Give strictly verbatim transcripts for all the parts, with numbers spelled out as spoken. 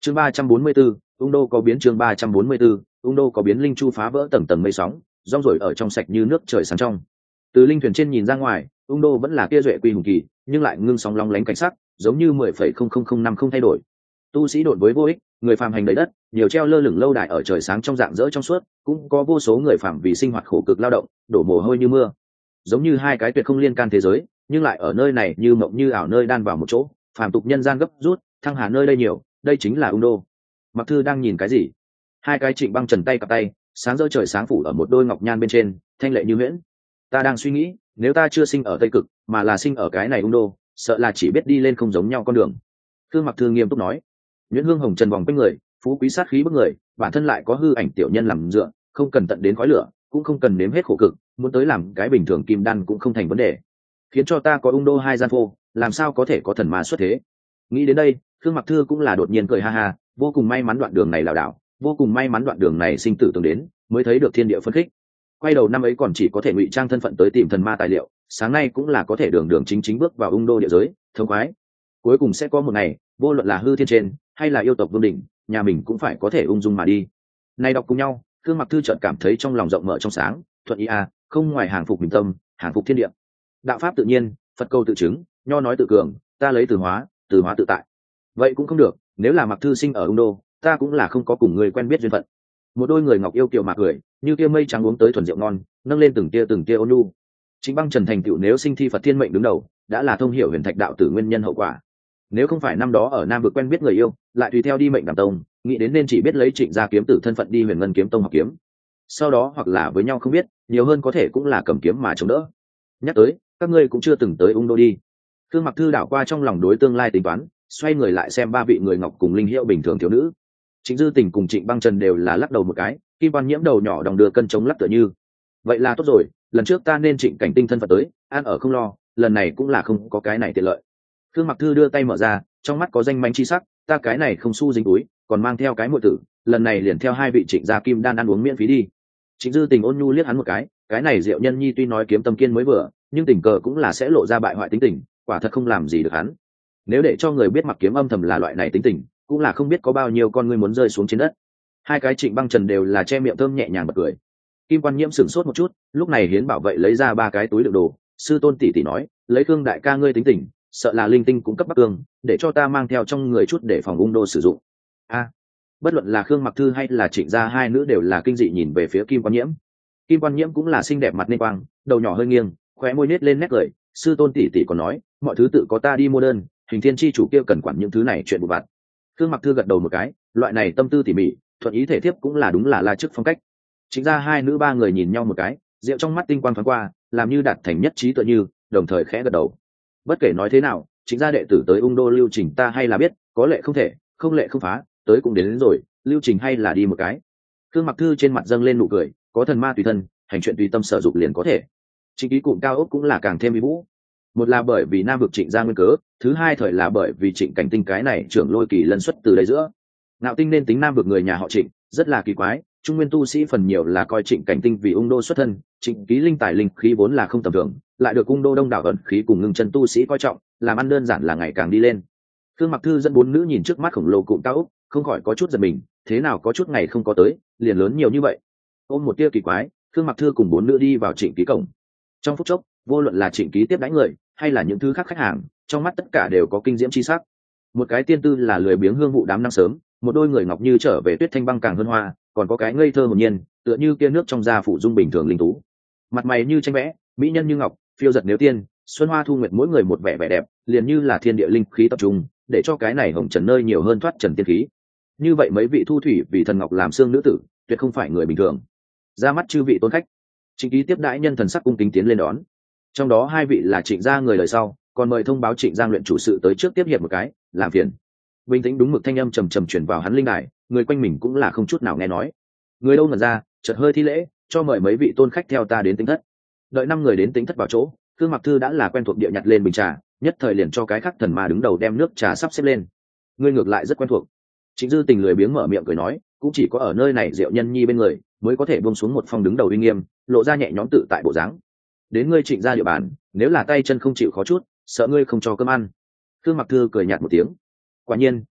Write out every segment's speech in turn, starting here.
chương ba trăm bốn mươi 344, ung đô có biến chương ba trăm bốn mươi 344, ung đô có biến. Linh chu phá vỡ tầng tầng mây sóng, rong rổi ở trong sạch như nước trời sáng trong. Từ linh thuyền trên nhìn ra ngoài, ung đô vẫn là kia duệ quy hùng kỳ, nhưng lại ngưng sóng long lánh cảnh sắc, giống như mười phẩy không không không năm không thay đổi. Tu sĩ độn với vô ích, người phàm hành đầy đất, nhiều treo lơ lửng lâu đài ở trời sáng trong dạng dỡ trong suốt, cũng có vô số người phàm vì sinh hoạt khổ cực lao động, đổ mồ hôi như mưa. Giống như hai cái tuyệt không liên can thế giới, nhưng lại ở nơi này như mộng như ảo nơi đan vào một chỗ, phàm tục nhân gian gấp rút, thăng hà nơi đây nhiều, đây chính là ung đô. Mặc Thư đang nhìn cái gì? Hai cái Trịnh Băng Trần tay cặp tay, sáng rỡ trời sáng phủ ở một đôi ngọc nhan bên trên, thanh lệ như huyễn. Ta đang suy nghĩ, nếu ta chưa sinh ở Tây Cực, mà là sinh ở cái này ung đô, sợ là chỉ biết đi lên không giống nhau con đường. Thương Mặc Thư nghiêm túc nói. Nhuyễn hương hồng trần vòng quanh người, phú quý sát khí bức người, bản thân lại có hư ảnh tiểu nhân làm dựa, không cần tận đến khói lửa, cũng không cần nếm hết khổ cực, muốn tới làm cái bình thường kim đan cũng không thành vấn đề. Khiến cho ta có ung đô hai gian phô, làm sao có thể có thần ma xuất thế? Nghĩ đến đây, Thương Mặc Thư cũng là đột nhiên cười ha ha, vô cùng may mắn đoạn đường này lảo đảo, vô cùng may mắn đoạn đường này sinh tử tương đến, mới thấy được thiên địa phân khích. Quay đầu năm ấy còn chỉ có thể ngụy trang thân phận tới tìm thần ma tài liệu, sáng nay cũng là có thể đường đường chính chính bước vào ung đô địa giới, thông khoái. Cuối cùng sẽ có một ngày, vô luận là hư thiên trên hay là yêu tộc vương đỉnh, nhà mình cũng phải có thể ung dung mà đi. Nay đọc cùng nhau, Thương Mặc Thư chợt cảm thấy trong lòng rộng mở trong sáng, thuận ý à, không ngoài hàng phục bình tâm, hàng phục thiên địa. Đạo pháp tự nhiên, Phật câu tự chứng, nho nói tự cường, ta lấy từ hóa, từ hóa tự tại. Vậy cũng không được, nếu là Mặc Thư sinh ở ung đô, ta cũng là không có cùng người quen biết duyên phận. Một đôi người ngọc yêu kiều mà cười, như kia mây trắng uống tới thuần rượu ngon, nâng lên từng tia từng tia ôn nhu. Chính Băng Trần thành tựu nếu sinh thi Phật thiên mệnh đứng đầu, đã là thông hiểu huyền thạch đạo tử nguyên nhân hậu quả. Nếu không phải năm đó ở Nam vực quen biết người yêu, lại tùy theo đi mệnh Đàm Tông, nghĩ đến nên chỉ biết lấy Trịnh gia kiếm tử thân phận đi Huyền Ngân kiếm tông học kiếm. Sau đó hoặc là với nhau không biết, nhiều hơn có thể cũng là cầm kiếm mà chống đỡ. Nhắc tới, các ngươi cũng chưa từng tới ung đô đi. Thương Mặc Thư đảo qua trong lòng đối tương lai tính toán, xoay người lại xem ba vị người ngọc cùng linh hiệu bình thường thiếu nữ. Trịnh Dư Tình cùng Trịnh Băng Trần đều là lắc đầu một cái, Kim Quan Nhiễm đầu nhỏ đồng đưa cân chống lắc tựa như. Vậy là tốt rồi, lần trước ta nên Trịnh Cảnh Tinh thân phận tới, ăn ở không lo, lần này cũng là không có cái này tiện lợi. Thương Mặc Thư đưa tay mở ra, trong mắt có danh manh chi sắc, ta cái này không xu dính túi, còn mang theo cái muội tử, lần này liền theo hai vị Trịnh gia kim đan ăn uống miễn phí đi. Trịnh Dư Tình ôn nhu liếc hắn một cái, cái này Diệu Nhân Nhi tuy nói kiếm tâm kiên mới vừa, nhưng tình cờ cũng là sẽ lộ ra bại hoại tính tình, quả thật không làm gì được hắn. Nếu để cho người biết Mặc Kiếm âm thầm là loại này tính tình, cũng là không biết có bao nhiêu con ngươi muốn rơi xuống trên đất. Hai cái Trịnh Băng Trần đều là che miệng thơm nhẹ nhàng bật cười. Kim Quan Nhiễm sửng sốt một chút, lúc này Hiến Bảo Vệ lấy ra ba cái túi đựng đồ, sư tôn tỷ tỷ nói, lấy Cương đại ca ngươi tính tình, sợ là linh tinh cũng cấp Bắc Cương, để cho ta mang theo trong người chút để phòng ung đô sử dụng. A, bất luận là Khương Mặc Thư hay là Trịnh gia hai nữ đều là kinh dị nhìn về phía Kim Quan Nhiễm. Kim Quan Nhiễm cũng là xinh đẹp mặt nên quang, đầu nhỏ hơi nghiêng, khóe môi nết lên nét cười, sư tôn tỷ tỷ còn nói, mọi thứ tự có ta đi mua đơn, Hình Thiên chi chủ kia cần quản những thứ này chuyện vụ vặt. Khương Mặc Thư gật đầu một cái, loại này tâm tư tỉ mỉ, thuận ý thể thiếp cũng là đúng là la chức phong cách. Chính ra hai nữ ba người nhìn nhau một cái, rượu trong mắt tinh quang thoáng qua, làm như đạt thành nhất trí tựa như, đồng thời khẽ gật đầu. Bất kể nói thế nào, chính gia đệ tử tới ung đô lưu trình ta hay là biết, có lệ không thể, không lệ không phá, tới cũng đến, đến rồi, lưu trình hay là đi một cái. Khương Mặc Thư trên mặt dâng lên nụ cười, có thần ma tùy thân, hành chuyện tùy tâm sở dục liền có thể. Chính ký cụm cao ốc cũng là càng thêm uy vũ. Một là bởi vì Nam vực Trịnh gia nguyên cớ, thứ hai thời là bởi vì Trịnh Cảnh Tinh cái này trưởng lôi kỳ lân xuất từ đây giữa. Nạo Tinh nên tính Nam vực người nhà họ Trịnh, rất là kỳ quái, trung nguyên tu sĩ phần nhiều là coi Trịnh Cảnh Tinh vì ung đô xuất thân, Trịnh ký linh tài linh khí vốn là không tầm thường, lại được ung đô đông đảo ẩn khí cùng ngưng chân tu sĩ coi trọng, làm ăn đơn giản là ngày càng đi lên. Khương Mặc Thư dẫn bốn nữ nhìn trước mắt khổng lồ cụm cao ốc, không khỏi có chút giật mình, thế nào có chút ngày không có tới, liền lớn nhiều như vậy. Ôm một tia kỳ quái, Khương Mặc Thư cùng bốn nữ đi vào Trịnh ký cổng. Trong phút chốc, vô luận là Trịnh ký tiếp đãi người, hay là những thứ khác khách hàng, trong mắt tất cả đều có kinh diễm chi sắc. Một cái tiên tư là lười biếng hương vụ đám năng sớm, một đôi người ngọc như trở về tuyết thanh băng càng hơn hoa, còn có cái ngây thơ hồn nhiên, tựa như kia nước trong da phủ dung bình thường linh tú. Mặt mày như tranh vẽ, mỹ nhân như ngọc, phiêu giật nếu tiên, xuân hoa thu nguyệt mỗi người một vẻ vẻ đẹp, liền như là thiên địa linh khí tập trung, để cho cái này hồng trần nơi nhiều hơn thoát trần tiên khí. Như vậy mấy vị thu thủy vì thần ngọc làm xương nữ tử, tuyệt không phải người bình thường. Ra mắt chư vị tôn khách. Trịnh ký tiếp đãi nhân thần sắc cung kính tiến lên đón. Trong đó hai vị là Trịnh gia người lời sau, còn mời thông báo Trịnh Giang luyện chủ sự tới trước tiếp hiệp một cái, làm phiền. Bình tĩnh đúng mực thanh âm trầm trầm truyền vào hắn linh đài, người quanh mình cũng là không chút nào nghe nói. Người đâu mà ra, chợt hơi thi lễ, cho mời mấy vị tôn khách theo ta đến Tính Thất. Đợi năm người đến Tính Thất vào chỗ, Khương Mặc Thư đã là quen thuộc địa nhặt lên bình trà, nhất thời liền cho cái khắc thần ma đứng đầu đem nước trà sắp xếp lên. Ngươi ngược lại rất quen thuộc. Trịnh Dư Tình lười biếng mở miệng cười nói, cũng chỉ có ở nơi này Diệu Nhân Nhi bên người, mới có thể buông xuống một phong đứng đầu uy nghiêm, lộ ra nhẹ nhõm tự tại bộ dáng. Đến ngươi Trịnh gia địa bàn, nếu là tay chân không chịu khó chút, sợ ngươi không cho cơm ăn. Khương Mặc Thư cười nhạt một tiếng. Quả nhiên,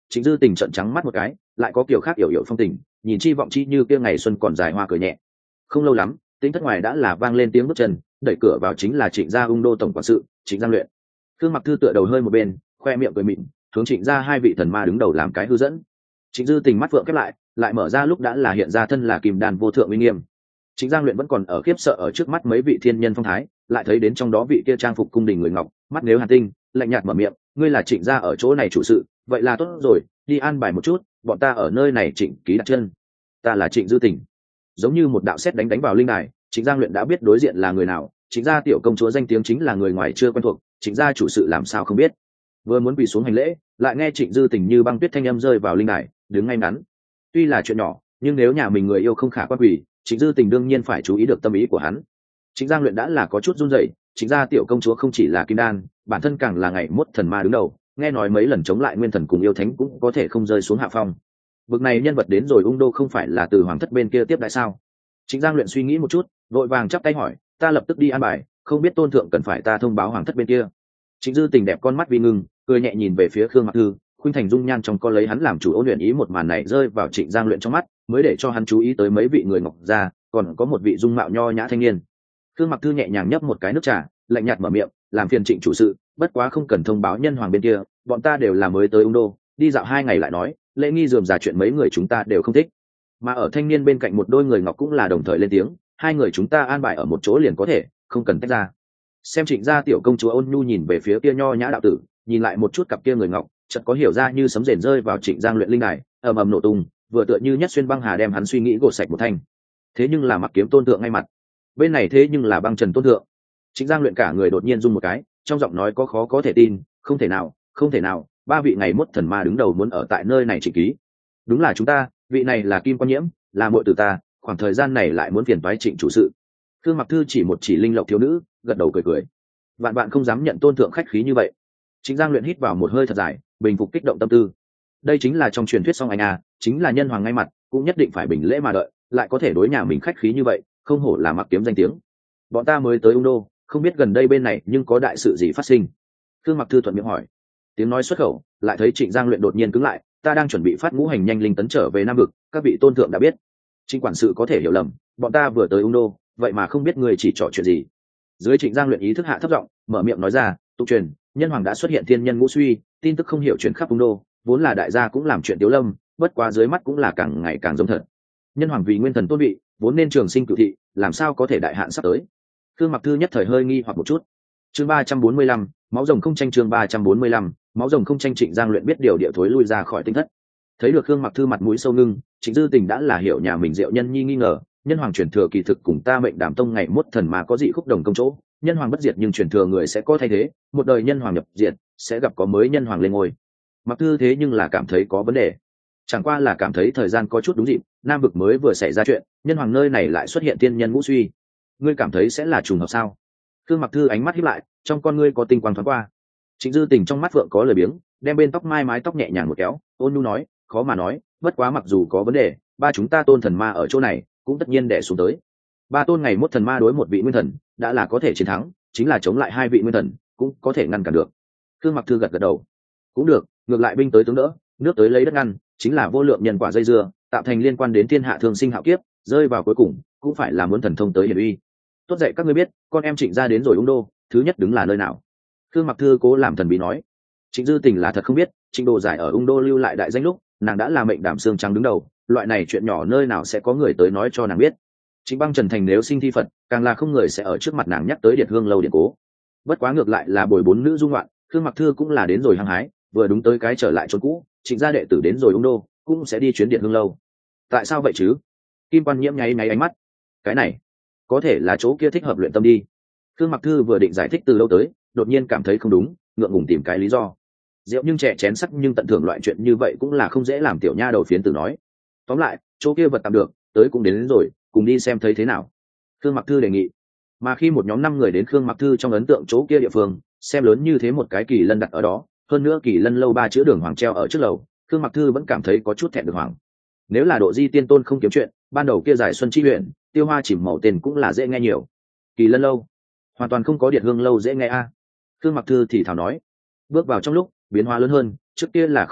Trịnh Dư Tình trợn trắng mắt một cái, lại có kiểu khác yểu yểu phong tình, nhìn chi vọng chi như kia ngày xuân còn dài hoa cười nhẹ. Không lâu lắm, tính thất ngoài đã là vang lên tiếng bước chân, đẩy cửa vào chính là Trịnh gia ung đô tổng quản sự Trịnh Giang Luyện. Khương Mặc Thư tựa đầu hơi một bên, khoe miệng cười mịn, hướng Trịnh gia hai vị thần ma đứng đầu làm cái hư dẫn. Trịnh Dư Tình mắt vượng khép lại, lại mở ra lúc đã là hiện ra thân là kim đan vô thượng uy nghiêm. Trịnh Giang Luyện vẫn còn ở khiếp sợ ở trước mắt mấy vị thiên nhân phong thái, lại thấy đến trong đó vị kia trang phục cung đình người ngọc, mắt nếu hàn tinh, lạnh nhạt mở miệng, ngươi là Trịnh gia ở chỗ này chủ sự, vậy là tốt rồi, đi an bài một chút, bọn ta ở nơi này Trịnh ký đặt chân. Ta là Trịnh Dư Tình. Giống như một đạo sét đánh đánh vào linh đài, Trịnh Giang Luyện đã biết đối diện là người nào. Trịnh gia tiểu công chúa danh tiếng chính là người ngoài chưa quen thuộc, Trịnh gia chủ sự làm sao không biết. Vừa muốn quỳ xuống hành lễ, lại nghe Trịnh Dư Tình như băng tuyết thanh âm rơi vào linh đài, đứng ngay ngắn. Tuy là chuyện nhỏ, nhưng nếu nhà mình người yêu không khả quan quỳ, Trịnh Dư Tình đương nhiên phải chú ý được tâm ý của hắn. Trịnh Giang Luyện đã là có chút run rẩy, Trịnh gia tiểu công chúa không chỉ là kim đan, bản thân càng là ngày mốt thần ma đứng đầu, nghe nói mấy lần chống lại nguyên thần cùng yêu thánh cũng có thể không rơi xuống hạ phong. Bực này nhân vật đến rồi ung đô không phải là từ hoàng thất bên kia tiếp đại sao? Trịnh Giang Luyện suy nghĩ một chút, vội vàng chắp tay hỏi, ta lập tức đi an bài, không biết tôn thượng cần phải ta thông báo hoàng thất bên kia. Trịnh Dư Tình đẹp con mắt vi ngưng, cười nhẹ nhìn về phía Khương Mặc Thư, khuynh thành dung nhan trong co lấy hắn làm chủ ôn luyện ý một màn này rơi vào Trịnh Giang Luyện trong mắt, mới để cho hắn chú ý tới mấy vị người ngọc gia, còn có một vị dung mạo nho nhã thanh niên. Khương Mặc Thư nhẹ nhàng nhấp một cái nước trà, lạnh nhạt mở miệng, làm phiền Trịnh chủ sự, bất quá không cần thông báo nhân hoàng bên kia, bọn ta đều là mới tới ung đô, đi dạo hai ngày lại nói, lễ nghi rườm rà chuyện mấy người chúng ta đều không thích. Mà ở thanh niên bên cạnh một đôi người ngọc cũng là đồng thời lên tiếng, hai người chúng ta an bài ở một chỗ liền có thể, không cần tách ra. Xem Trịnh gia tiểu công chúa ôn nhu nhìn về phía kia nho nhã đạo tử, nhìn lại một chút cặp kia người ngọc, chợt có hiểu ra như sấm rền rơi vào Trịnh Giang Luyện linh đài, ầm ầm nổ tung, vừa tựa như nhất xuyên băng hà đem hắn suy nghĩ gột sạch một thanh. Thế nhưng là mặc kiếm tôn thượng ngay mặt, bên này thế nhưng là băng trần tôn thượng. Trịnh Giang Luyện cả người đột nhiên run một cái, trong giọng nói có khó có thể tin, không thể nào, không thể nào, ba vị ngày mốt thần ma đứng đầu muốn ở tại nơi này Trịnh ký. Đúng là chúng ta, vị này là Kim Quan Nhiễm, là muội tử ta, khoảng thời gian này lại muốn phiền toái Trịnh chủ sự. Khương Mặc Thư chỉ một chỉ linh lộc thiếu nữ, gật đầu cười cười. Vạn bạn không dám nhận tôn thượng khách khí như vậy. Trịnh Giang Luyện hít vào một hơi thật dài, bình phục kích động tâm tư. Đây chính là trong truyền thuyết song anh à, chính là nhân hoàng ngay mặt, cũng nhất định phải bình lễ mà đợi, lại có thể đối nhà mình khách khí như vậy, không hổ là mặc kiếm danh tiếng. Bọn ta mới tới ung đô, không biết gần đây bên này nhưng có đại sự gì phát sinh. Khương Mặc Thư thuận miệng hỏi. Tiếng nói xuất khẩu, lại thấy Trịnh Giang Luyện đột nhiên cứng lại, ta đang chuẩn bị phát ngũ hành nhanh linh tấn trở về Nam Vực, các vị tôn thượng đã biết. Trịnh quản sự có thể hiểu lầm, bọn ta vừa tới ung đô, vậy mà không biết người chỉ trò chuyện gì. Dưới Trịnh Giang Luyện ý thức hạ thấp giọng, mở miệng nói ra, tục truyền, nhân hoàng đã xuất hiện thiên nhân ngũ suy, tin tức không hiểu truyền khắp ung đô, vốn là đại gia cũng làm chuyện tiếu lâm, bất quá dưới mắt cũng là càng ngày càng giống thật. Nhân hoàng vì nguyên thần tôn vị, vốn nên trường sinh cửu thị, làm sao có thể đại hạn sắp tới. Khương Mặc Thư nhất thời hơi nghi hoặc một chút. Chương ba trăm bốn mươi lăm, máu rồng không tranh chương ba trăm bốn mươi lăm, máu rồng không tranh. Trịnh Giang Luyện biết điều địa thối lui ra khỏi tinh thất. Thấy được Khương Mặc Thư mặt mũi sâu ngưng, Trịnh Dư Tình đã là hiểu nhà mình Diệu Nhân Nhi nghi ngờ, nhân hoàng truyền thừa kỳ thực cùng ta Mệnh Đàm Tông ngày mốt thần mà có dị khúc đồng công chỗ, nhân hoàng bất diệt nhưng truyền thừa người sẽ có thay thế, một đời nhân hoàng nhập diệt, sẽ gặp có mới nhân hoàng lên ngôi. Mặc Thư thế nhưng là cảm thấy có vấn đề, chẳng qua là cảm thấy thời gian có chút đúng dịp, Nam Vực mới vừa xảy ra chuyện, nhân hoàng nơi này lại xuất hiện tiên nhân ngũ suy, ngươi cảm thấy sẽ là trùng hợp sao? Khương Mặc Thư ánh mắt híp lại, trong con ngươi có tinh quang thoáng qua. Trịnh Dư Tình trong mắt vượng có lời biếng, đem bên tóc mai mái tóc nhẹ nhàng một kéo, ôn nhu nói, khó mà nói, bất quá mặc dù có vấn đề, ba chúng ta tôn thần ma ở chỗ này cũng tất nhiên đè xuống tới. Ba tôn ngày mốt thần ma đối một vị nguyên thần đã là có thể chiến thắng, chính là chống lại hai vị nguyên thần cũng có thể ngăn cản được. Khương Mặc Thư gật gật đầu, cũng được, ngược lại binh tới tướng đỡ, nước tới lấy đất ngăn, chính là vô lượng nhân quả dây dưa, tạo thành liên quan đến thiên hạ thường sinh hạo kiếp, rơi vào cuối cùng cũng phải là muốn thần thông tới hiển uy. Tốt dậy các ngươi biết, con em Trịnh gia đến rồi ung đô, thứ nhất đứng là nơi nào? Khương Mặc Thư cố làm thần bí nói. Trịnh Dư Tình là thật không biết, Trịnh Đồ Giải ở ung đô lưu lại đại danh lúc, nàng đã là Mệnh Đàm xương trắng đứng đầu, loại này chuyện nhỏ nơi nào sẽ có người tới nói cho nàng biết. Trịnh Băng Trần Thành nếu sinh thi Phật, càng là không người sẽ ở trước mặt nàng nhắc tới Điện Hương lâu điện cố. Bất quá ngược lại là bồi bốn nữ dung loạn, Khương Mặc Thư cũng là đến rồi hăng hái, vừa đúng tới cái trở lại chốn cũ, Trịnh gia đệ tử đến rồi ung đô, cũng sẽ đi chuyến Điện Hương lâu. Tại sao vậy chứ? Kim Quan Nhiễm nháy nháy ánh mắt. Cái này, có thể là chỗ kia thích hợp luyện tâm đi. Khương Mặc Thư vừa định giải thích từ lâu tới, đột nhiên cảm thấy không đúng, ngượng ngùng tìm cái lý do. Rượu nhưng trẻ chén sắc nhưng tận thưởng loại chuyện như vậy cũng là không dễ làm tiểu nha đầu phiến tử nói. Tóm lại, chỗ kia vật tạm được, tới cũng đến, đến rồi, cùng đi xem thấy thế nào. Khương Mặc Thư đề nghị. Mà khi một nhóm năm người đến Khương Mặc Thư trong ấn tượng chỗ kia địa phương, xem lớn như thế một cái kỳ lân đặt ở đó, hơn nữa kỳ lân lâu ba chữ đường hoàng treo ở trước lầu, Khương Mặc Thư vẫn cảm thấy có chút thẹn được hoàng. Nếu là độ di tiên tôn không kiếm chuyện, ban đầu kia giải xuân chi huyện, tiêu hoa chìm màu tên cũng là dễ nghe nhiều. Kỳ lân lâu, hoàn toàn không có Điện Hương lâu dễ nghe a. À. Khương Mặc Thư thì thảo nói. Bước vào trong lúc biến hóa lớn hơn, trước kia là không hạ,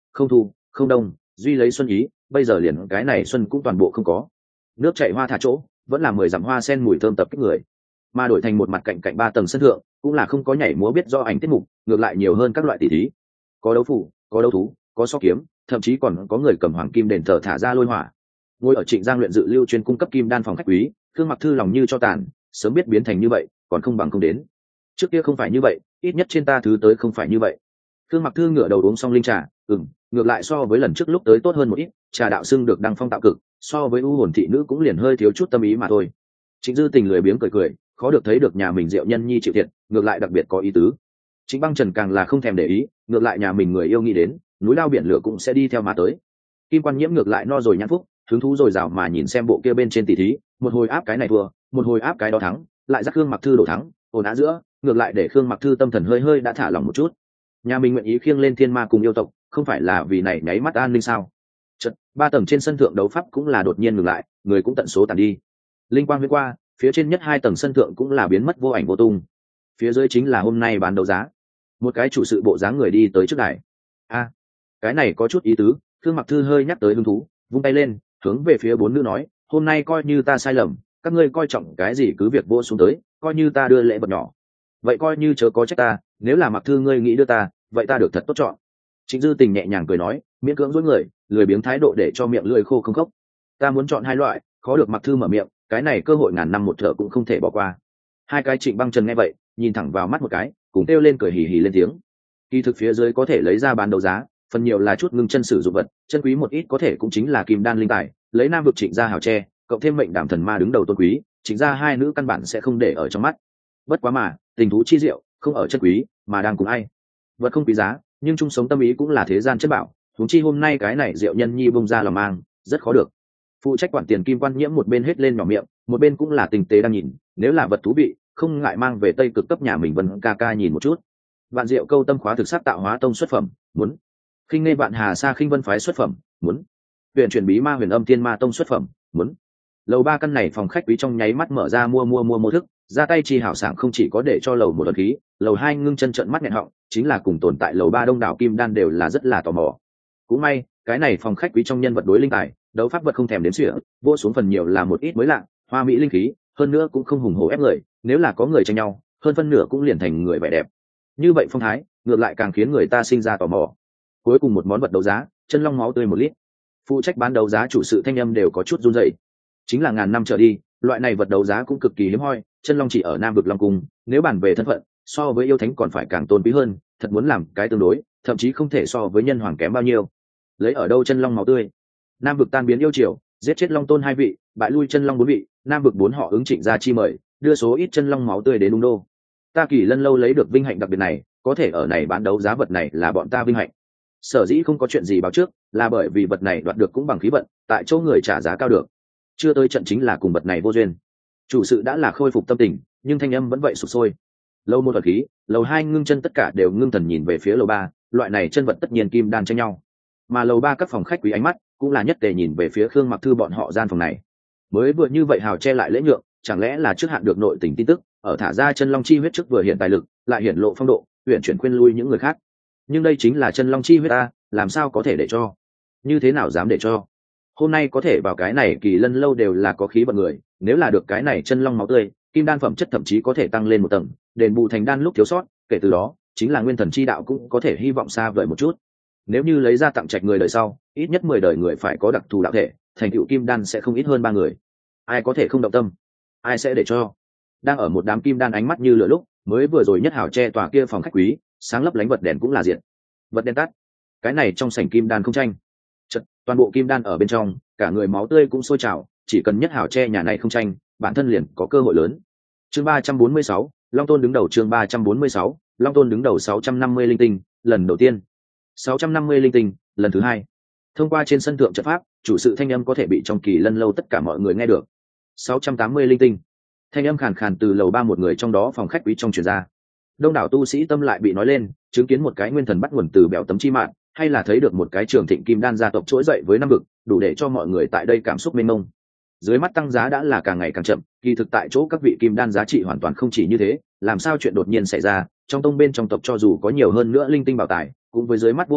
không thu không đông, duy lấy xuân ý, bây giờ liền cái này xuân cũng toàn bộ không có. Nước chảy hoa thả chỗ, vẫn là mười dặm hoa sen mùi thơm tập kích người, mà đổi thành một mặt cạnh cạnh ba tầng sân thượng cũng là không có nhảy múa biết do ảnh tiết mục, ngược lại nhiều hơn các loại tỷ thí, có đấu phủ, có đấu thú, có so kiếm, thậm chí còn có người cầm hoàng kim đền thờ thả ra lôi hỏa. Ngồi ở Trịnh Giang luyện dự lưu chuyên cung cấp kim đan phòng khách quý, Khương Mặc Thư lòng như cho tàn, sớm biết biến thành như vậy, còn không bằng không đến. Trước kia không phải như vậy, ít nhất trên ta thứ tới không phải như vậy. Khương Mặc Thư ngửa đầu uống xong linh trà, ừm, ngược lại so với lần trước lúc tới tốt hơn một ít, trà đạo xưng được đăng phong tạo cực, so với u hồn thị nữ cũng liền hơi thiếu chút tâm ý mà thôi. Trịnh Dư Tình lười biếng cười cười, khó được thấy được nhà mình Diệu Nhân Nhi chịu thiệt, ngược lại đặc biệt có ý tứ. Trịnh Băng Trần càng là không thèm để ý, ngược lại nhà mình người yêu nghĩ đến, núi lao biển lửa cũng sẽ đi theo mà tới. Kim Quan Nhiễm ngược lại no rồi nhãn phúc, hứng thú rồi rào mà nhìn xem bộ kia bên trên tỷ thí, một hồi áp cái này thua, một hồi áp cái đó thắng, lại dắt Khương Mặc Thư đổ thắng, ồn ào giữa, ngược lại để Khương Mặc Thư tâm thần hơi hơi đã thả lòng một chút. Nhà mình nguyện ý khiêng lên thiên ma cùng yêu tộc, không phải là vì này nháy mắt an ninh sao? Chợt, ba tầng trên sân thượng đấu pháp cũng là đột nhiên ngừng lại, người cũng tận số tàn đi. Linh quang huyễn qua, phía trên nhất hai tầng sân thượng cũng là biến mất vô ảnh vô tung. Phía dưới chính là hôm nay bán đấu giá. Một cái chủ sự bộ dáng người đi tới trước đài. A, cái này có chút ý tứ. Khương Mặc Thư hơi nhắc tới hứng thú, vung tay lên, hướng về phía bốn nữ nói, hôm nay coi như ta sai lầm, các ngươi coi trọng cái gì cứ việc vô xuống tới, coi như ta đưa lễ vật nhỏ. Vậy coi như chớ có trách ta, nếu là Mặc Thư ngươi nghĩ đưa ta, vậy ta được thật tốt chọn. Trịnh Dư Tình nhẹ nhàng cười nói, miễn cưỡng dối người, lười biếng thái độ để cho miệng lưỡi khô không khốc. Ta muốn chọn hai loại, khó được Mặc Thư mở miệng, cái này cơ hội ngàn năm một thở cũng không thể bỏ qua. Hai cái Trịnh Băng Trần nghe vậy, nhìn thẳng vào mắt một cái, cùng kêu lên cười hì hì lên tiếng. Kỳ thực phía dưới có thể lấy ra bán đấu giá, phần nhiều là chút ngưng chân sử dụng vật, chân quý một ít có thể cũng chính là kim đan linh tài, lấy Nam vực Trịnh gia hào tre, cộng thêm mệnh đảm thần ma đứng đầu tôn quý, Trịnh gia hai nữ căn bản sẽ không để ở trong mắt. Bất quá mà, tình thú chi diệu, không ở chân quý, mà đang cùng ai. Vật không quý giá, nhưng chung sống tâm ý cũng là thế gian chất bảo, huống chi hôm nay cái này Diệu Nhân Nhi bông ra lòng mang, rất khó được. Phụ trách quản tiền Kim Quan Nhiễm một bên hết lên nhỏ miệng, một bên cũng là tình tế đang nhìn, nếu là vật thú vị, không ngại mang về Tây Cực cấp nhà mình Vân ca ca nhìn một chút. Vạn Diệu câu tâm khóa thực sát tạo hóa tông xuất phẩm, muốn. Khinh Nghe Vạn Hà Sa Khinh Vân phái xuất phẩm, muốn. Huyền chuyển bí ma Huyền Âm Tiên Ma tông xuất phẩm, muốn. Lầu ba căn này phòng khách quý trong nháy mắt mở ra mua mua mua mua thức, ra tay chi hảo sảng không chỉ có để cho lầu một ẩn khí, lầu hai ngưng chân trận mắt nghẹn họng, chính là cùng tồn tại lầu ba đông đảo kim đan đều là rất là tò mò. Cũng may, cái này phòng khách quý trong nhân vật đối linh tài, đấu pháp vật không thèm đếm xỉa, vô xuống phần nhiều là một ít mới lạ, hoa mỹ linh khí, hơn nữa cũng không hùng hổ ép người, nếu là có người tranh nhau, hơn phân nửa cũng liền thành người vẻ đẹp. Như vậy phong thái, ngược lại càng khiến người ta sinh ra tò mò. Cuối cùng một món vật đấu giá, chân long máu tươi một lít. Phụ trách bán đấu giá chủ sự thanh âm đều có chút run rẩy. Chính là ngàn năm trở đi, loại này vật đấu giá cũng cực kỳ hiếm hoi, chân long chỉ ở Nam vực Long cung, nếu bàn về thân phận, so với yêu thánh còn phải càng tôn quý hơn, thật muốn làm cái tương đối, thậm chí không thể so với nhân hoàng kém bao nhiêu. Lấy ở đâu chân long máu tươi? Nam vực tan biến yêu triều, giết chết long tôn hai vị, bại lui chân long bốn vị, Nam vực bốn họ ứng Trịnh gia chi mời, đưa số ít chân long máu tươi đến Ung Đô. Ta Kỳ Lân lâu lấy được vinh hạnh đặc biệt này, có thể ở này bán đấu giá vật này là bọn ta vinh hạnh. Sở dĩ không có chuyện gì báo trước, là bởi vì vật này đoạt được cũng bằng khí vận, tại chỗ người trả giá cao được. Chưa tới trận chính là cùng vật này vô duyên. Chủ sự đã là khôi phục tâm tình, nhưng thanh âm vẫn vậy sụp sôi. Lâu một thuật khí, lầu hai ngưng chân tất cả đều ngưng thần nhìn về phía lầu ba, loại này chân vật tất nhiên kim đan tranh nhau. Mà lầu ba các phòng khách quý ánh mắt cũng là nhất tề nhìn về phía Khương Mặc Thư bọn họ gian phòng này. Mới vừa như vậy hào che lại lễ nhượng, chẳng lẽ là trước hạn được nội tình tin tức, ở thả ra chân long chi huyết trước vừa hiện tài lực, lại hiển lộ phong độ, uyển chuyển khuyên lui những người khác. Nhưng đây chính là chân long chi huyết ta, làm sao có thể để cho? Như thế nào dám để cho? Hôm nay có thể vào cái này Kỳ Lân lâu đều là có khí vận người, nếu là được cái này chân long máu tươi, kim đan phẩm chất thậm chí có thể tăng lên một tầng, đền bù thành đan lúc thiếu sót, kể từ đó, chính là nguyên thần chi đạo cũng có thể hy vọng xa vời một chút. Nếu như lấy ra tặng trạch người đời sau, ít nhất mười đời người phải có đặc thù đạo thể, thành tựu kim đan sẽ không ít hơn ba người. Ai có thể không động tâm? Ai sẽ để cho? Đang ở một đám kim đan ánh mắt như lửa lúc, mới vừa rồi nhất hảo che tòa kia phòng khách quý, sáng lấp lánh vật đèn cũng là diện. Vật đèn tắt. Cái này trong sảnh kim đan không tranh. Chật, toàn bộ kim đan ở bên trong, cả người máu tươi cũng sôi trào, chỉ cần nhất hảo che nhà này không tranh, bản thân liền có cơ hội lớn. Chương ba trăm bốn mươi sáu, Long Tôn đứng đầu chương ba trăm bốn mươi sáu, Long Tôn đứng đầu sáu trăm năm mươi linh tinh, lần đầu tiên. sáu trăm năm mươi linh tinh, lần thứ hai. Thông qua trên sân thượng trận pháp, chủ sự thanh âm có thể bị trong Kỳ Lân lâu tất cả mọi người nghe được. sáu trăm tám mươi linh tinh. Thanh âm khàn khàn từ lầu ba một người trong đó phòng khách quý trong truyền ra. Đông đảo tu sĩ tâm lại bị nói lên, chứng kiến một cái nguyên thần bắt nguồn từ bèo tấm chi mạng, hay là thấy được một cái trường thịnh kim đan gia tộc trỗi dậy với năm vực, đủ để cho mọi người tại đây cảm xúc mênh mông. Dưới mắt tăng giá đã là càng ngày càng chậm, kỳ thực tại chỗ các vị kim đan giá trị hoàn toàn không chỉ như thế, làm sao chuyện đột nhiên xảy ra, trong tông bên trong tộc cho dù có nhiều hơn nữa linh tinh bảo tài, cũng với dưới mắt vô ích,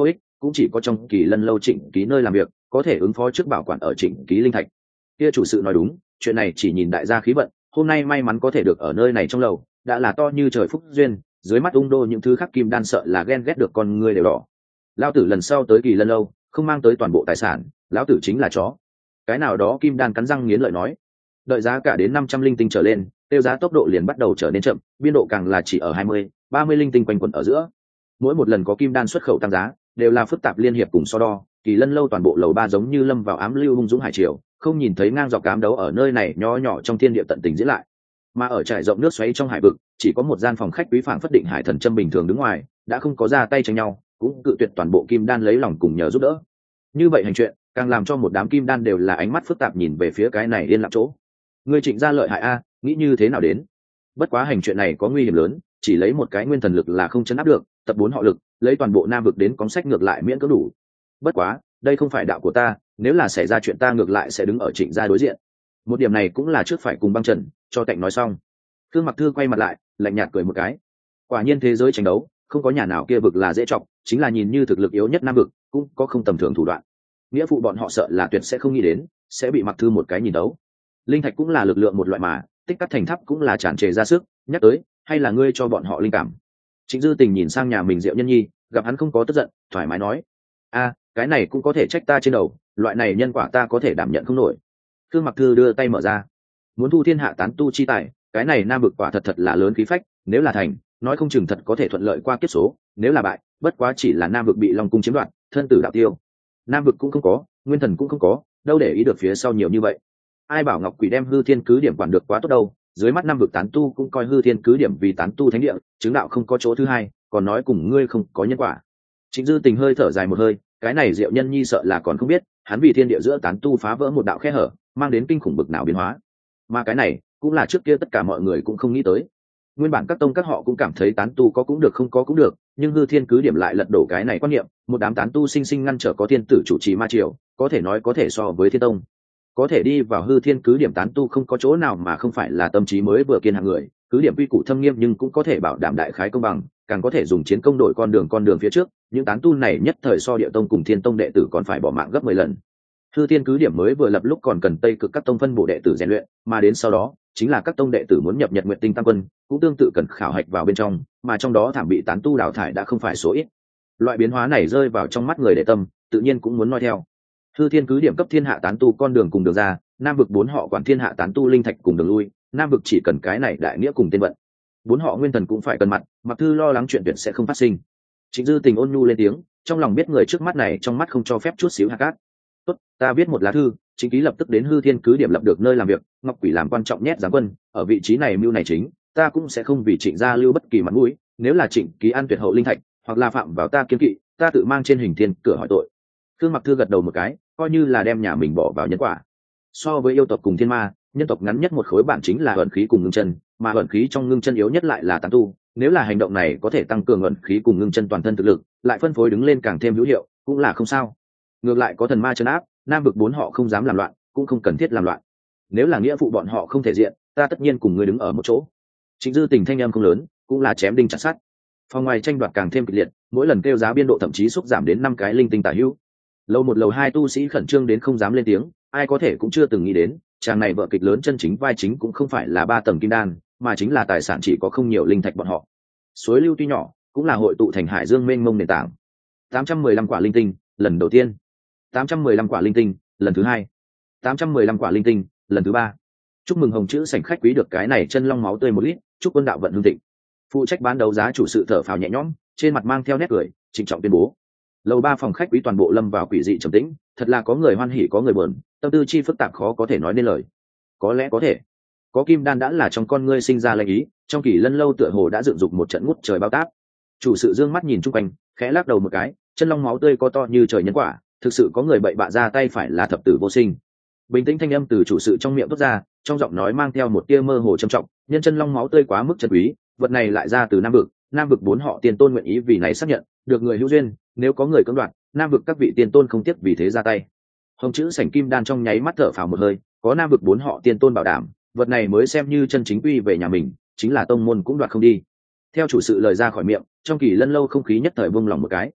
cũng chỉ có trong kỳ lân lâu Trịnh Ký nơi làm việc có thể ứng phó trước bảo quản ở Trịnh Ký linh thạch. Kia chủ sự nói đúng, chuyện này chỉ nhìn đại gia khí vận, hôm nay may mắn có thể được ở nơi này trong lầu đã là to như trời phúc duyên, dưới mắt ung đô những thứ khác kim đan sợ là ghen ghét được con người đều đỏ. Lão tử lần sau tới kỳ lân lâu không mang tới toàn bộ tài sản, lão tử chính là chó. Cái nào đó kim đan cắn răng nghiến lợi nói. Đợi giá cả đến năm trăm linh tinh trở lên, tiêu giá tốc độ liền bắt đầu trở nên chậm, biên độ càng là chỉ ở hai mươi, ba mươi linh tinh quanh quẩn ở giữa. Mỗi một lần có kim đan xuất khẩu tăng giá, đều là phức tạp liên hiệp cùng so đo, kỳ lân lâu toàn bộ lầu ba giống như lâm vào ám lưu hung dũng hải triều, không nhìn thấy ngang dọc cám đấu ở nơi này nho nhỏ trong thiên địa tận tình diễn lại. Mà ở trải rộng nước xoáy trong hải vực, chỉ có một gian phòng khách quý phảng phất định hải thần châm bình thường đứng ngoài, đã không có ra tay tranh nhau, cũng cự tuyệt toàn bộ kim đan lấy lòng cùng nhờ giúp đỡ. Như vậy hành chuyện, càng làm cho một đám kim đan đều là ánh mắt phức tạp nhìn về phía cái này yên lặng chỗ. Người Trịnh gia lợi hại a, nghĩ như thế nào đến? Bất quá hành chuyện này có nguy hiểm lớn, chỉ lấy một cái nguyên thần lực là không chấn áp được, tập bốn họ lực, lấy toàn bộ nam vực đến cóng sách ngược lại miễn cưỡng đủ. Bất quá, đây không phải đạo của ta, nếu là xảy ra chuyện ta ngược lại sẽ đứng ở Trịnh gia đối diện. Một điểm này cũng là trước phải cùng băng trần, cho Tạnh nói xong. Khương Mặc Thư quay mặt lại, lạnh nhạt cười một cái. Quả nhiên thế giới tranh đấu, không có nhà nào kia vực là dễ chọc, chính là nhìn như thực lực yếu nhất nam vực, cũng có không tầm thường thủ đoạn. Nghĩa phụ bọn họ sợ là tuyệt sẽ không nghĩ đến, sẽ bị Mặc Thư một cái nhìn đấu. Linh thạch cũng là lực lượng một loại mà, tích cắt thành tháp cũng là tràn trề ra sức, nhắc tới, hay là ngươi cho bọn họ linh cảm. Trịnh Dư Tình nhìn sang nhà mình Diệu Nhân Nhi, gặp hắn không có tức giận, thoải mái nói: "A, cái này cũng có thể trách ta trên đầu, loại này nhân quả ta có thể đảm nhận không nổi." Khương Mặc Thư đưa tay mở ra, muốn thu thiên hạ tán tu chi tài, cái này nam vực quả thật thật là lớn khí phách, nếu là thành, nói không chừng thật có thể thuận lợi qua kiếp số, nếu là bại, bất quá chỉ là nam vực bị Long cung chiếm đoạt, thân tử đạo tiêu. Nam vực cũng không có, nguyên thần cũng không có, đâu để ý được phía sau nhiều như vậy. Ai bảo Ngọc Quỷ đem hư thiên cứ điểm quản được quá tốt đâu, dưới mắt nam vực tán tu cũng coi hư thiên cứ điểm vì tán tu thánh địa, chứng đạo không có chỗ thứ hai, còn nói cùng ngươi không có nhân quả. Trịnh Dư Tình hơi thở dài một hơi, cái này Diệu Nhân Nhi sợ là còn không biết, hắn vì thiên địa giữa tán tu phá vỡ một đạo khe hở, mang đến kinh khủng bực nào biến hóa. Mà cái này cũng là trước kia tất cả mọi người cũng không nghĩ tới. Nguyên bản các tông các họ cũng cảm thấy tán tu có cũng được không có cũng được, nhưng hư thiên cứ điểm lại lật đổ cái này quan niệm, một đám tán tu sinh sinh ngăn trở có thiên tử chủ trì ma triều, có thể nói có thể so với thiên tông. Có thể đi vào hư thiên cứ điểm tán tu không có chỗ nào mà không phải là tâm trí mới vừa kiên hạng người, cứ điểm quy củ thâm nghiêm nhưng cũng có thể bảo đảm đại khái công bằng, càng có thể dùng chiến công đổi con đường con đường phía trước, những tán tu này nhất thời so địa tông cùng thiên tông đệ tử còn phải bỏ mạng gấp mười lần. Hư thiên cứ điểm mới vừa lập lúc còn cần tây cực các tông phân bổ đệ tử rèn luyện, mà đến sau đó chính là các tông đệ tử muốn nhập Nhật Nguyệt Tinh tam quân, cũng tương tự cần khảo hạch vào bên trong, mà trong đó thảm bị tán tu đào thải đã không phải số ít. Loại biến hóa này rơi vào trong mắt người đệ tâm, tự nhiên cũng muốn noi theo. Hư thiên cứ điểm cấp thiên hạ tán tu con đường cùng đường ra, nam vực bốn họ quản thiên hạ tán tu linh thạch cùng đường lui, nam vực chỉ cần cái này đại nghĩa cùng tên vận. Bốn họ nguyên thần cũng phải cần mặt, Mặc Thư lo lắng chuyện tuyệt sẽ không phát sinh. Trịnh Dư Tình ôn nhu lên tiếng, trong lòng biết người trước mắt này trong mắt không cho phép chút xíu hạt cát. Tốt, ta viết một lá thư, chính ký lập tức đến hư thiên cứ điểm lập được nơi làm việc, Ngọc Quỷ làm quan trọng nhét giáng quân, ở vị trí này mưu này chính, ta cũng sẽ không vì Trịnh gia lưu bất kỳ mặt mũi, nếu là Trịnh ký ăn tuyệt hậu linh thạch, hoặc là phạm vào ta kiên kỵ, ta tự mang trên hình thiên cửa hỏi tội. Khương Mặc Thư gật đầu một cái, coi như là đem nhà mình bỏ vào nhân quả. So với yêu tộc cùng thiên ma, nhân tộc ngắn nhất một khối bản chính là ẩn khí cùng ngưng chân, mà ẩn khí trong ngưng chân yếu nhất lại là tán tu, nếu là hành động này có thể tăng cường ẩn khí cùng ngưng chân toàn thân thực lực, lại phân phối đứng lên càng thêm hữu hiệu, cũng là không sao. Ngược lại có thần ma trấn áp, nam vực bốn họ không dám làm loạn, cũng không cần thiết làm loạn. Nếu là nghĩa phụ bọn họ không thể diện, ta tất nhiên cùng ngươi đứng ở một chỗ. Trịnh Dư Tình thanh âm không lớn, cũng là chém đinh chặt sắt. Phòng ngoài tranh đoạt càng thêm kịch liệt, mỗi lần kêu giá biên độ thậm chí xúc giảm đến năm cái linh tinh tả hữu. Lầu một lầu hai tu sĩ khẩn trương đến không dám lên tiếng, ai có thể cũng chưa từng nghĩ đến, chàng này vợ kịch lớn chân chính vai chính cũng không phải là ba tầng kim đan, mà chính là tài sản chỉ có không nhiều linh thạch bọn họ. Suối lưu tuy nhỏ, cũng là hội tụ thành hải dương mênh mông nền tảng. tám trăm mười lăm quả linh tinh, lần đầu tiên. tám trăm mười lăm quả linh tinh, lần thứ hai. tám trăm mười lăm quả linh tinh, lần thứ ba. Chúc mừng Hồng chữ sảnh khách quý được cái này chân long máu tươi một lít, chúc quân đạo vận hương thịnh. Phụ trách bán đấu giá chủ sự thở phào nhẹ nhõm, trên mặt mang theo nét cười, trịnh trọng tuyên bố. Lầu ba phòng khách quý toàn bộ lâm vào quỷ dị trầm tĩnh, thật là có người hoan hỉ có người buồn, tâm tư chi phức tạp khó có thể nói nên lời. Có lẽ có thể, có kim đan đã là trong con ngươi sinh ra lệnh ý, trong kỳ lân lâu tựa hồ đã dựng dục một trận ngút trời bao táp. Chủ sự dương mắt nhìn chung quanh, khẽ lắc đầu một cái, chân long máu tươi có to như trời nhân quả, thực sự có người bậy bạ ra tay phải là thập tử vô sinh. Bình tĩnh thanh âm từ chủ sự trong miệng tốt ra, trong giọng nói mang theo một tia mơ hồ trầm trọng, nhân chân long máu tươi quá mức chân quý, vật này lại ra từ nam vực, nam vực bốn họ tiền tôn nguyện ý vì này xác nhận, được người hữu duyên, nếu có người cưỡng đoạt, nam vực các vị tiền tôn không tiếc vì thế ra tay. Hồng chữ sảnh kim đan trong nháy mắt thở phào một hơi, có nam vực bốn họ tiền tôn bảo đảm, vật này mới xem như chân chính quy về nhà mình, chính là tông môn cũng đoạt không đi. Theo chủ sự lời ra khỏi miệng, trong kỳ lân lâu không khí nhất thời buông lòng một cái.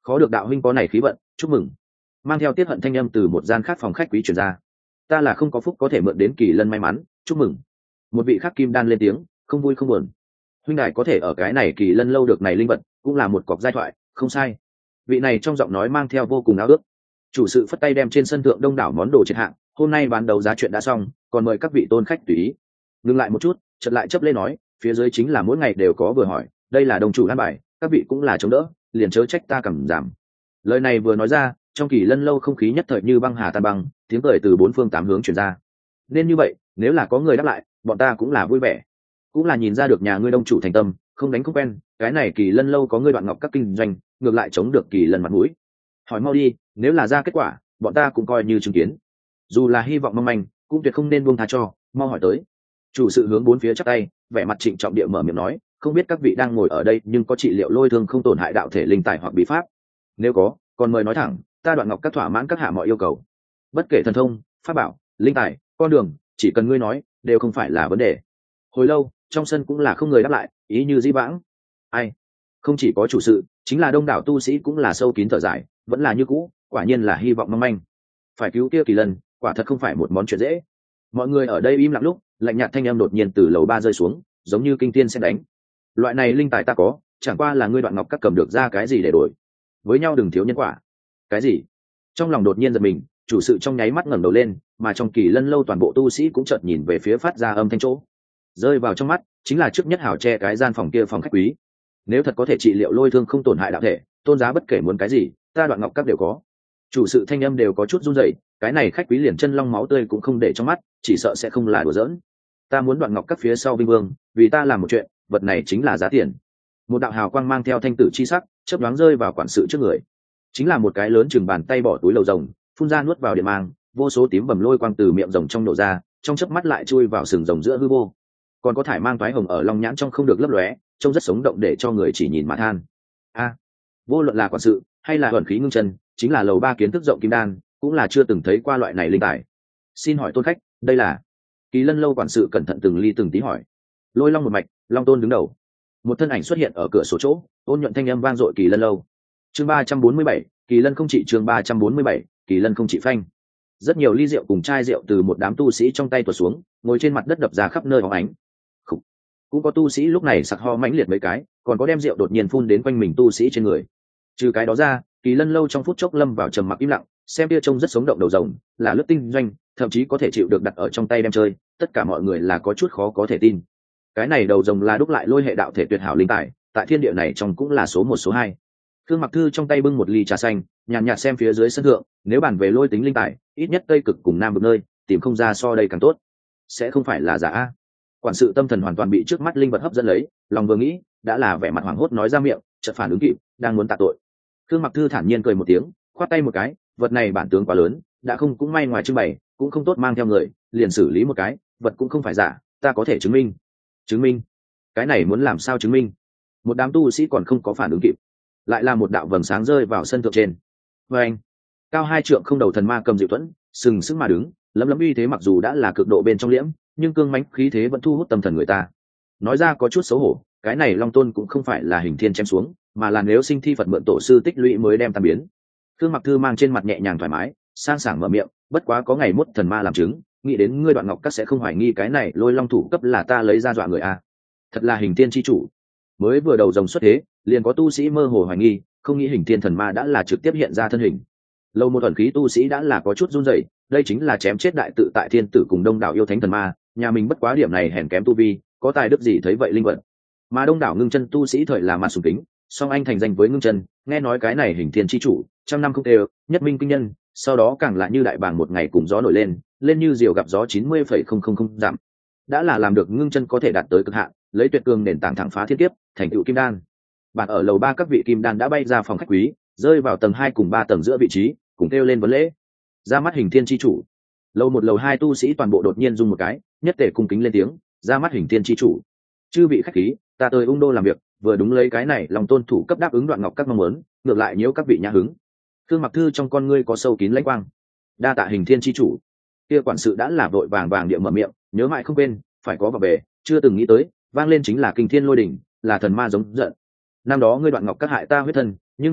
khó được đạo huynh có này khí vận, chúc mừng. Mang theo tiết hận thanh âm từ một gian khác phòng khách quý truyền ra. Ta là không có phúc có thể mượn đến kỳ lân may mắn, chúc mừng. Một vị khác kim đan lên tiếng, không vui không buồn. Huynh đại có thể ở cái này kỳ lân lâu được này linh vật, cũng là một cọc giai thoại, không sai. Vị này trong giọng nói mang theo vô cùng áo ước. Chủ sự phất tay đem trên sân thượng đông đảo món đồ triệt hạng, hôm nay bán đấu giá chuyện đã xong, còn mời các vị tôn khách tùy ý. Ngừng lại một chút, chợt lại chấp lên nói, phía dưới chính là mỗi ngày đều có vừa hỏi, đây là đồng chủ an bài, các vị cũng là chống đỡ, liền chớ trách ta cầm giảm. Lời này vừa nói ra, trong kỳ lân lâu không khí nhất thời như băng hà tan băng, tiếng cười từ bốn phương tám hướng truyền ra. Nên như vậy, nếu là có người đáp lại, bọn ta cũng là vui vẻ, cũng là nhìn ra được nhà ngươi đông chủ thành tâm, không đánh không quen, cái này kỳ lân lâu có ngươi đoạn ngọc các kinh doanh, ngược lại chống được kỳ lân mặt mũi. Hỏi mau đi, nếu là ra kết quả, bọn ta cũng coi như chứng kiến. Dù là hy vọng mong manh, cũng tuyệt không nên buông tha cho, mau hỏi tới. Chủ sự hướng bốn phía chắp tay, vẻ mặt trịnh trọng địa mở miệng nói, không biết các vị đang ngồi ở đây nhưng có trị liệu lôi thương không tổn hại đạo thể linh tài hoặc bí pháp? Nếu có, còn mời nói thẳng, ta đoạn ngọc các thỏa mãn các hạ mọi yêu cầu. Bất kể thần thông, pháp bảo, linh tài, con đường, chỉ cần ngươi nói, đều không phải là vấn đề. Hồi lâu, trong sân cũng là không người đáp lại, ý như dĩ vãng. Ai? Không chỉ có chủ sự, chính là đông đảo tu sĩ cũng là sâu kín thở dài, vẫn là như cũ, quả nhiên là hy vọng mong manh. Phải cứu kia kỳ lân, quả thật không phải một món chuyện dễ. Mọi người ở đây im lặng lúc, lạnh nhạt thanh âm đột nhiên từ lầu ba rơi xuống, giống như kinh thiên sẽ đánh. Loại này linh tài ta có, chẳng qua là ngươi đoạn ngọc các cầm được ra cái gì để đổi? Với nhau đừng thiếu nhân quả. Cái gì? Trong lòng đột nhiên giật mình, chủ sự trong nháy mắt ngẩng đầu lên, mà trong kỳ lân lâu toàn bộ tu sĩ cũng chợt nhìn về phía phát ra âm thanh chỗ. Rơi vào trong mắt, chính là trước nhất hảo che cái gian phòng kia phòng khách quý. Nếu thật có thể trị liệu lôi thương không tổn hại đạo thể, tôn giá bất kể muốn cái gì, ta đoạn ngọc các đều có. Chủ sự thanh âm đều có chút run rẩy, cái này khách quý liền chân long máu tươi cũng không để trong mắt, chỉ sợ sẽ không là đùa giỡn. Ta muốn đoạn ngọc các phía sau vinh vương, vì ta làm một chuyện, vật này chính là giá tiền. Một đạo hào quang mang theo thanh tử chi sắc, chớp nhoáng rơi vào quản sự trước người, chính là một cái lớn chừng bàn tay bỏ túi lầu rồng, phun ra nuốt vào điện mang, vô số tím bầm lôi quang từ miệng rồng trong nổ ra, trong chớp mắt lại chui vào sừng rồng giữa hư vô. Còn có thải mang toái hồng ở long nhãn trong không được lấp lóe, trông rất sống động để cho người chỉ nhìn mà than. A, vô luận là quản sự hay là thuần khí ngưng chân, chính là lầu ba kiến thức rộng kim đan, cũng là chưa từng thấy qua loại này linh tài. Xin hỏi tôn khách, đây là? Kỳ lân lâu quản sự cẩn thận từng ly từng tí hỏi. Lôi long một mạch, long tôn đứng đầu. Một thân ảnh xuất hiện ở cửa sổ chỗ, ôn nhuận thanh âm vang dội kỳ lân lâu. Chương ba trăm bốn mươi bảy, kỳ lân không chỉ chương ba trăm bốn mươi bảy, kỳ lân không chỉ phanh. Rất nhiều ly rượu cùng chai rượu từ một đám tu sĩ trong tay tuột xuống, ngồi trên mặt đất đập ra khắp nơi hóng ánh. Khủ. Cũng có tu sĩ lúc này sặc ho mãnh liệt mấy cái, còn có đem rượu đột nhiên phun đến quanh mình tu sĩ trên người. Trừ cái đó ra, kỳ lân lâu trong phút chốc lâm vào trầm mặc im lặng, xem kia trông rất sống động đầu rồng, là lướt tinh doanh, thậm chí có thể chịu được đặt ở trong tay đem chơi, tất cả mọi người là có chút khó có thể tin. Cái này đầu rồng là đúc lại lôi hệ đạo thể tuyệt hảo linh tài, tại thiên địa này trong cũng là số một số hai. Khương Mặc Thư trong tay bưng một ly trà xanh, nhàn nhạt xem phía dưới sân thượng, nếu bàn về lôi tính linh tài, ít nhất tây cực cùng nam vực nơi, tìm không ra so đây càng tốt. Sẽ không phải là giả a? Quản sự tâm thần hoàn toàn bị trước mắt linh vật hấp dẫn lấy, lòng vừa nghĩ, đã là vẻ mặt hoảng hốt nói ra miệng, chợt phản ứng kịp, đang muốn tạ tội. Khương Mặc Thư thản nhiên cười một tiếng, khoát tay một cái, vật này bản tướng quá lớn, đã không cũng may ngoài trưng bày, cũng không tốt mang theo người, liền xử lý một cái, vật cũng không phải giả, ta có thể chứng minh. Chứng minh? Cái này muốn làm sao chứng minh? Một đám tu sĩ còn không có phản ứng kịp, lại là một đạo vầng sáng rơi vào sân thượng trên. Và anh, cao hai trượng không đầu thần ma cầm diệu thuẫn, sừng sững mà đứng, lấm lấm uy thế mặc dù đã là cực độ bên trong liễm, nhưng cương mãnh khí thế vẫn thu hút tâm thần người ta. Nói ra có chút xấu hổ, cái này long tôn cũng không phải là hình thiên chém xuống, mà là nếu sinh thi Phật mượn tổ sư tích lũy mới đem tan biến. Khương Mặc Thư mang trên mặt nhẹ nhàng thoải mái, sang sảng mở miệng, bất quá có ngày mốt thần ma làm chứng, nghĩ đến ngươi Đoạn Ngọc Các sẽ không hoài nghi cái này lôi long thủ cấp là ta lấy ra dọa người a. Thật là hình tiên chi chủ. Mới vừa đầu rồng xuất thế, liền có tu sĩ mơ hồ hoài nghi, không nghĩ hình tiên thần ma đã là trực tiếp hiện ra thân hình. Lâu một ẩn khí tu sĩ đã là có chút run rẩy, đây chính là chém chết đại tự tại thiên tử cùng đông đảo yêu thánh thần ma, nhà mình bất quá điểm này hèn kém tu vi, có tài đức gì thấy vậy linh vật. Mà đông đảo ngưng chân tu sĩ thời là mặt sùng kính, song anh thành danh với ngưng chân, nghe nói cái này hình thiên chi chủ, trăm năm không đều, nhất minh kinh nhân, sau đó càng lại như đại bàng một ngày cùng gió nổi lên, lên như diều gặp gió chín mươi phẩy không không không giảm. Đã là làm được ngưng chân có thể đạt tới cực hạn, lấy tuyệt cường nền tảng thẳng phá thiên kiếp, thành tựu kim đan. Bạn ở lầu ba các vị kim đan đã bay ra phòng khách quý, rơi vào tầng hai cùng ba tầng giữa vị trí, cùng kêu lên vấn lễ. Ra mắt hình thiên chi chủ. Lầu một lầu hai tu sĩ toàn bộ đột nhiên dùng một cái, nhất tề cung kính lên tiếng, ra mắt hình thiên chi chủ. Chư vị khách khí, ta tới ung đô làm việc, vừa đúng lấy cái này lòng tôn thủ cấp đáp ứng Đoạn Ngọc Các mong muốn, ngược lại nhiễu các vị nhã hứng. Khương Mặc Thư trong con ngươi có sâu kín lãnh quang. Đa tạ hình thiên chi chủ. Kia quản sự đã là vội vàng vàng địa mở miệng, nhớ mãi không quên, phải có vào về, chưa từng nghĩ tới, vang lên chính là kinh thiên lôi đỉnh, là thần ma giống giận. Năm đó ngươi Đoạn Ngọc Các hại ta huyết thân, nhưng mà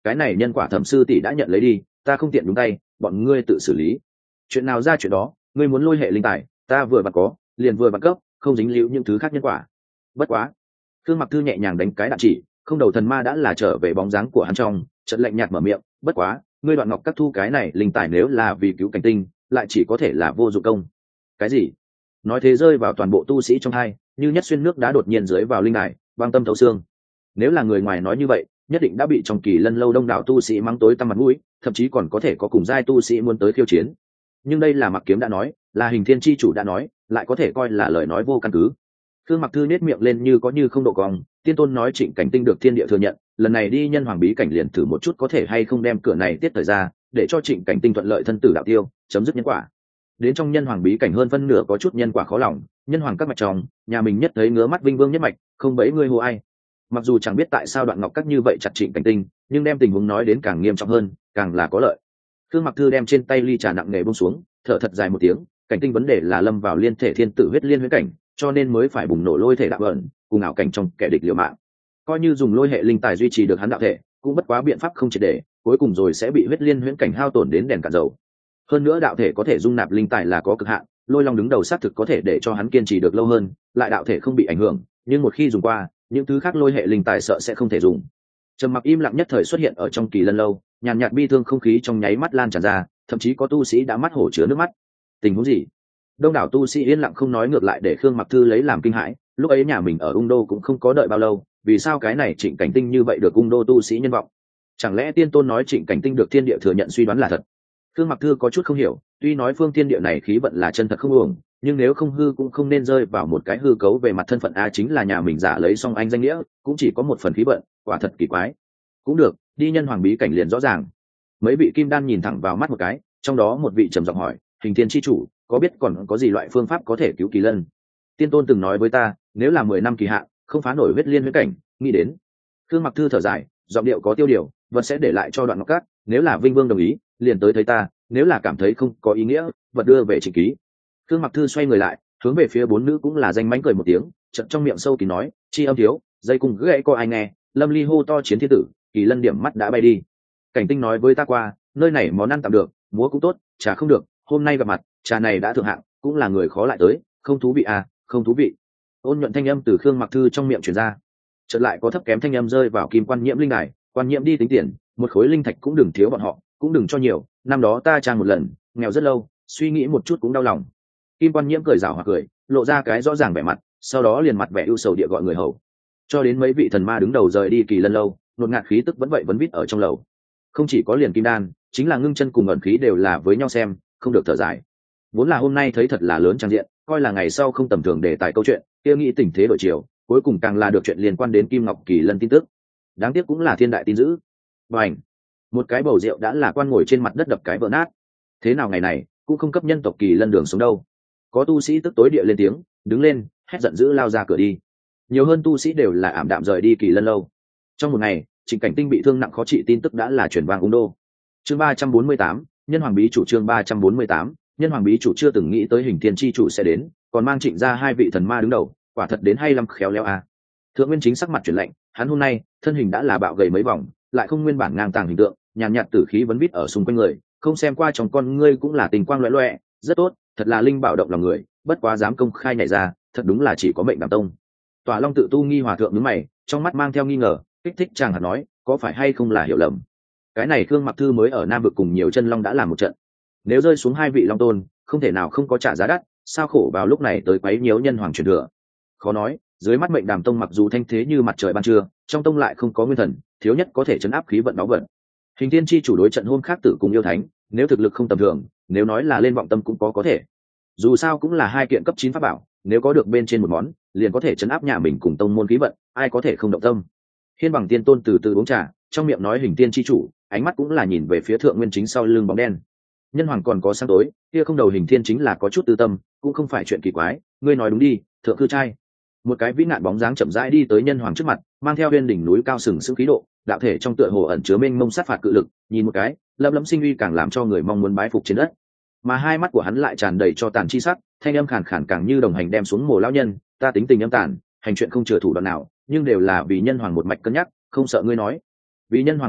cái này nhân quả thẩm sư tỷ đã nhận lấy đi, ta không tiện nhúng tay, bọn ngươi tự xử lý. Chuyện nào ra chuyện đó, ngươi muốn lôi hệ linh tài, ta vừa vặn có, liền vừa vặn cấp, không dính líu những thứ khác nhân quả. Bất quá, Khương Mặc Thư nhẹ nhàng đánh cái đạn chỉ, không đầu thần ma đã là trở về bóng dáng của hắn trong, trận lạnh nhạt mở miệng, bất quá, ngươi Đoạn Ngọc các thu cái này linh tài nếu là vì cứu cảnh tinh, lại chỉ có thể là vô dụng công. Cái gì? Nói thế rơi vào toàn bộ tu sĩ trong hai, như nhất xuyên nước đá đột nhiên dưới vào linh đài, băng tâm thấu xương. Nếu là người ngoài nói như vậy, nhất định đã bị trong Kỳ Lân lâu đông đảo tu sĩ mắng tối tăm mặt mũi, thậm chí còn có thể có cùng giai tu sĩ muốn tới khiêu chiến. Nhưng đây là Mặc Kiếm đã nói, là Hình Thiên chi chủ đã nói, lại có thể coi là lời nói vô căn cứ. Khương Mặc Thư nét miệng lên như có như không độ cong, tiên tôn nói Trịnh Cảnh Tinh được thiên địa thừa nhận, lần này đi nhân hoàng bí cảnh liền thử một chút có thể hay không đem cửa này tiết thời ra, để cho Trịnh Cảnh Tinh thuận lợi thân tử đạo tiêu, chấm dứt nhân quả. Đến trong nhân hoàng bí cảnh hơn phân nửa có chút nhân quả khó lòng, nhân hoàng các mạch trong, nhà mình nhất thấy ngứa mắt vinh vương nhất mạch, không bấy ngươi hô ai. Mặc dù chẳng biết tại sao Đoạn Ngọc các như vậy chặt Trịnh Cảnh Tinh, nhưng đem tình huống nói đến càng nghiêm trọng hơn, càng là có lợi. Khương Mặc Thư đem trên tay ly trà nặng nề buông xuống, thở thật dài một tiếng, Cảnh Tinh vấn đề là lâm vào liên thể thiên tử huyết liên huyết cảnh, cho nên mới phải bùng nổ lôi thể đạo ẩn, cùng ảo cảnh trong kẻ địch liều mạng. Coi như dùng lôi hệ linh tài duy trì được hắn đạo thể, cũng bất quá biện pháp không triệt để, cuối cùng rồi sẽ bị huyết liên huyễn cảnh hao tổn đến đèn cạn dầu. Hơn nữa đạo thể có thể dung nạp linh tài là có cực hạn, lôi long đứng đầu xác thực có thể để cho hắn kiên trì được lâu hơn, lại đạo thể không bị ảnh hưởng, nhưng một khi dùng qua, những thứ khác lôi hệ linh tài sợ sẽ không thể dùng. Trầm mặc im lặng nhất thời xuất hiện ở trong Kỳ Lân lâu, nhàn nhạt bi thương không khí trong nháy mắt lan tràn ra, thậm chí có tu sĩ đã mắt hổ chứa nước mắt. Tình huống gì? Đông đảo tu sĩ yên lặng không nói, ngược lại để Khương Mặc Thư lấy làm kinh hãi, lúc ấy nhà mình ở Ung Đô cũng không có đợi bao lâu, vì sao cái này Trịnh Cảnh Tinh như vậy được Ung Đô tu sĩ nhân vọng? Chẳng lẽ tiên tôn nói Trịnh Cảnh Tinh được thiên địa thừa nhận suy đoán là thật? Khương Mặc Thư có chút không hiểu, tuy nói phương thiên địa này khí vận là chân thật không uổng, nhưng nếu không hư cũng không nên rơi vào một cái hư cấu về mặt thân phận a, chính là nhà mình giả lấy xong anh danh nghĩa, cũng chỉ có một phần khí vận, quả thật kỳ quái. Cũng được, đi nhân hoàng bí cảnh liền rõ ràng. Mấy vị kim đan nhìn thẳng vào mắt một cái, trong đó một vị trầm giọng hỏi, Hình Thiên chi chủ, có biết còn có gì loại phương pháp có thể cứu Kỳ Lân? Tiên tôn từng nói với ta, nếu là mười năm kỳ hạn, không phá nổi huyết liên huyết cảnh, nghĩ đến. Khương Mặc Thư thở dài, giọng điệu có tiêu điều, vật sẽ để lại cho Đoạn Ngọc các, nếu là Vinh Vương đồng ý, liền tới thấy ta, nếu là cảm thấy không có ý nghĩa, vật đưa về Trịnh ký. Khương Mặc Thư xoay người lại, hướng về phía bốn nữ cũng là danh mánh cười một tiếng, chợt trong miệng sâu kín nói, chi âm thiếu, dây cùng gãy có ai nghe, Lâm Ly hô to chiến thiên tử, Kỳ Lân điểm mắt đã bay đi. Cảnh Tinh nói với ta qua, nơi này món ăn tạm được, múa cũng tốt, trà không được, hôm nay gặp mặt, trà này đã thượng hạng, cũng là người khó lại tới, không thú vị à, không thú vị. Ôn nhuận thanh âm từ Khương Mặc Thư trong miệng truyền ra, chợt lại có thấp kém thanh âm rơi vào Kim Quan Nhiễm linh đài, Quan Nhiễm đi tính tiền, một khối linh thạch cũng đừng thiếu bọn họ, cũng đừng cho nhiều, năm đó ta trang một lần, nghèo rất lâu, suy nghĩ một chút cũng đau lòng. Kim Quan Nhiễm cười rảo hoặc cười, lộ ra cái rõ ràng vẻ mặt, sau đó liền mặt vẻ ưu sầu địa gọi người hầu. Cho đến mấy vị thần ma đứng đầu rời đi Kỳ Lân lâu, nột ngạt khí tức vẫn vậy vẫn vít ở trong lầu. Không chỉ có liền kim đan, chính là ngưng chân cùng ẩn khí đều là với nhau xem, không được thở dài. Vốn là hôm nay thấy thật là lớn trang diện, coi là ngày sau không tầm thường để tài câu chuyện, kia nghĩ tình thế đổi chiều, cuối cùng càng là được chuyện liên quan đến Kim Ngọc Kỳ Lân tin tức. Đáng tiếc cũng là thiên đại tin dữ. Bành! Một cái bầu rượu đã là quan ngồi trên mặt đất đập cái vỡ nát. Thế nào ngày này cũng không cấp nhân tộc Kỳ Lân đường sống đâu. Có tu sĩ tức tối địa lên tiếng, đứng lên, hét giận dữ lao ra cửa đi. Nhiều hơn tu sĩ đều là ảm đạm rời đi Kỳ Lân lâu. Trong một ngày, Trịnh Cảnh Tinh bị thương nặng khó trị tin tức đã là truyền vang Ung Đô. Chương ba trăm bốn mươi tám, nhân hoàng bí chủ chương ba trăm bốn mươi tám, nhân hoàng bí chủ chưa từng nghĩ tới Hình Thiên chi chủ sẽ đến, còn mang Trịnh ra hai vị thần ma đứng đầu, quả thật đến hay lắm khéo léo à. Thượng Nguyên Chính sắc mặt chuyển lạnh, hắn hôm nay, thân hình đã là bạo gầy mấy vòng, lại không nguyên bản ngang tàng hình tượng, nhàn nhạt, nhạt tử khí vấn vít ở xung quanh người, không xem qua trong con ngươi cũng là tình quang loé loé, rất tốt, thật là linh bảo động lòng người, bất quá dám công khai nhảy ra, thật đúng là chỉ có mệnh đảm tông. Tòa Long tự tu nghi hòa thượng nhướng mày, trong mắt mang theo nghi ngờ, kích thích chàng hạt nói, có phải hay không là hiểu lầm. Cái này Khương Mặc Thư mới ở Nam vực cùng nhiều chân long đã làm một trận, nếu rơi xuống hai vị long tôn, không thể nào không có trả giá đắt, sao khổ vào lúc này tới quấy nhiễu nhân hoàng truyền thừa. Khó nói, dưới mắt mệnh đàm tông mặc dù thanh thế như mặt trời ban trưa, trong tông lại không có nguyên thần, thiếu nhất có thể chấn áp khí vận báu vận. Hình Thiên chi chủ đối trận hôm khác tử cùng yêu thánh, nếu thực lực không tầm thường, nếu nói là lên vọng tâm cũng có có thể. Dù sao cũng là hai kiện cấp chín pháp bảo, nếu có được bên trên một món, liền có thể chấn áp nhà mình cùng tông môn khí vận, ai có thể không động tâm. Hiên Bằng Tiên Tôn từ từ uống trà, trong miệng nói Hình Thiên chi chủ, ánh mắt cũng là nhìn về phía Thượng Nguyên Chính sau lưng bóng đen. Nhân hoàng còn có sáng tối, kia không đầu Hình Thiên chính là có chút tư tâm, cũng không phải chuyện kỳ quái, ngươi nói đúng đi, thượng cư trai. Một cái vĩ nạn bóng dáng chậm rãi đi tới nhân hoàng trước mặt, mang theo viên đỉnh núi cao sừng sững khí độ, đạo thể trong tựa hồ ẩn chứa mênh mông sát phạt cự lực, nhìn một cái, lấm lấm sinh uy càng làm cho người mong muốn bái phục trên đất. Mà hai mắt của hắn lại tràn đầy cho tàn chi sắc, thanh âm khàn khàn càng như đồng hành đem xuống mồ lão nhân, ta tính tình âm tàn, hành chuyện không chừa thủ đoạn nào, nhưng đều là vì nhân hoàng một mạch cân nhắc, không sợ ngươi nói. Vì nhân hoàng một mạch,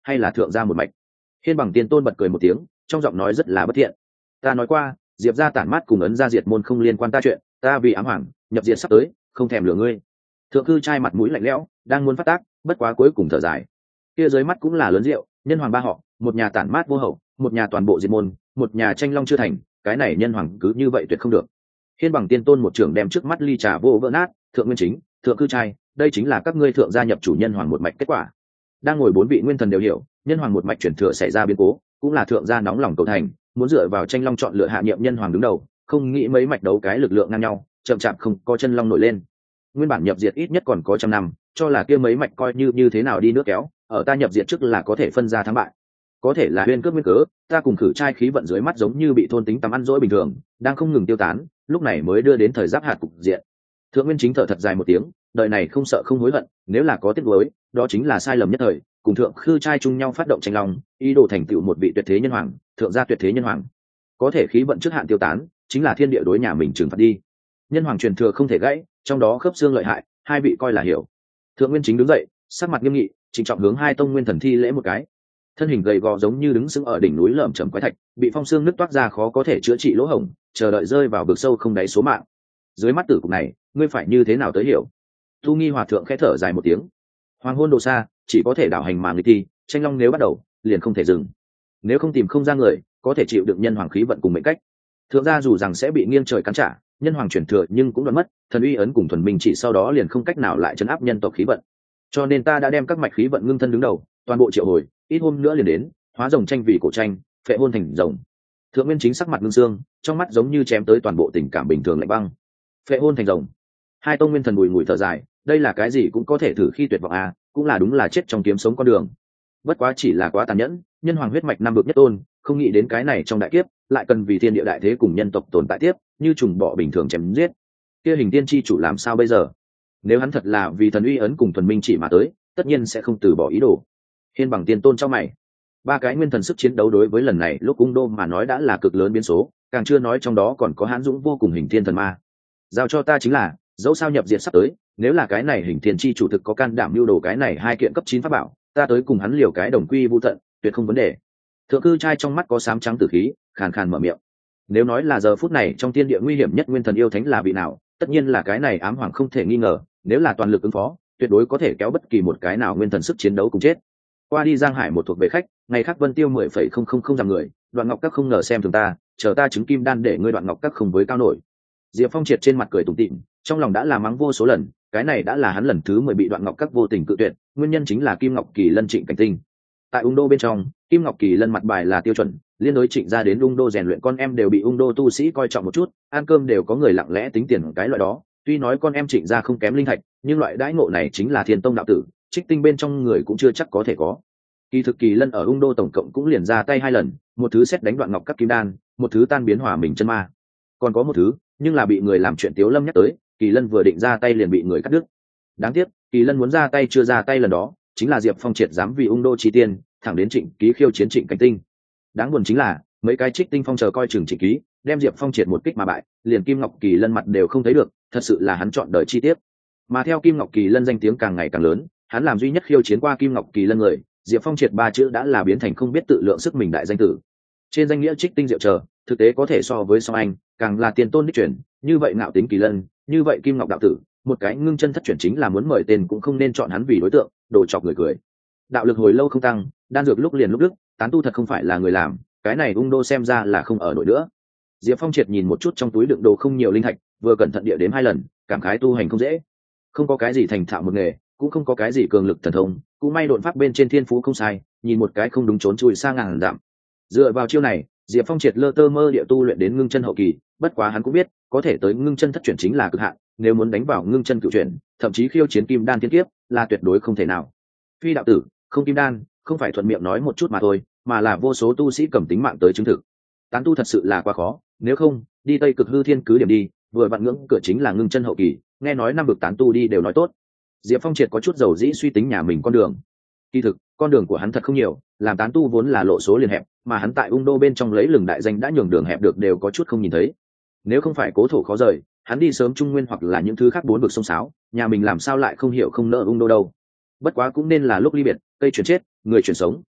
hay là thượng gia một mạch? Hiên Bằng Tiên Tôn bật cười một tiếng, trong giọng nói rất là bất thiện. Ta nói qua, Diệp gia tản mát cùng ấn gia diệt môn không liên quan ta chuyện, ta vì ám hoàng nhập diệt sắp tới, không thèm lừa ngươi. Thượng cư trai mặt mũi lạnh lẽo, đang muốn phát tác, bất quá cuối cùng thở dài. Kia dưới mắt cũng là lớn rượu, nhân hoàng ba họ, một nhà tản mát vô hậu, một nhà toàn bộ diệt môn, một nhà tranh long chưa thành, cái này nhân hoàng cứ như vậy tuyệt không được. Hiên Bằng Tiên Tôn một trưởng đem trước mắt ly trà vô vỡ nát, thượng nguyên chính, thượng cư trai, đây chính là các ngươi thượng gia nhập chủ nhân hoàng một mạch kết quả. Đang ngồi bốn vị nguyên thần đều hiểu, nhân hoàng một mạch chuyển thừa xảy ra biến cố, cũng là thượng gia nóng lòng cầu thành, muốn dựa vào tranh long chọn lựa hạ nhiệm nhân hoàng đứng đầu, không nghĩ mấy mạch đấu cái lực lượng ngang nhau, chậm chạp không có chân long nổi lên. Nguyên bản nhập diệt ít nhất còn có trăm năm, cho là kia mấy mạch coi như như thế nào đi nước kéo, ở ta nhập diệt trước là có thể phân ra thắng bại. Có thể là huyên cướp nguyên cớ, ta cùng khử trai khí vận dưới mắt giống như bị thôn tính tắm ăn dỗi bình thường, đang không ngừng tiêu tán, lúc này mới đưa đến thời giáp hạt cục diện. Thượng nguyên chính thở thật dài một tiếng, đời này không sợ không hối hận, nếu là có tiếc nuối, đó chính là sai lầm nhất thời, cùng thượng khư trai chung nhau phát động tranh long, ý đồ thành tựu một vị tuyệt thế nhân hoàng, thượng gia tuyệt thế nhân hoàng. Có thể khí vận trước hạn tiêu tán, chính là thiên địa đối nhà mình trừng phạt đi. Nhân hoàng truyền thừa không thể gãy, trong đó khớp xương lợi hại, hai vị coi là hiểu. Thượng nguyên chính đứng dậy, sắc mặt nghiêm nghị, trịnh trọng hướng hai tông nguyên thần thi lễ một cái. Thân hình gầy gò giống như đứng sững ở đỉnh núi lởm chởm quái thạch, bị phong xương nứt toát ra khó có thể chữa trị lỗ hổng, chờ đợi rơi vào vực sâu không đáy số mạng. Dưới mắt tử cục này, ngươi phải như thế nào tới hiểu? Tu Nghi hòa thượng khẽ thở dài một tiếng. Hoàng hôn đồ xa, chỉ có thể đảo hành mà người thi, tranh long nếu bắt đầu, liền không thể dừng. Nếu không tìm không ra người, có thể chịu đựng nhân hoàng khí vận cùng mệnh cách. Thượng gia dù rằng sẽ bị nghiêng trời cắn trả, nhân hoàng chuyển thừa nhưng cũng đoán mất, thần uy ấn cùng thuần minh chỉ sau đó liền không cách nào lại chấn áp nhân tộc khí vận. Cho nên ta đã đem các mạch khí vận ngưng thân đứng đầu, toàn bộ triệu hồi, ít hôm nữa liền đến, hóa rồng tranh vì cổ tranh, phệ hôn thành rồng. Thượng nguyên chính sắc mặt ngưng xương, trong mắt giống như chém tới toàn bộ tình cảm bình thường lạnh băng. Phệ hôn thành rồng. Hai tông nguyên thần bùi ngùi thở dài, đây là cái gì cũng có thể thử khi tuyệt vọng à, cũng là đúng là chết trong kiếm sống con đường. Bất quá chỉ là quá tàn nhẫn, nhân hoàng huyết mạch năm bậc nhất tôn, không nghĩ đến cái này trong đại kiếp, lại cần vì thiên địa đại thế cùng nhân tộc tồn tại tiếp, như trùng bọ bình thường chém giết. Kia hình tiên chi chủ làm sao bây giờ? Nếu hắn thật là vì thần uy ấn cùng thuần minh chỉ mà tới, tất nhiên sẽ không từ bỏ ý đồ. Hiên Bằng Tiên Tôn trong mày, ba cái nguyên thần sức chiến đấu đối với lần này lúc ung đô mà nói đã là cực lớn biến số, càng chưa nói trong đó còn có hãn dũng vô cùng hình thiên thần ma. Giao cho ta chính là, dẫu sao nhập diệt sắp tới, nếu là cái này hình thiên chi chủ thực có can đảm lưu đồ cái này hai kiện cấp chín pháp bảo, ta tới cùng hắn liều cái đồng quy vu tận, tuyệt không vấn đề. Thượng cư trai trong mắt có xám trắng tử khí, khàn khàn mở miệng. Nếu nói là giờ phút này trong thiên địa nguy hiểm nhất nguyên thần yêu thánh là vị nào, tất nhiên là cái này ám hoàng không thể nghi ngờ, nếu là toàn lực ứng phó, tuyệt đối có thể kéo bất kỳ một cái nào nguyên thần sức chiến đấu cùng chết. Qua đi Giang Hải một thuộc về khách, ngày khác Vân Tiêu mười phẩy không không không dặm người, Đoạn Ngọc Các không ngờ xem thường ta, chờ ta chứng kim đan để ngươi Đoạn Ngọc Các không với cao nổi. Diệp Phong triệt trên mặt cười tủm tỉm, trong lòng đã là mắng vô số lần, cái này đã là hắn lần thứ mười bị Đoạn Ngọc Các vô tình cự tuyệt, nguyên nhân chính là Kim Ngọc Kỳ Lân Trịnh Cảnh Tinh. Tại Ung Đô bên trong, Kim Ngọc Kỳ Lân mặt bài là tiêu chuẩn, liên đối Trịnh ra đến Ung Đô rèn luyện con em đều bị Ung Đô tu sĩ coi trọng một chút, ăn cơm đều có người lặng lẽ tính tiền cái loại đó. Tuy nói con em Trịnh ra không kém linh thạch, nhưng loại đãi ngộ này chính là thiên tông đạo tử, Trích Tinh bên trong người cũng chưa chắc có thể có. Kỳ thực Kỳ Lân ở Ung Đô tổng cộng cũng liền ra tay hai lần, một thứ xét đánh Đoạn Ngọc Các kim đan, một thứ tan biến hỏa mình chân ma. Còn có một thứ, nhưng là bị người làm chuyện Tiếu Lâm nhắc tới, Kỳ Lân vừa định ra tay liền bị người cắt đứt. Đáng tiếc, Kỳ Lân muốn ra tay chưa ra tay lần đó, chính là Diệp Phong triệt dám vì Ung Đô chi tiên, thẳng đến Trịnh Ký khiêu chiến Trịnh Cảnh Tinh. Đáng buồn chính là, mấy cái Trích Tinh phong chờ coi chừng Trịnh Ký, đem Diệp Phong triệt một kích mà bại, liền Kim Ngọc Kỳ Lân mặt đều không thấy được, thật sự là hắn chọn đời chi tiết. Mà theo Kim Ngọc Kỳ Lân danh tiếng càng ngày càng lớn, hắn làm duy nhất khiêu chiến qua Kim Ngọc Kỳ Lân người, Diệp Phong triệt ba chữ đã là biến thành không biết tự lượng sức mình đại danh tử. Trên danh nghĩa Trích Tinh diệu chờ, thực tế có thể so với Song Anh, càng là tiền tôn đích truyền, như vậy ngạo tính Kỳ Lân, như vậy Kim Ngọc đạo tử, một cái ngưng chân thất truyền chính là muốn mời tên cũng không nên chọn hắn vì đối tượng, đồ chọc người cười. Đạo lực hồi lâu không tăng, đan dược lúc liền lúc đức, tán tu thật không phải là người làm, cái này Ung Đô xem ra là không ở nổi nữa. Diệp Phong triệt nhìn một chút trong túi đựng đồ không nhiều linh thạch, vừa cẩn thận địa đếm hai lần, cảm khái tu hành không dễ. Không có cái gì thành thạo một nghề, cũng không có cái gì cường lực thần thông, cũng may độn pháp bên trên thiên phú không sai, nhìn một cái không đúng trốn chui xa ngàn dặm. Dựa vào chiêu này, Diệp Phong triệt lơ tơ mơ địa tu luyện đến ngưng chân hậu kỳ, bất quá hắn cũng biết, có thể tới ngưng chân thất chuyển chính là cực hạn, nếu muốn đánh vào ngưng chân cửu chuyển, thậm chí khiêu chiến kim đan thiên kiếp, là tuyệt đối không thể nào. Phi đạo tử, không kim đan, không phải thuận miệng nói một chút mà thôi, mà là vô số tu sĩ cầm tính mạng tới chứng thực. Tán tu thật sự là quá khó, nếu không, đi Tây Cực Hư Thiên cứ điểm đi, vừa vặn ngưỡng cửa chính là ngưng chân hậu kỳ, nghe nói năm bậc tán tu đi đều nói tốt. Diệp Phong triệt có chút dầu dĩ suy tính nhà mình con đường. Kỳ thực, con đường của hắn thật không nhiều, làm tán tu vốn là lộ số liền hẹp, mà hắn tại Ung Đô bên trong lấy lừng đại danh đã nhường đường hẹp được đều có chút không nhìn thấy. Nếu không phải cố thổ khó rời, hắn đi sớm Trung Nguyên hoặc là những thứ khác bốn vực sông sáo, nhà mình làm sao lại không hiểu không nỡ Ung Đô đâu. Bất quá cũng nên là lúc ly biệt, cây chuyển chết, người chuyển sống,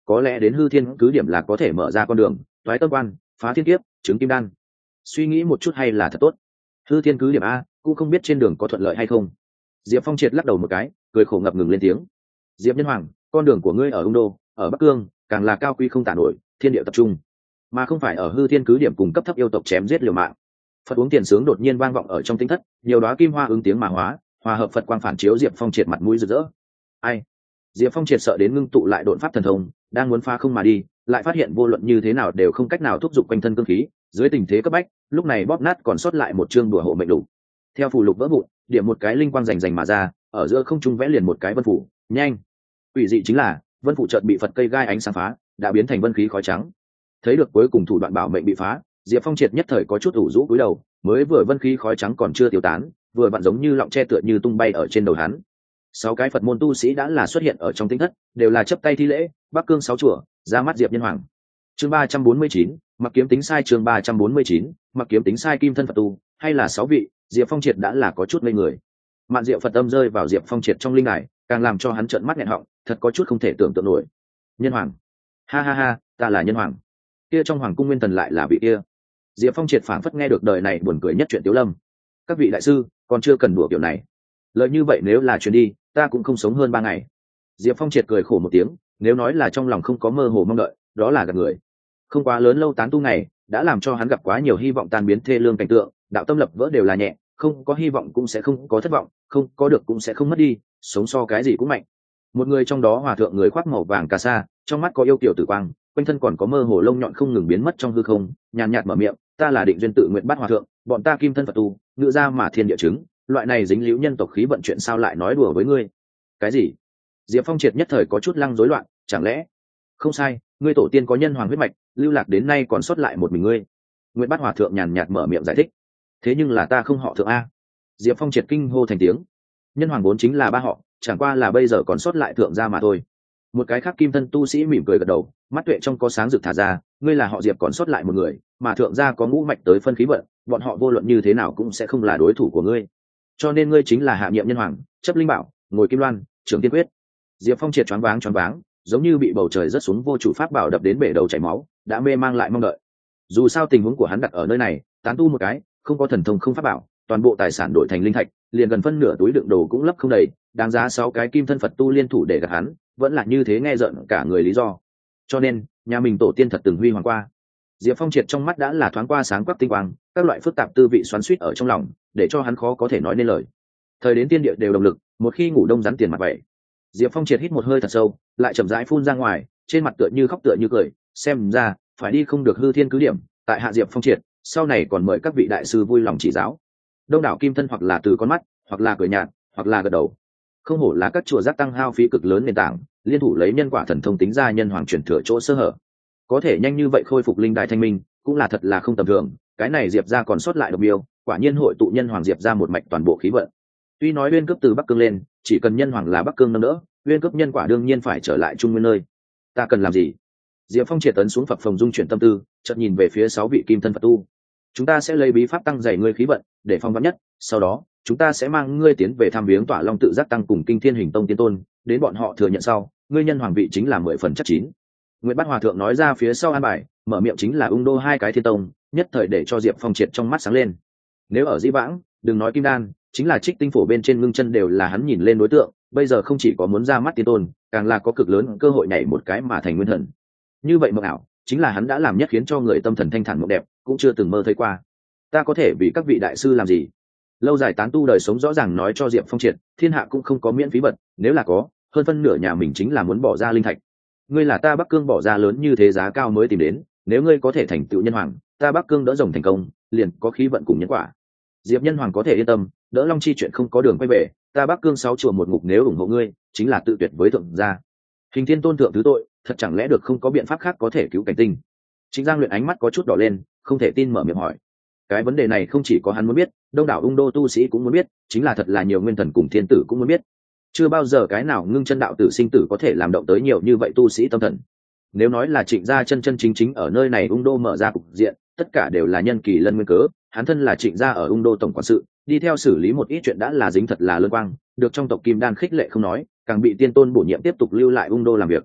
có lẽ đến hư thiên cứ điểm là có thể mở ra con đường toái tâm quan, phá thiên kiếp, chứng kim đan. Suy nghĩ một chút hay là thật tốt. Hư thiên cứ điểm a, cũng không biết trên đường có thuận lợi hay không. Diệp Phong triệt lắc đầu một cái, cười khổ ngập ngừng lên tiếng. Diệp Nhân Hoàng, con đường của ngươi ở ung đô, ở Bắc Cương, càng là cao quý không tả nổi, thiên địa tập trung, mà không phải ở hư thiên cứ điểm cùng cấp thấp yêu tộc chém giết liều mạng. Phật uống tiền sướng đột nhiên vang vọng ở trong tinh thất, nhiều đóa kim hoa ứng tiếng mà hóa, hòa hợp Phật quang phản chiếu Diệp Phong triệt mặt mũi rực rỡ. Ai? Diệp Phong triệt sợ đến ngưng tụ lại độn pháp thần thông, đang muốn phá không mà đi, lại phát hiện vô luận như thế nào đều không cách nào thúc giục quanh thân cương khí, dưới tình thế cấp bách, lúc này bóp nát còn sót lại một chương đùa hộ mệnh đủ. Theo phù lục vỡ vụn, điểm một cái linh quang rành rành mà ra, ở giữa không trung vẽ liền một cái vân phủ, nhanh. Quỷ dị chính là, vân phủ chợt bị Phật cây gai ánh sáng phá, đã biến thành vân khí khói trắng. Thấy được cuối cùng thủ đoạn bảo mệnh bị phá, Diệp Phong triệt nhất thời có chút ủ rũ cúi đầu, mới vừa vân khí khói trắng còn chưa tiêu tán, vừa vặn giống như lọng che tựa như tung bay ở trên đầu hắn. Sáu cái Phật môn tu sĩ đã là xuất hiện ở trong tinh thất, đều là chấp tay thi lễ, Bắc Cương sáu chùa, ra mắt Diệp Nhân Hoàng. Chương ba trăm bốn mươi chín, mặc kiếm tính sai chương ba trăm bốn mươi chín, mặc kiếm tính sai kim thân Phật tu, hay là sáu vị, Diệp Phong triệt đã là có chút ngây người. Mạn diệu Phật âm rơi vào Diệp Phong triệt trong linh đài, càng làm cho hắn trợn mắt nghẹn họng, thật có chút không thể tưởng tượng nổi. Nhân Hoàng, ha ha ha, ta là Nhân Hoàng. Kia trong hoàng cung nguyên thần lại là vị kia. Diệp Phong triệt phảng phất nghe được đời này buồn cười nhất chuyện Tiếu Lâm. Các vị đại sư, còn chưa cần đùa kiểu này. Lợi như vậy nếu là chuyến đi, ta cũng không sống hơn ba ngày. Diệp Phong triệt cười khổ một tiếng, nếu nói là trong lòng không có mơ hồ mong đợi, đó là gạt người. Không quá lớn lâu tán tu ngày, đã làm cho hắn gặp quá nhiều hy vọng tan biến thê lương cảnh tượng, đạo tâm lập vỡ đều là nhẹ, không có hy vọng cũng sẽ không có thất vọng, không có được cũng sẽ không mất đi, sống so cái gì cũng mạnh. Một người trong đó hòa thượng người khoác màu vàng cà sa, trong mắt có yêu kiều tử quang, quanh thân còn có mơ hồ lông nhọn không ngừng biến mất trong hư không, nhàn nhạt mở miệng, ta là Định Duyên tự nguyện bắt hòa thượng, bọn ta kim thân Phật tu, ngự ra mà thiên địa chứng, loại này dính líu nhân tộc khí vận chuyện sao lại nói đùa với ngươi? Cái gì? Diệp Phong triệt nhất thời có chút lăng rối loạn, chẳng lẽ? Không sai, ngươi tổ tiên có nhân hoàng huyết mạch, lưu lạc đến nay còn sót lại một mình ngươi. Nguyệt Bát hòa thượng nhàn nhạt mở miệng giải thích. Thế nhưng là ta không họ thượng a. Diệp Phong triệt kinh hô thành tiếng. Nhân hoàng vốn chính là ba họ, chẳng qua là bây giờ còn sót lại thượng gia mà thôi. Một cái khác kim thân tu sĩ mỉm cười gật đầu, mắt tuệ trong có sáng rực thả ra, ngươi là họ Diệp còn sót lại một người, mà thượng gia có ngũ mạch tới phân khí vận, bọn họ vô luận như thế nào cũng sẽ không là đối thủ của ngươi. Cho nên ngươi chính là hạ nhiệm nhân hoàng, chấp linh bảo, ngồi kim loan, trưởng tiên quyết. Diệp Phong triệt choáng váng choáng váng, giống như bị bầu trời rớt xuống vô chủ pháp bảo đập đến bể đầu chảy máu, đã mê mang lại mong đợi. Dù sao tình huống của hắn đặt ở nơi này, tán tu một cái, không có thần thông không pháp bảo, toàn bộ tài sản đổi thành linh thạch, liền gần phân nửa túi đựng đồ cũng lấp không đầy, đáng giá sáu cái kim thân Phật tu liên thủ để gạt hắn, vẫn là như thế nghe giận cả người lý do. Cho nên, nhà mình tổ tiên thật từng huy hoàng qua. Diệp Phong triệt trong mắt đã là thoáng qua sáng quắc tinh quang, các loại phức tạp tư vị xoắn xuýt ở trong lòng, để cho hắn khó có thể nói nên lời. Thời đến tiên địa đều động lực, một khi ngủ đông rắn tiền mặt vậy. Diệp Phong triệt hít một hơi thật sâu, lại chậm rãi phun ra ngoài, trên mặt tựa như khóc tựa như cười, xem ra phải đi không được hư thiên cứ điểm, tại hạ Diệp Phong triệt, sau này còn mời các vị đại sư vui lòng chỉ giáo. Đông đảo kim thân hoặc là từ con mắt, hoặc là cười nhạt, hoặc là gật đầu. Không hổ là các chùa giác tăng hao phí cực lớn nền tảng, liên thủ lấy nhân quả thần thông tính ra nhân hoàng truyền thừa chỗ sơ hở, có thể nhanh như vậy khôi phục linh đài thanh minh, cũng là thật là không tầm thường. Cái này Diệp gia còn sót lại độc biêu, quả nhiên hội tụ nhân hoàng Diệp gia một mạch toàn bộ khí vận. Tuy nói uyên cướp từ Bắc Cương lên, chỉ cần nhân hoàng là Bắc Cương nâng đỡ, uyên cướp nhân quả đương nhiên phải trở lại trung nguyên nơi. Ta cần làm gì? Diệp Phong triệt tấn xuống Phật phòng dung chuyển tâm tư, chợt nhìn về phía sáu vị kim thân Phật tu. Chúng ta sẽ lấy bí pháp tăng dày ngươi khí vận, để phong vắn nhất, sau đó chúng ta sẽ mang ngươi tiến về thăm viếng Tỏa Long tự giác tăng cùng Kinh Thiên Hình Tông tiên tôn, đến bọn họ thừa nhận sau, ngươi nhân hoàng vị chính là mười phần chắc chín. Nguyệt Bát hòa thượng nói ra phía sau an bài, mở miệng chính là ung đô hai cái thiên tông, nhất thời để cho Diệp Phong triệt trong mắt sáng lên. Nếu ở Dĩ Vãng, đừng nói kim đan, chính là trích tinh phổ bên trên ngưng chân đều là hắn nhìn lên đối tượng, bây giờ không chỉ có muốn ra mắt tiên tôn, càng là có cực lớn cơ hội nhảy một cái mà thành nguyên thần. Như vậy mộng ảo, chính là hắn đã làm nhất khiến cho người tâm thần thanh thản mộng đẹp, cũng chưa từng mơ thấy qua. Ta có thể vì các vị đại sư làm gì? Lâu dài tán tu đời sống rõ ràng nói cho Diệp Phong triệt, thiên hạ cũng không có miễn phí vật, nếu là có, hơn phân nửa nhà mình chính là muốn bỏ ra linh thạch. Ngươi là ta Bắc Cương bỏ ra lớn như thế giá cao mới tìm đến, nếu ngươi có thể thành tựu nhân hoàng, ta Bắc Cương đỡ rồng thành công, liền có khí vận cùng nhân quả. Diệp nhân hoàng có thể yên tâm, đỡ Long Chi chuyện không có đường quay về, ta Bắc Cương sáu chùa một ngục nếu ủng hộ ngươi, chính là tự tuyệt với thượng gia. Hình Thiên tôn thượng thứ tội, thật chẳng lẽ được không có biện pháp khác có thể cứu cảnh tinh? Chính Giang Luyện ánh mắt có chút đỏ lên, không thể tin mở miệng hỏi. Cái vấn đề này không chỉ có hắn muốn biết, đông đảo ung đô tu sĩ cũng muốn biết, chính là thật là nhiều nguyên thần cùng thiên tử cũng muốn biết. Chưa bao giờ cái nào ngưng chân đạo tử sinh tử có thể làm động tới nhiều như vậy tu sĩ tâm thần. Nếu nói là Trịnh gia chân chân chính chính ở nơi này ung đô mở ra cục diện, tất cả đều là nhân kỳ lân nguyên cớ. Hắn thân là Trịnh gia ở ung đô tổng quản sự, đi theo xử lý một ít chuyện đã là dính thật là lân quang, được trong tộc Kim Đan khích lệ không nói, càng bị tiên tôn bổ nhiệm tiếp tục lưu lại ung đô làm việc.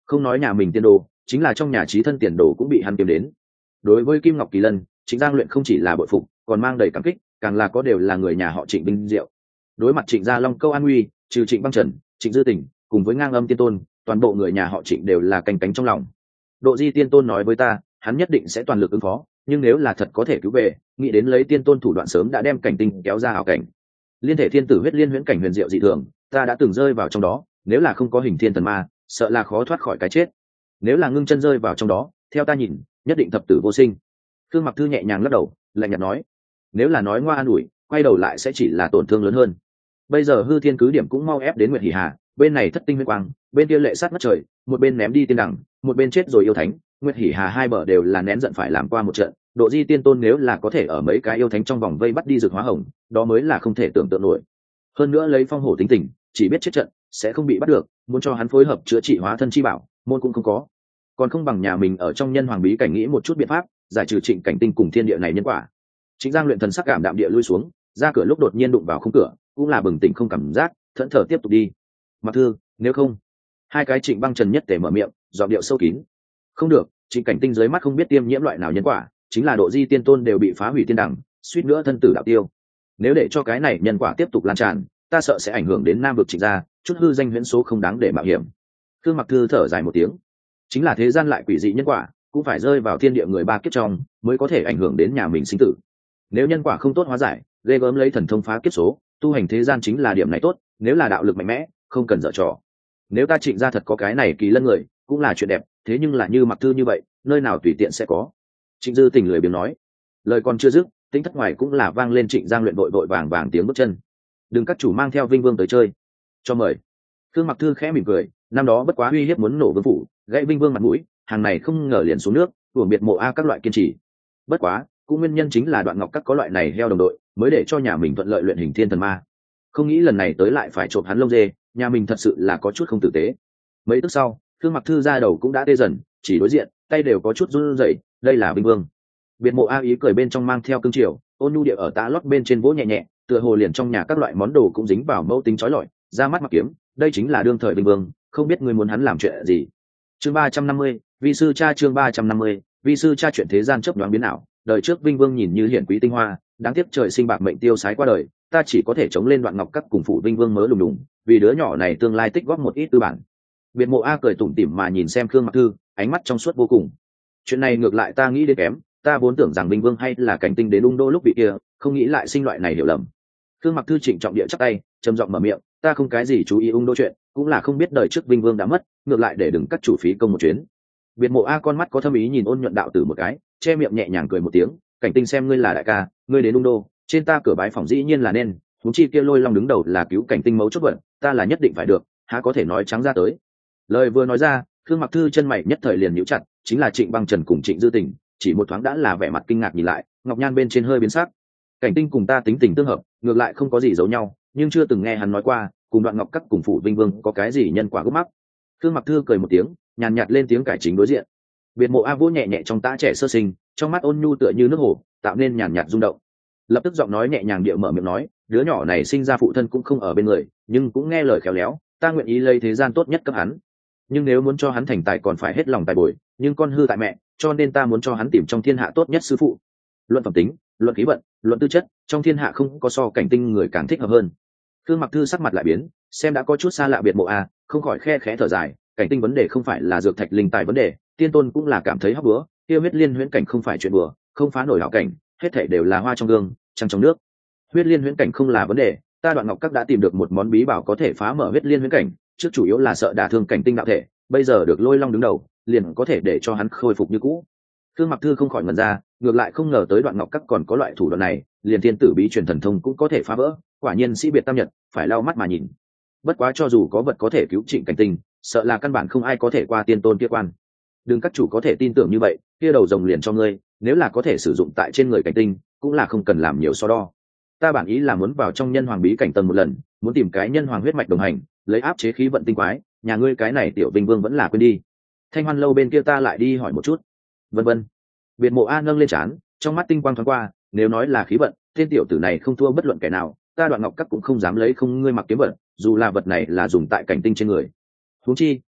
Không nói nhà mình tiền đồ, chính là trong nhà trí thân tiền đồ cũng bị hắn kiếm đến. Đối với Kim Ngọc Kỳ Lân, Trịnh Giang Luyện không chỉ là bội phục, còn mang đầy cảm kích, càng là có đều là người nhà họ Trịnh binh diệu. Đối mặt Trịnh Gia Long câu an nguy, trừ Trịnh Băng Trần, Trịnh Dư Tỉnh, cùng với Ngang Âm Tiên Tôn, toàn bộ người nhà họ Trịnh đều là canh cánh trong lòng. Độ Di Tiên Tôn nói với ta, hắn nhất định sẽ toàn lực ứng phó, nhưng nếu là thật có thể cứu về, nghĩ đến lấy Tiên Tôn thủ đoạn sớm đã đem cảnh tinh kéo ra hảo cảnh. Liên thể thiên tử huyết liên huyễn cảnh huyền diệu dị thường, ta đã từng rơi vào trong đó, nếu là không có hình thiên thần ma, sợ là khó thoát khỏi cái chết. Nếu là ngưng chân rơi vào trong đó, theo ta nhìn, nhất định thập tử vô sinh. Khương Mặc Thư nhẹ nhàng lắc đầu, lạnh nhạt nói, nếu là nói ngoa an ủi, quay đầu lại sẽ chỉ là tổn thương lớn hơn. Bây giờ hư thiên cứ điểm cũng mau ép đến Nguyệt Hỉ Hà, bên này thất tinh huyết quang, bên kia lệ sát ngất trời, một bên ném đi tiên đẳng, một bên chết rồi yêu thánh. Nguyệt Hỉ Hà hai bờ đều là nén giận phải làm qua một trận. Độ Di Tiên Tôn nếu là có thể ở mấy cái yêu thánh trong vòng vây bắt đi Dược Hóa Hồng, đó mới là không thể tưởng tượng nổi. Hơn nữa lấy Phong Hổ tính tình, chỉ biết chết trận, sẽ không bị bắt được, muốn cho hắn phối hợp chữa trị hóa thân chi bảo, môn cũng không có. Còn không bằng nhà mình ở trong nhân hoàng bí cảnh nghĩ một chút biện pháp, giải trừ Trịnh Cảnh Tinh cùng thiên địa này nhân quả. Trịnh Giang Luyện thần sắc cảm đạm địa lui xuống, ra cửa lúc đột nhiên đụng vào khung cửa, cũng là bừng tỉnh không cảm giác, thẫn thờ tiếp tục đi. Mặc Thư, nếu không, hai cái Trịnh Băng Trần nhất tề mở miệng, giọng điệu sâu kín. Không được, Trịnh Cảnh Tinh dưới mắt không biết tiêm nhiễm loại nào nhân quả, chính là Độ Di Tiên Tôn đều bị phá hủy tiên đẳng, suýt nữa thân tử đạo tiêu. Nếu để cho cái này nhân quả tiếp tục lan tràn, ta sợ sẽ ảnh hưởng đến Nam vực Trịnh gia, chút hư danh huyễn số không đáng để mạo hiểm. Khương Mặc Thư thở dài một tiếng, chính là thế gian lại quỷ dị nhân quả, cũng phải rơi vào thiên địa người ba kiếp trong, mới có thể ảnh hưởng đến nhà mình sinh tử. Nếu nhân quả không tốt hóa giải, ghê gớm lấy thần thông phá kiếp số, tu hành thế gian chính là điểm này tốt, nếu là đạo lực mạnh mẽ, không cần dở trò. Nếu ta Trịnh gia thật có cái này kỳ lân người, cũng là chuyện đẹp, thế nhưng là như Mặc Thư như vậy, nơi nào tùy tiện sẽ có. Trịnh Dư Tình lười biếng nói, lời còn chưa dứt, tính thất ngoài cũng là vang lên Trịnh Giang Luyện vội vội vàng vàng tiếng bước chân. Đừng các chủ mang theo Vinh Vương tới chơi, cho mời. Khương Mặc Thư khẽ mỉm cười, năm đó bất quá uy hiếp muốn nổ vương phủ, gãy Vinh Vương mặt mũi, hàng này không ngờ liền xuống nước, uổng biệt mộ a các loại kiên trì. Bất quá, cũng nguyên nhân chính là Đoạn Ngọc các có loại này heo đồng đội, mới để cho nhà mình thuận lợi luyện hình thiên thần ma. Không nghĩ lần này tới lại phải trộm hắn lông dê, nhà mình thật sự là có chút không tử tế. Mấy tức sau, Khương Mặc Thư ra đầu cũng đã tê dần, chỉ đối diện, tay đều có chút run rẩy, đây là Vinh Vương. Biệt mộ a ý cười bên trong mang theo cương triều, ôn nhu địa ở tá lót bên trên vỗ nhẹ nhẹ, tựa hồ liền trong nhà các loại món đồ cũng dính vào mẫu tính chói lọi, ra mắt mặc kiếm, đây chính là đương thời Vinh Vương, không biết ngươi muốn hắn làm chuyện gì. Chương ba trăm năm mươi, vi sư cha chương ba trăm năm mươi, vi sư cha chuyện thế gian chớp nhoáng biến ảo, đời trước Vinh Vương nhìn như hiển quý tinh hoa, đáng tiếc trời sinh bạc mệnh tiêu sái qua đời, ta chỉ có thể chống lên Đoạn Ngọc các cùng phụ Vinh Vương mớ lùng đùng, vì đứa nhỏ này tương lai tích góp một ít tư bản. Biệt mộ a cười tủm tỉm mà nhìn xem Khương Mặc Thư, ánh mắt trong suốt vô cùng. Chuyện này ngược lại ta nghĩ đến kém, ta vốn tưởng rằng Vinh Vương hay là Cảnh Tinh đến Ung Đô lúc bị kia, không nghĩ lại sinh loại này hiểu lầm. Khương Mặc Thư trịnh trọng địa chắp tay, trầm giọng mở miệng, ta không cái gì chú ý Ung Đô chuyện, cũng là không biết đời trước Vinh Vương đã mất, ngược lại để đừng cắt chủ phí công một chuyến. Biệt mộ a con mắt có thâm ý nhìn ôn nhuận đạo tử một cái, che miệng nhẹ nhàng cười một tiếng, Cảnh Tinh xem ngươi là đại ca, ngươi đến Ung Đô, trên ta cửa bái phòng dĩ nhiên là nên, huống chi kia Lôi Long đứng đầu là cứu Cảnh Tinh mấu chốt vận, ta là nhất định phải được, há có thể nói trắng ra tới. Lời vừa nói ra, Khương Mặc Thư chân mày nhất thời liền nhíu chặt, chính là Trịnh Băng Trần cùng Trịnh Dư Tình, chỉ một thoáng đã là vẻ mặt kinh ngạc nhìn lại, ngọc nhan bên trên hơi biến sắc. Cảnh Tinh cùng ta tính tình tương hợp, ngược lại không có gì giấu nhau, nhưng chưa từng nghe hắn nói qua, cùng Đoạn Ngọc các cùng phụ Vinh Vương có cái gì nhân quả gốc mắc. Khương Mặc Thư cười một tiếng, nhàn nhạt lên tiếng cải chính đối diện. Biệt mộ a vỗ nhẹ nhẹ trong tã trẻ sơ sinh, trong mắt ôn nhu tựa như nước hồ, tạo nên nhàn nhạt rung động. Lập tức giọng nói nhẹ nhàng điệu mở miệng nói, đứa nhỏ này sinh ra phụ thân cũng không ở bên người, nhưng cũng nghe lời khéo léo, ta nguyện ý lấy thế gian tốt nhất cấp hắn. Nhưng nếu muốn cho hắn thành tài còn phải hết lòng tài bồi, nhưng con hư tại mẹ, cho nên ta muốn cho hắn tìm trong thiên hạ tốt nhất sư phụ. Luận phẩm tính, luận khí vận, luận tư chất, trong thiên hạ không có so Cảnh Tinh người càng thích hợp hơn. Khương Mặc Thư sắc mặt lại biến, xem đã có chút xa lạ biệt mộ a, không khỏi khe khẽ thở dài, Cảnh Tinh vấn đề không phải là dược thạch linh tài vấn đề, Tiên Tôn cũng là cảm thấy hóc búa, tiêu huyết liên huyễn cảnh không phải chuyện bừa, không phá nổi hảo cảnh, hết thảy đều là hoa trong gương, trăng trong nước. Huyết liên huyễn cảnh không là vấn đề, ta Đoạn Ngọc các đã tìm được một món bí bảo có thể phá mở huyết liên huyễn cảnh, trước chủ yếu là sợ đả thương Cảnh Tinh đạo thể, bây giờ được Lôi Long đứng đầu, liền có thể để cho hắn khôi phục như cũ. Khương Mặc Thư không khỏi ngẩn ra, ngược lại không ngờ tới Đoạn Ngọc các còn có loại thủ đoạn này, liền thiên tử bí truyền thần thông cũng có thể phá vỡ, quả nhiên sĩ biệt tam nhật, phải lau mắt mà nhìn. Bất quá cho dù có vật có thể cứu Trịnh Cảnh Tinh, sợ là căn bản không ai có thể qua Tiên Tôn kia quan. Đừng các chủ có thể tin tưởng như vậy, kia đầu rồng liền cho ngươi, nếu là có thể sử dụng tại trên người Cảnh Tinh, cũng là không cần làm nhiều so đo. Ta bản ý là muốn vào trong nhân hoàng bí cảnh tầng một lần, muốn tìm cái nhân hoàng huyết mạch đồng hành, lấy áp chế khí vận tinh quái, nhà ngươi cái này tiểu Vinh Vương vẫn là quên đi. Thanh Hoan lâu bên kia ta lại đi hỏi một chút. Vân vân. Biệt mộ a nâng lên trán, trong mắt tinh quang thoáng qua, nếu nói là khí vận, tên tiểu tử này không thua bất luận kẻ nào, ta Đoạn Ngọc các cũng không dám lấy không ngươi mặc kiếm vận, dù là vật này là dùng tại Cảnh Tinh trên người. Huống chi,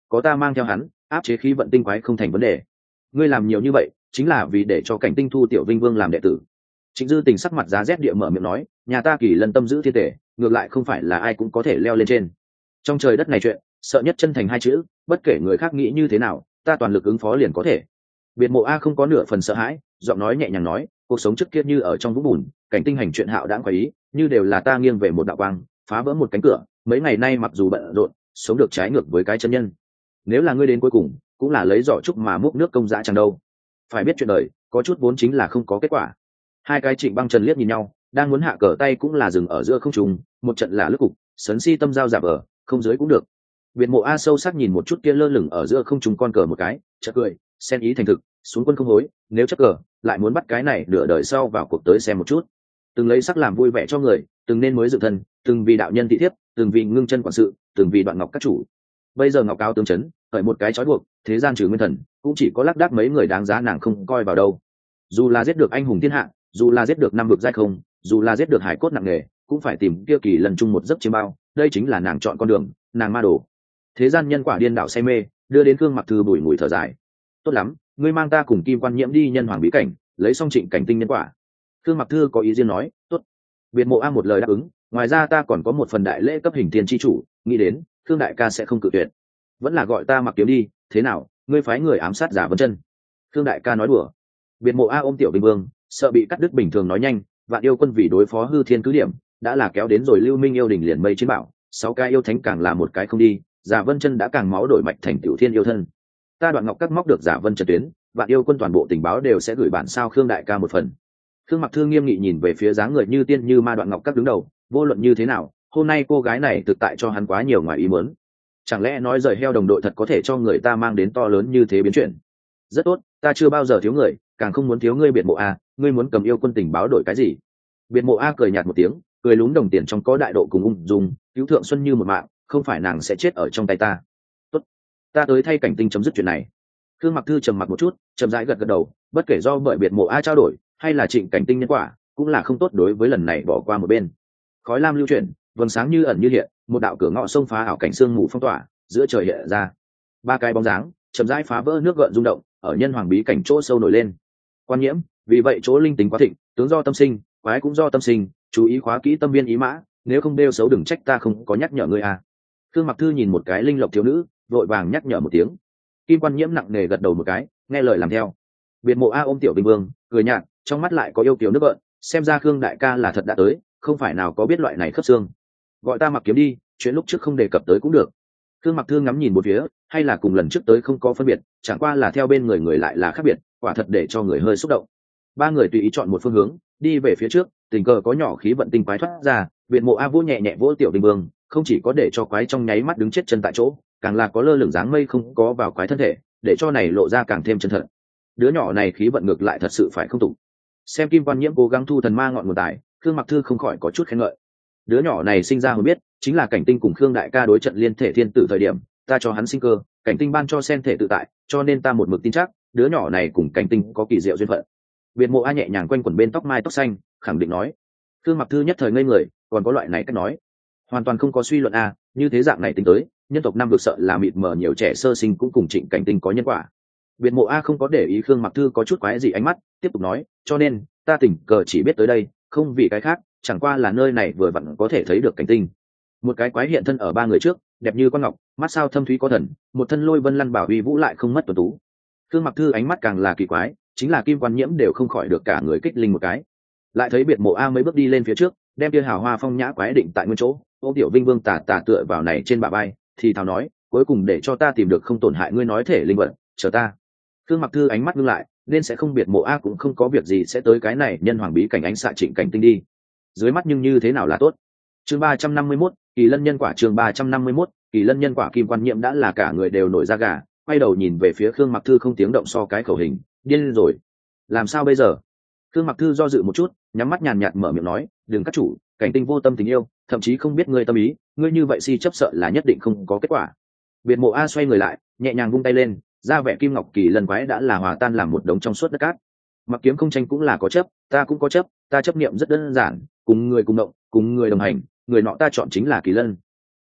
có ta mang theo hắn áp chế khí vận tinh quái không thành vấn đề. Ngươi làm nhiều như vậy chính là vì để cho Cảnh Tinh thu Tiểu Vinh Vương làm đệ tử. Trịnh Dư Tình sắc mặt giá rét địa mở miệng nói, nhà ta Kỳ Lân tâm giữ thiên thể, ngược lại không phải là ai cũng có thể leo lên trên. Trong trời đất này chuyện, sợ nhất chân thành hai chữ, bất kể người khác nghĩ như thế nào, ta toàn lực ứng phó liền có thể. Biệt Mộ A không có nửa phần sợ hãi, giọng nói nhẹ nhàng nói, cuộc sống trước kia như ở trong vũng bùn, Cảnh Tinh hành chuyện hạo đãng quái ý, như đều là ta nghiêng về một đạo quang, phá vỡ một cánh cửa, mấy ngày nay mặc dù bận rộn, sống được trái ngược với cái chân nhân. Nếu là ngươi đến cuối cùng, cũng là lấy giỏ trúc mà múc nước công dã chẳng đâu. Phải biết chuyện đời, có chút vốn chính là không có kết quả. Hai cái Trịnh Băng Trần liếc nhìn nhau, đang muốn hạ cờ tay cũng là dừng ở giữa không trung, một trận là lướt cục, sấn si tâm giao giả ở, không dưới cũng được. Biệt Mộ A sâu sắc nhìn một chút kia lơ lửng ở giữa không trung con cờ một cái, chợt cười, xen ý thành thực, xuống quân không hối, nếu chấp cờ, lại muốn bắt cái này nửa đời sau vào cuộc tới xem một chút. Từng lấy sắc làm vui vẻ cho người, từng nên mới dựng thân, từng vì đạo nhân thị thiếp, từng vì ngưng chân quản sự, từng vì đoạn ngọc các chủ. Bây giờ ngọc cao tướng chấn, khởi một cái trói buộc, thế gian trừ nguyên thần, cũng chỉ có lác đác mấy người đáng giá nàng không coi vào đâu. Dù là giết được anh hùng thiên hạ, dù là giết được năm vực giai không, dù là giết được hải cốt nặng nề, cũng phải tìm kia Kỳ Lần chung một giấc chiêm bao, đây chính là nàng chọn con đường, nàng ma đồ. Thế gian nhân quả điên đảo say mê, đưa đến Khương Mặc Thư bùi ngùi thở dài. Tốt lắm, ngươi mang ta cùng Kim Quan Nhiễm đi nhân hoàng bí cảnh, lấy xong Trịnh Cảnh Tinh nhân quả. Khương Mặc Thư có ý riêng nói, tốt. Biệt Mộ A một lời đáp ứng, ngoài ra ta còn có một phần đại lễ cấp hình thiên chi chủ, nghĩ đến Khương đại ca sẽ không cự tuyệt. Vẫn là gọi ta Mặc Kiếm đi, thế nào, ngươi phái người ám sát Giả Vân Chân. Khương đại ca nói đùa. Biệt Mộ A ôm Tiểu Vinh Vương, sợ bị cắt đứt bình thường nói nhanh, Vạn Yêu quân vì đối phó hư thiên cứ điểm, đã là kéo đến rồi Lưu Minh yêu đỉnh liền mây chiến bảo, sáu cái yêu thánh càng là một cái không đi, Giả Vân Chân đã càng máu đổi mạch thành Tiểu Thiên yêu thân. Ta Đoạn Ngọc các móc được Giả Vân Chân tuyến, Vạn Yêu quân toàn bộ tình báo đều sẽ gửi bản sao Khương đại ca một phần. Khương Mặc Thư nghiêm nghị nhìn về phía dáng người như tiên như ma Đoạn Ngọc các đứng đầu, vô luận như thế nào, hôm nay cô gái này thực tại cho hắn quá nhiều ngoài ý muốn. Chẳng lẽ nói rời heo đồng đội thật có thể cho người ta mang đến to lớn như thế biến chuyển? Rất tốt, ta chưa bao giờ thiếu người, càng không muốn thiếu ngươi. Biệt Mộ A, ngươi muốn cầm yêu quân tình báo đổi cái gì? Biệt Mộ A cười nhạt một tiếng, cười lúng đồng tiền trong có đại độ cùng ung dung, cứu thượng Xuân Như một mạng, không phải nàng sẽ chết ở trong tay ta. Tốt, ta tới thay Cảnh Tinh chấm dứt chuyện này. Khương Mặc Thư trầm mặc một chút, chậm rãi gật gật đầu, bất kể do bởi Biệt Mộ A trao đổi, hay là Trịnh Cảnh Tinh nhân quả, cũng là không tốt đối với lần này bỏ qua một bên. Khói lam lưu chuyển, vầng sáng như ẩn như hiện, một đạo cửa ngõ sông phá ảo cảnh sương mù phong tỏa, giữa trời hiện ra ba cái bóng dáng, chậm rãi phá vỡ nước gợn rung động, ở nhân hoàng bí cảnh chỗ sâu nổi lên. Quan Nhiễm, vì vậy chỗ linh tính quá thịnh, tướng do tâm sinh, quái cũng do tâm sinh, chú ý khóa kỹ tâm viên ý mã, nếu không đeo xấu đừng trách ta không có nhắc nhở ngươi à. Khương Mặc Thư nhìn một cái linh lộc thiếu nữ, vội vàng nhắc nhở một tiếng. Kim Quan Nhiễm nặng nề gật đầu một cái, nghe lời làm theo. Biệt Mộ A ôm Tiểu Vinh Vương, cười nhạt, trong mắt lại có yêu kiều nước gợn, xem ra Khương đại ca là thật đã tới, không phải nào có biết loại này khớp xương. Gọi ta Mặc Kiếm đi, chuyện lúc trước không đề cập tới cũng được. Khương Mặc Thư ngắm nhìn một phía, hay là cùng lần trước tới không có phân biệt, chẳng qua là theo bên người người lại là khác biệt, quả thật để cho người hơi xúc động. Ba người tùy ý chọn một phương hướng, đi về phía trước, tình cờ có nhỏ khí vận tinh quái thoát ra, Biệt Mộ A vỗ nhẹ nhẹ vỗ Tiểu Vinh Vương, không chỉ có để cho quái trong nháy mắt đứng chết chân tại chỗ, càng là có lơ lửng dáng mây không có vào quái thân thể, để cho này lộ ra càng thêm chân thật. Đứa nhỏ này khí vận ngược lại thật sự phải không tụ. Xem Kim Quan Nhiễm cố gắng thu thần ma ngọn nguồn tài, Khương Mặc Thư không khỏi có chút khen ngợi. Đứa nhỏ này sinh ra mới biết, chính là Cảnh Tinh cùng Khương đại ca đối trận liên thể thiên tử thời điểm, ta cho hắn sinh cơ, Cảnh Tinh ban cho sen thể tự tại, cho nên ta một mực tin chắc, đứa nhỏ này cùng Cảnh Tinh có kỳ diệu duyên phận. Biệt Mộ A nhẹ nhàng quanh quẩn bên tóc mai tóc xanh, khẳng định nói. Khương Mặc Thư nhất thời ngây người, còn có loại này cách nói, hoàn toàn không có suy luận a, như thế dạng này tính tới, nhân tộc năm vực sợ là mịt mờ nhiều trẻ sơ sinh cũng cùng Trịnh Cảnh Tinh có nhân quả. Biệt Mộ A không có để ý Khương Mặc Thư có chút quái gì ánh mắt, tiếp tục nói, cho nên ta tình cờ chỉ biết tới đây, không vì cái khác, chẳng qua là nơi này vừa vặn có thể thấy được Cảnh Tinh. Một cái quái hiện thân ở ba người trước, đẹp như con ngọc, mắt sao thâm thúy có thần, một thân lôi vân lăn bảo uy vũ lại không mất tuấn tú. Khương Mặc Thư ánh mắt càng là kỳ quái, chính là Kim Quan Nhiễm đều không khỏi được cả người kích linh một cái. Lại thấy Biệt Mộ A mấy bước đi lên phía trước, đem kia hào hoa phong nhã quái định tại nguyên chỗ, ôm Tiểu Vinh Vương tà tà tựa vào này trên bả vai, thì thào nói, cuối cùng để cho ta tìm được không tổn hại ngươi nói thể linh vận, chờ ta. Khương Mặc Thư ánh mắt ngưng lại, nên sẽ không Biệt Mộ A cũng không có việc gì sẽ tới cái này nhân hoàng bí cảnh ánh xạ Trịnh Cảnh Tinh đi. Dưới mắt nhưng như thế nào là tốt. Chương ba trăm năm mươi mốt, Kỳ Lân nhân quả. Chương ba trăm năm mươi mốt, Kỳ Lân nhân quả. Kim Quan Nhiễm đã là cả người đều nổi da gà, quay đầu nhìn về phía Khương Mặc Thư không tiếng động so cái khẩu hình, điên rồi. Làm sao bây giờ? Khương Mặc Thư do dự một chút, nhắm mắt nhàn nhạt mở miệng nói, đừng các chủ, Cảnh Tinh vô tâm tình yêu, thậm chí không biết ngươi tâm ý, ngươi như vậy si chấp sợ là nhất định không có kết quả. Biệt Mộ A xoay người lại, nhẹ nhàng vung tay lên, ra vẻ kim ngọc kỳ lân quái đã là hòa tan làm một đống trong suốt đất cát. Mặc Kiếm không tranh cũng là có chấp, ta cũng có chấp, ta chấp niệm rất đơn giản, cùng người cùng động, cùng người đồng hành, người nọ ta chọn chính là Kỳ Lân.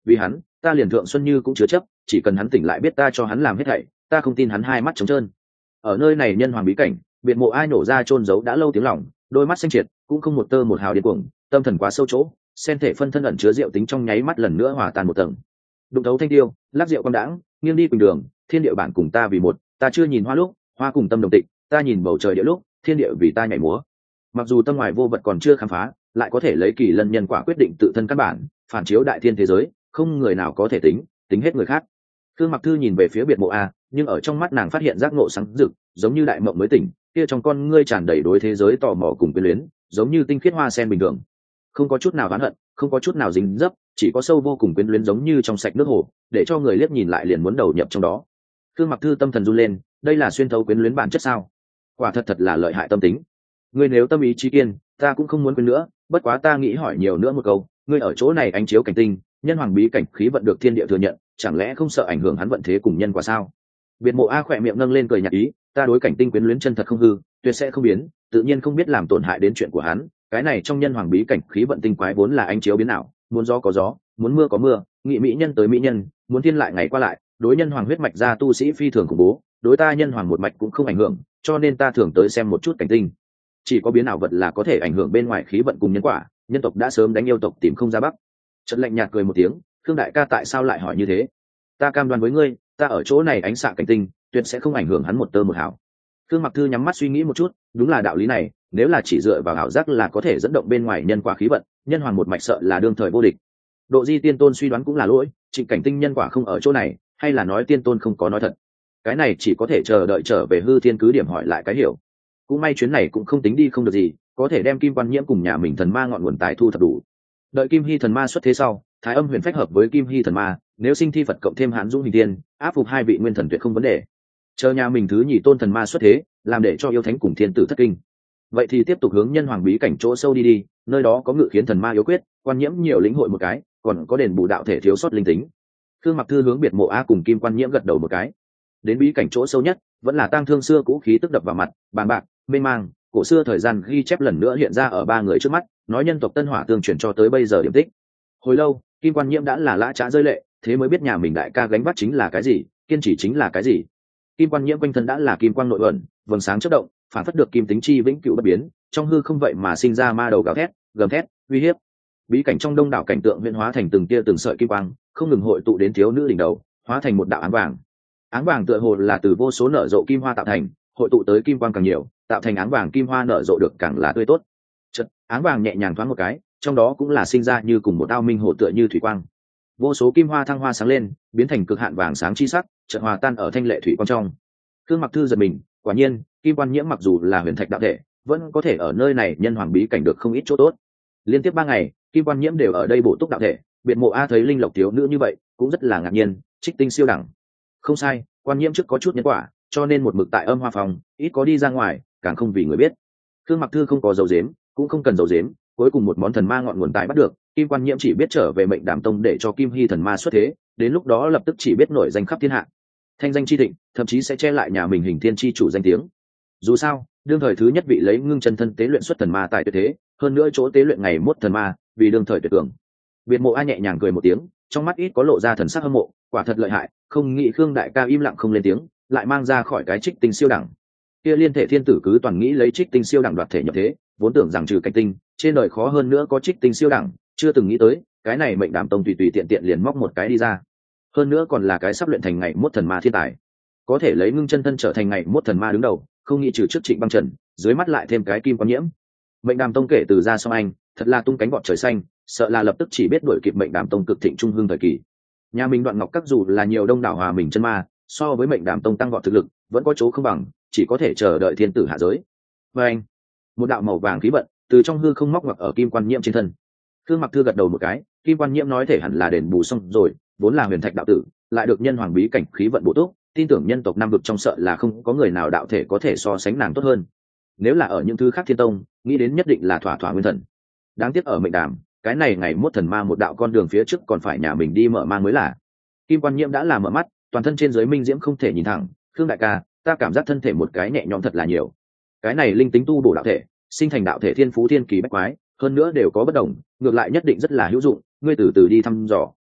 vì hắn ta liền thượng xuân như cũng chứa chấp, chỉ cần hắn tỉnh lại biết ta cho hắn làm hết thảy, ta không tin hắn hai mắt trống trơn. Ở nơi này nhân hoàng bí cảnh, biệt mộ ai nổ ra chôn giấu đã lâu tiếng lòng, đôi mắt xanh triệt cũng không một tơ một hào điên cuồng, tâm thần quá sâu chỗ, sen thể phân thân ẩn chứa rượu tính trong nháy mắt lần nữa hòa tan một tầng. Đụng thấu thanh tiêu, lắc rượu quang đãng, nghiêng đi quỳnh đường, thiên địa bản cùng ta vì một, ta chưa nhìn hoa lúc, hoa cùng tâm đồng tịch, ta nhìn bầu trời địa lúc, thiên địa vì ta nhảy múa. Mặc dù tâm ngoài vô vật còn chưa khám phá, lại có thể lấy kỳ lân nhân quả quyết định tự thân căn bản, phản chiếu đại thiên thế giới, không người nào có thể tính, tính hết người khác. Thương Mặc Thư nhìn về phía biệt mộ a, nhưng ở trong mắt nàng phát hiện giác ngộ sáng rực, giống như đại mộng mới tỉnh, kia trong con ngươi tràn đầy đối thế giới tò mò cùng quyến luyến, giống như tinh khiết hoa sen bình thường, không có chút nào oán hận, không có chút nào dính dấp, chỉ có sâu vô cùng quyến luyến giống như trong sạch nước hồ, để cho người liếc nhìn lại liền muốn đầu nhập trong đó. Thương Mặc Thư tâm thần run lên, đây là xuyên thấu quyến luyến bản chất sao? Quả thật thật là lợi hại tâm tính. Ngươi nếu tâm ý chí kiên, ta cũng không muốn quên nữa, bất quá ta nghĩ hỏi nhiều nữa một câu, ngươi ở chỗ này ánh chiếu cảnh tinh, nhân hoàng bí cảnh khí vận được thiên địa thừa nhận, chẳng lẽ không sợ ảnh hưởng hắn vận thế cùng nhân quả sao? Biệt mộ a khỏe miệng nâng lên cười nhạt ý, ta đối cảnh tinh quyến luyến chân thật không hư, tuyệt sẽ không biến, tự nhiên không biết làm tổn hại đến chuyện của hắn. Cái này trong nhân hoàng bí cảnh khí vận tinh quái vốn là ánh chiếu biến ảo, muốn gió có gió, muốn mưa có mưa, nghị mỹ nhân tới mỹ nhân, muốn thiên lại ngày qua lại, đối nhân hoàng huyết mạch ra tu sĩ phi thường khủng bố, đối ta nhân hoàng một mạch cũng không ảnh hưởng, cho nên ta thường tới xem một chút cảnh tinh. Chỉ có biến ảo vật là có thể ảnh hưởng bên ngoài khí vận cùng nhân quả, nhân tộc đã sớm đánh yêu tộc tìm không ra bắc. Trần lạnh nhạt cười một tiếng, Khương đại ca tại sao lại hỏi như thế? Ta cam đoan với ngươi, ta ở chỗ này ánh xạ cảnh tinh, tuyệt sẽ không ảnh hưởng hắn một tơ một hào. Khương Mặc Thư nhắm mắt suy nghĩ một chút, đúng là đạo lý này, nếu là chỉ dựa vào ảo giác là có thể dẫn động bên ngoài nhân quả khí vận, nhân hoàn một mạch sợ là đương thời vô địch. Độ Di Tiên Tôn suy đoán cũng là lỗi, Trịnh cảnh tinh nhân quả không ở chỗ này, hay là nói Tiên Tôn không có nói thật. Cái này chỉ có thể chờ đợi trở về hư thiên cứ điểm hỏi lại cái hiểu. Cũng may chuyến này cũng không tính đi không được gì, có thể đem Kim Quan Nhiễm cùng nhà mình thần ma ngọn nguồn tài thu thập đủ. Đợi Kim Hy thần ma xuất thế sau, Thái Âm Huyền phách hợp với Kim Hy thần ma, nếu sinh thi Phật cộng thêm Hán Dũng Hình Tiên, áp phục hai vị nguyên thần tuyệt không vấn đề. Chờ nhà mình thứ nhì tôn thần ma xuất thế, làm để cho yêu thánh cùng thiên tử thất kinh. Vậy thì tiếp tục hướng nhân hoàng bí cảnh chỗ sâu đi đi, nơi đó có ngự khiến thần ma yếu quyết, Quan Nhiễm nhiều lĩnh hội một cái, còn có đền bù đạo thể thiếu sót linh tính. Khương Mặc Thư hướng biệt mộ a cùng Kim Quan Nhiễm gật đầu một cái. Đến bí cảnh chỗ sâu nhất, vẫn là tang thương xưa cũ khí tức đập vào mặt, bàng bạc, mê mang, cổ xưa thời gian ghi chép lần nữa hiện ra ở ba người trước mắt, nói nhân tộc Tân Hỏa tương truyền cho tới bây giờ điểm tích. Hồi lâu, Kim Quan Nhiễm đã là lã chã rơi lệ, thế mới biết nhà mình đại ca gánh vác chính là cái gì, kiên trì chính là cái gì. Kim Quan Nhiễm quanh thân đã là kim quang nội ẩn, vầng sáng chớp động, phản phất được kim tính chi vĩnh cửu bất biến, trong hư không vậy mà sinh ra ma đầu gào thét, gầm thét, uy hiếp. Bí cảnh trong đông đảo cảnh tượng huyễn hóa thành từng tia từng sợi kim quang, không ngừng hội tụ đến thiếu nữ đỉnh đầu, hóa thành một đạo áng vàng. Áng vàng tựa hồ là từ vô số nở rộ kim hoa tạo thành, hội tụ tới kim quang càng nhiều, tạo thành áng vàng kim hoa nở rộ được càng là tươi tốt. Chợt, áng vàng nhẹ nhàng thoáng một cái, trong đó cũng là sinh ra như cùng một ao minh hồ tựa như thủy quang. Vô số kim hoa thăng hoa sáng lên, biến thành cực hạn vàng sáng chi sắc, chợt hòa tan ở thanh lệ thủy quang trong. Khương Mặc Thư giật mình, quả nhiên, Kim Quan Nhiễm mặc dù là huyền thạch đạo thể, vẫn có thể ở nơi này nhân hoàng bí cảnh được không ít chỗ tốt. Liên tiếp ba ngày, Kim Quan Nhiễm đều ở đây bổ túc đạo thể, biệt mộ a thấy linh lộc thiếu nữ như vậy, cũng rất là ngạc nhiên, trích tinh siêu đẳng. Không sai, Quan Nhiễm trước có chút nhân quả, cho nên một mực tại âm hoa phòng, ít có đi ra ngoài, càng không vì người biết. Khương Mặc Thư không có dấu giếm, cũng không cần dấu giếm, cuối cùng một món thần ma ngọn nguồn tài bắt được, Kim Quan Nhiễm chỉ biết trở về Mệnh Đàm Tông để cho Kim Hy thần ma xuất thế, đến lúc đó lập tức chỉ biết nổi danh khắp thiên hạ. Thanh danh chi thịnh, thậm chí sẽ che lại nhà mình Hình Thiên chi chủ danh tiếng. Dù sao, đương thời thứ nhất vị lấy ngưng chân thân tế luyện xuất thần ma tại tuyệt thế, hơn nữa chỗ tế luyện ngày mốt thần ma, vì đương thời tuyệt cường. Biệt mộ a nhẹ nhàng cười một tiếng, trong mắt ít có lộ ra thần sắc hâm mộ, quả thật lợi hại, không nghĩ Khương đại ca im lặng không lên tiếng, lại mang ra khỏi cái trích tinh siêu đẳng. Kia liên thể thiên tử cứ toàn nghĩ lấy trích tinh siêu đẳng đoạt thể nhập thế, vốn tưởng rằng trừ cảnh tinh, trên đời khó hơn nữa có trích tinh siêu đẳng, chưa từng nghĩ tới, cái này Mệnh Đàm Tông tùy tùy tiện tiện liền móc một cái đi ra. Hơn nữa còn là cái sắp luyện thành ngày mốt thần ma thiên tài, có thể lấy ngưng chân thân trở thành ngày mốt thần ma đứng đầu, không nghĩ trừ trước Trịnh Băng Trần, dưới mắt lại thêm cái Kim Quan Nhiễm. Mệnh Đàm Tông kể từ ra xong anh, thật là tung cánh bọn trời xanh, sợ là lập tức chỉ biết đuổi kịp Mệnh Đàm Tông cực thịnh trung hưng thời kỳ. Nhà mình Đoạn Ngọc các dù là nhiều đông đảo hòa mình chân ma, so với Mệnh Đàm Tông tăng vọt thực lực, vẫn có chỗ không bằng, chỉ có thể chờ đợi thiên tử hạ giới. Và anh, một đạo màu vàng khí vận từ trong hư không móc ngoặc ở Kim Quan Nhiễm trên thân. Khương Mặc Thư gật đầu một cái, Kim Quan Nhiễm nói thể hẳn là đền bù xong rồi, vốn là huyền thạch đạo tử, lại được nhân hoàng bí cảnh khí vận bổ túc, tin tưởng nhân tộc nam vực trong sợ là không có người nào đạo thể có thể so sánh nàng tốt hơn. Nếu là ở những thứ khác thiên tông, nghĩ đến nhất định là thỏa thỏa nguyên thần. Đáng tiếc ở Mệnh Đàm, cái này ngày mốt thần ma một đạo con đường phía trước còn phải nhà mình đi mở mang mới là. Kim Quan Nhiễm đã là mở mắt, toàn thân trên dưới minh diễm không thể nhìn thẳng, Khương đại ca, ta cảm giác thân thể một cái nhẹ nhõm thật là nhiều. Cái này linh tính tu bổ đạo thể, sinh thành đạo thể thiên phú thiên kỳ bách quái, hơn nữa đều có bất đồng, ngược lại nhất định rất là hữu dụng, ngươi từ từ đi thăm dò.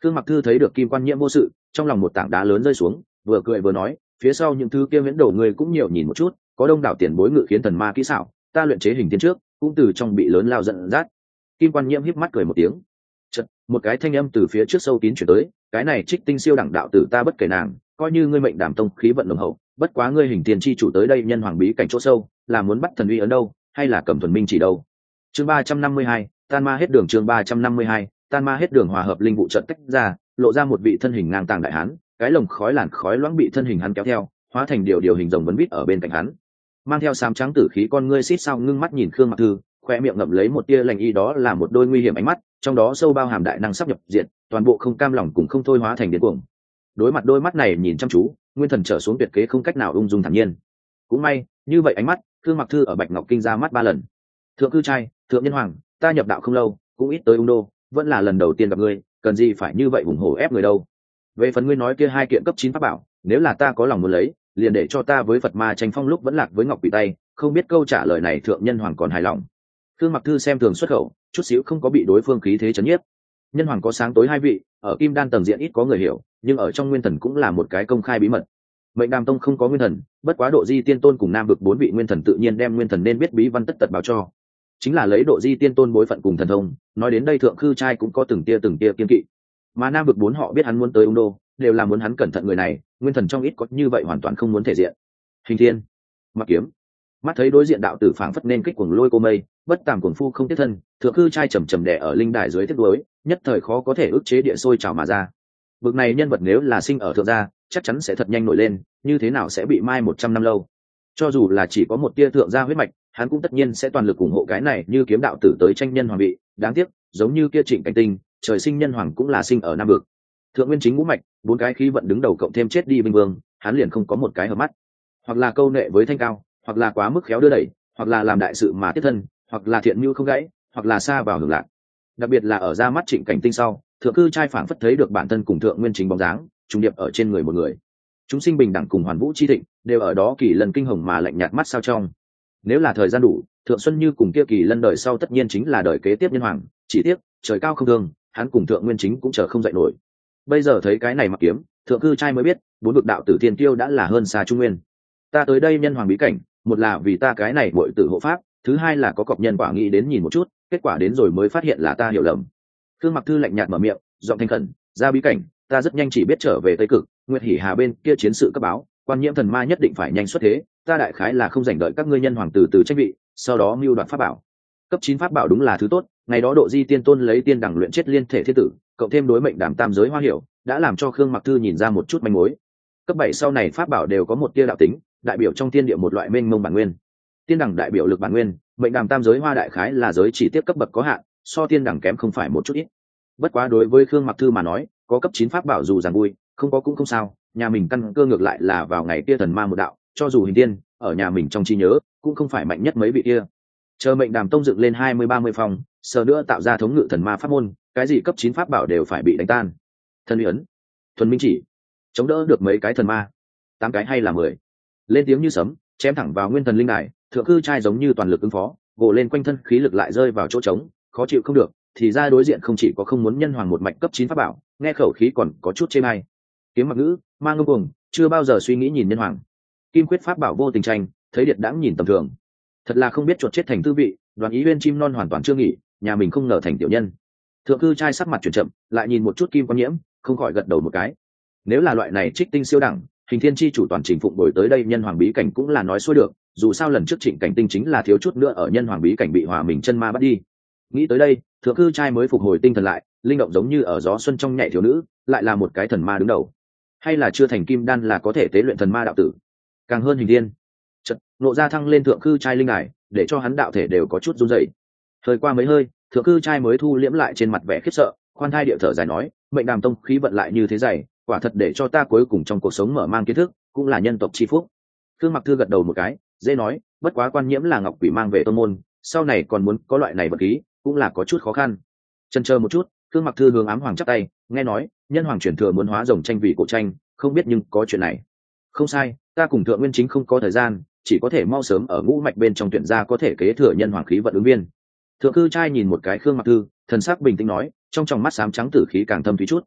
Khương Mặc Thư thấy được Kim Quan Nhiễm vô sự, trong lòng một tảng đá lớn rơi xuống, vừa cười vừa nói, phía sau những thứ kia viễn đồ người cũng nhiều nhìn một chút, có đông đảo tiền bối ngự khiến thần ma kỹ xảo, ta luyện chế hình thiên trước, cũng từ trong bị lớn lao giận dắt. Kim Quan Nhiễm híp mắt cười một tiếng. Chợt, một cái thanh âm từ phía trước sâu kín chuyển tới, cái này Trích Tinh siêu đẳng đạo tử ta bất kể nàng, coi như ngươi mệnh đảm tông khí vận đồng hậu, bất quá ngươi hình tiền chi chủ tới đây nhân hoàng bí cảnh chỗ sâu, là muốn bắt thần uy ở đâu, hay là cầm thuần minh chỉ đâu. Chương ba trăm năm mươi hai, tan ma hết đường. Chương ba trăm năm mươi hai, tan ma hết đường. Hòa hợp linh vụ trận tách ra, lộ ra một vị thân hình ngang tàng đại hán, cái lồng khói làn khói loãng bị thân hình hắn kéo theo, hóa thành điều điều hình rồng vấn vít ở bên cạnh hắn, mang theo sám trắng tử khí con ngươi xít sao ngưng mắt nhìn Khương Mặc Thư, khoe miệng ngậm lấy một tia lành y, đó là một đôi nguy hiểm ánh mắt, trong đó sâu bao hàm đại năng sắp nhập diện, toàn bộ không cam lòng cùng không thôi hóa thành điên cuồng. Đối mặt đôi mắt này nhìn chăm chú, nguyên thần trở xuống tuyệt kế không cách nào ung dung thản nhiên. Cũng may, như vậy ánh mắt, Khương Mặc Thư ở Bạch Ngọc Kinh ra mắt ba lần. Thượng cư trai, thượng nhân hoàng, ta nhập đạo không lâu, cũng ít tới Ung Đô, vẫn là lần đầu tiên gặp ngươi, cần gì phải như vậy hùng hổ ép người đâu. Về phần ngươi nói kia hai kiện cấp chín pháp bảo, nếu là ta có lòng muốn lấy, liền để cho ta với Phật Ma tranh phong lúc vẫn lạc với Ngọc Quỷ tay, không biết câu trả lời này thượng nhân hoàng còn hài lòng. Khương Mặc Thư xem thường xuất khẩu, chút xíu không có bị đối phương khí thế chấn nhiếp. Nhân hoàng có sáng tối hai vị, ở Kim Đan tầng diện ít có người hiểu, nhưng ở trong nguyên thần cũng là một cái công khai bí mật. Mệnh Đàm Tông không có nguyên thần, bất quá Độ Di Tiên Tôn cùng Nam vực bốn vị nguyên thần tự nhiên đem nguyên thần nên biết bí văn tất tật báo cho. Chính là lấy Độ Di Tiên Tôn bối phận cùng thần thông, nói đến đây thượng khư trai cũng có từng tia từng tia kiên kỵ. Mà Nam vực bốn họ biết hắn muốn tới Ung Đô, đều là muốn hắn cẩn thận người này, nguyên thần trong ít có như vậy hoàn toàn không muốn thể diện. Hình thiên, Mặc Kiếm, mắt thấy đối diện đạo tử phảng phất nên kích cuồng lôi cô mây, bất tàm cuồng phu không tiếp thân, thượng cư trai trầm trầm đè ở linh đài dưới thiết đối, nhất thời khó có thể ức chế địa sôi trào mà ra. Bực này nhân vật nếu là sinh ở thượng gia, chắc chắn sẽ thật nhanh nổi lên, như thế nào sẽ bị mai một trăm năm lâu. Cho dù là chỉ có một tia thượng gia huyết mạch, hắn cũng tất nhiên sẽ toàn lực ủng hộ cái này như kiếm đạo tử tới tranh nhân hoàng vị. Đáng tiếc, giống như kia Trịnh Cảnh Tinh, trời sinh nhân hoàng cũng là sinh ở Nam vực. Thượng nguyên chính ngũ mạch, bốn cái khí vận đứng đầu cộng thêm chết đi vinh vương, hắn liền không có một cái hợp mắt. Hoặc là câu nệ với thanh cao, hoặc là quá mức khéo đưa đẩy, hoặc là làm đại sự mà tiếp thân, hoặc là thiện mưu không gãy, hoặc là xa vào hưởng lạc. Đặc biệt là ở ra mắt Trịnh Cảnh Tinh sau, thượng cư trai phảng phất thấy được bản thân cùng thượng nguyên chính bóng dáng, trùng điệp ở trên người một người. Chúng sinh bình đẳng cùng hoàn vũ chi thịnh, đều ở đó kỳ lân kinh hồng mà lạnh nhạt mắt sao trong. Nếu là thời gian đủ, thượng xuân như cùng kia kỳ lân đời sau tất nhiên chính là đời kế tiếp nhân hoàng, chỉ tiếc trời cao không thương, hắn cùng thượng nguyên chính cũng chờ không dậy nổi. Bây giờ thấy cái này Mặc Kiếm, thượng cư trai mới biết, bốn vực đạo tử thiên tiêu đã là hơn xa trung nguyên. Ta tới đây nhân hoàng bí cảnh, một là vì ta cái này muội tử hộ pháp, thứ hai là có cọc nhân quả nghĩ đến nhìn một chút, kết quả đến rồi mới phát hiện là ta hiểu lầm. Khương Mặc Thư lạnh nhạt mở miệng, giọng thành khẩn, ra bí cảnh, ta rất nhanh chỉ biết trở về Tây Cực, Nguyệt Hỉ Hà bên kia chiến sự cấp báo, quan nhiễm thần ma nhất định phải nhanh xuất thế, ta đại khái là không rảnh đợi các ngươi nhân hoàng từ từ tranh vị, sau đó mưu đoạt pháp bảo. Cấp chín pháp bảo đúng là thứ tốt, ngày đó Độ Di Tiên Tôn lấy tiên đẳng luyện chết liên thể thiên tử, cộng thêm đối mệnh Đàm tam giới hoa hiểu, đã làm cho Khương Mặc Thư nhìn ra một chút manh mối. Cấp bảy sau này pháp bảo đều có một tia đạo tính, đại biểu trong thiên địa một loại mênh mông bản nguyên. Tiên đẳng đại biểu lực bản nguyên, mệnh Đàm tam giới hoa đại khái là giới chỉ tiếp cấp bậc có hạn, so tiên đẳng kém không phải một chút ít. Bất quá đối với Khương Mặc Thư mà nói, có cấp chín pháp bảo dù rằng vui, không có cũng không sao, nhà mình căn cơ ngược lại là vào ngày kia thần ma một đạo, cho dù hình tiên, ở nhà mình trong trí nhớ, cũng không phải mạnh nhất mấy vị kia. Chờ mệnh Đàm tông dựng lên hai mươi ba mươi phòng, sờ nữa tạo ra thống ngự thần ma pháp môn, cái gì cấp chín pháp bảo đều phải bị đánh tan. Thần uy ấn, thuần minh chỉ, chống đỡ được mấy cái thần ma, tám cái hay là mười. Lên tiếng như sấm, chém thẳng vào nguyên thần linh đài, thượng cư trai giống như toàn lực ứng phó, gồ lên quanh thân khí lực lại rơi vào chỗ trống, khó chịu không được, thì ra đối diện không chỉ có không muốn nhân hoàng một mạch cấp chín pháp bảo, nghe khẩu khí còn có chút chê bai. Kiếm Mặc Ngữ, mang ngông cuồng, chưa bao giờ suy nghĩ nhìn nhân hoàng. Kim quyết pháp bảo vô tình tranh, thấy điện đãng nhìn tầm thường. Thật là không biết chuột chết thành tư vị, Đoàn Ý Uyên chim non hoàn toàn chưa nghỉ, nhà mình không ngờ thành tiểu nhân. Thượng cư trai sắc mặt chuyển chậm, lại nhìn một chút Kim Quan Nhiễm, không khỏi gật đầu một cái. Nếu là loại này trích tinh siêu đẳng, Hình Thiên chi chủ toàn trình phụng đổi tới đây nhân hoàng bí cảnh cũng là nói xuôi được, dù sao lần trước Trịnh Cảnh Tinh chính là thiếu chút nữa ở nhân hoàng bí cảnh bị hòa mình chân ma bắt đi. Nghĩ tới đây, thượng cư trai mới phục hồi tinh thần lại, linh động giống như ở gió xuân trong nhảy thiếu nữ, lại là một cái thần ma đứng đầu. Hay là chưa thành kim đan là có thể tế luyện thần ma đạo tử, càng hơn Hình Thiên. Chợt nộ ra thăng lên thượng cư trai linh ngải, để cho hắn đạo thể đều có chút run rẩy. Thời qua mấy hơi, thượng cư trai mới thu liễm lại trên mặt vẻ khiếp sợ, khoan thai điệu thở dài nói, mệnh Đàm tông khí vận lại như thế dày, quả thật để cho ta cuối cùng trong cuộc sống mở mang kiến thức, cũng là nhân tộc chi phúc. Khương Mặc Thư gật đầu một cái, dễ nói, bất quá quan nhiễm là ngọc quỷ mang về tôn môn, sau này còn muốn có loại này vật khí, cũng là có chút khó khăn. Chần chờ một chút, Khương Mặc Thư hướng ám hoàng chắp tay, nghe nói nhân hoàng chuyển thừa muốn hóa rồng tranh vị cổ tranh, không biết nhưng có chuyện này. Không sai, ta cùng thượng nguyên chính không có thời gian, chỉ có thể mau sớm ở ngũ mạch bên trong tuyển ra có thể kế thừa nhân hoàng khí vận ứng viên. Thượng cư trai nhìn một cái Khương Mặc Thư, thần sắc bình tĩnh nói, trong tròng mắt xám trắng tử khí càng thâm thúy chút.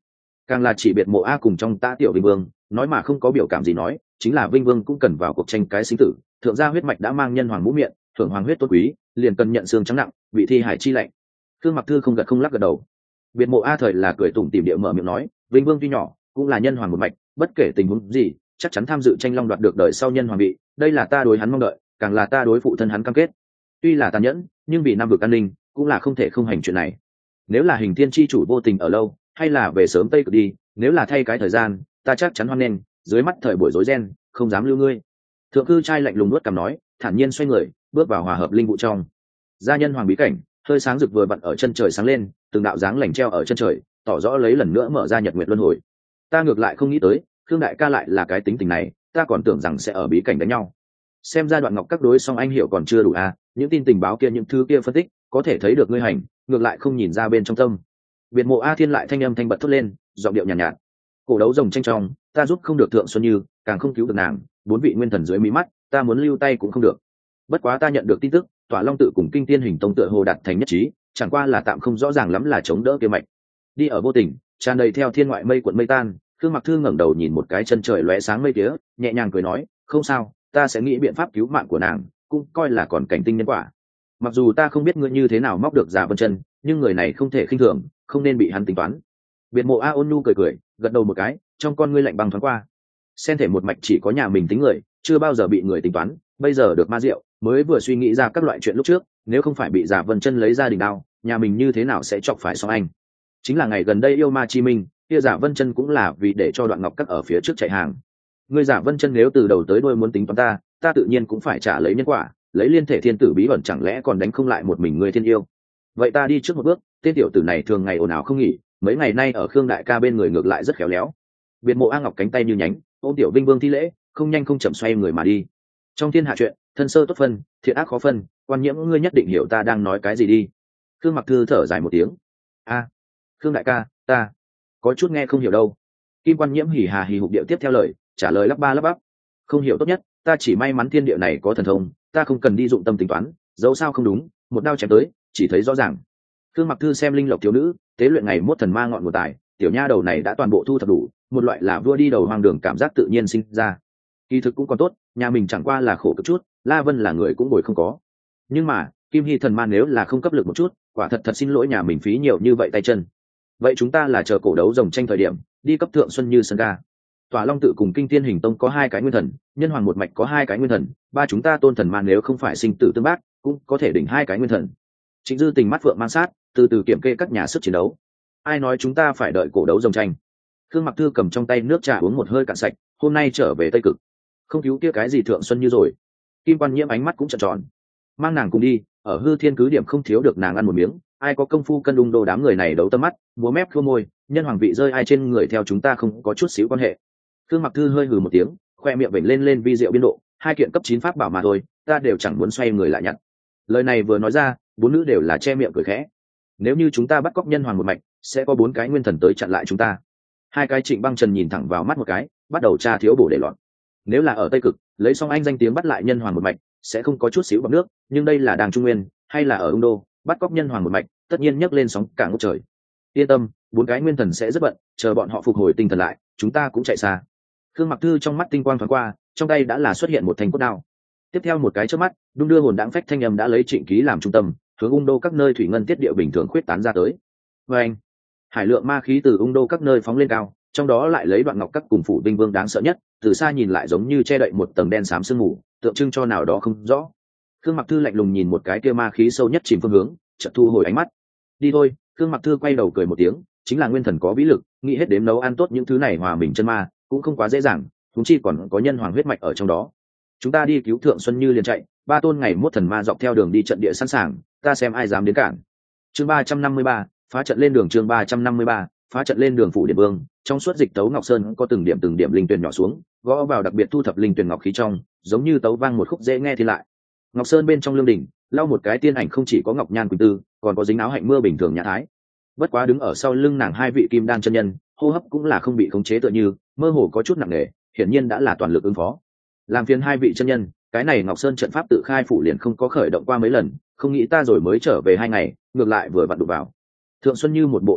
càng là chỉ biệt mộ a cùng trong ta tiểu vinh vương nói mà không có biểu cảm gì nói, chính là vinh vương cũng cần vào cuộc tranh cái sinh tử, thượng gia huyết mạch đã mang nhân hoàng mũ miệng, thượng hoàng huyết tốt quý, liền cần nhận xương trắng nặng, bị thi hải chi lạnh. Khương Mặc Thư không gật không lắc gật đầu. Biệt mộ a thời là cười tủm tỉm địa mở miệng nói, vinh vương tuy nhỏ cũng là nhân hoàng một mạch, bất kể tình huống gì chắc chắn tham dự tranh long đoạt được đời sau nhân hoàng vị, đây là ta đối hắn mong đợi, càng là ta đối phụ thân hắn cam kết. Tuy là tàn nhẫn nhưng vì năm vực an ninh cũng là không thể không hành chuyện này. Nếu là hình thiên chi chủ vô tình ở lâu, hay là về sớm tây cực đi, nếu là thay cái thời gian ta chắc chắn hoan nghênh, dưới mắt thời buổi rối ren không dám lưu ngươi. Thượng cư trai lạnh lùng nuốt cằm nói, thản nhiên xoay người bước vào hòa hợp linh vụ trong. Gia nhân hoàng bí cảnh hơi sáng rực vừa vặn ở chân trời sáng lên, từng đạo dáng lành treo ở chân trời tỏ rõ lấy lần nữa mở ra nhật nguyệt luân hồi. Ta ngược lại không nghĩ tới Khương đại ca lại là cái tính tình này, ta còn tưởng rằng sẽ ở bí cảnh đánh nhau. Xem ra đoạn ngọc các đối song anh hiểu còn chưa đủ à, những tin tình báo kia những thứ kia phân tích có thể thấy được ngươi hành, ngược lại không nhìn ra bên trong tâm. Biệt mộ a thiên lại thanh âm thanh bật thốt lên, giọng điệu nhàn nhạt, nhạt cổ đấu rồng tranh trong ta giúp không được thượng xuân như, càng không cứu được nàng, bốn vị nguyên thần dưới mí mắt ta muốn lưu tay cũng không được. Bất quá ta nhận được tin tức tỏa long tự cùng kinh tiên hình tông tựa hồ đạt thành nhất trí, chẳng qua là tạm không rõ ràng lắm là chống đỡ kia mạch đi ở vô tình tràn đầy theo thiên ngoại mây cuộn mây tan. Khương Mặc Thư ngẩng đầu nhìn một cái chân trời lóe sáng mây tía, nhẹ nhàng cười nói, không sao, ta sẽ nghĩ biện pháp cứu mạng của nàng, cũng coi là còn cảnh tinh nhân quả. Mặc dù ta không biết ngươi như thế nào móc được Giả Vân Chân, nhưng người này không thể khinh thường, không nên bị hắn tính toán. Biệt mộ a ôn nhu cười cười gật đầu một cái, trong con ngươi lạnh băng thoáng qua. Xen thể một mạch chỉ có nhà mình tính người, chưa bao giờ bị người tính toán, bây giờ được ma diệu, mới vừa suy nghĩ ra các loại chuyện lúc trước, nếu không phải bị Giả Vân Chân lấy ra đình đao, nhà mình như thế nào sẽ chọc phải song anh. Chính là ngày gần đây yêu ma chi minh, kia Giả Vân Chân cũng là vì để cho đoạn ngọc cắt ở phía trước chạy hàng. Ngươi Giả Vân Chân nếu từ đầu tới đuôi muốn tính toán ta, ta tự nhiên cũng phải trả lấy nhân quả, lấy liên thể thiên tử bí ẩn chẳng lẽ còn đánh không lại một mình ngươi thiên yêu. Vậy ta đi trước một bước, tên tiểu tử này thường ngày ồn ào không nghỉ, mấy ngày nay ở Khương đại ca bên người ngược lại rất khéo léo. Biệt mộ a ngọc cánh tay như nhánh, ôm tiểu vinh vương thi lễ, không nhanh không chậm xoay người mà đi. Trong thiên hạ chuyện, thân sơ tốt phân, thiện ác khó phân, quan nhiễm ngươi nhất định hiểu ta đang nói cái gì đi. Khương Mặc Thư thở dài một tiếng, a, Khương đại ca, ta có chút nghe không hiểu đâu. Kim Quan Nhiễm hỉ hà hỉ hục điệu tiếp theo lời, trả lời lắp ba lắp bắp, không hiểu tốt nhất, ta chỉ may mắn thiên địa này có thần thông, ta không cần đi dụng tâm tính toán, dẫu sao không đúng, một đao chém tới, chỉ thấy rõ ràng. Khương Mặc Thư xem linh lộc thiếu nữ, tế luyện ngày mốt thần ma ngọn một tài, tiểu nha đầu này đã toàn bộ thu thập đủ, một loại là vua đi đầu hoang đường cảm giác tự nhiên sinh ra. Kỳ thực cũng còn tốt, nhà mình chẳng qua là khổ cực chút, La Vân là người cũng bồi không có. Nhưng mà, Kim Hy thần ma nếu là không cấp lực một chút, quả thật thật xin lỗi nhà mình phí nhiều như vậy tay chân. Vậy chúng ta là chờ cổ đấu rồng tranh thời điểm, đi cấp thượng xuân như sân ga. Tỏa Long tự cùng Kinh Thiên Hình Tông có hai cái nguyên thần, Nhân Hoàng một mạch có hai cái nguyên thần, ba chúng ta tôn thần ma nếu không phải sinh tử tương bác, cũng có thể đỉnh hai cái nguyên thần. Trịnh Dư Tình mắt phượng mang sát, từ từ kiểm kê các nhà sức chiến đấu. Ai nói chúng ta phải đợi cổ đấu rồng tranh? Khương Mặc Thư cầm trong tay nước trà uống một hơi cạn sạch, hôm nay trở về Tây Cực, không cứu kia cái gì thượng xuân như rồi. Kim Quan Nhiễm ánh mắt cũng trợn tròn, mang nàng cùng đi, ở hư thiên cứ điểm không thiếu được nàng ăn một miếng. Ai có công phu cân đung đô đám người này đấu tâm mắt, múa mép khua môi, nhân hoàng vị rơi ai trên người theo chúng ta không có chút xíu quan hệ. Khương Mặc Thư hơi hừ một tiếng, khoe miệng vểnh lên lên vi diệu biên độ, hai kiện cấp chín pháp bảo mà thôi, ta đều chẳng muốn xoay người lại nhặt. Lời này vừa nói ra, bốn nữ đều là che miệng cười khẽ. Nếu như chúng ta bắt cóc nhân hoàng một mạch, sẽ có bốn cái nguyên thần tới chặn lại chúng ta. Hai cái Trịnh Băng Trần nhìn thẳng vào mắt một cái, bắt đầu tra thiếu bổ để loạn. Nếu là ở Tây Cực, lấy xong anh danh tiếng bắt lại nhân hoàng một mạch, sẽ không có chút xíu bằng nước, nhưng đây là đàng trung nguyên, hay là ở Ung Đô, bắt cóc nhân hoàng một mạch, tất nhiên nhấc lên sóng cả ngút trời. Yên tâm, bốn cái nguyên thần sẽ rất bận, chờ bọn họ phục hồi tinh thần lại, chúng ta cũng chạy xa. Khương Mặc Thư trong mắt tinh quang thoáng qua, trong tay đã là xuất hiện một thanh cốt đao. Tiếp theo một cái chớp mắt, đung đưa hồn đãng phách thanh âm đã lấy Trịnh Ký làm trung tâm, hướng Ung Đô các nơi thủy ngân tiết địa bình thường khuyết tán ra tới. Và anh, hải lượng ma khí từ Ung Đô các nơi phóng lên cao, trong đó lại lấy Đoạn Ngọc các cùng phủ Vinh Vương đáng sợ nhất, từ xa nhìn lại giống như che đậy một tầng đen xám sương mù, tượng trưng cho nào đó không rõ. Khương Mặc Thư lạnh lùng nhìn một cái kia ma khí sâu nhất chìm phương hướng, chợt thu hồi ánh mắt. Đi thôi. Khương Mặc Thư quay đầu cười một tiếng, chính là nguyên thần có vĩ lực, nghĩ hết đếm nấu ăn tốt những thứ này hòa mình chân ma cũng không quá dễ dàng, chúng chi còn có nhân hoàng huyết mạch ở trong đó. Chúng ta đi cứu thượng xuân như liền chạy, ba tôn ngày mốt thần ma dọc theo đường đi trận địa sẵn sàng, ta xem ai dám đến cản. Chương ba trăm năm mươi ba, phá trận lên đường. Chương ba trăm năm mươi ba, phá trận lên đường phủ Điện Vương. Trong suốt dịch tấu ngọc sơn có từng điểm từng điểm linh tuyền nhỏ xuống, gõ vào đặc biệt thu thập linh tuyền ngọc khí trong, giống như tấu vang một khúc dễ nghe thì lại. Ngọc sơn bên trong lương đỉnh, lau một cái tiên ảnh không chỉ có ngọc nhan quỳnh tư, còn có dính áo hạnh mưa bình thường nhã thái. Bất quá đứng ở sau lưng nàng hai vị kim đan chân nhân, hô hấp cũng là không bị khống chế tựa như mơ hồ có chút nặng nề, hiển nhiên đã là toàn lực ứng phó. Làm phiền hai vị chân nhân, cái này Ngọc Sơn trận pháp tự khai phủ liền không có khởi động qua mấy lần, không nghĩ ta rồi mới trở về hai ngày, ngược lại vừa vặn đụng vào. Thượng Xuân Như một bộ tuyết áo,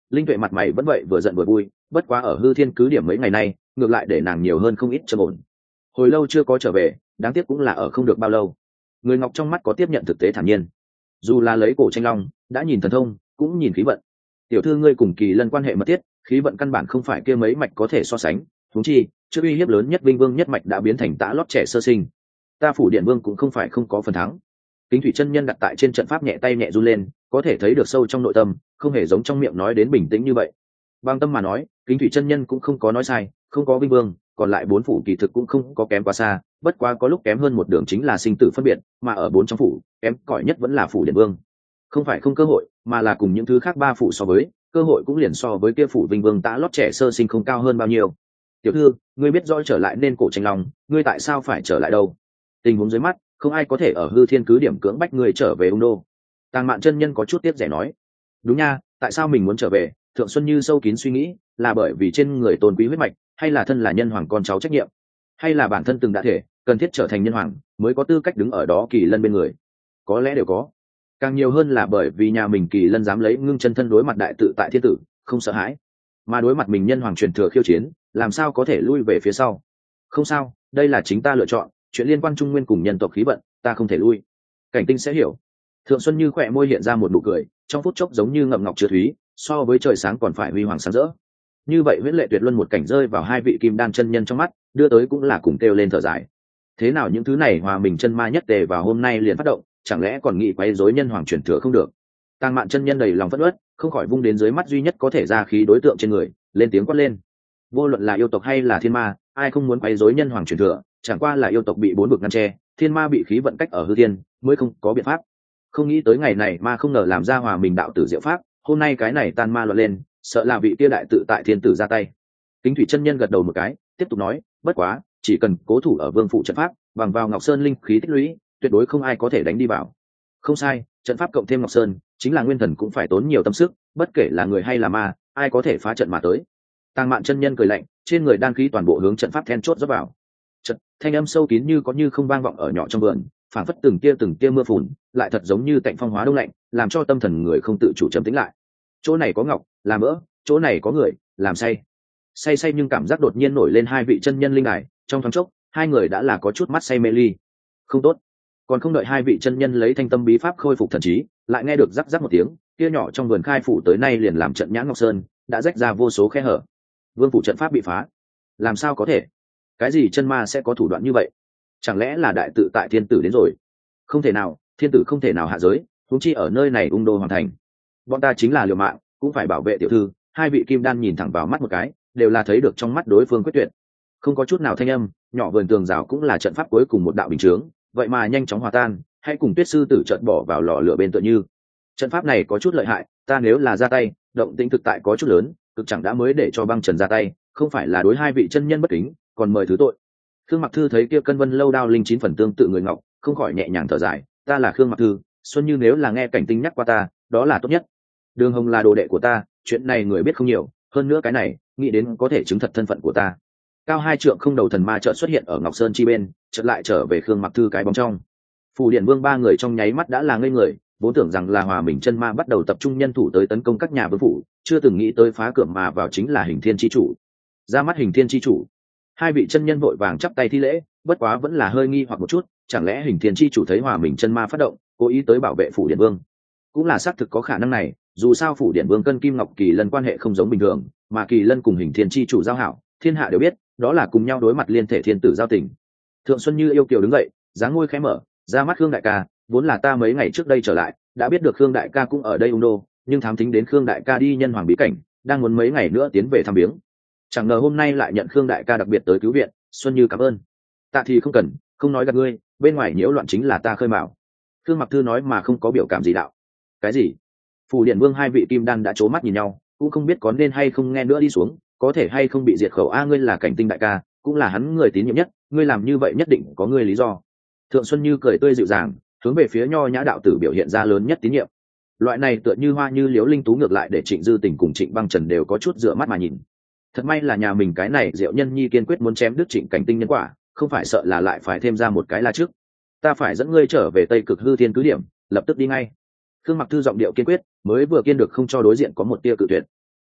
Linh Tuệ mặt mày vẫn vậy vừa giận vừa vui, bất quá ở hư thiên cứ điểm mấy ngày nay ngược lại để nàng nhiều hơn không ít trầm ổn. Hồi lâu chưa có trở về, đáng tiếc cũng là ở không được bao lâu. Người ngọc trong mắt có tiếp nhận thực tế thản nhiên. Dù là lấy cổ tranh long, đã nhìn thần thông, cũng nhìn khí vận. Tiểu thư ngươi cùng Kỳ Lân quan hệ mật thiết, khí vận căn bản không phải kia mấy mạch có thể so sánh. Huống chi, trước uy hiếp lớn nhất Vinh Vương nhất mạch đã biến thành tã lót trẻ sơ sinh. Ta phủ điện vương cũng không phải không có phần thắng. Kính thủy chân nhân đặt tại trên trận pháp nhẹ tay nhẹ run lên, có thể thấy được sâu trong nội tâm, không hề giống trong miệng nói đến bình tĩnh như vậy. Bằng tâm mà nói, kính thủy chân nhân cũng không có nói sai, không có Vinh Vương, còn lại bốn phủ kỳ thực cũng không có kém quá xa, bất quá có lúc kém hơn một đường chính là sinh tử phân biệt, mà ở bốn trong phủ, kém cỏi nhất vẫn là phủ điện vương. Không phải không cơ hội, mà là cùng những thứ khác ba phủ so với, cơ hội cũng liền so với kia phủ Vinh Vương tã lót trẻ sơ sinh không cao hơn bao nhiêu. Tiểu thư, ngươi biết rõ trở lại nên cổ tranh lòng, ngươi tại sao phải trở lại đâu? Tình huống dưới mắt, không ai có thể ở hư thiên cứ điểm cưỡng bách ngươi trở về ung đô. Tàng Mạn chân nhân có chút tiếc rẻ nói, đúng nha, tại sao mình muốn trở về? Thượng Xuân Như sâu kín suy nghĩ, là bởi vì trên người tôn quý huyết mạch, hay là thân là nhân hoàng con cháu trách nhiệm, hay là bản thân từng đã thể cần thiết trở thành nhân hoàng mới có tư cách đứng ở đó Kỳ Lân bên người? Có lẽ đều có, càng nhiều hơn là bởi vì nhà mình Kỳ Lân dám lấy ngưng chân thân đối mặt đại tự tại thiên tử, không sợ hãi, mà đối mặt mình nhân hoàng truyền thừa khiêu chiến, làm sao có thể lui về phía sau? Không sao, đây là chính ta lựa chọn, chuyện liên quan trung nguyên cùng nhân tộc khí vận, ta không thể lui. Cảnh Tinh sẽ hiểu. Thượng Xuân Như khỏe môi hiện ra một nụ cười, trong phút chốc giống như ngậm ngọc chứa thúy, so với trời sáng còn phải huy hoàng sáng rỡ. Như vậy huyễn lệ tuyệt luân một cảnh rơi vào hai vị kim đan chân nhân trong mắt, đưa tới cũng là cùng kêu lên thở dài. Thế nào những thứ này hòa mình chân ma nhất tề vào hôm nay liền phát động, chẳng lẽ còn nghĩ quấy rối nhân hoàng truyền thừa không được? Tàng Mạn chân nhân đầy lòng phẫn uất, không khỏi vung đến dưới mắt duy nhất có thể ra khí đối tượng trên người, lên tiếng quát lên. Vô luận là yêu tộc hay là thiên ma, ai không muốn quấy rối nhân hoàng truyền thừa, chẳng qua là yêu tộc bị bốn bực ngăn che, thiên ma bị khí vận cách ở hư thiên, mới không có biện pháp. Không nghĩ tới ngày này ma không ngờ làm ra hòa mình đạo tử diệu pháp, hôm nay cái này tan ma loạn lên, sợ là vị kia đại tự tại thiên tử ra tay. Kính thủy chân nhân gật đầu một cái, tiếp tục nói, bất quá chỉ cần cố thủ ở vương phụ trận pháp, bằng vào Ngọc Sơn linh khí tích lũy, tuyệt đối không ai có thể đánh đi vào. Không sai, trận pháp cộng thêm Ngọc Sơn, chính là nguyên thần cũng phải tốn nhiều tâm sức, bất kể là người hay là ma, ai có thể phá trận mà tới? Tàng Mạn chân nhân cười lạnh, trên người đan khí toàn bộ hướng trận pháp then chốt rót vào. Trận thanh âm sâu kín như có như không vang vọng ở nhỏ trong vườn, phảng phất từng tia từng tia mưa phùn, lại thật giống như cạnh phong hóa đông lạnh, làm cho tâm thần người không tự chủ trầm tĩnh lại. Chỗ này có ngọc, làm mỡ, chỗ này có người, làm say. Say say nhưng cảm giác đột nhiên nổi lên hai vị chân nhân linh đài, trong thoáng chốc, hai người đã là có chút mắt say mê ly. Không tốt. Còn không đợi hai vị chân nhân lấy thanh tâm bí pháp khôi phục thần trí, lại nghe được rắc rắc một tiếng, kia nhỏ trong vườn khai phủ tới nay liền làm trận nhãn Ngọc Sơn, đã rách ra vô số khe hở. Vương phủ trận pháp bị phá. Làm sao có thể? Cái gì chân ma sẽ có thủ đoạn như vậy? Chẳng lẽ là đại tự tại thiên tử đến rồi? Không thể nào, thiên tử không thể nào hạ giới, huống chi ở nơi này ung đô hoàn thành. Bọn ta chính là liều mạng, cũng phải bảo vệ tiểu thư. Hai vị kim đan nhìn thẳng vào mắt một cái, đều là thấy được trong mắt đối phương quyết tuyệt. Không có chút nào thanh âm, nhỏ vườn tường rào cũng là trận pháp cuối cùng một đạo bình chướng, vậy mà nhanh chóng hòa tan, hãy cùng Tuyết sư tử trận bỏ vào lò lửa bên tựa như. Trận pháp này có chút lợi hại, ta nếu là ra tay, động tĩnh thực tại có chút lớn, cực chẳng đã mới để cho băng trần ra tay, không phải là đối hai vị chân nhân bất kính, còn mời thứ tội. Khương Mặc Thư thấy kia cân vân lâu đao linh chín phần tương tự người ngọc, không khỏi nhẹ nhàng thở dài, ta là Khương Mặc Thư, Xuân Như nếu là nghe Cảnh Tinh nhắc qua ta, đó là tốt nhất. Đường Hồng là đồ đệ của ta, chuyện này người biết không nhiều, hơn nữa cái này, nghĩ đến có thể chứng thật thân phận của ta. Cao hai trượng không đầu thần ma chợt xuất hiện ở Ngọc Sơn chi bên, chợt lại trở về Khương Mặc Thư cái bóng trong. Phủ Điện Vương ba người trong nháy mắt đã là ngây người, vốn tưởng rằng là Hòa Mình chân ma bắt đầu tập trung nhân thủ tới tấn công các nhà vương phủ, chưa từng nghĩ tới phá cửa mà vào chính là Hình Thiên chi chủ. Ra mắt Hình Thiên chi chủ, hai vị chân nhân vội vàng chắp tay thi lễ, bất quá vẫn là hơi nghi hoặc một chút, chẳng lẽ Hình Thiên chi chủ thấy Hòa Mình chân ma phát động, cố ý tới bảo vệ phủ Điện Vương? Cũng là xác thực có khả năng này, dù sao phủ Điện Vương cân Kim Ngọc Kỳ Lân quan hệ không giống bình thường, mà Kỳ Lân cùng Hình Thiên chi chủ giao hảo, thiên hạ đều biết, đó là cùng nhau đối mặt liên thể thiên tử giao tình. Thượng Xuân Như yêu kiều đứng dậy, dáng môi khẽ mở, ra mắt Khương đại ca, vốn là ta mấy ngày trước đây trở lại, đã biết được Khương đại ca cũng ở đây ung đô, nhưng thám thính đến Khương đại ca đi nhân hoàng bí cảnh, đang muốn mấy ngày nữa tiến về thăm viếng. Chẳng ngờ hôm nay lại nhận Khương đại ca đặc biệt tới cứu viện, Xuân Như cảm ơn. Tạ thì không cần, không nói gặp ngươi, bên ngoài nhiễu loạn chính là ta khơi mào. Khương Mặc Thư nói mà không có biểu cảm gì đạo. Cái gì? Phủ Điện Vương hai vị kim đan đã trố mắt nhìn nhau, cũng không biết có nên hay không nghe nữa đi xuống, có thể hay không bị diệt khẩu. A, ngươi là Cảnh Tinh đại ca, cũng là hắn người tín nhiệm nhất, ngươi làm như vậy nhất định có ngươi lý do. Thượng Xuân Như cười tươi dịu dàng, hướng về phía nho nhã đạo tử biểu hiện ra lớn nhất tín nhiệm. Loại này tựa như hoa như liễu linh tú, ngược lại để Trịnh Dư Tình cùng Trịnh Băng Trần đều có chút dựa mắt mà nhìn. Thật may là nhà mình cái này Diệu Nhân Nhi kiên quyết muốn chém đứt Trịnh Cảnh Tinh nhân quả, không phải sợ là lại phải thêm ra một cái la trước. Ta phải dẫn ngươi trở về Tây Cực Hư Thiên cứ điểm, lập tức đi ngay. Khương Mặc Thư giọng điệu kiên quyết, mới vừa kiên được không cho đối diện có một tia cự tuyệt.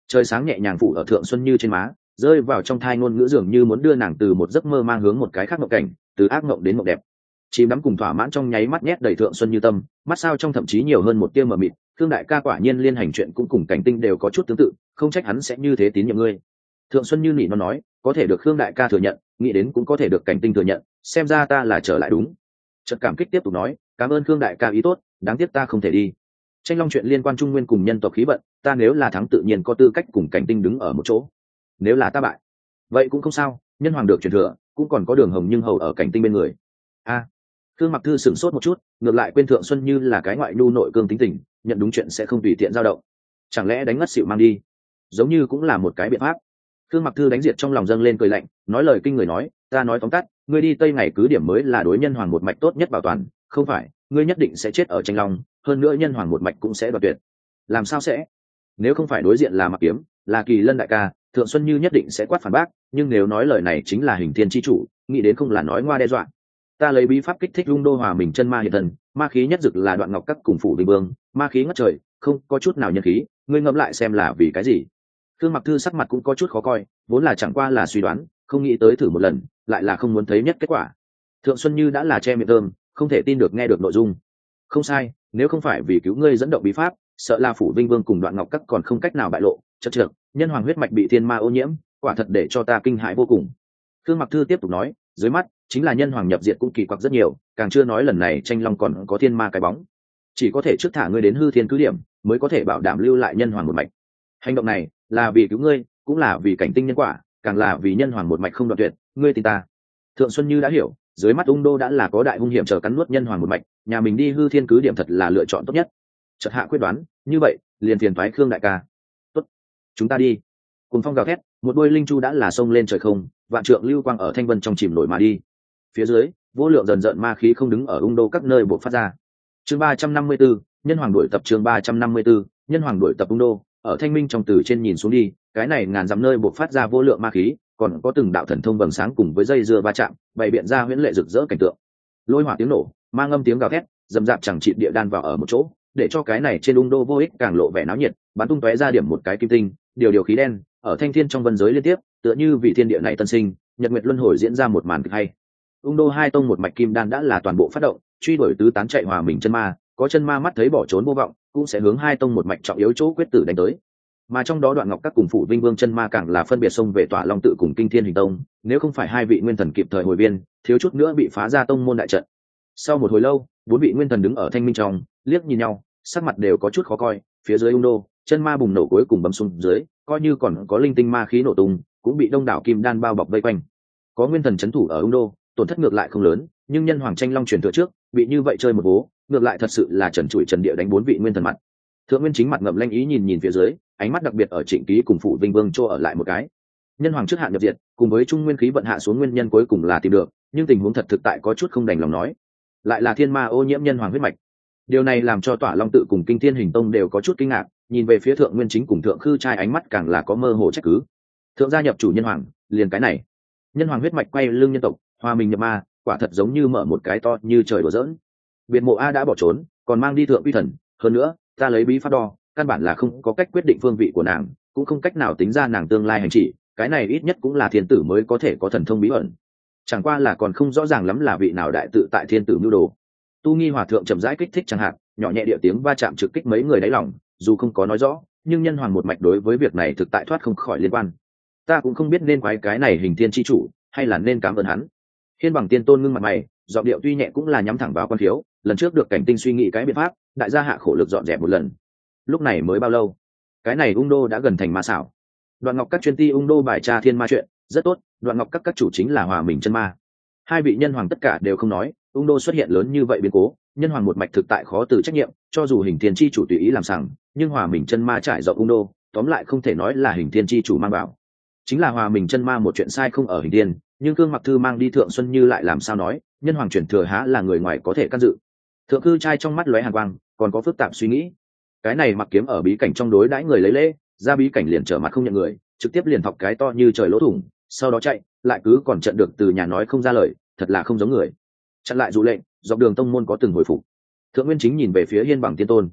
Trời sáng nhẹ nhàng phủ ở Thượng Xuân Như trên má, rơi vào trong thai ngôn ngữ dường như muốn đưa nàng từ một giấc mơ mang hướng một cái khác mộng cảnh, từ ác mộng đến mộng đẹp. Chìm đắm cùng thỏa mãn trong nháy mắt nhét đầy Thượng Xuân Như tâm, mắt sao trong thậm chí nhiều hơn một tia mờ mịt. Thương đại ca quả nhiên liên hành chuyện cũng cùng Cảnh Tinh đều có chút tương tự, không trách hắn sẽ như thế tín nhiệm ngươi. Thượng Xuân Như nỉ nó nói, có thể được Khương đại ca thừa nhận, nghĩ đến cũng có thể được Cảnh Tinh thừa nhận, xem ra ta là trở lại đúng. Chợt cảm kích tiếp tục nói, cảm ơn Khương đại ca ý tốt, đáng tiếc ta không thể đi. Tranh long chuyện liên quan Trung Nguyên cùng nhân tộc khí vận, ta nếu là thắng tự nhiên có tư cách cùng Cảnh Tinh đứng ở một chỗ. Nếu là ta bại, vậy cũng không sao, nhân hoàng được truyền thừa, cũng còn có Đường Hồng nhưng hầu ở Cảnh Tinh bên người. A, à, Khương Mặc Thư sửng sốt một chút, ngược lại quên Thượng Xuân Như là cái ngoại nhu nội cương tính tình, nhận đúng chuyện sẽ không tùy tiện dao động. Chẳng lẽ đánh ngất xỉu mang đi, giống như cũng là một cái biện pháp. Khương Mặc Thư đánh diệt trong lòng dâng lên cười lạnh, nói lời kinh người nói, ta nói tóm tắt, ngươi đi Tây ngày cứ điểm mới là đối nhân hoàng một mạch tốt nhất bảo toàn, không phải, ngươi nhất định sẽ chết ở tranh long, hơn nữa nhân hoàng một mạch cũng sẽ đoạt tuyệt. Làm sao sẽ? Nếu không phải đối diện là Mặc Kiếm, là Kỳ Lân đại ca, Thượng Xuân Như nhất định sẽ quát phản bác, nhưng nếu nói lời này chính là Hình Thiên chi chủ, nghĩ đến không là nói ngoa đe dọa. Ta lấy bí pháp kích thích lung đô hòa mình chân ma hiện thần, ma khí nhất dực là Đoạn Ngọc Các cùng phủ Vinh Vương, ma khí ngất trời, không có chút nào nhân khí, ngươi ngẫm lại xem là vì cái gì? Khương Mặc Thư sắc mặt cũng có chút khó coi, vốn là chẳng qua là suy đoán, không nghĩ tới thử một lần, lại là không muốn thấy nhất kết quả. Thượng Xuân Như đã là che miệng thơm, không thể tin được nghe được nội dung. Không sai, nếu không phải vì cứu ngươi dẫn động bí pháp, sợ là phủ Vinh Vương cùng Đoạn Ngọc Các còn không cách nào bại lộ, chật chật, nhân hoàng huyết mạch bị thiên ma ô nhiễm, quả thật để cho ta kinh hãi vô cùng. Khương Mặc Thư tiếp tục nói, dưới mắt chính là nhân hoàng nhập diệt cũng kỳ quặc rất nhiều, càng chưa nói lần này tranh long còn có thiên ma cái bóng, chỉ có thể trước thả ngươi đến hư thiên cứ điểm, mới có thể bảo đảm lưu lại nhân hoàng một mạch. Hành động này là vì cứu ngươi, cũng là vì Cảnh Tinh nhân quả, càng là vì nhân hoàng một mạch không đoạn tuyệt, ngươi tin ta. Thượng Xuân Như đã hiểu, dưới mắt ung đô đã là có đại hung hiểm chờ cắn nuốt nhân hoàng một mạch, nhà mình đi hư thiên cứ điểm thật là lựa chọn tốt nhất. Chợt hạ quyết đoán, như vậy liền phiền thoái Khương đại ca. Tốt, chúng ta đi. Cùng phong gào thét, một đôi linh chu đã là sông lên trời không, vạn trượng lưu quang ở thanh vân trong chìm nổi mà đi. Phía dưới vô lượng dần dần ma khí không đứng ở ung đô các nơi buộc phát ra. Chương ba trăm năm mươi 34, nhân hoàng đuổi tập chương ba trăm năm mươi 34, nhân hoàng đuổi tập ung đô, ở thanh minh trong từ trên nhìn xuống đi, cái này ngàn dặm nơi buộc phát ra vô lượng ma khí, còn có từng đạo thần thông vầng sáng cùng với dây dưa va chạm, bày biện ra huyễn lệ rực rỡ cảnh tượng. Lôi hỏa tiếng nổ, ma ngâm tiếng gào thét, dầm dạp chẳng chịt địa đan vào ở một chỗ, để cho cái này trên ung đô vô ích càng lộ vẻ náo nhiệt, bắn tung tóe ra điểm một cái kim tinh, điều điều khí đen, ở thanh thiên trong vân giới liên tiếp, tựa như vị thiên địa này tân sinh, nhật nguyệt luân hồi diễn ra một màn kịch hay. Ung đô hai tông một mạch kim đan đã là toàn bộ phát động, truy đuổi tứ tán chạy hòa mình chân ma, có chân ma mắt thấy bỏ trốn vô vọng, cũng sẽ hướng hai tông một mạch trọng yếu chỗ quyết tử đánh tới. Mà trong đó Đoạn Ngọc Các cùng phủ Vinh Vương chân ma càng là phân biệt xông về Tỏa Long tự cùng Kinh Thiên Hình Tông, nếu không phải hai vị nguyên thần kịp thời hồi viên, thiếu chút nữa bị phá ra tông môn đại trận. Sau một hồi lâu, bốn vị nguyên thần đứng ở thanh minh trong, liếc nhìn nhau, sắc mặt đều có chút khó coi. Phía dưới ung đô, chân ma bùng nổ cuối cùng bấm xuống dưới, coi như còn có linh tinh ma khí nổ tung, cũng bị đông đảo kim đan bao bọc vây quanh. Có nguyên thần chấn thủ ở ung đô, tổn thất ngược lại không lớn, nhưng nhân hoàng tranh long truyền thừa trước, bị như vậy chơi một vố, ngược lại thật sự là trần trụi trần địa đánh bốn vị nguyên thần mặt. Thượng Nguyên Chính mặt ngậm lanh ý nhìn nhìn phía dưới, ánh mắt đặc biệt ở Trịnh Ký cùng phủ Vinh Vương cho ở lại một cái. Nhân hoàng trước hạn nhập diệt, cùng với trung nguyên khí vận hạ xuống nguyên nhân cuối cùng là tìm được, nhưng tình huống thật thực tại có chút không đành lòng nói. Lại là thiên ma ô nhiễm nhân hoàng huyết mạch. Điều này làm cho Tỏa Long tự cùng Kinh Thiên Hình Tông đều có chút kinh ngạc, nhìn về phía Thượng Nguyên Chính cùng Thượng Khư Trai ánh mắt càng là có mơ hồ trách cứ. Thượng gia nhập chủ nhân hoàng, liền cái này. Nhân hoàng huyết mạch quay lưng nhân tộc, hòa mình nhập ma, quả thật giống như mở một cái to như trời đổ giỡn. Biệt Mộ A đã bỏ trốn, còn mang đi Thượng Uy Thần, hơn nữa, ta lấy bí pháp đo, căn bản là không có cách quyết định phương vị của nàng, cũng không cách nào tính ra nàng tương lai hành chỉ, cái này ít nhất cũng là thiên tử mới có thể có thần thông bí ẩn. Chẳng qua là còn không rõ ràng lắm là vị nào đại tự tại thiên tử mưu đồ. Tu Nghi Hòa thượng chậm rãi kích thích chẳng hạn, nhỏ nhẹ địa tiếng va chạm trực kích mấy người đáy lòng, dù không có nói rõ, nhưng nhân hoàng một mạch đối với việc này thực tại thoát không khỏi liên quan. Ta cũng không biết nên quái cái này Hình Thiên chi chủ, hay là nên cảm ơn hắn. Hiên Bằng Tiên Tôn ngưng mặt mày, giọng điệu tuy nhẹ cũng là nhắm thẳng vào quan thiếu, lần trước được Cảnh Tinh suy nghĩ cái biện pháp, đại gia hạ khổ lực dọn dẹp một lần. Lúc này mới bao lâu, cái này ung đô đã gần thành ma xảo. Đoạn Ngọc Các chuyên ti ung đô bài tra thiên ma chuyện, rất tốt. Đoạn Ngọc Các các chủ chính là hòa mình chân ma. Hai vị nhân hoàng tất cả đều không nói, ung đô xuất hiện lớn như vậy biến cố, nhân hoàng một mạch thực tại khó từ trách nhiệm, cho dù Hình Thiên chi chủ tùy ý làm sằng, nhưng hòa mình chân ma trải rộng ung đô, tóm lại không thể nói là Hình Thiên chi chủ mang vào. Chính là hòa mình chân ma một chuyện sai không ở Hình Thiên, nhưng Cương Mặc Thư mang đi Thượng Xuân Như lại làm sao nói, nhân hoàng chuyển thừa há là người ngoài có thể can dự. Thượng Cư Trai trong mắt lóe hàn quang, còn có phức tạp suy nghĩ. Cái này Mặc Kiếm ở bí cảnh trong đối đãi người lấy lễ, ra bí cảnh liền trở mặt không nhận người, trực tiếp liền thọc cái to như trời lỗ thủng, sau đó chạy, lại cứ còn trận được từ nhà nói không ra lời, thật là không giống người. Chặn lại dụ lệnh, dọc đường tông môn có từng hồi phục. Thượng Nguyên Chính nhìn về phía Hiên Bằng Tiên Tôn.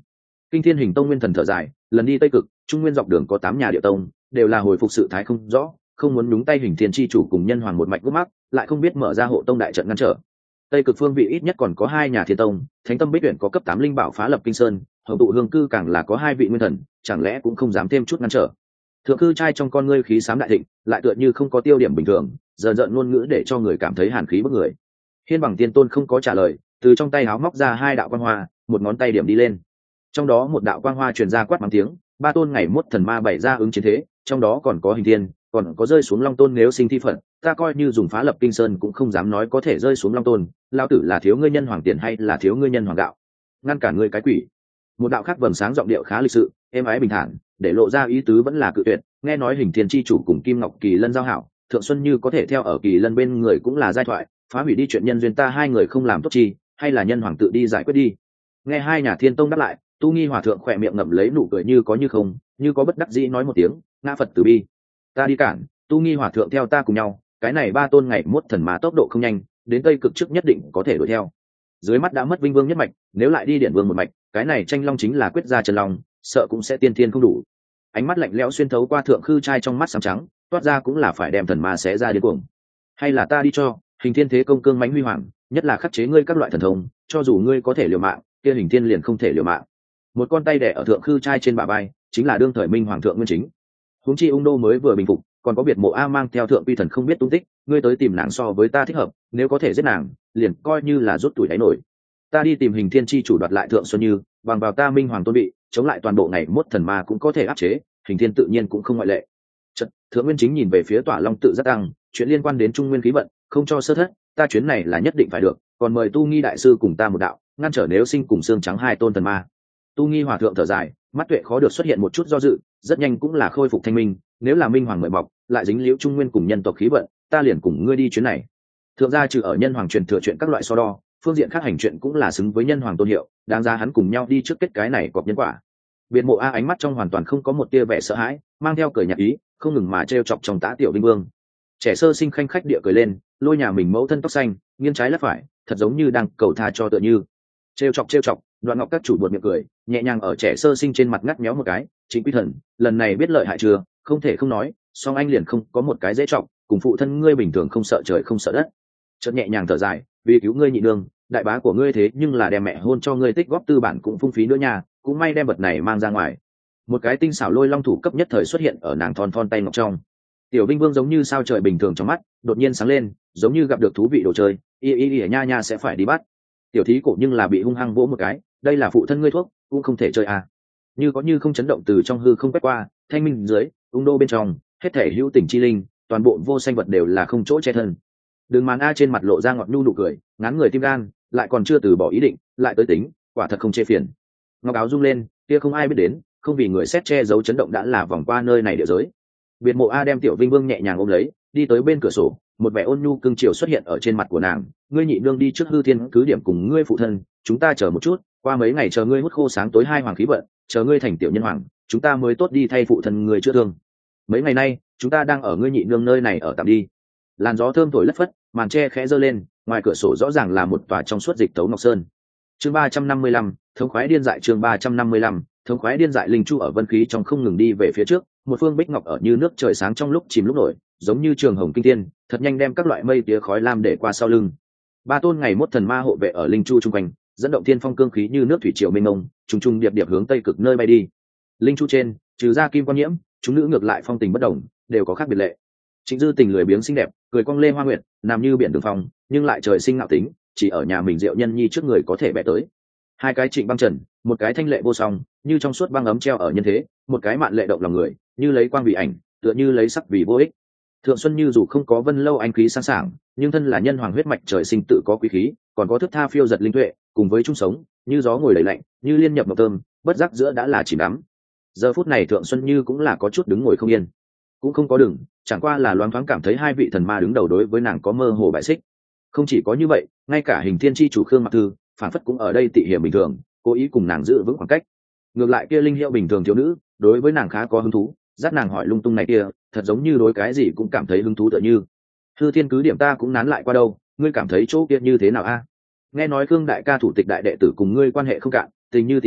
Kinh Thiên Hình Tông nguyên thần thở dài, lần đi Tây Cực, Trung Nguyên dọc đường có tám nhà địa tông, đều là hồi phục sự thái không rõ, không muốn nhúng tay Hình Thiên chi chủ cùng nhân hoàng một mạch gốc mắc, lại không biết mở ra hộ tông đại trận ngăn trở. Tây Cực phương vị ít nhất còn có hai nhà thiên tông, Thánh Tâm Bích Uyển có cấp tám linh bảo phá lập kinh sơn, Hồng Tụ Hương cư càng là có hai vị nguyên thần, chẳng lẽ cũng không dám thêm chút ngăn trở. Thượng cư trai trong con ngươi khí sám đại thịnh, lại tựa như không có tiêu điểm bình thường, dần dần ngôn ngữ để cho người cảm thấy hàn khí bức người. Hiên Bằng Tiên Tôn không có trả lời, từ trong tay áo móc ra hai đạo quang hoa, một ngón tay điểm đi lên. Trong đó một đạo quang hoa truyền ra quát mắng tiếng, ba tôn ngày mốt thần ma bày ra ứng chiến thế, trong đó còn có Hình Thiên, còn có rơi xuống Long Tôn nếu sinh thi phận, ta coi như dùng phá lập kinh sơn cũng không dám nói có thể rơi xuống Long Tôn, lao tử là thiếu ngươi nhân hoàng tiền hay là thiếu ngươi nhân hoàng đạo. Ngăn cản ngươi cái quỷ. Một đạo khác vầng sáng giọng điệu khá lịch sự, êm ái bình thản, để lộ ra ý tứ vẫn là cự tuyệt, nghe nói Hình Thiên chi chủ cùng Kim Ngọc Kỳ Lân giao hảo, Thượng Xuân Như có thể theo ở Kỳ Lân bên người cũng là giai thoại, phá hủy đi chuyện nhân duyên ta hai người không làm tốt chi, hay là nhân hoàng tự đi giải quyết đi. Nghe hai nhà thiên tông đáp lại, Tu Nghi Hòa thượng khỏe miệng ngậm lấy nụ cười như có như không, như có bất đắc dĩ nói một tiếng, ngã Phật từ bi. Ta đi cản, Tu Nghi Hòa thượng theo ta cùng nhau, cái này ba tôn ngày mốt thần ma tốc độ không nhanh, đến Tây Cực trước nhất định có thể đuổi theo. Dưới mắt đã mất Vinh Vương nhất mạch, nếu lại đi Điển Vương một mạch, cái này tranh long chính là quyết ra chân long, sợ cũng sẽ tiên thiên không đủ. Ánh mắt lạnh lẽo xuyên thấu qua thượng khư trai trong mắt sáng trắng, toát ra cũng là phải đem thần ma xé ra điên cuồng. Hay là ta đi cho, Hình Thiên thế công cương mãnh huy hoàng, nhất là khắc chế ngươi các loại thần thông, cho dù ngươi có thể liều mạng, kia Hình Thiên liền không thể liều mạng. Một con tay đẻ ở thượng khư trai trên bả vai, chính là đương thời minh hoàng thượng nguyên chính. Huống chi ung đô mới vừa bình phục, còn có biệt mộ a mang theo thượng quy thần không biết tung tích, ngươi tới tìm nàng so với ta thích hợp, nếu có thể giết nàng, liền coi như là rút tuổi đáy nổi. Ta đi tìm Hình Thiên chi chủ đoạt lại thượng Xuân Như, bằng vào ta minh hoàng tôn vị, chống lại toàn bộ ngày mốt thần ma cũng có thể áp chế, Hình Thiên tự nhiên cũng không ngoại lệ. Chợt, thượng nguyên chính nhìn về phía Tỏa Long tự giác tăng, chuyện liên quan đến trung nguyên khí vận, không cho sơ thất, ta chuyến này là nhất định phải được, còn mời Tu Nghi đại sư cùng ta một đạo, ngăn trở nếu sinh cùng xương trắng hai tôn thần ma. Tu Nghi Hòa thượng thở dài, mắt tuệ khó được xuất hiện một chút do dự, rất nhanh cũng là khôi phục thanh minh, nếu là minh hoàng mời mọc, lại dính liễu trung nguyên cùng nhân tộc khí vận, ta liền cùng ngươi đi chuyến này. Thượng gia trừ ở nhân hoàng truyền thừa chuyện các loại so đo, phương diện khác hành chuyện cũng là xứng với nhân hoàng tôn hiệu, đáng ra hắn cùng nhau đi trước kết cái này cọp nhân quả. Biệt mộ a ánh mắt trong hoàn toàn không có một tia vẻ sợ hãi, mang theo cười nhạt ý, không ngừng mà trêu chọc trong Tá Tiểu Vinh Vương. Trẻ sơ sinh khanh khách địa cười lên, lôi nhà mình mẫu thân tóc xanh, nghiêng trái left phải, thật giống như đang cầu tha cho tựa như. Trêu chọc trêu chọc, Đoạn Ngọc các chủ buột miệng cười, nhẹ nhàng ở trẻ sơ sinh trên mặt ngắt méo một cái, Chính Quy Thần, lần này biết lợi hại chưa, không thể không nói, song anh liền không có một cái dễ trọng, cùng phụ thân ngươi bình thường không sợ trời không sợ đất. Chợt nhẹ nhàng thở dài, vì cứu ngươi nhị nương, đại bá của ngươi thế nhưng là đem mẹ hôn cho ngươi tích góp tư bản cũng phung phí nữa nha, cũng may đem vật này mang ra ngoài. Một cái tinh xảo lôi long thủ cấp nhất thời xuất hiện ở nàng thon thon tay ngọc trong. Tiểu Vinh Vương giống như sao trời bình thường trong mắt, đột nhiên sáng lên, giống như gặp được thú vị đồ chơi, y y y nha nha sẽ phải đi bắt. Tiểu thí cổ nhưng là bị hung hăng vỗ một cái, đây là phụ thân ngươi thuốc, cũng không thể chơi à. Như có như không chấn động từ trong hư không quét qua, thanh minh dưới, ung đô bên trong, hết thể hữu tình chi linh, toàn bộ vô sanh vật đều là không chỗ che thân. Đường màn a trên mặt lộ ra ngọt nhu nụ cười, ngán người tim gan, lại còn chưa từ bỏ ý định, lại tới tính, quả thật không chê phiền. Ngọc áo rung lên, kia không ai biết đến, không vì người xét che giấu chấn động đã là vòng qua nơi này địa giới. Biệt mộ a đem Tiểu Vinh Vương nhẹ nhàng ôm lấy, đi tới bên cửa sổ, một vẻ ôn nhu cưng chiều xuất hiện ở trên mặt của nàng. Ngươi nhị nương đi trước hư thiên cứ điểm cùng ngươi phụ thân, chúng ta chờ một chút, qua mấy ngày chờ ngươi hút khô sáng tối hai hoàng khí vận, chờ ngươi thành tiểu nhân hoàng, chúng ta mới tốt đi thay phụ thân ngươi chữa thương. Mấy ngày nay, chúng ta đang ở ngươi nhị nương nơi này ở tạm đi. Làn gió thơm thổi lất phất, màn tre khẽ giơ lên, ngoài cửa sổ rõ ràng là một tòa trong suốt dịch tấu ngọc sơn. Chương ba trăm năm mươi lăm, thống khoái điên dại chương ba trăm năm mươi lăm, thống khoái điên dại linh chu ở vân khí trong không ngừng đi về phía trước, một phương bích ngọc ở như nước trời sáng trong lúc chìm lúc nổi, giống như trường hồng kinh tiên, thật nhanh đem các loại mây tía khói lam để qua sau lưng. Ba tôn ngày mốt thần ma hộ vệ ở linh chu trung quanh, dẫn động thiên phong cương khí như nước thủy triều mênh mông, trùng trùng điệp điệp hướng tây cực nơi bay đi. Linh chu trên, trừ ra kim quan nhiễm, chúng nữ ngược lại phong tình bất đồng, đều có khác biệt lệ. Trịnh Dư Tình lười biếng xinh đẹp, cười cong lê hoa nguyệt, nằm như biển đường phong, nhưng lại trời sinh ngạo tính, chỉ ở nhà mình Diệu Nhân Nhi trước người có thể bẻ tới. Hai cái Trịnh Băng Trần, một cái thanh lệ vô song, như trong suốt băng ấm treo ở nhân thế, một cái mạn lệ động lòng người, như lấy quang vì ảnh, tựa như lấy sắc vì vô ích. Thượng Xuân Như dù không có Vân Lâu anh khí sáng sảng, nhưng thân là nhân hoàng huyết mạch trời sinh tự có quý khí, còn có thức tha phiêu giật linh tuệ, cùng với chung sống, như gió ngồi đầy lạnh, như liên nhập mộng thơm, bất giác giữa đã là chìm đắm. Giờ phút này Thượng Xuân Như cũng là có chút đứng ngồi không yên, cũng không có đừng, chẳng qua là loáng thoáng cảm thấy hai vị thần ma đứng đầu đối với nàng có mơ hồ bại xích. Không chỉ có như vậy, ngay cả Hình Thiên chi chủ Khương Mặc Thư, phản phất cũng ở đây tị hiểm bình thường, cố ý cùng nàng giữ vững khoảng cách. Ngược lại kia linh hiệu bình thường thiếu nữ, đối với nàng khá có hứng thú, dắt nàng hỏi lung tung này kia, thật giống như đối cái gì cũng cảm thấy hứng thú tựa như. Hư Thiên cứ điểm ta cũng nán lại qua đâu, ngươi cảm thấy chỗ kia như thế nào a? Nghe nói Khương đại ca thủ tịch đại đệ tử cùng ngươi quan hệ không cạn, tình như tỉ muội,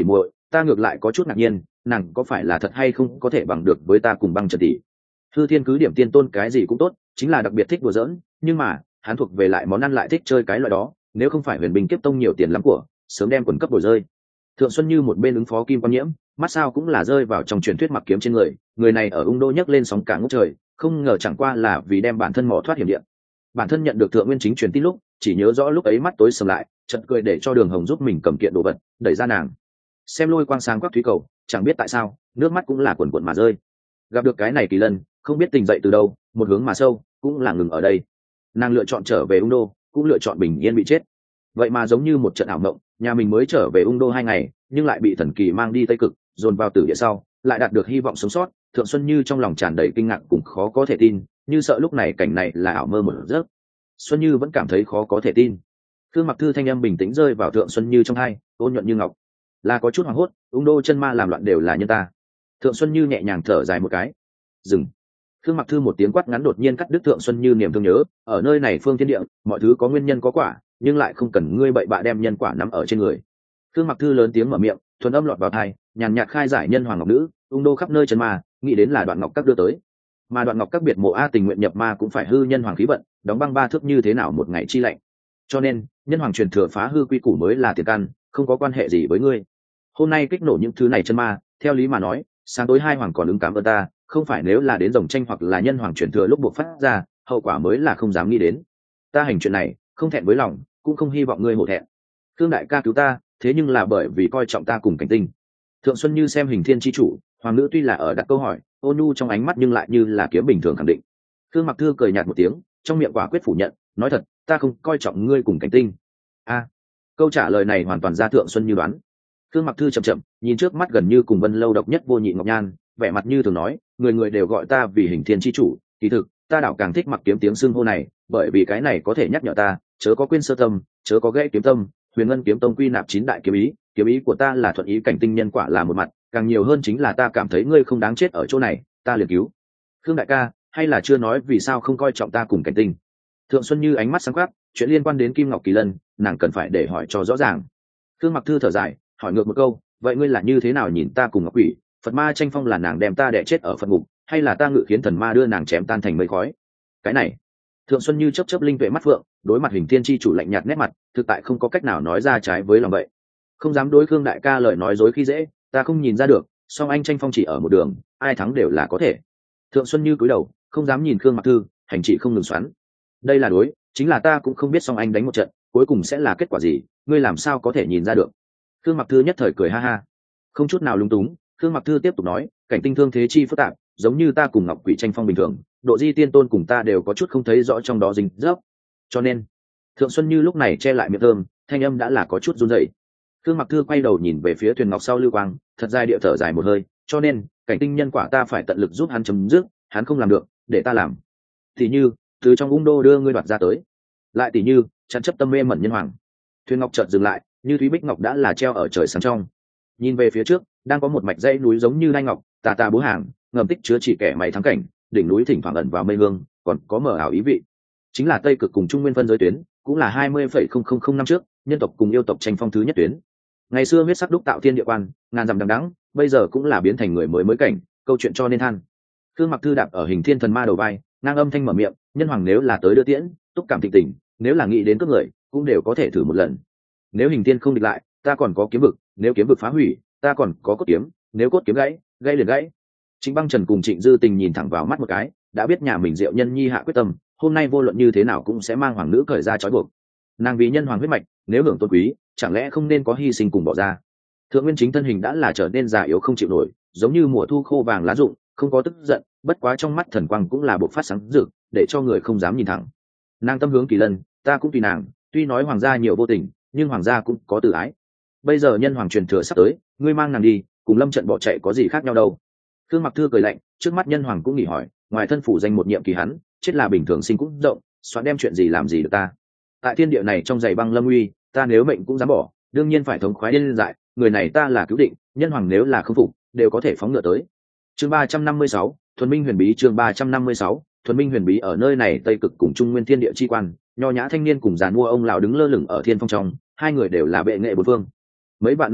ta ngược lại có chút ngạc nhiên, nàng có phải là thật hay không có thể bằng được với ta cùng băng trần tỷ. Hư Thiên cứ điểm tiên tôn cái gì cũng tốt, chính là đặc biệt thích đùa giỡn, nhưng mà hắn thuộc về lại món ăn lại thích chơi cái loại đó, nếu không phải huyền binh kiếp tông nhiều tiền lắm của, sớm đem quần cấp bồi rơi. Thượng Xuân Như một bên ứng phó Kim Quan Nhiễm, mắt sao cũng là rơi vào trong truyền thuyết mặc kiếm trên người, người này ở ung đô nhấc lên sóng cả ngút trời, không ngờ chẳng qua là vì đem bản thân mò thoát hiểm địa. Bản thân nhận được Thượng Nguyên Chính truyền tin lúc, chỉ nhớ rõ lúc ấy mắt tối sầm lại, chợt cười để cho Đường Hồng giúp mình cầm kiện đồ vật, đẩy ra nàng. Xem lôi quang sáng quắc thúy cầu, chẳng biết tại sao, nước mắt cũng là cuồn cuộn mà rơi. Gặp được cái này kỳ lân, không biết tỉnh dậy từ đâu, một hướng mà sâu, cũng là ngừng ở đây. Nàng lựa chọn trở về ung đô, cũng lựa chọn bình yên bị chết. Vậy mà giống như một trận ảo mộng, nhà mình mới trở về ung đô hai ngày, nhưng lại bị thần kỳ mang đi Tây Cực, dồn vào tử địa sau, lại đạt được hy vọng sống sót. Thượng Xuân Như trong lòng tràn đầy kinh ngạc cùng khó có thể tin, như sợ lúc này cảnh này là ảo mơ một giấc. Xuân Như vẫn cảm thấy khó có thể tin. Khương Mặc Thư thanh âm bình tĩnh rơi vào Thượng Xuân Như trong tai, ôn nhuận như ngọc. Là có chút hoảng hốt, ung đô chân ma làm loạn đều là nhân ta. Thượng Xuân Như nhẹ nhàng thở dài một cái. Dừng. Khương Mặc Thư một tiếng quát ngắn đột nhiên cắt đứt Thượng Xuân Như niềm thương nhớ, ở nơi này phương thiên địa, mọi thứ có nguyên nhân có quả, nhưng lại không cần ngươi bậy bạ đem nhân quả nắm ở trên người. Khương Mặc Thư lớn tiếng mở miệng, thuần âm lọt vào tai, nhàn nhạt khai giải nhân hoàng ngọc nữ, ung đô khắp nơi chân ma, nghĩ đến là Đoạn Ngọc Các đưa tới. Mà Đoạn Ngọc Các biệt mộ a tình nguyện nhập ma cũng phải hư nhân hoàng khí vận, đóng băng ba thước như thế nào một ngày chi lạnh. Cho nên, nhân hoàng truyền thừa phá hư quy củ mới là tiền căn, không có quan hệ gì với ngươi. Hôm nay kích nổ những thứ này chân ma, theo lý mà nói, sáng tối hai hoàng còn ứng cảm ơn ta, không phải nếu là đến rồng tranh hoặc là nhân hoàng truyền thừa lúc buộc phát ra, hậu quả mới là không dám nghĩ đến. Ta hành chuyện này, không thẹn với lòng, cũng không hy vọng ngươi hổ thẹn. Thương đại ca cứu ta, thế nhưng là bởi vì coi trọng ta cùng cảnh tinh. Thượng Xuân Như xem Hình Thiên chi chủ, hoàng nữ tuy là ở đặt câu hỏi, ôn nhu trong ánh mắt nhưng lại như là kiếm bình thường khẳng định. Thương Mặc Thư cười nhạt một tiếng, trong miệng quả quyết phủ nhận, nói thật, ta không coi trọng ngươi cùng cảnh tinh. A, câu trả lời này hoàn toàn ra Thượng Xuân Như đoán. Thương Mặc Thư chậm chậm nhìn trước mắt gần như cùng Vân Lâu độc nhất vô nhị Ngọc Nhan, vẻ mặt như thường nói, người người đều gọi ta vì Hình Thiên chi chủ, kỳ thực ta đảo càng thích mặc kiếm tiếng xưng hô này, bởi vì cái này có thể nhắc nhở ta, chớ có quên sơ tâm, chớ có gãy kiếm tâm. Huyền Ngân kiếm tông quy nạp chín đại kiếm ý, kiếm ý của ta là thuận ý cảnh tinh nhân quả là một mặt, càng nhiều hơn chính là ta cảm thấy ngươi không đáng chết ở chỗ này, ta liền cứu. Khương đại ca, hay là chưa nói vì sao không coi trọng ta cùng cảnh tinh. Thượng Xuân Như ánh mắt sáng quắc, chuyện liên quan đến Kim Ngọc Kỳ Lân, nàng cần phải để hỏi cho rõ ràng. Khương Mặc Thư thở dài, hỏi ngược một câu, vậy ngươi là như thế nào nhìn ta cùng Ngọc Quỷ? Phật ma tranh phong là nàng đem ta đẻ chết ở Phật ngục, hay là ta ngự khiến thần ma đưa nàng chém tan thành mây khói? Cái này, Thượng Xuân Như chớp chớp linh tuệ mắt phượng, đối mặt Hình Thiên chi chủ lạnh nhạt nét mặt, thực tại không có cách nào nói ra trái với lòng vậy. Không dám đối Khương đại ca lời nói dối khi dễ, ta không nhìn ra được, song anh tranh phong chỉ ở một đường, ai thắng đều là có thể. Thượng Xuân Như cúi đầu, không dám nhìn Khương Mặc Thư, hành chỉ không ngừng xoắn. Đây là đối, chính là ta cũng không biết song anh đánh một trận, cuối cùng sẽ là kết quả gì, ngươi làm sao có thể nhìn ra được? Khương Mặc Thư nhất thời cười ha ha, không chút nào lung túng. Khương Mặc Thư tiếp tục nói, cảnh tinh thương thế chi phức tạp, giống như ta cùng Ngọc Quỷ tranh phong bình thường, độ di tiên tôn cùng ta đều có chút không thấy rõ trong đó dính dấp, cho nên Thượng Xuân Như lúc này che lại miệng thơm, thanh âm đã là có chút run rẩy. Khương Mặc Thư quay đầu nhìn về phía thuyền ngọc sau lưu quang, thật dài địa thở dài một hơi, cho nên cảnh tinh nhân quả ta phải tận lực giúp hắn chấm dứt, hắn không làm được, để ta làm. Tỷ như từ trong ung đô đưa ngươi đoạt ra tới, lại tỷ như chặn chấp tâm mê mẩn nhân hoàng. Thuyền ngọc chợt dừng lại, như thúy bích ngọc đã là treo ở trời sáng trong. Nhìn về phía trước, đang có một mạch dãy núi giống như đai ngọc, tà tà bố hàng, ngầm tích chứa chỉ kẻ mày thắng cảnh, đỉnh núi thỉnh thoảng ẩn vào mây hương, còn có mờ ảo ý vị. Chính là Tây Cực cùng Trung Nguyên phân giới tuyến, cũng là hai mươi phẩy không không không năm trước, nhân tộc cùng yêu tộc tranh phong thứ nhất tuyến. Ngày xưa huyết sắc đúc tạo thiên địa quan, ngàn dặm đằng đẵng, bây giờ cũng là biến thành người mới mới cảnh, câu chuyện cho nên than. Khương Mặc Thư đạp ở Hình Thiên thần ma đầu vai, ngang âm thanh mở miệng, nhân hoàng nếu là tới đưa tiễn, túc cảm thịnh tình, nếu là nghĩ đến cướp người, cũng đều có thể thử một lần. Nếu Hình Thiên không địch lại, ta còn có kiếm vực, nếu kiếm vực phá hủy, ta còn có cốt kiếm, nếu cốt kiếm gãy, gãy liền gãy. Trịnh Băng Trần cùng Trịnh Dư Tình nhìn thẳng vào mắt một cái, đã biết nhà mình Diệu Nhân Nhi hạ quyết tâm, hôm nay vô luận như thế nào cũng sẽ mang hoàng nữ cởi ra trói buộc. Nàng vì nhân hoàng huyết mạch, nếu hưởng tôn quý, chẳng lẽ không nên có hy sinh cùng bỏ ra? Thượng Nguyên Chính thân hình đã là trở nên già yếu không chịu nổi, giống như mùa thu khô vàng lá rụng, không có tức giận, bất quá trong mắt thần quang cũng là bộc phát sáng rực, để cho người không dám nhìn thẳng. Nàng tâm hướng Kỳ Lân, ta cũng tùy nàng, tuy nói hoàng gia nhiều vô tình, nhưng hoàng gia cũng có từ ái. Bây giờ nhân hoàng truyền thừa sắp tới, ngươi mang nàng đi, cùng Lâm Trận bỏ chạy có gì khác nhau đâu? Khương Mặc Thư cười lạnh, trước mắt nhân hoàng cũng nghỉ hỏi, ngoài thân phủ danh một nhiệm kỳ hắn, chết là bình thường sinh cũng rộng, soạn đem chuyện gì làm gì được ta? Tại thiên địa này trong giày băng lâm uy, ta nếu mệnh cũng dám bỏ, đương nhiên phải thống khoái điên dại, người này ta là cứu định, nhân hoàng nếu là không phục, đều có thể phóng ngựa tới. Chương ba trăm năm mươi sáu, Thuần Minh Huyền Bí. Chương ba trăm năm mươi sáu, Thuần Minh Huyền Bí. Ở nơi này Tây Cực cùng Trung Nguyên thiên địa chi quan, nho nhã thanh niên cùng giàn mua ông lão đứng lơ lửng ở thiên phong trong, hai người đều là bệ nghệ bốn phương. Mấy vạn năm trước,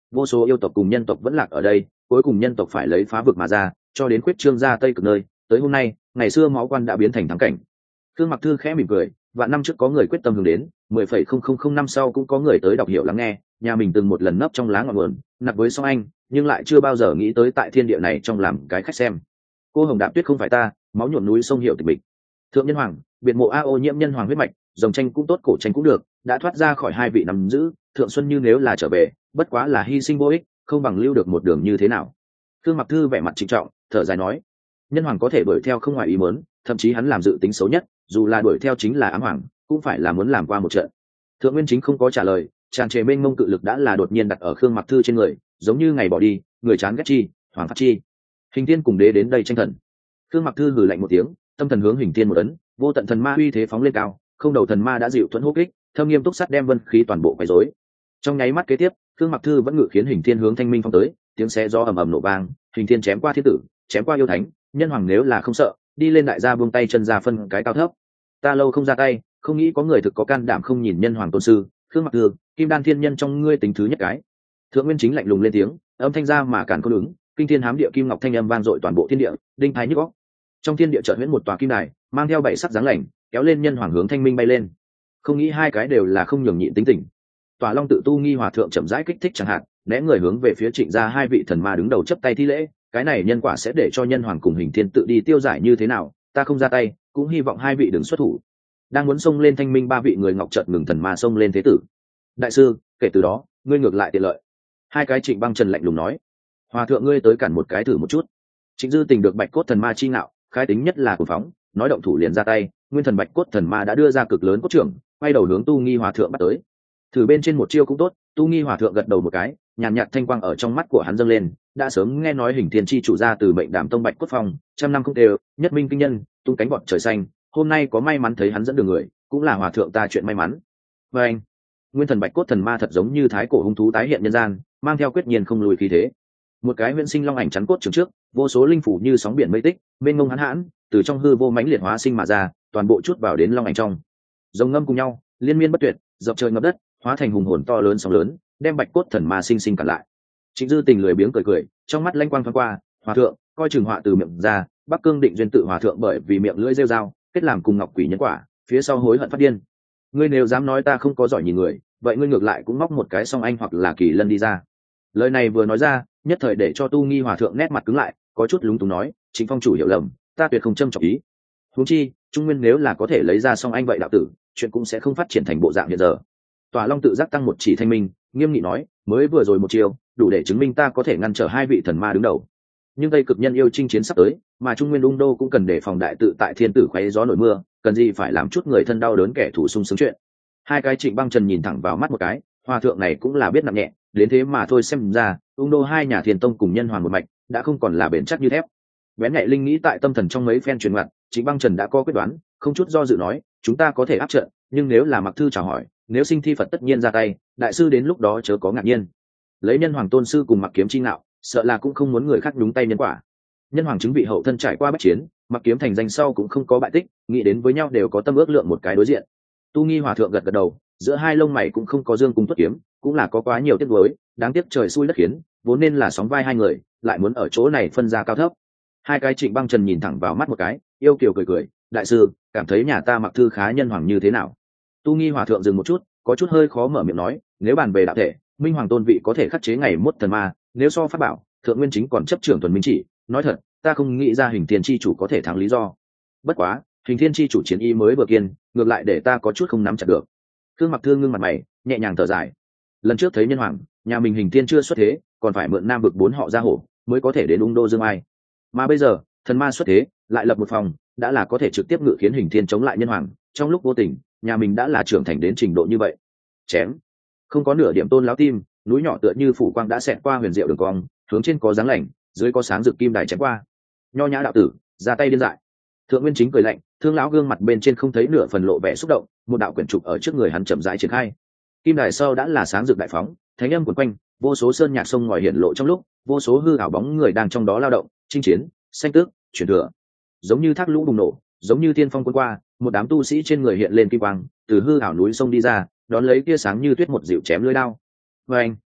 vô số yêu tộc cùng nhân tộc vẫn lạc ở đây, cuối cùng nhân tộc phải lấy phá vực mà ra, cho đến khuyết trương ra tây cực nơi, tới hôm nay ngày xưa máu quan đã biến thành thắng cảnh. Khương Mặc Thư khẽ mỉm cười, vạn năm trước có người quyết tâm hướng đến, mười phẩy không không không năm sau cũng có người tới đọc hiểu lắng nghe, nhà mình từng một lần nấp trong lá ngọn nguồn, nặc với song anh, nhưng lại chưa bao giờ nghĩ tới tại thiên địa này trong làm cái khách xem. Cô Hồng Đạp Tuyết không phải ta, máu nhuộm núi sông hiệu tịch mịch. Thượng Nhân Hoàng, biệt mộ a ô nhiễm nhân hoàng huyết mạch, dòng tranh cũng tốt cổ tranh cũng được, đã thoát ra khỏi hai vị nắm giữ, Thượng Xuân Như nếu là trở về, bất quá là hy sinh vô ích, không bằng lưu được một đường như thế nào. Khương Mặc Thư vẻ mặt trịnh trọng, thở dài nói, nhân hoàng có thể đuổi theo không ngoài ý muốn, thậm chí hắn làm dự tính xấu nhất, dù là đuổi theo chính là ám hoàng, cũng phải là muốn làm qua một trận. Thượng Nguyên Chính không có trả lời, tràn trề mênh mông cự lực đã là đột nhiên đặt ở Khương Mặc Thư trên người, giống như ngày bỏ đi, người chán ghét chi, hoàng phát chi. Hình Thiên cùng đế đến đây tranh thần. Khương Mặc Thư hừ lạnh một tiếng, tâm thần hướng Hình Thiên một ấn, vô tận thần ma uy thế phóng lên cao, không đầu thần ma đã dịu thuẫn hô kích, thâm nghiêm túc sắt đem vân khí toàn bộ quấy rối. Trong nháy mắt kế tiếp, Khương Mặc Thư vẫn ngự khiến Hình Thiên hướng Thanh Minh phong tới, tiếng xé gió ầm ầm nổ vang, Hình Thiên chém qua thiên tử, chém qua yêu thánh, nhân hoàng nếu là không sợ, đi lên đại gia buông tay chân ra phân cái cao thấp. Ta lâu không ra tay, không nghĩ có người thực có can đảm không nhìn nhân hoàng tôn sư. Khương Mặc Thư, Kim Đan Thiên Nhân trong ngươi tính thứ nhất cái. Thượng Nguyên Chính lạnh lùng lên tiếng, âm thanh ra mà càn khôn ứng, kinh thiên hám địa kim ngọc thanh âm vang dội toàn bộ thiên địa, đinh thái nhức óc. Trong thiên địa chợt huyễn một tòa kim đài, mang theo bảy sắc dáng lạnh, kéo lên nhân hoàng hướng Thanh Minh bay lên. Không nghĩ hai cái đều là không nhường nhịn tính tình. Tòa Long Tự Tu Nghi Hòa thượng chậm rãi kích thích chẳng hạn, né người hướng về phía Trịnh gia hai vị thần ma đứng đầu chấp tay thi lễ, cái này nhân quả sẽ để cho nhân hoàng cùng Hình Thiên tự đi tiêu giải như thế nào, ta không ra tay, cũng hy vọng hai vị đừng xuất thủ. Đang muốn xông lên Thanh Minh ba vị người ngọc chợt ngừng thần ma xông lên thế tử. Đại sư, kể từ đó, ngươi ngược lại tiện lợi. Hai cái Trịnh Băng Trần lạnh lùng nói, hòa thượng ngươi tới cản một cái thử một chút. Trịnh Dư Tình được Bạch Cốt thần ma chi ngạo, khai tính nhất là cuồng phóng, nói động thủ liền ra tay, nguyên thần Bạch Cốt thần ma đã đưa ra cực lớn cốt trưởng, quay đầu hướng Tu Nghi Hòa thượng bắt tới. Thử bên trên một chiêu cũng tốt, Tu Nghi Hòa thượng gật đầu một cái, nhàn nhạt thanh quang ở trong mắt của hắn dâng lên, đã sớm nghe nói Hình Thiên chi chủ ra từ mệnh Đàm Tông Bạch Cốt Phong, trăm năm không đều, nhất minh kinh nhân, tung cánh bọn trời xanh, hôm nay có may mắn thấy hắn dẫn đường người, cũng là hòa thượng ta chuyện may mắn. Và anh, nguyên thần Bạch Cốt thần ma thật giống như thái cổ hung thú tái hiện nhân gian, mang theo quyết nhiên không lùi khí thế. Một cái huyễn sinh long ảnh chắn cốt trường trước, vô số linh phủ như sóng biển mây tích, mênh mông hãn hãn, từ trong hư vô mãnh liệt hóa sinh mà ra, toàn bộ chút vào đến long ảnh trong. Rồng ngâm cùng nhau, liên miên bất tuyệt, dập trời ngập đất, hóa thành hùng hồn to lớn sóng lớn, đem Bạch Cốt thần ma sinh sinh cản lại. Trịnh Dư Tình lười biếng cười cười, trong mắt lanh quang thoáng qua, hòa thượng, coi chừng họa từ miệng ra, Bắc Cương định duyên tự hòa thượng bởi vì miệng lưỡi rêu dao, kết làm cùng ngọc quỷ nhân quả, phía sau hối hận phát điên. Ngươi nếu dám nói ta không có giỏi nhìn người, vậy ngươi ngược lại cũng móc một cái song anh hoặc là kỳ lân đi ra. Lời này vừa nói ra, nhất thời để cho Tu Nghi Hòa thượng nét mặt cứng lại, có chút lúng túng nói, Trịnh phong chủ hiểu lầm, ta tuyệt không châm chọc ý. Huống chi, Trung Nguyên nếu là có thể lấy ra song anh vậy đạo tử, chuyện cũng sẽ không phát triển thành bộ dạng hiện giờ. Tòa Long tự giác tăng một chỉ thanh minh, nghiêm nghị nói, mới vừa rồi một chiều, đủ để chứng minh ta có thể ngăn trở hai vị thần ma đứng đầu. Nhưng Tây cực nhân yêu chinh chiến sắp tới, mà Trung Nguyên Ung Đô cũng cần để phòng đại tự tại thiên tử khoé gió nổi mưa, cần gì phải làm chút người thân đau đớn kẻ thù sung sướng chuyện. Hai cái Trịnh Băng Trần nhìn thẳng vào mắt một cái, hòa thượng này cũng là biết nặng nhẹ, đến thế mà thôi xem ra, Ung Đô hai nhà Thiền Tông cùng nhân hoàng một mạch, đã không còn là bền chắc như thép. Bén nhạy linh nghĩ tại tâm thần trong mấy phen truyền ngặt, Trịnh Băng Trần đã có quyết đoán, không chút do dự nói, chúng ta có thể áp trận, nhưng nếu là Mặc Thư chào hỏi, nếu sinh thi Phật tất nhiên ra tay, đại sư đến lúc đó chớ có ngạc nhiên. Lấy nhân hoàng tôn sư cùng Mặc Kiếm chi ngạo, sợ là cũng không muốn người khác đúng tay nhân quả. Nhân hoàng chứng bị hậu thân trải qua bất chiến, Mặc Kiếm thành danh sau cũng không có bại tích, nghĩ đến với nhau đều có tâm ước lượng một cái đối diện. Tu Nghi Hòa thượng gật gật đầu, giữa hai lông mày cũng không có dương cung tuất kiếm, cũng là có quá nhiều tiếc nuối, đáng tiếc trời xui đất khiến, vốn nên là sóng vai hai người, lại muốn ở chỗ này phân ra cao thấp. Hai cái Trịnh Băng Trần nhìn thẳng vào mắt một cái, yêu kiều cười cười, đại sư, cảm thấy nhà ta Mặc Thư khá nhân hoàng như thế nào? Tu Nghi Hòa thượng dừng một chút, có chút hơi khó mở miệng nói, nếu bàn về đạo thể, Minh Hoàng tôn vị có thể khắc chế ngày mốt thần ma, nếu so pháp bảo, Thượng Nguyên Chính còn chấp trưởng tuần minh chỉ, nói thật, ta không nghĩ ra Hình Thiên chi chủ có thể thắng lý do. Bất quá, Hình Thiên chi chủ chiến y mới vừa kiên, ngược lại để ta có chút không nắm chặt được. Khương Mặc Thư ngưng mặt mày, nhẹ nhàng thở dài. Lần trước thấy nhân hoàng, nhà mình Hình Thiên chưa xuất thế, còn phải mượn Nam vực bốn họ ra hổ, mới có thể đến Ung Đô Dương Ai. Mà bây giờ, thần ma xuất thế, lại lập một phòng, đã là có thể trực tiếp ngự khiến Hình Thiên chống lại nhân hoàng, trong lúc vô tình, nhà mình đã là trưởng thành đến trình độ như vậy. Chém. Không có nửa điểm tôn láo tim, núi nhỏ tựa như phủ quang đã xẹt qua huyền diệu đường cong, hướng trên có dáng lạnh, dưới có sáng rực kim đài chém qua. Nho nhã đạo tử, ra tay điên dại. Thượng Nguyên Chính cười lạnh, thương lão gương mặt bên trên không thấy nửa phần lộ vẻ xúc động, một đạo quyển trục ở trước người hắn chậm rãi triển khai. Kim đài sau đã là sáng rực đại phóng, thánh âm quần quanh, vô số sơn nhạc sông ngòi hiện lộ trong lúc, vô số hư ảo bóng người đang trong đó lao động, chinh chiến, sanh tước, chuyển thừa. Giống như thác lũ bùng nổ, giống như tiên phong cuốn qua, một đám tu sĩ trên người hiện lên kim quang, từ hư ảo núi sông đi ra, đón lấy kia sáng như tuyết một dịu chém lưỡi đao. Và anh,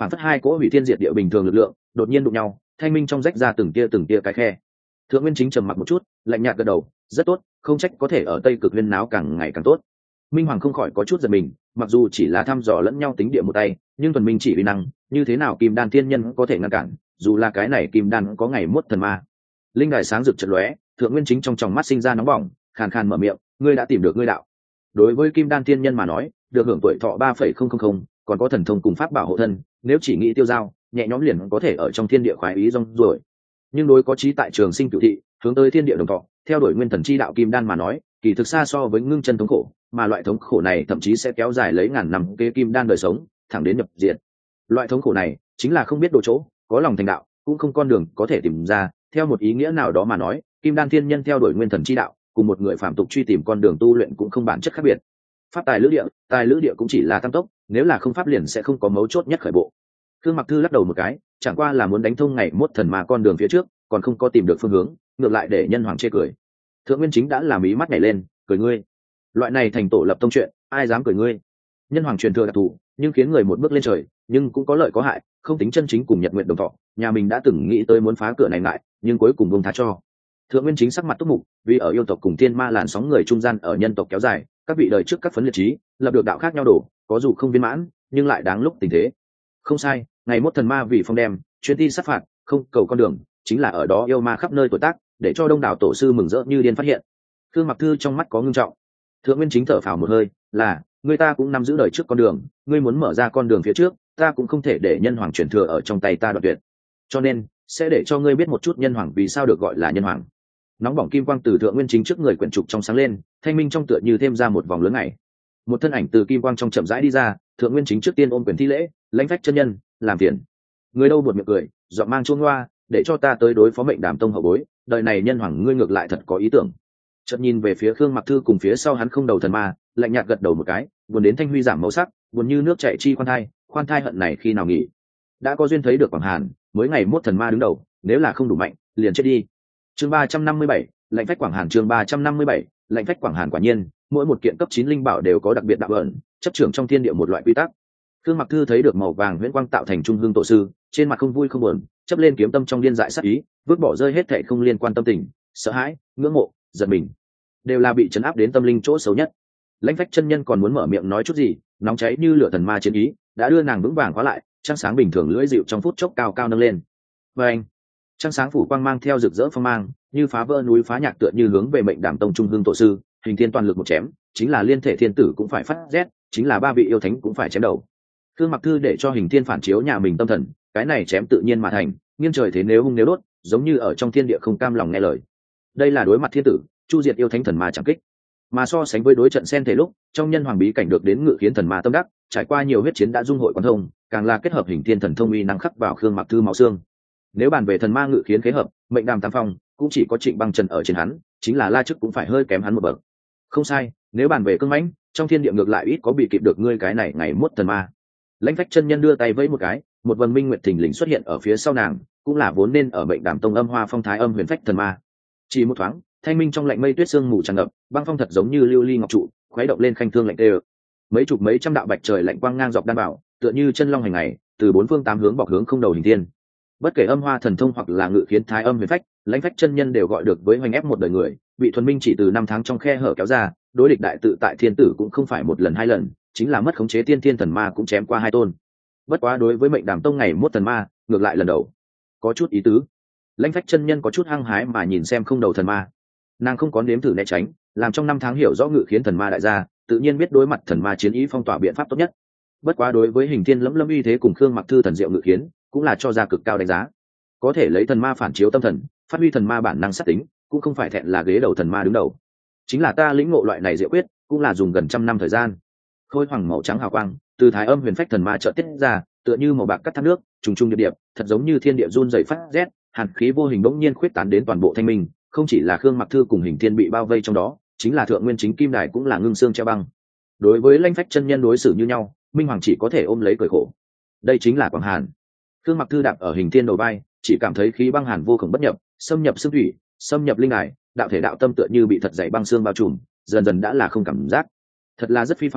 phản phất hai cỗ hủy thiên diệt địa bình thường lực lượng đột nhiên đụng nhau, thanh minh trong rách ra từng tia từng tia cái khe. Thượng Nguyên Chính trầm mặc một chút, lạnh nhạt gật đầu, rất tốt, không trách có thể ở Tây Cực huyên náo càng ngày càng tốt. Minh Hoàng không khỏi có chút giật mình, mặc dù chỉ là thăm dò lẫn nhau tính địa một tay, nhưng thuần minh chỉ uy năng, như thế nào Kim Đan thiên nhân có thể ngăn cản, dù là cái này Kim Đan có ngày mốt thần ma. Linh đài sáng rực chợt lóe, Thượng Nguyên Chính trong tròng mắt sinh ra nóng bỏng, khàn khàn mở miệng, ngươi đã tìm được ngươi đạo. Đối với Kim Đan thiên nhân mà nói, được hưởng tuổi thọ ba phẩy không không không, còn có thần thông cùng pháp bảo hộ thân, nếu chỉ nghĩ tiêu dao, nhẹ nhõm liền có thể ở trong thiên địa khoái ý rong ruổi. Nhưng đối có trí tại trường sinh cửu thị, hướng tới thiên địa đồng thọ, theo đuổi nguyên thần chi đạo Kim Đan mà nói, kỳ thực xa so với ngưng chân thống khổ, mà loại thống khổ này thậm chí sẽ kéo dài lấy ngàn năm kế Kim Đan đời sống, thẳng đến nhập diệt. Loại thống khổ này chính là không biết độ chỗ, có lòng thành đạo, cũng không con đường có thể tìm ra. Theo một ý nghĩa nào đó mà nói, Kim Đan thiên nhân theo đuổi nguyên thần chi đạo, cùng một người phàm tục truy tìm con đường tu luyện cũng không bản chất khác biệt. Pháp tài lữ địa, tài lữ địa cũng chỉ là tăng tốc, nếu là không pháp liền sẽ không có mấu chốt nhất khởi bộ. Khương Mặc Thư lắc đầu một cái, chẳng qua là muốn đánh thông ngày mốt thần ma con đường phía trước, còn không có tìm được phương hướng, ngược lại để nhân hoàng chê cười. Thượng Nguyên Chính đã làm ý mắt nhảy lên, cười ngươi. Loại này thành tổ lập tông chuyện, ai dám cười ngươi? Nhân hoàng truyền thừa đặc thù, nhưng khiến người một bước lên trời, nhưng cũng có lợi có hại, không tính chân chính cùng nhật nguyện đồng thọ. Nhà mình đã từng nghĩ tới muốn phá cửa này lại, nhưng cuối cùng buông tha cho. Thượng Nguyên Chính sắc mặt túc mục, vì ở yêu tộc cùng thiên ma làn sóng người trung gian ở nhân tộc kéo dài, các vị đời trước các phấn liệt trí, lập được đạo khác nhau đổ, có dù không viên mãn, nhưng lại đáng lúc tình thế. Không sai, ngày mốt thần ma vì phong đem, chuyên thi sát phạt, không cầu con đường, chính là ở đó yêu ma khắp nơi tuổi tác, để cho đông đảo tổ sư mừng rỡ như điên phát hiện. Khương Mặc Thư trong mắt có ngưng trọng. Thượng Nguyên Chính thở phào một hơi, là, người ta cũng nắm giữ đời trước con đường, ngươi muốn mở ra con đường phía trước, ta cũng không thể để nhân hoàng truyền thừa ở trong tay ta đoạt tuyệt. Cho nên, sẽ để cho ngươi biết một chút nhân hoàng vì sao được gọi là nhân hoàng. Nóng bỏng kim quang từ Thượng Nguyên Chính trước người quyển trục trong sáng lên, thanh minh trong tựa như thêm ra một vòng lớn ngày. Một thân ảnh từ kim quang trong chậm rãi đi ra, Thượng Nguyên Chính trước tiên ôm quyền thi lễ, lãnh phách chân nhân, làm phiền. Người đâu buột miệng cười, giọng mang chuông hoa, để cho ta tới đối phó Mệnh Đàm tông hậu bối, đời này nhân hoàng ngươi ngược lại thật có ý tưởng. Chợt nhìn về phía Khương Mặc Thư cùng phía sau hắn không đầu thần ma, lạnh nhạt gật đầu một cái, buồn đến thanh huy giảm màu sắc, buồn như nước chảy chi khoan thai, khoan thai hận này khi nào nghỉ. Đã có duyên thấy được Quảng Hàn, mới ngày mốt thần ma đứng đầu, nếu là không đủ mạnh, liền chết đi. Chương ba trăm năm mươi bảy, lạnh phách Quảng Hàn chương ba trăm năm mươi bảy, lạnh phách Quảng Hàn quả nhiên, mỗi một kiện cấp chín linh bảo đều có đặc biệt đạo ẩn, chấp trưởng trong thiên địa một loại quy tắc. Khương Mặc Thư thấy được màu vàng huyễn quang tạo thành trung hương tổ sư, trên mặt không vui không buồn, chấp lên kiếm tâm trong điên dại sát ý, vứt bỏ rơi hết thảy không liên quan tâm tình, sợ hãi, ngưỡng mộ, giận mình, đều là bị chấn áp đến tâm linh chỗ xấu nhất. Lãnh phách chân nhân còn muốn mở miệng nói chút gì, nóng cháy như lửa thần ma chiến ý đã đưa nàng vững vàng khóa lại, trăng sáng bình thường lưỡi dịu trong phút chốc cao cao nâng lên. Và anh, trăng sáng phủ quang mang theo rực rỡ phong mang, như phá vỡ núi phá nhạc tựa như hướng về Mệnh Đàm tông trung hương tổ sư, hình thiên toàn lực một chém, chính là liên thể thiên tử cũng phải phát rét, chính là ba vị yêu thánh cũng phải chém đầu. Khương Mặc Thư để cho hình thiên phản chiếu nhà mình tâm thần, cái này chém tự nhiên mà thành, nghiêng trời thế nếu hung nếu đốt, giống như ở trong thiên địa không cam lòng nghe lời. Đây là đối mặt thiên tử, chu diệt yêu thánh thần ma chẳng kích. Mà so sánh với đối trận sen thể lúc, trong nhân hoàng bí cảnh được đến ngự khiến thần ma tâm đắc, trải qua nhiều huyết chiến đã dung hội quan thông, càng là kết hợp hình thiên thần thông uy năng khắc vào Khương Mặc Thư máu xương. Nếu bàn về thần ma ngự khiến kết hợp, Mệnh Đàm tam phong, cũng chỉ có Trịnh Băng Trần ở trên hắn, chính là La Chức cũng phải hơi kém hắn một bậc. Không sai, nếu bàn về cương mãnh, trong thiên địa ngược lại ít có bị kịp được ngươi cái này ngày mốt thần ma. Lãnh phách chân nhân đưa tay vẫy một cái, một vầng minh nguyệt thình lình xuất hiện ở phía sau nàng, cũng là vốn nên ở Mệnh Đàm tông âm hoa phong thái âm huyền phách thần ma. Chỉ một thoáng, thanh minh trong lạnh mây tuyết sương mù tràn ngập, băng phong thật giống như lưu ly ngọc trụ, khuấy động lên khanh thương lạnh tê. Mấy chục mấy trăm đạo bạch trời lạnh quang ngang dọc đan bảo, tựa như chân long hành ngày, từ bốn phương tám hướng bọc hướng không đầu hình thiên. Bất kể âm hoa thần thông hoặc là ngự khiến thái âm huyền phách, lãnh phách chân nhân đều gọi được với hoành ép một đời người, bị thuần minh chỉ từ năm tháng trong khe hở kéo ra, đối địch đại tự tại thiên tử cũng không phải một lần hai lần, chính là mất khống chế tiên thiên thần ma cũng chém qua hai tôn. Bất quá đối với Mệnh Đàm tông ngày mốt thần ma, ngược lại lần đầu có chút ý tứ. Lãnh phách chân nhân có chút hăng hái mà nhìn xem không đầu thần ma, nàng không có nếm thử né tránh, làm trong năm tháng hiểu rõ ngự khiến thần ma đại gia, tự nhiên biết đối mặt thần ma chiến ý phong tỏa biện pháp tốt nhất. Bất quá đối với hình thiên lẫm lẫm uy thế cùng Khương Mặc Thư thần diệu ngự khiến, cũng là cho ra cực cao đánh giá. Có thể lấy thần ma phản chiếu tâm thần, phát huy thần ma bản năng sát tính, cũng không phải thẹn là ghế đầu thần ma đứng đầu. Chính là ta lĩnh ngộ loại này diệu quyết, cũng là dùng gần trăm năm thời gian. Khôi hoàng màu trắng hào quang, từ thái âm huyền phách thần ma trợ tiết ra, tựa như màu bạc cắt thác nước, trùng trùng điệp điệp, thật giống như thiên địa run rẩy phát rét, hàn khí vô hình bỗng nhiên khuyết tán đến toàn bộ thanh minh. Không chỉ là Khương Mặc Thư cùng hình thiên bị bao vây trong đó, chính là Thượng Nguyên Chính kim đài cũng là ngưng xương treo băng. Đối với lãnh phách chân nhân đối xử như nhau, minh hoàng chỉ có thể ôm lấy cười khổ. Đây chính là Quảng Hàn. Khương Mặc Thư đạp ở hình thiên đầu vai, chỉ cảm thấy khí băng hàn vô cùng bất nhập, xâm nhập xương thủy, xâm nhập linh đài, đạo thể đạo tâm tựa như bị thật dày băng xương bao trùm, dần dần đã là không cảm giác. Thật là rất phi phàm,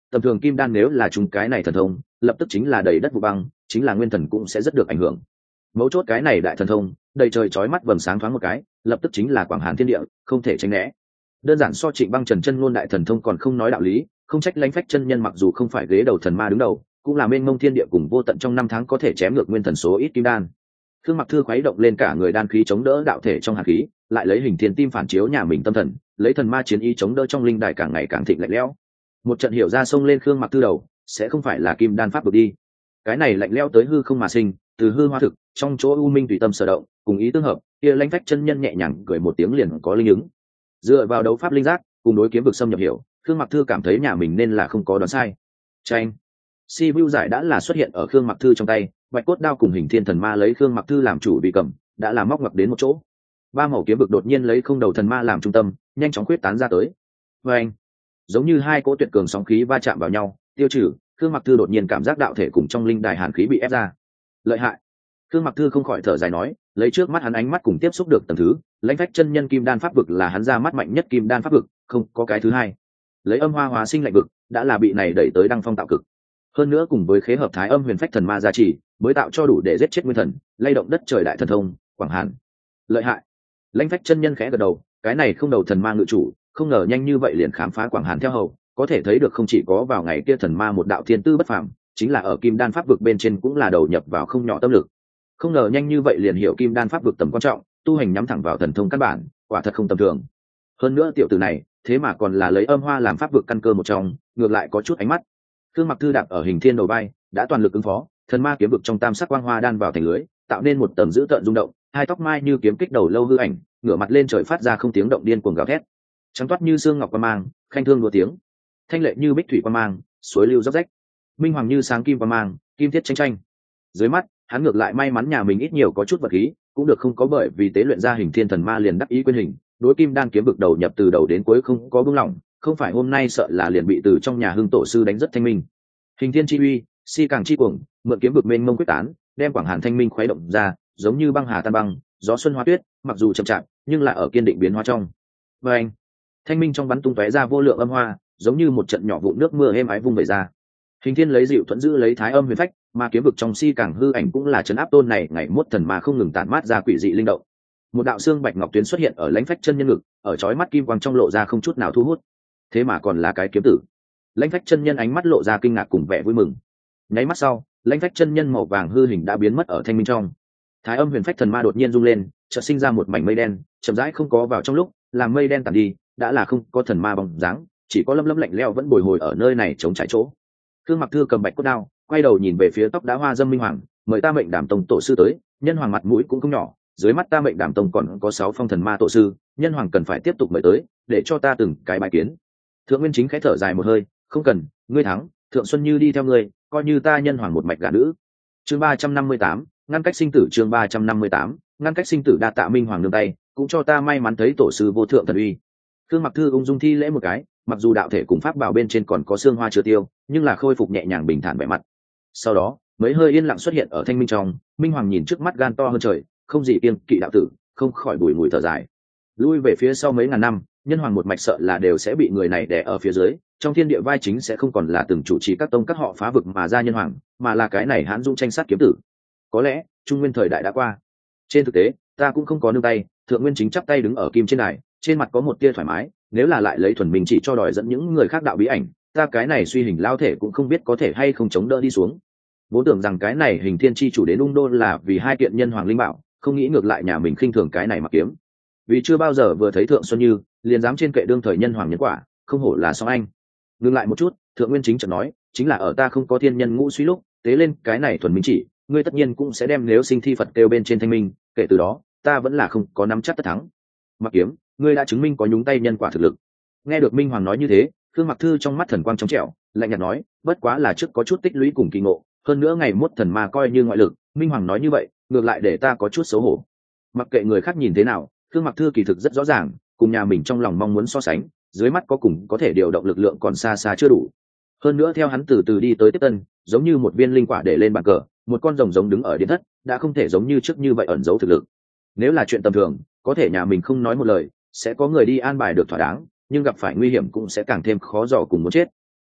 tầm thường kim đan nếu là chúng cái này thần thông lập tức chính là đầy đất vụ băng, chính là nguyên thần cũng sẽ rất được ảnh hưởng. Mấu chốt cái này đại thần thông đầy trời chói mắt vầng sáng thoáng một cái, lập tức chính là quảng hàn thiên địa, không thể tránh né. Đơn giản so Trịnh Băng Trần chân ngôn đại thần thông còn không nói đạo lý, không trách Lãnh Phách chân nhân mặc dù không phải ghế đầu thần ma đứng đầu, cũng là mênh mông thiên địa cùng vô tận trong năm tháng có thể chém ngược nguyên thần số ít kim đan. Khương Mặc Thư khuấy động lên cả người đan khí chống đỡ đạo thể trong hàn khí, lại lấy hình thiên tim phản chiếu nhà mình tâm thần, lấy thần ma chiến ý chống đỡ trong linh đài càng ngày càng thịnh lạnh lẽo. Một trận hiểu ra xông lên Khương Mặc Thư đầu, sẽ không phải là kim đan pháp được đi. Cái này lạnh lẽo tới hư không mà sinh, từ hư hoa thực, trong chỗ u minh tùy tâm sở động, cùng ý tương hợp, kia Lãnh Phách chân nhân nhẹ nhàng cười một tiếng liền có linh ứng. Dựa vào đấu pháp linh giác, cùng đối kiếm vực xâm nhập hiểu, Khương Mặc Thư cảm thấy nhà mình nên là không có đoán sai. Tranh. Si Vu giải đã là xuất hiện ở Khương Mặc Thư trong tay, bạch cốt đao cùng hình thiên thần ma lấy Khương Mặc Thư làm chủ bị cầm, đã là móc ngoặc đến một chỗ. Ba màu kiếm vực đột nhiên lấy không đầu thần ma làm trung tâm, nhanh chóng quyết tán ra tới. Và anh, giống như hai cỗ tuyệt cường sóng khí va chạm vào nhau, tiêu trừ. Khương Mặc Thư đột nhiên cảm giác đạo thể cùng trong linh đài hàn khí bị ép ra. Lợi hại. Khương Mặc Thư không khỏi thở dài nói, lấy trước mắt hắn ánh mắt cùng tiếp xúc được tầng thứ, Lãnh Phách chân nhân kim đan pháp vực là hắn ra mắt mạnh nhất kim đan pháp vực, không có cái thứ hai. Lấy âm hoa hóa sinh lạnh vực, đã là bị này đẩy tới đăng phong tạo cực. Hơn nữa cùng với khế hợp thái âm huyền phách thần ma gia trì, mới tạo cho đủ để giết chết nguyên thần, lay động đất trời đại thần thông, quảng hàn. Lợi hại. Lãnh Phách chân nhân khẽ gật đầu, cái này không đầu thần ma ngự chủ, không ngờ nhanh như vậy liền khám phá quảng hàn theo hầu, có thể thấy được không chỉ có vào ngày kia thần ma một đạo thiên tư bất phàm, chính là ở kim đan pháp vực bên trên cũng là đầu nhập vào không nhỏ tâm lực. Không ngờ nhanh như vậy liền hiểu kim đan pháp vực tầm quan trọng, tu hành nhắm thẳng vào thần thông căn bản, quả thật không tầm thường. Hơn nữa tiểu tử này, thế mà còn là lấy âm hoa làm pháp vực căn cơ một trong, ngược lại có chút ánh mắt. Khương Mặc Thư đạp ở hình thiên đầu bay, đã toàn lực ứng phó, thần ma kiếm vực trong tam sắc quang hoa đan vào thành lưới, tạo nên một tầng dữ tợn rung động, hai tóc mai như kiếm kích đầu lâu hư ảnh, ngửa mặt lên trời phát ra không tiếng động điên cuồng gào thét. Trắng toát như xương ngọc quang mang, khanh thương đua tiếng. Thanh lệ như bích thủy quang mang, suối lưu róc rách. Minh hoàng như sáng kim quang mang, kim thiết tranh tranh. Dưới mắt, hắn ngược lại may mắn nhà mình ít nhiều có chút vật khí, cũng được không có bởi vì tế luyện ra hình thiên thần ma liền đắc ý quên hình, đối kim đan kiếm vực đầu nhập từ đầu đến cuối không có buông lỏng, không phải hôm nay sợ là liền bị từ trong nhà hưng tổ sư đánh rất thanh minh. Hình thiên chi uy, si càng chi cuồng, mượn kiếm vực mênh mông quyết tán, đem quảng hàn thanh minh khuấy động ra, giống như băng hà tan băng, gió xuân hóa tuyết, mặc dù chậm chạp, nhưng là ở kiên định biến hóa trong. Và anh, thanh minh trong bắn tung tóe ra vô lượng âm hoa, giống như một trận nhỏ vụn nước mưa êm ái vung về ra. Hình thiên lấy dịu thuẫn giữ lấy thái âm huyền phách, mà kiếm vực trong si càng hư ảnh cũng là chấn áp tôn này ngày mốt thần mà không ngừng tản mát ra quỷ dị linh động. Một đạo xương bạch ngọc tuyến xuất hiện ở Lãnh Phách chân nhân ngực, ở chói mắt kim quang trong lộ ra không chút nào thu hút. Thế mà còn là cái kiếm tử. Lãnh Phách chân nhân ánh mắt lộ ra kinh ngạc cùng vẻ vui mừng. Nháy mắt sau, Lãnh Phách chân nhân màu vàng hư hình đã biến mất ở thanh minh trong. Thái âm huyền phách thần ma đột nhiên rung lên, chợt sinh ra một mảnh mây đen, chậm rãi không có vào trong lúc, làm mây đen tản đi, đã là không có thần ma bóng dáng, chỉ có lâm lâm lạnh lẽo vẫn bồi hồi ở nơi này chống trải chỗ. Khương Mặc Thư cầm bạch cốt đao, quay đầu nhìn về phía tóc đá hoa dâm minh hoàng, mời ta mệnh đảm tông tổ sư tới, nhân hoàng mặt mũi cũng không nhỏ, dưới mắt ta mệnh đảm tông còn có sáu phong thần ma tổ sư, nhân hoàng cần phải tiếp tục mời tới, để cho ta từng cái bài kiến. Thượng Nguyên Chính khẽ thở dài một hơi, không cần, ngươi thắng, Thượng Xuân Như đi theo ngươi, coi như ta nhân hoàng một mạch gả nữ. Chương ba trăm năm mươi tám, ngăn cách sinh tử. Chương ba trăm năm mươi tám, ngăn cách sinh tử. Đa tạ minh hoàng nương tay, cũng cho ta may mắn thấy tổ sư vô thượng thần uy. Khương Mặc Thư ung dung thi lễ một cái, mặc dù đạo thể cùng pháp bảo bên trên còn có xương hoa chưa tiêu, nhưng là khôi phục nhẹ nhàng bình thản vẻ mặt. Sau đó, mấy hơi yên lặng xuất hiện ở thanh minh trong, minh hoàng nhìn trước mắt gan to hơn trời, không gì kiêng kỵ đạo tử, không khỏi bùi ngùi thở dài. Lui về phía sau mấy ngàn năm, nhân hoàng một mạch sợ là đều sẽ bị người này đè ở phía dưới, trong thiên địa vai chính sẽ không còn là từng chủ trì các tông các họ phá vực mà ra nhân hoàng, mà là cái này hãn dung tranh sát kiếm tử. Có lẽ trung nguyên thời đại đã qua. Trên thực tế, ta cũng không có nương tay. Thượng Nguyên Chính chắp tay đứng ở kim trên đài, trên mặt có một tia thoải mái. Nếu là lại lấy thuần mình chỉ cho đòi dẫn những người khác đạo bí ảnh, ta cái này suy hình lao thể cũng không biết có thể hay không chống đỡ đi xuống. Vốn tưởng rằng cái này hình thiên chi chủ đến ung đô là vì hai kiện nhân hoàng linh bảo, không nghĩ ngược lại nhà mình khinh thường cái này mặc kiếm. Vì chưa bao giờ vừa thấy Thượng Xuân Như, liền dám trên kệ đương thời nhân hoàng nhân quả, không hổ là song anh. Ngừng lại một chút, Thượng Nguyên Chính chợt nói, chính là ở ta không có thiên nhân ngũ suy lúc, tế lên cái này thuần minh chỉ, ngươi tất nhiên cũng sẽ đem nếu sinh thi Phật kêu bên trên thanh minh, kể từ đó, ta vẫn là không có nắm chắc tất thắng. Mặc kiếm, ngươi đã chứng minh có nhúng tay nhân quả thực lực. Nghe được minh hoàng nói như thế, Khương Mặc Thư trong mắt thần quang trong trẻo, lạnh nhạt nói, bất quá là trước có chút tích lũy cùng kỳ ngộ, hơn nữa ngày mốt thần ma coi như ngoại lực, minh hoàng nói như vậy, ngược lại để ta có chút xấu hổ. Mặc kệ người khác nhìn thế nào, Khương Mặc Thư kỳ thực rất rõ ràng, cùng nhà mình trong lòng mong muốn so sánh, dưới mắt có cùng có thể điều động lực lượng còn xa xa chưa đủ. Hơn nữa theo hắn từ từ đi tới tiếp tân, giống như một viên linh quả để lên bàn cờ, một con rồng giống đứng ở điện thất, đã không thể giống như trước như vậy ẩn giấu thực lực. Nếu là chuyện tầm thường, có thể nhà mình không nói một lời, sẽ có người đi an bài được thỏa đáng, nhưng gặp phải nguy hiểm cũng sẽ càng thêm khó dò cùng muốn chết.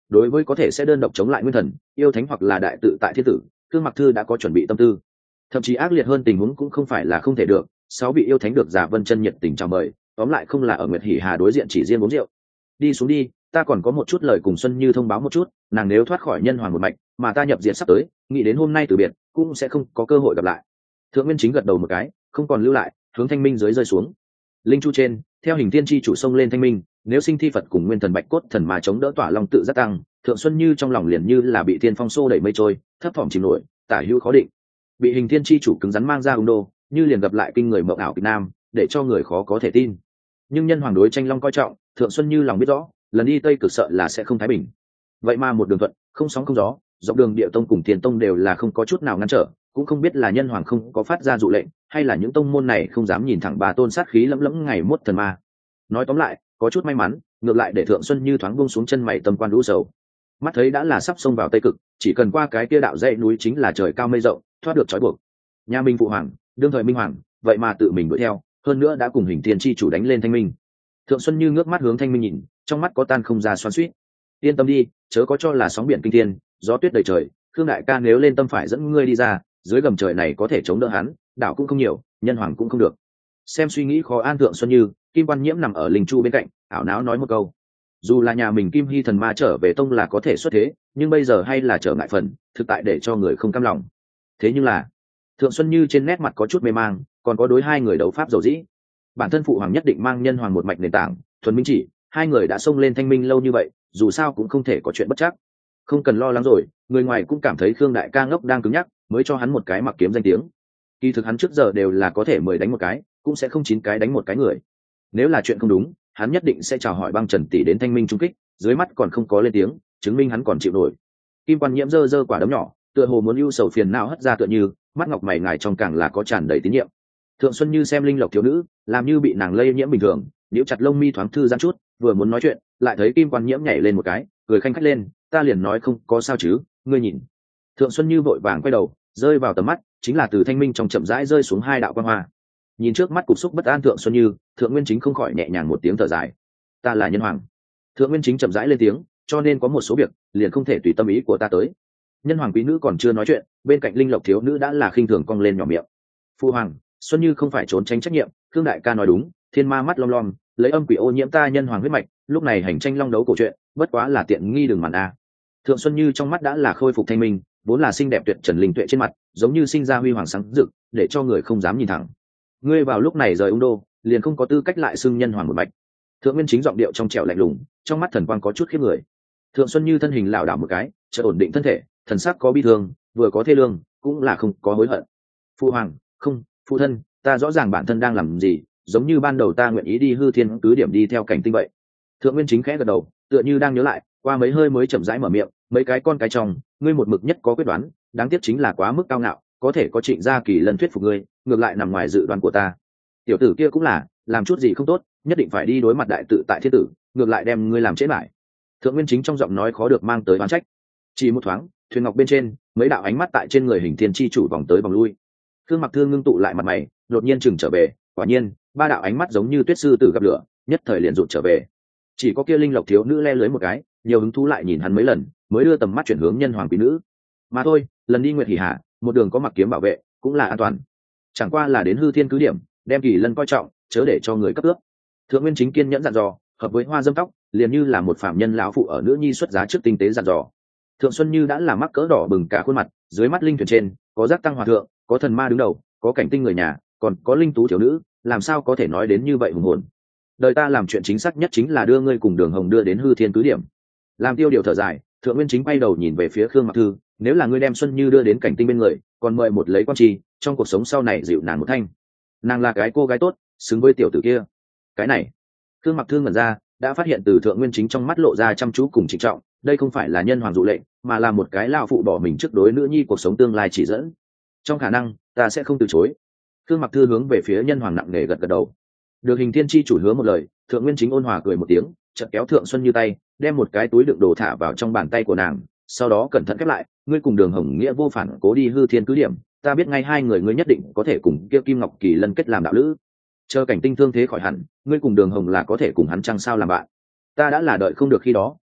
đối với có thể sẽ đơn độc chống lại nguyên thần, yêu thánh hoặc là đại tự tại thiên tử, Khương Mặc Thư đã có chuẩn bị tâm tư. Thậm chí ác liệt hơn tình huống cũng không phải là không thể được, sáu vị yêu thánh được Giả Vân Chân nhiệt tình chào mời, tóm lại không là ở Nguyệt Hỉ Hà đối diện chỉ riêng uống rượu. Đi xuống đi, ta còn có một chút lời cùng Xuân Như thông báo một chút, nàng nếu thoát khỏi nhân hoàng một mạch, mà ta nhập diện sắp tới, nghĩ đến hôm nay từ biệt, cũng sẽ không có cơ hội gặp lại. Thượng Nguyên Chính gật đầu một cái, không còn lưu lại, hướng Thanh Minh dưới rơi xuống. Linh chu trên, theo hình tiên chi chủ sông lên Thanh Minh, nếu sinh thi Phật cùng nguyên thần bạch cốt thần mà chống đỡ tỏa long tự giác tăng, Thượng Xuân Như trong lòng liền như là bị thiên phong xô đẩy mây trôi, thấp thỏm chìm nổi, tả hữu khó định. Bị hình thiên chi chủ cứng rắn mang ra ung đô, như liền gặp lại kinh người mộng ảo Việt Nam, để cho người khó có thể tin. Nhưng nhân hoàng đối tranh long coi trọng, Thượng Xuân Như lòng biết rõ, lần đi Tây Cực sợ là sẽ không thái bình. Vậy mà một đường thuận, không sóng không gió, dọc đường Địa Tông cùng Tiền Tông đều là không có chút nào ngăn trở, cũng không biết là nhân hoàng không có phát ra dụ lệnh, hay là những tông môn này không dám nhìn thẳng bà tôn sát khí lẫm lẫm ngày mốt thần ma. Nói tóm lại, có chút may mắn, ngược lại để Thượng Xuân Như thoáng buông xuống chân mày tâm quan lũ sầu. Mắt thấy đã là sắp xông vào Tây Cực, chỉ cần qua cái kia đạo dãy núi chính là trời cao mây rộng, thoát được trói buộc. Nhà Minh phụ hoàng, đương thời Minh hoàng, vậy mà tự mình đuổi theo, hơn nữa đã cùng hình thiên chi chủ đánh lên Thanh Minh. Thượng Xuân Như ngước mắt hướng Thanh Minh nhìn, trong mắt có tan không ra xoắn xuýt. Yên tâm đi, chớ có cho là sóng biển kinh thiên, gió tuyết đầy trời, Khương đại ca nếu lên tâm phải dẫn ngươi đi ra, dưới gầm trời này có thể chống đỡ hắn, đảo cũng không nhiều, nhân hoàng cũng không được. Xem suy nghĩ khó an Thượng Xuân Như, Kim Quan Nhiễm nằm ở linh chu bên cạnh, ảo não nói một câu. Dù là nhà mình Kim Hy thần ma trở về tông là có thể xuất thế, nhưng bây giờ hay là trở ngại phần, thực tại để cho người không cam lòng. Thế nhưng là, Thượng Xuân Như trên nét mặt có chút mê mang, còn có đối hai người đấu pháp dầu dĩ. Bản thân phụ hoàng nhất định mang nhân hoàng một mạch nền tảng, thuần minh chỉ, hai người đã xông lên Thanh Minh lâu như vậy, dù sao cũng không thể có chuyện bất chắc. Không cần lo lắng rồi, người ngoài cũng cảm thấy Khương đại ca ngốc đang cứng nhắc, mới cho hắn một cái mặc kiếm danh tiếng. Kỳ thực hắn trước giờ đều là có thể mười đánh một cái, cũng sẽ không chín cái đánh một cái người. Nếu là chuyện không đúng, hắn nhất định sẽ chào hỏi Băng Trần tỷ đến Thanh Minh trung kích, dưới mắt còn không có lên tiếng, chứng minh hắn còn chịu nổi. Kim Quan Nhiễm giơ giơ quả đấm nhỏ, tựa hồ muốn ưu sầu phiền não hất ra tựa như, mắt ngọc mày ngài trong càng là có tràn đầy tín nhiệm. Thượng Xuân Như xem linh lộc thiếu nữ, làm như bị nàng lây nhiễm bình thường, nhíu chặt lông mi thoáng thư giãn chút, vừa muốn nói chuyện, lại thấy Kim Quan Nhiễm nhảy lên một cái, cười khanh khách lên, ta liền nói không có sao chứ, ngươi nhìn. Thượng Xuân Như vội vàng quay đầu, rơi vào tầm mắt, chính là từ Thanh Minh trong chậm rãi rơi xuống hai đạo quang hoa. Nhìn trước mắt cục xúc bất an Thượng Xuân Như, Thượng Nguyên Chính không khỏi nhẹ nhàng một tiếng thở dài. Ta là nhân hoàng. Thượng Nguyên Chính chậm rãi lên tiếng, cho nên có một số việc liền không thể tùy tâm ý của ta tới. Nhân hoàng quý nữ còn chưa nói chuyện, bên cạnh linh lộc thiếu nữ đã là khinh thường cong lên nhỏ miệng. Phu hoàng, Xuân Như không phải trốn tránh trách nhiệm, Khương đại ca nói đúng, thiên ma mắt lom lom, lấy âm quỷ ô nhiễm ta nhân hoàng huyết mạch, lúc này hành tranh long đấu cổ chuyện, bất quá là tiện nghi đường màn a. Thượng Xuân Như trong mắt đã là khôi phục thanh minh, vốn là xinh đẹp tuyệt trần linh tuệ trên mặt, giống như sinh ra huy hoàng sáng rực, để cho người không dám nhìn thẳng. Ngươi vào lúc này rời ung đô, liền không có tư cách lại xưng nhân hoàng một mạch. Thượng Nguyên Chính giọng điệu trong trẻo lạnh lùng, trong mắt thần quang có chút khiếp người. Thượng Xuân Như thân hình lảo đảo một cái, chợt ổn định thân thể, thần sắc có bi thương, vừa có thê lương, cũng là không có hối hận. Phu hoàng, không, phu thân, ta rõ ràng bản thân đang làm gì, giống như ban đầu ta nguyện ý đi hư thiên cứ điểm đi theo cảnh tinh vậy. Thượng Nguyên Chính khẽ gật đầu, tựa như đang nhớ lại, qua mấy hơi mới chậm rãi mở miệng, mấy cái con cái trong, ngươi một mực nhất có quyết đoán, đáng tiếc chính là quá mức cao ngạo, có thể có Trịnh Gia Kỳ lần thuyết phục ngươi, ngược lại nằm ngoài dự đoán của ta. Tiểu tử kia cũng là, làm chút gì không tốt, nhất định phải đi đối mặt đại tự tại thiên tử, ngược lại đem ngươi làm chết lại. Thượng Nguyên Chính trong giọng nói khó được mang tới oán trách. Chỉ một thoáng, thuyền ngọc bên trên, mấy đạo ánh mắt tại trên người hình thiên chi chủ vòng tới vòng lui. Khương Mặc Thương ngưng tụ lại mặt mày, đột nhiên chừng trở về, quả nhiên, ba đạo ánh mắt giống như tuyết sư tử gặp lửa, nhất thời liền rụt trở về. Chỉ có kia linh lộc thiếu nữ le lưới một cái, nhiều hứng thú lại nhìn hắn mấy lần, mới đưa tầm mắt chuyển hướng nhân hoàng quý nữ. Mà thôi, lần đi Nguyệt Hỉ Hà, một đường có mặc kiếm bảo vệ, cũng là an toàn. Chẳng qua là đến hư thiên cứ điểm, đem Kỳ Lân coi trọng, chớ để cho người cấp ước. Thượng Nguyên Chính kiên nhẫn dặn dò, hợp với hoa dâm tóc, liền như là một phạm nhân lão phụ ở nữ nhi xuất giá trước tinh tế dặn dò. Thượng Xuân Như đã là mắc cỡ đỏ bừng cả khuôn mặt, dưới mắt linh thuyền trên, có giác tăng hòa thượng, có thần ma đứng đầu, có cảnh tinh người nhà, còn có linh tú thiếu nữ, làm sao có thể nói đến như vậy hùng hồn. Đời ta làm chuyện chính xác nhất chính là đưa ngươi cùng Đường Hồng đưa đến hư thiên cứ điểm. Làm tiêu điều thở dài, Thượng Nguyên Chính quay đầu nhìn về phía Khương Mặc Thư, nếu là ngươi đem Xuân Như đưa đến cảnh tinh bên người, còn mời một lấy quan tri, trong cuộc sống sau này dịu nàng một thanh. Nàng là cái cô gái tốt, xứng với tiểu tử kia. Cái này, Khương Mặc Thư ngẩn ra, đã phát hiện từ Thượng Nguyên Chính trong mắt lộ ra chăm chú cùng trịnh trọng, đây không phải là nhân hoàng dụ lệnh, mà là một cái lão phụ bỏ mình trước đối nữ nhi cuộc sống tương lai chỉ dẫn. Trong khả năng, ta sẽ không từ chối. Khương Mặc Thư hướng về phía nhân hoàng nặng nề gật gật đầu. Được hình thiên chi chủ hứa một lời, Thượng Nguyên Chính ôn hòa cười một tiếng, chợt kéo Thượng Xuân Như tay, đem một cái túi đựng đồ thả vào trong bàn tay của nàng, sau đó cẩn thận khép lại, ngươi cùng Đường Hồng nghĩa vô phản cố đi hư thiên cứ điểm, ta biết ngay hai người ngươi nhất định có thể cùng kia Kim Ngọc Kỳ Lân kết làm đạo lữ. Chờ cảnh tinh thương thế khỏi hẳn, ngươi cùng Đường Hồng là có thể cùng hắn chăng sao làm bạn. Ta đã là đợi không được khi đó,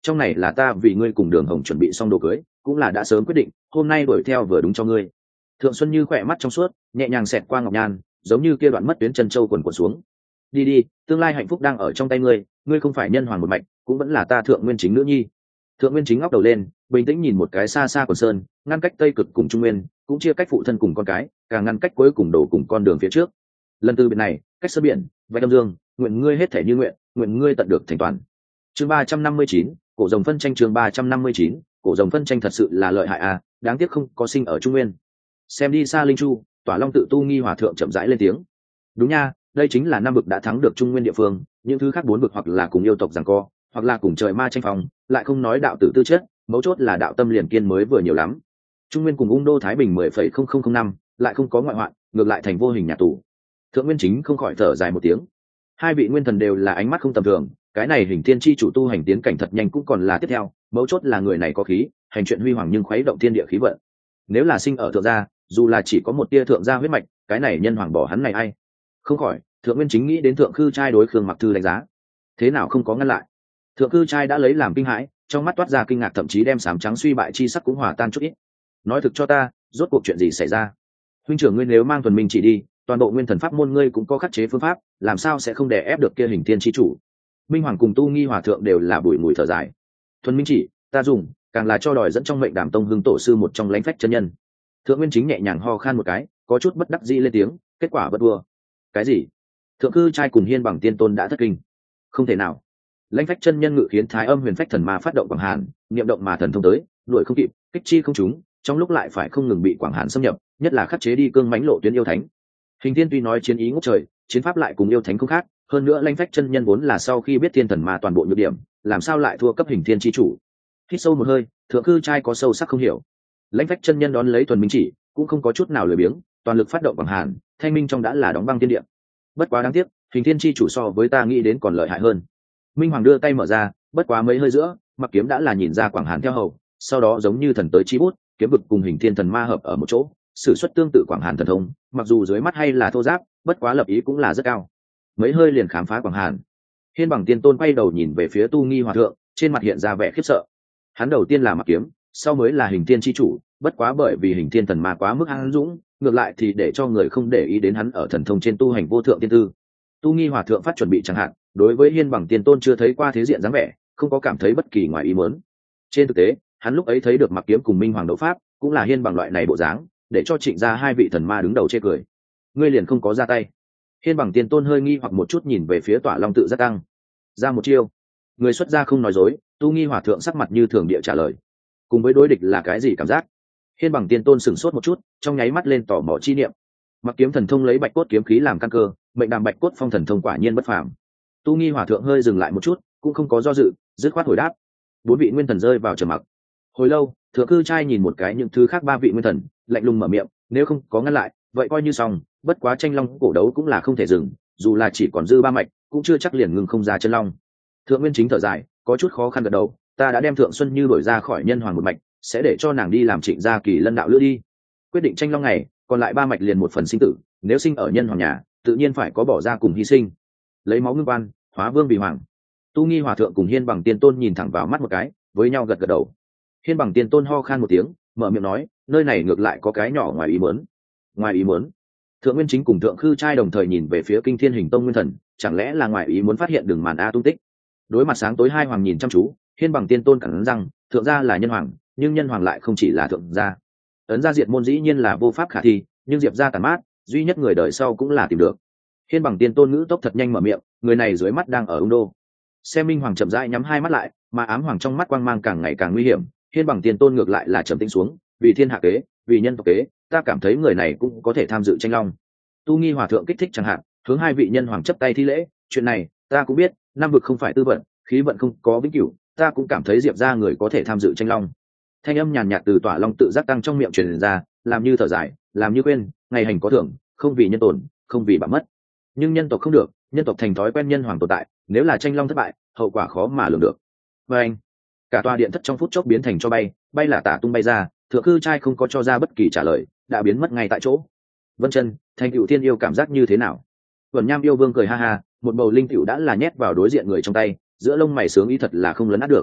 trong này là ta vì ngươi cùng Đường Hồng chuẩn bị xong đồ cưới, cũng là đã sớm quyết định, hôm nay đuổi theo vừa đúng cho ngươi. Thượng Xuân Như khỏe mắt trong suốt, nhẹ nhàng xẹt qua ngọc nhan, giống như kia đoạn mất tuyến chân châu quần quần xuống. Đi đi, tương lai hạnh phúc đang ở trong tay ngươi, ngươi không phải nhân hoàng một mạch, cũng vẫn là ta Thượng Nguyên Chính nữ nhi. Thượng Nguyên Chính ngóc đầu lên, bình tĩnh nhìn một cái xa xa của sơn, ngăn cách Tây Cực cùng Trung Nguyên, cũng chia cách phụ thân cùng con cái, càng ngăn cách cuối cùng đổ cùng con đường phía trước. Lần từ biệt này, cách sơn biển, vạch âm dương, nguyện ngươi hết thể như nguyện, nguyện ngươi tận được thành toàn. Chương ba trăm năm mươi chín, cổ rồng phân tranh. Chương ba trăm năm mươi chín, cổ rồng phân tranh thật sự là lợi hại à, đáng tiếc không có sinh ở Trung Nguyên. Xem đi xa Linh Chu, Tỏa Long tự Tu Nghi Hòa thượng chậm rãi lên tiếng. Đúng nha, đây chính là năm vực đã thắng được Trung Nguyên địa phương, những thứ khác bốn vực hoặc là cùng yêu tộc giằng co, hoặc là cùng trời ma tranh phòng, lại không nói đạo tử tư chất, mấu chốt là đạo tâm liền kiên mới vừa nhiều lắm. Trung Nguyên cùng Ung Đô Thái Bình mười phẩy không không không năm, lại không có ngoại hoạn, ngược lại thành vô hình nhà tù. Thượng Nguyên Chính không khỏi thở dài một tiếng. Hai vị nguyên thần đều là ánh mắt không tầm thường, cái này Hình Thiên chi chủ tu hành tiến cảnh thật nhanh cũng còn là tiếp theo, mấu chốt là người này có khí, hành chuyện huy hoàng nhưng khuấy động thiên địa khí vận. Nếu là sinh ở thượng gia, dù là chỉ có một tia thượng gia huyết mạch, cái này nhân hoàng bỏ hắn này ai? Không khỏi, Thượng Nguyên Chính nghĩ đến Thượng Khư trai đối Khương Mặc Thư đánh giá, thế nào không có ngăn lại. Thượng Khư trai đã lấy làm kinh hãi, trong mắt toát ra kinh ngạc, thậm chí đem sám trắng suy bại chi sắc cũng hòa tan chút ít. Nói thực cho ta, rốt cuộc chuyện gì xảy ra? Huynh trưởng ngươi nếu mang Thuần Minh chỉ đi, toàn bộ nguyên thần pháp môn ngươi cũng có khắc chế phương pháp, làm sao sẽ không đè ép được kia Hình Thiên chi chủ? Minh Hoàng cùng Tu Nghi Hòa thượng đều là bùi mùi thở dài. Thuần Minh chỉ, ta dùng, càng là cho đòi dẫn trong mệnh Đàm Tông Hưng tổ sư một trong lãnh phách chân nhân. Thượng Nguyên Chính nhẹ nhàng ho khan một cái, có chút bất đắc dĩ lên tiếng, kết quả bất vua. Cái gì? Thượng Cư trai cùng Hiên Bằng Tiên Tôn đã thất kinh. Không thể nào. Lãnh phách chân nhân ngự khiến Thái Âm Huyền Phách Thần Ma phát động Quảng Hàn, niệm động mà thần thông tới, đuổi không kịp, kích chi không trúng, trong lúc lại phải không ngừng bị Quảng Hàn xâm nhập, nhất là khắc chế đi cương mãnh lộ tuyến yêu thánh. Hình Thiên tuy nói chiến ý ngút trời, chiến pháp lại cùng yêu thánh không khác, hơn nữa Lãnh phách chân nhân vốn là sau khi biết Thiên Thần Ma toàn bộ nhược điểm, làm sao lại thua cấp Hình Thiên chi chủ? Hít sâu một hơi, Thượng Cư trai có sâu sắc không hiểu. Lãnh phách chân nhân đón lấy Thuần Minh chỉ, cũng không có chút nào lười biếng, toàn lực phát động Quảng Hàn, thanh minh trong đã là đóng băng thiên địa. Bất quá đáng tiếc, Hình Thiên chi chủ so với ta nghĩ đến còn lợi hại hơn. Minh Hoàng đưa tay mở ra, bất quá mấy hơi giữa, Mặc Kiếm đã là nhìn ra Quảng Hàn theo hầu, sau đó giống như thần tới chi bút, kiếm vực cùng Hình Thiên thần ma hợp ở một chỗ, sử xuất tương tự Quảng Hàn thần thông, mặc dù dưới mắt hay là thô giáp, bất quá lập ý cũng là rất cao. Mấy hơi liền khám phá Quảng Hàn. Hiên Bằng Tiên Tôn quay đầu nhìn về phía Tu Nghi Hòa thượng, trên mặt hiện ra vẻ khiếp sợ. Hắn đầu tiên là Mặc Kiếm, sau mới là Hình Thiên chi chủ, bất quá bởi vì Hình Thiên thần ma quá mức hăng dũng, ngược lại thì để cho người không để ý đến hắn ở thần thông trên tu hành vô thượng tiên tư. Tu Nghi Hòa thượng phát chuẩn bị chẳng hạn, đối với Hiên Bằng Tiên Tôn chưa thấy qua thế diện dáng vẻ, không có cảm thấy bất kỳ ngoài ý muốn. Trên thực tế, hắn lúc ấy thấy được Mặc Kiếm cùng Minh Hoàng đấu pháp, cũng là Hiên Bằng loại này bộ dáng, để cho Trịnh gia hai vị thần ma đứng đầu chê cười. Ngươi liền không có ra tay? Hiên Bằng Tiên Tôn hơi nghi hoặc một chút nhìn về phía Tỏa Long tự gia tăng. Ra một chiêu. Người xuất gia không nói dối, Tu Nghi Hòa thượng sắc mặt như thường địa trả lời. Cùng với đối địch là cái gì cảm giác? Hiên Bằng Tiên Tôn sửng sốt một chút, trong nháy mắt lên tỏ mò chi niệm. Mặc Kiếm thần thông lấy Bạch cốt kiếm khí làm căn cơ, mệnh Đàm Bạch cốt phong thần thông quả nhiên bất phàm. Tu Nghi Hòa thượng hơi dừng lại một chút, cũng không có do dự, dứt khoát hồi đáp. Bốn vị nguyên thần rơi vào trầm mặc. Hồi lâu, Thượng Cư trai nhìn một cái những thứ khác ba vị nguyên thần, lạnh lùng mở miệng, nếu không có ngăn lại, vậy coi như xong, bất quá tranh long cổ đấu cũng là không thể dừng, dù là chỉ còn dư ba mạch, cũng chưa chắc liền ngừng không ra chân long. Thượng Nguyên Chính thở dài, có chút khó khăn gật đầu, ta đã đem Thượng Xuân Như đổi ra khỏi nhân hoàng một mạch, sẽ để cho nàng đi làm Trịnh gia Kỳ Lân đạo lữ đi. Quyết định tranh long này, còn lại ba mạch liền một phần sinh tử, nếu sinh ở nhân hoàng nhà, tự nhiên phải có bỏ ra cùng hy sinh. Lấy máu ngưng quan, hóa vương vì hoàng. Tu Nghi Hòa thượng cùng Hiên Bằng Tiên Tôn nhìn thẳng vào mắt một cái, với nhau gật gật đầu. Hiên Bằng Tiên Tôn ho khan một tiếng, mở miệng nói, nơi này ngược lại có cái nhỏ ngoài ý muốn. Ngoài ý muốn? Thượng Nguyên Chính cùng Thượng Khư trai đồng thời nhìn về phía Kinh Thiên Hình Tông nguyên thần, chẳng lẽ là ngoài ý muốn phát hiện đường màn a tung tích? Đối mặt sáng tối hai hoàng nhìn chăm chú, Hiên Bằng Tiên Tôn cản rằng, thượng gia là nhân hoàng, nhưng nhân hoàng lại không chỉ là thượng gia. Ấn gia diệt môn dĩ nhiên là vô pháp khả thi, nhưng diệp gia tàn mát, duy nhất người đời sau cũng là tìm được. Hiên Bằng Tiên Tôn ngữ tốc thật nhanh mở miệng, người này dưới mắt đang ở Ung Đô. Xem Minh Hoàng chậm rãi nhắm hai mắt lại, mà ám hoàng trong mắt quang mang càng ngày càng nguy hiểm. Hiên Bằng Tiên Tôn ngược lại là trầm tĩnh xuống, vì thiên hạ kế, vì nhân tộc kế, ta cảm thấy người này cũng có thể tham dự tranh long. Tu Nghi Hòa thượng kích thích chẳng hạn, hướng hai vị nhân hoàng chấp tay thi lễ, chuyện này ta cũng biết, năm vực không phải tư vận, khí vận không có vĩnh cửu, ta cũng cảm thấy diệp ra người có thể tham dự tranh long. Thanh âm nhàn nhạt từ Tỏa Long tự giác tăng trong miệng truyền ra, làm như thở dài, làm như quên, ngày hành có thưởng, không vì nhân tồn, không vì bạc mất. Nhưng nhân tộc không được, nhân tộc thành thói quen nhân hoàng tồn tại, nếu là tranh long thất bại, hậu quả khó mà lường được. Và anh, cả tòa điện thất trong phút chốc biến thành cho bay, bay là tả tung bay ra, Thượng Cư trai không có cho ra bất kỳ trả lời, đã biến mất ngay tại chỗ. Vân Chân, thành cựu thiên yêu cảm giác như thế nào? Tuần Nham yêu vương cười ha ha, một bầu linh cựu đã là nhét vào đối diện người trong tay, giữa lông mày sướng ý thật là không lấn át được.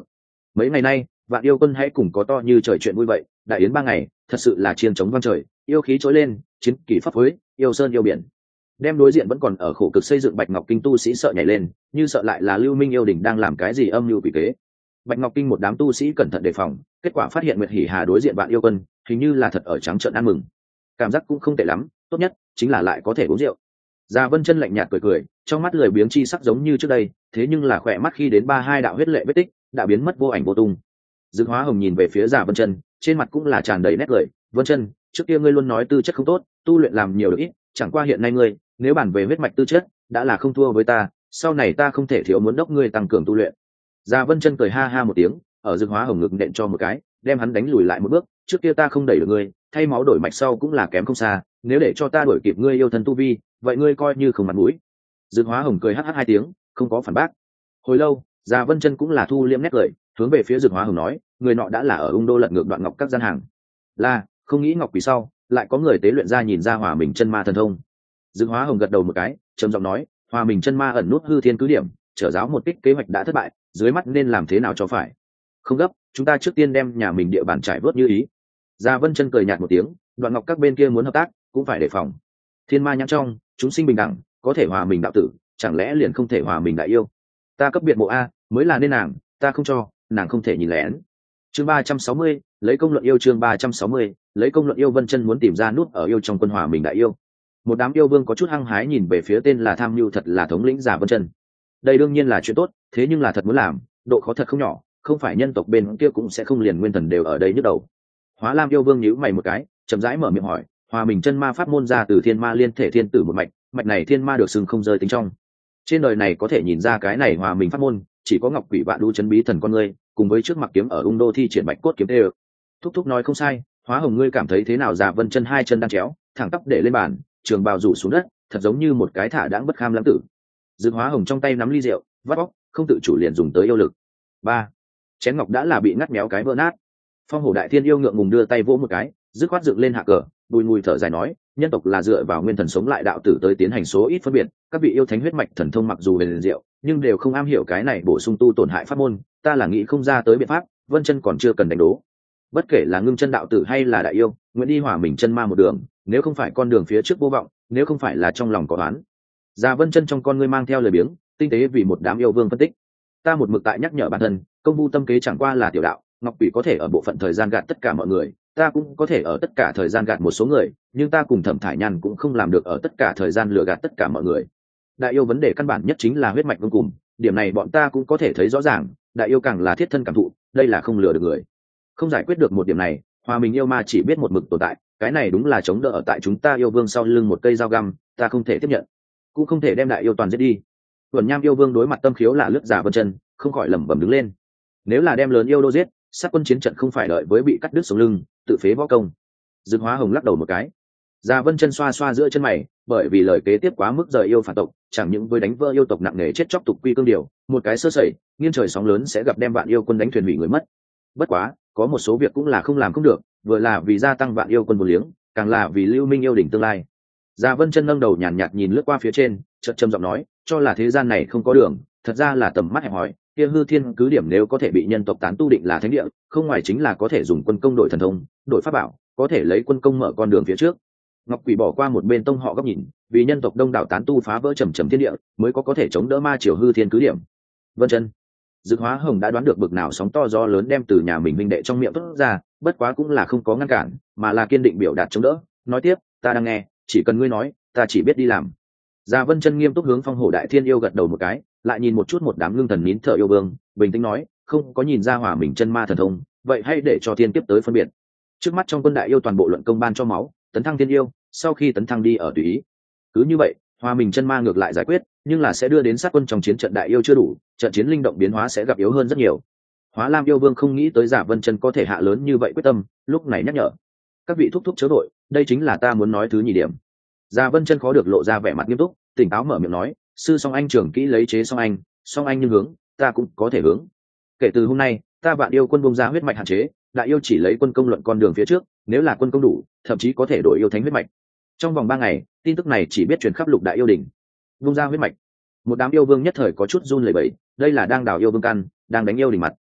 Mấy ngày nay vạn yêu quân hãy cùng có to như trời chuyện vui vậy, đại yến ba ngày thật sự là chiên trống vang trời, yêu khí trỗi lên, chiến kỳ pháp phối, yêu sơn yêu biển. Đem đối diện vẫn còn ở khổ cực xây dựng Bạch Ngọc Kinh tu sĩ sợ nhảy lên, như sợ lại là Lưu Minh yêu đình đang làm cái gì âm mưu quỷ kế. Bạch Ngọc Kinh một đám tu sĩ cẩn thận đề phòng, kết quả phát hiện Nguyệt Hỉ Hà đối diện vạn yêu quân, hình như là thật ở trắng trợn ăn mừng. Cảm giác cũng không tệ lắm, tốt nhất chính là lại có thể uống rượu. Già Vân Chân lạnh nhạt cười cười, trong mắt lười biếng chi sắc giống như trước đây, thế nhưng là khỏe mắt khi đến ba hai đạo huyết lệ vết tích, đã biến mất vô ảnh vô tung. Dương Hóa Hồng nhìn về phía Già Vân Chân, trên mặt cũng là tràn đầy nét cười. Vân Chân, trước kia ngươi luôn nói tư chất không tốt, tu luyện làm nhiều được ít, chẳng qua hiện nay ngươi, nếu bàn về huyết mạch tư chất, đã là không thua với ta, sau này ta không thể thiếu muốn đốc ngươi tăng cường tu luyện. Già Vân Chân cười ha ha một tiếng, ở Dương Hóa Hồng ngực nện cho một cái, đem hắn đánh lùi lại một bước. Trước kia ta không đẩy được ngươi, thay máu đổi mạch sau cũng là kém không xa, nếu để cho ta đuổi kịp ngươi yêu thân tu vi, vậy ngươi coi như không mặt mũi. Dương Hóa Hồng cười hắc hắc hai tiếng, không có phản bác. Hồi lâu, Già Vân Chân cũng là thu liễm nét cười, hướng về phía Dương Hóa Hồng nói, người nọ đã là ở Ung Đô lật ngược Đoạn Ngọc các gian hàng. Là, không nghĩ Ngọc Quỷ sau, lại có người tế luyện ra nhìn ra Hòa Mình chân ma thần thông. Dương Hóa Hồng gật đầu một cái, trầm giọng nói, Hòa Mình chân ma ẩn nút hư thiên cứ điểm, trở giáo một kích kế hoạch đã thất bại, dưới mắt nên làm thế nào cho phải. Không gấp, chúng ta trước tiên đem nhà mình địa bàn trải vớt như ý. Già Vân Chân cười nhạt một tiếng, Đoạn Ngọc các bên kia muốn hợp tác, cũng phải đề phòng. Thiên ma nhãn trong, chúng sinh bình đẳng, có thể hòa mình đạo tử, chẳng lẽ liền không thể hòa mình đại yêu? Ta cấp biệt mộ a, mới là nên nàng, ta không cho, nàng không thể nhìn lén. Chương ba trăm sáu mươi, lấy công luận yêu. Chương ba trăm sáu mươi, lấy công luận yêu. Vân Chân muốn tìm ra nút ở yêu trong quân hòa mình đại yêu. Một đám yêu vương có chút hăng hái nhìn về phía tên là Tham Nhu thật là thống lĩnh Già Vân Chân. Đây đương nhiên là chuyện tốt, thế nhưng là thật muốn làm, độ khó thật không nhỏ, không phải nhân tộc bên kia cũng sẽ không liền nguyên thần đều ở đây nhức đầu. Hóa Lam yêu vương nhíu mày một cái, chậm rãi mở miệng hỏi, hòa mình chân ma pháp môn ra từ thiên ma liên thể thiên tử một mạch, mạch này thiên ma được xưng không rơi tính trong. Trên đời này có thể nhìn ra cái này hòa mình pháp môn, chỉ có Ngọc Quỷ Vạn Đu chấn bí thần con ngươi, cùng với trước mặt kiếm ở Ung Đô thi triển bạch cốt kiếm tê. Thúc thúc nói không sai, Hóa Hồng ngươi cảm thấy thế nào? Già Vân Chân hai chân đang chéo, thẳng tắp để lên bàn, trường bào rủ xuống đất, thật giống như một cái thả đãng bất kham lãng tử. Dương Hóa Hồng trong tay nắm ly rượu, vắt bóc, không tự chủ liền dùng tới yêu lực. Ba, chén ngọc đã là bị ngắt méo cái vỡ nát. Phong Hổ Đại Thiên yêu ngượng ngùng đưa tay vỗ một cái, dứt khoát dựng lên hạ cờ, bùi ngùi thở dài nói, nhân tộc là dựa vào nguyên thần sống lại đạo tử tới tiến hành số ít phân biệt, các vị yêu thánh huyết mạch thần thông mặc dù về liền diệu, nhưng đều không am hiểu cái này bổ sung tu tổn hại pháp môn, ta là nghĩ không ra tới biện pháp. Vân Chân còn chưa cần đánh đố. Bất kể là ngưng chân đạo tử hay là đại yêu, nguyện đi hòa mình chân ma một đường, nếu không phải con đường phía trước vô vọng, nếu không phải là trong lòng có oán. Già Vân Chân trong con ngươi mang theo lời biếng, tinh tế vì một đám yêu vương phân tích. Ta một mực tại nhắc nhở bản thân, công vu tâm kế chẳng qua là tiểu đạo, Ngọc Quỷ có thể ở bộ phận thời gian gạt tất cả mọi người, ta cũng có thể ở tất cả thời gian gạt một số người, nhưng ta cùng Thẩm Thải Nhan cũng không làm được ở tất cả thời gian lừa gạt tất cả mọi người. Đại yêu vấn đề căn bản nhất chính là huyết mạch vô cùng, điểm này bọn ta cũng có thể thấy rõ ràng, đại yêu càng là thiết thân cảm thụ, đây là không lừa được người. Không giải quyết được một điểm này, hòa mình yêu ma chỉ biết một mực tồn tại, cái này đúng là chống đỡ ở tại chúng ta yêu vương sau lưng một cây dao găm, ta không thể tiếp nhận, cũng không thể đem đại yêu toàn giết đi. Tuần Nham yêu vương đối mặt tâm khiếu là lướt Già Vân Chân, không khỏi lẩm bẩm đứng lên. Nếu là đem lớn yêu đô giết, sát quân chiến trận không phải đợi với bị cắt đứt sống lưng, tự phế võ công. Dương Hóa Hồng lắc đầu một cái. Già Vân Chân xoa xoa giữa chân mày, bởi vì lời kế tiếp quá mức rời yêu phản tộc, chẳng những với đánh vỡ yêu tộc nặng nề chết chóc tục quy cương điều, một cái sơ sẩy, nghiêng trời sóng lớn sẽ gặp đem vạn yêu quân đánh thuyền hủy người mất. Bất quá, có một số việc cũng là không làm không được, vừa là vì gia tăng vạn yêu quân vô liếng, càng là vì Lưu Minh yêu đỉnh tương lai. Già Vân Chân nâng đầu nhàn nhạt nhìn lướt qua phía trên, chợt trầm giọng nói, cho là thế gian này không có đường, thật ra là tầm mắt hẹp hòi, kia hư thiên cứ điểm nếu có thể bị nhân tộc tán tu định là thánh địa, không ngoài chính là có thể dùng quân công đổi thần thông, đổi pháp bảo, có thể lấy quân công mở con đường phía trước. Ngọc Quỷ bỏ qua một bên tông họ góc nhìn, vì nhân tộc đông đảo tán tu phá vỡ trầm trầm thiên địa, mới có có thể chống đỡ ma triều hư thiên cứ điểm. Vân Chân, Dực Hóa Hồng đã đoán được bực nào sóng to gió lớn đem từ nhà mình huynh đệ trong miệng tốt ra, bất quá cũng là không có ngăn cản, mà là kiên định biểu đạt chống đỡ, nói tiếp, ta đang nghe, chỉ cần ngươi nói, ta chỉ biết đi làm. Già Vân Chân nghiêm túc hướng Phong Hổ Đại Thiên yêu gật đầu một cái, lại nhìn một chút một đám ngưng thần nín thở yêu vương, bình tĩnh nói, không có nhìn ra hòa mình chân ma thần thông, vậy hãy để cho thiên kiếp tới phân biệt. Trước mắt trong quân đại yêu toàn bộ luận công ban cho máu, tấn thăng thiên yêu, sau khi tấn thăng đi ở tùy ý. Cứ như vậy, hòa mình chân ma ngược lại giải quyết, nhưng là sẽ đưa đến sát quân trong chiến trận đại yêu chưa đủ, trận chiến linh động biến hóa sẽ gặp yếu hơn rất nhiều. Hóa Lam yêu vương không nghĩ tới Giả Vân Chân có thể hạ lớn như vậy quyết tâm, lúc này nhắc nhở, các vị thúc thúc chớ đội, đây chính là ta muốn nói thứ nhì điểm. Giả Vân Chân khó được lộ ra vẻ mặt nghiêm túc, tỉnh táo mở miệng nói, sư song anh trưởng kỹ lấy chế song anh, song anh nhưng hướng, ta cũng có thể hướng. Kể từ hôm nay, ta vạn yêu quân bung ra huyết mạch hạn chế, đại yêu chỉ lấy quân công luận con đường phía trước, nếu là quân công đủ, thậm chí có thể đổi yêu thánh huyết mạch. Trong vòng ba ngày, tin tức này chỉ biết truyền khắp lục đại yêu đỉnh. Bung ra huyết mạch, một đám yêu vương nhất thời có chút run lẩy bẩy, đây là đang đào yêu vương căn, đang đánh yêu đỉnh mặt.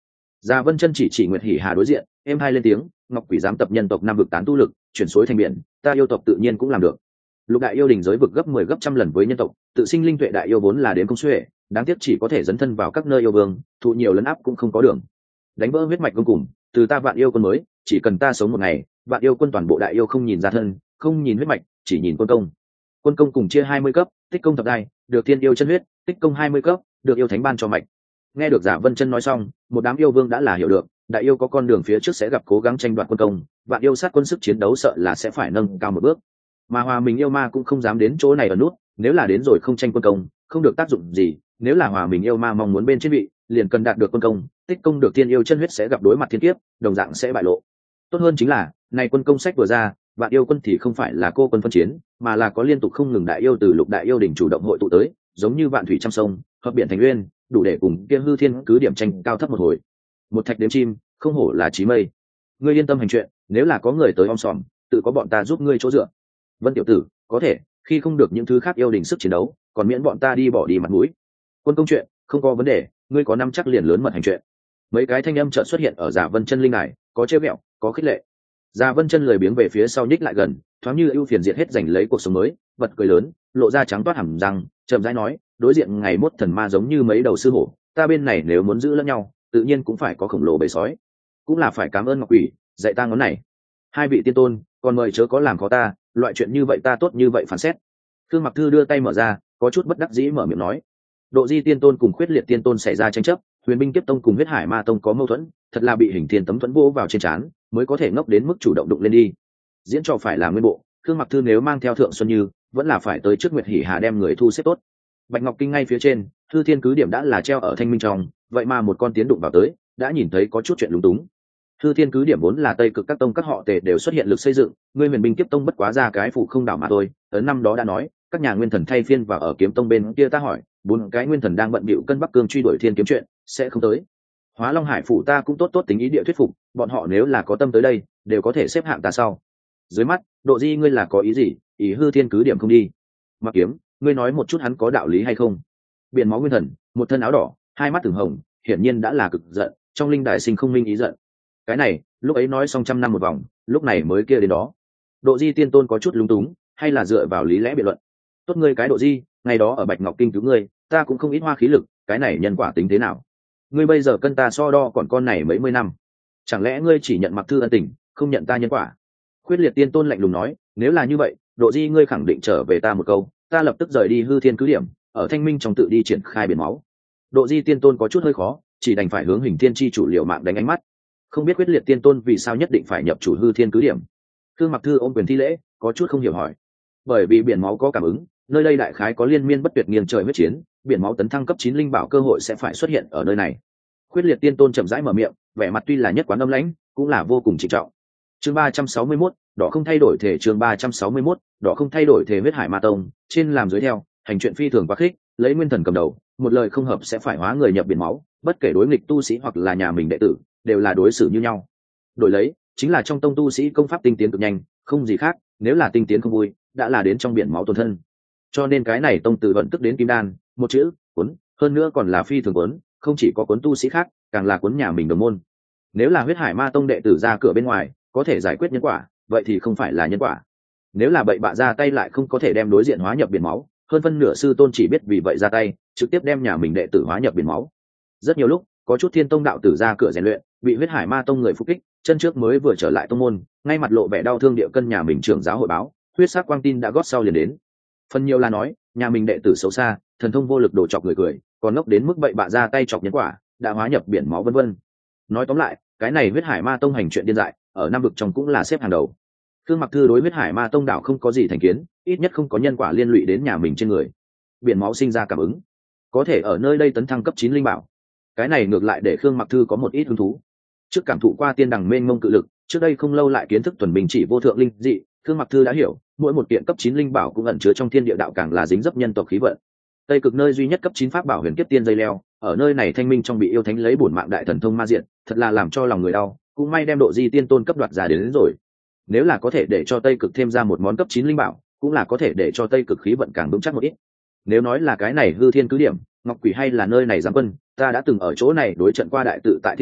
Gia Vân Chân chỉ chỉ Nguyệt Hỉ Hà đối diện, em hai lên tiếng, Ngọc Quỷ dám tập nhân tộc năm vực tán tu lực, chuyển xối thành biển, ta yêu tộc tự nhiên cũng làm được. Lục đại yêu đình giới vực gấp mười gấp trăm lần với nhân tộc, tự sinh linh tuệ đại yêu vốn là đến công xuể, đáng tiếc chỉ có thể dấn thân vào các nơi yêu vương, thụ nhiều lấn áp cũng không có đường. Đánh vỡ huyết mạch cuối cùng, từ ta vạn yêu quân mới, chỉ cần ta sống một ngày, vạn yêu quân toàn bộ đại yêu không nhìn ra thân, không nhìn huyết mạch, chỉ nhìn quân công. Quân công cùng chia hai mươi cấp, tích công thập giai, được thiên yêu chân huyết, tích công hai mươi cấp, được yêu thánh ban cho mạch. Nghe được Giả Vân Chân nói xong, một đám yêu vương đã là hiểu được, đại yêu có con đường phía trước sẽ gặp cố gắng tranh đoạt quân công, vạn yêu sát quân sức chiến đấu sợ là sẽ phải nâng cao một bước. Mà Hòa Mình yêu ma cũng không dám đến chỗ này ở nút, nếu là đến rồi không tranh quân công, không được tác dụng gì, nếu là Hòa Mình yêu ma mong muốn bên trên vị, liền cần đạt được quân công, tích công được thiên yêu chân huyết sẽ gặp đối mặt thiên kiếp, đồng dạng sẽ bại lộ. Tốt hơn chính là, này quân công sách vừa ra, vạn yêu quân thì không phải là cô quân phân chiến, mà là có liên tục không ngừng đại yêu từ lục đại yêu đỉnh chủ động hội tụ tới, giống như vạn thủy trăm sông, hợp biển thành uyên, đủ để cùng kia hư thiên cứ điểm tranh cao thấp một hồi. Một thạch đếm chim, không hổ là chí mây. Ngươi yên tâm hành chuyện, nếu là có người tới om sòm, tự có bọn ta giúp ngươi chỗ dựa. Vân tiểu tử, có thể, khi không được những thứ khác yêu đình sức chiến đấu, còn miễn bọn ta đi bỏ đi mặt mũi. Quân công chuyện, không có vấn đề, ngươi có năm chắc liền lớn mật hành chuyện. Mấy cái thanh âm chợt xuất hiện ở Giả Vân Chân linh đài, có trêu ghẹo, có khích lệ. Giả Vân Chân lười biếng về phía sau nhích lại gần, thoáng như ưu phiền diệt hết giành lấy cuộc sống mới, bật cười lớn, lộ ra trắng toát hàm răng, chậm rãi nói, đối diện ngày mốt thần ma giống như mấy đầu sư hổ, ta bên này nếu muốn giữ lẫn nhau, tự nhiên cũng phải có khổng lồ bầy sói, cũng là phải cảm ơn Ngọc Quỷ dạy ta ngón này. Hai vị tiên tôn, còn mời chớ có làm khó ta, loại chuyện như vậy ta tốt như vậy phán xét. Khương Mặc Thư đưa tay mở ra, có chút bất đắc dĩ mở miệng nói, Độ Di tiên tôn cùng Khuyết Liệt tiên tôn xảy ra tranh chấp, Huyền Binh Kiếp tông cùng Huyết Hải Ma tông có mâu thuẫn, thật là bị Hình Thiên tấm thuẫn vô vào trên trán, mới có thể ngốc đến mức chủ động đụng lên đi. Diễn trò phải là nguyên bộ, Khương Mặc Thư nếu mang theo Thượng Xuân Như, vẫn là phải tới trước Nguyệt Hỉ Hà đem người thu xếp tốt. Bạch Ngọc Kinh ngay phía trên, Hư Thiên cứ điểm đã là treo ở Thanh Minh trong, vậy mà một con tiến đụng vào tới, đã nhìn thấy có chút chuyện lúng túng. Hư Thiên cứ điểm vốn là Tây Cực các tông các họ Tề đều xuất hiện lực xây dựng, ngươi Huyền Binh Kiếp tông bất quá ra cái phụ không đảo mà thôi, tới năm đó đã nói, các nhà nguyên thần thay phiên vào ở Kiếm tông bên kia ta hỏi, bốn cái nguyên thần đang bận bịu cân Bắc Cương truy đuổi thiên kiếm chuyện, sẽ không tới. Hóa Long Hải phủ ta cũng tốt tốt tính ý địa thuyết phục, bọn họ nếu là có tâm tới đây, đều có thể xếp hạng ta sau. Dưới mắt, Độ Di ngươi là có ý gì, ý Hư Thiên cứ điểm không đi. Mặc Kiếm, ngươi nói một chút hắn có đạo lý hay không? Biển máu nguyên thần, một thân áo đỏ, hai mắt từng hồng, hiển nhiên đã là cực giận, trong linh đại sinh không minh ý giận. Cái này, lúc ấy nói xong trăm năm một vòng, lúc này mới kia đến đó. Độ Di tiên tôn có chút lúng túng, hay là dựa vào lý lẽ biện luận. Tốt ngươi cái Độ Di, ngày đó ở Bạch Ngọc Kinh cứu ngươi, ta cũng không ít hoa khí lực, cái này nhân quả tính thế nào? Ngươi bây giờ cân ta so đo còn con này mấy mươi năm, chẳng lẽ ngươi chỉ nhận Mặc Thư ân tình, không nhận ta nhân quả? Khuyết Liệt tiên tôn lạnh lùng nói, nếu là như vậy, Độ Di ngươi khẳng định trở về ta một câu, ta lập tức rời đi Hư Thiên cứ điểm, ở Thanh Minh trong tự đi triển khai biển máu. Độ Di tiên tôn có chút hơi khó, chỉ đành phải hướng Hình Thiên chi chủ liều mạng đánh ánh mắt. Không biết Khuyết Liệt tiên tôn vì sao nhất định phải nhập chủ Hư Thiên cứ điểm. Khương Mặc Thư ôm quyền thi lễ, có chút không hiểu hỏi. Bởi vì biển máu có cảm ứng, nơi đây đại khái có liên miên bất tuyệt nghiêng trời huyết chiến, biển máu tấn thăng cấp chín linh bảo cơ hội sẽ phải xuất hiện ở nơi này. Khuyết Liệt tiên tôn chậm rãi mở miệng, vẻ mặt tuy là nhất quán âm lãnh, cũng là vô cùng trịnh trọng. Chương ba trăm sáu mươi mốt, đỏ không thay đổi thể chương ba trăm sáu mươi mốt, đỏ không thay đổi thể Huyết Hải Ma tông, trên làm dưới theo, hành chuyện phi thường quá khích, lấy nguyên thần cầm đầu, một lời không hợp sẽ phải hóa người nhập biển máu, bất kể đối nghịch tu sĩ hoặc là nhà mình đệ tử, đều là đối xử như nhau. Đổi lấy, chính là trong tông tu sĩ công pháp tinh tiến cực nhanh, không gì khác, nếu là tinh tiến không vui, đã là đến trong biển máu tổn thân. Cho nên cái này tông từ vận tức đến kim đan, một chữ, cuốn, hơn nữa còn là phi thường cuốn, không chỉ có cuốn tu sĩ khác, càng là cuốn nhà mình đồng môn. Nếu là Huyết Hải Ma tông đệ tử ra cửa bên ngoài, có thể giải quyết nhân quả, vậy thì không phải là nhân quả. Nếu là bậy bạ ra tay lại không có thể đem đối diện hóa nhập biển máu, hơn phân nửa sư tôn chỉ biết vì vậy ra tay, trực tiếp đem nhà mình đệ tử hóa nhập biển máu. Rất nhiều lúc, có chút Thiên tông đạo tử ra cửa rèn luyện, bị Huyết Hải Ma tông người phục kích, chân trước mới vừa trở lại tông môn, ngay mặt lộ vẻ đau thương địa cân nhà mình trưởng giáo hội báo, huyết sắc quang tin đã gót sau liền đến. Phần nhiều là nói, nhà mình đệ tử xấu xa, thần thông vô lực đổ chọc người cười, còn ngốc đến mức bậy bạ ra tay chọc nhân quả, đã hóa nhập biển máu vân vân. Nói tóm lại, cái này Huyết Hải Ma tông hành chuyện điên dại, ở năm vực trong cũng là xếp hàng đầu. Khương Mặc Thư đối Huyết Hải Ma tông đạo không có gì thành kiến, ít nhất không có nhân quả liên lụy đến nhà mình trên người. Biển máu sinh ra cảm ứng, có thể ở nơi đây tấn thăng cấp chín linh bảo, cái này ngược lại để Khương Mặc Thư có một ít hứng thú. Trước cảm thụ qua tiên đằng mênh mông cự lực, trước đây không lâu lại kiến thức thuần bình chỉ vô thượng linh dị, Khương Mặc Thư đã hiểu, mỗi một kiện cấp chín linh bảo cũng ẩn chứa trong thiên địa đạo càng là dính dấp nhân tộc khí vận. Tây Cực nơi duy nhất cấp chín pháp bảo Huyền Kiếp Tiên dây leo, ở nơi này Thanh Minh trong bị yêu thánh lấy bổn mạng đại thần thông ma diện, thật là làm cho lòng người đau, cũng may đem Độ Di tiên tôn cấp đoạt ra đến, đến rồi. Nếu là có thể để cho Tây Cực thêm ra một món cấp chín linh bảo, cũng là có thể để cho Tây Cực khí vận càng vững chắc một ít. Nếu nói là cái này Hư Thiên cứ điểm, Ngọc Quỷ hay là nơi này giáng quân, ta đã từng ở chỗ này đối trận qua đại tự tại thiên tử,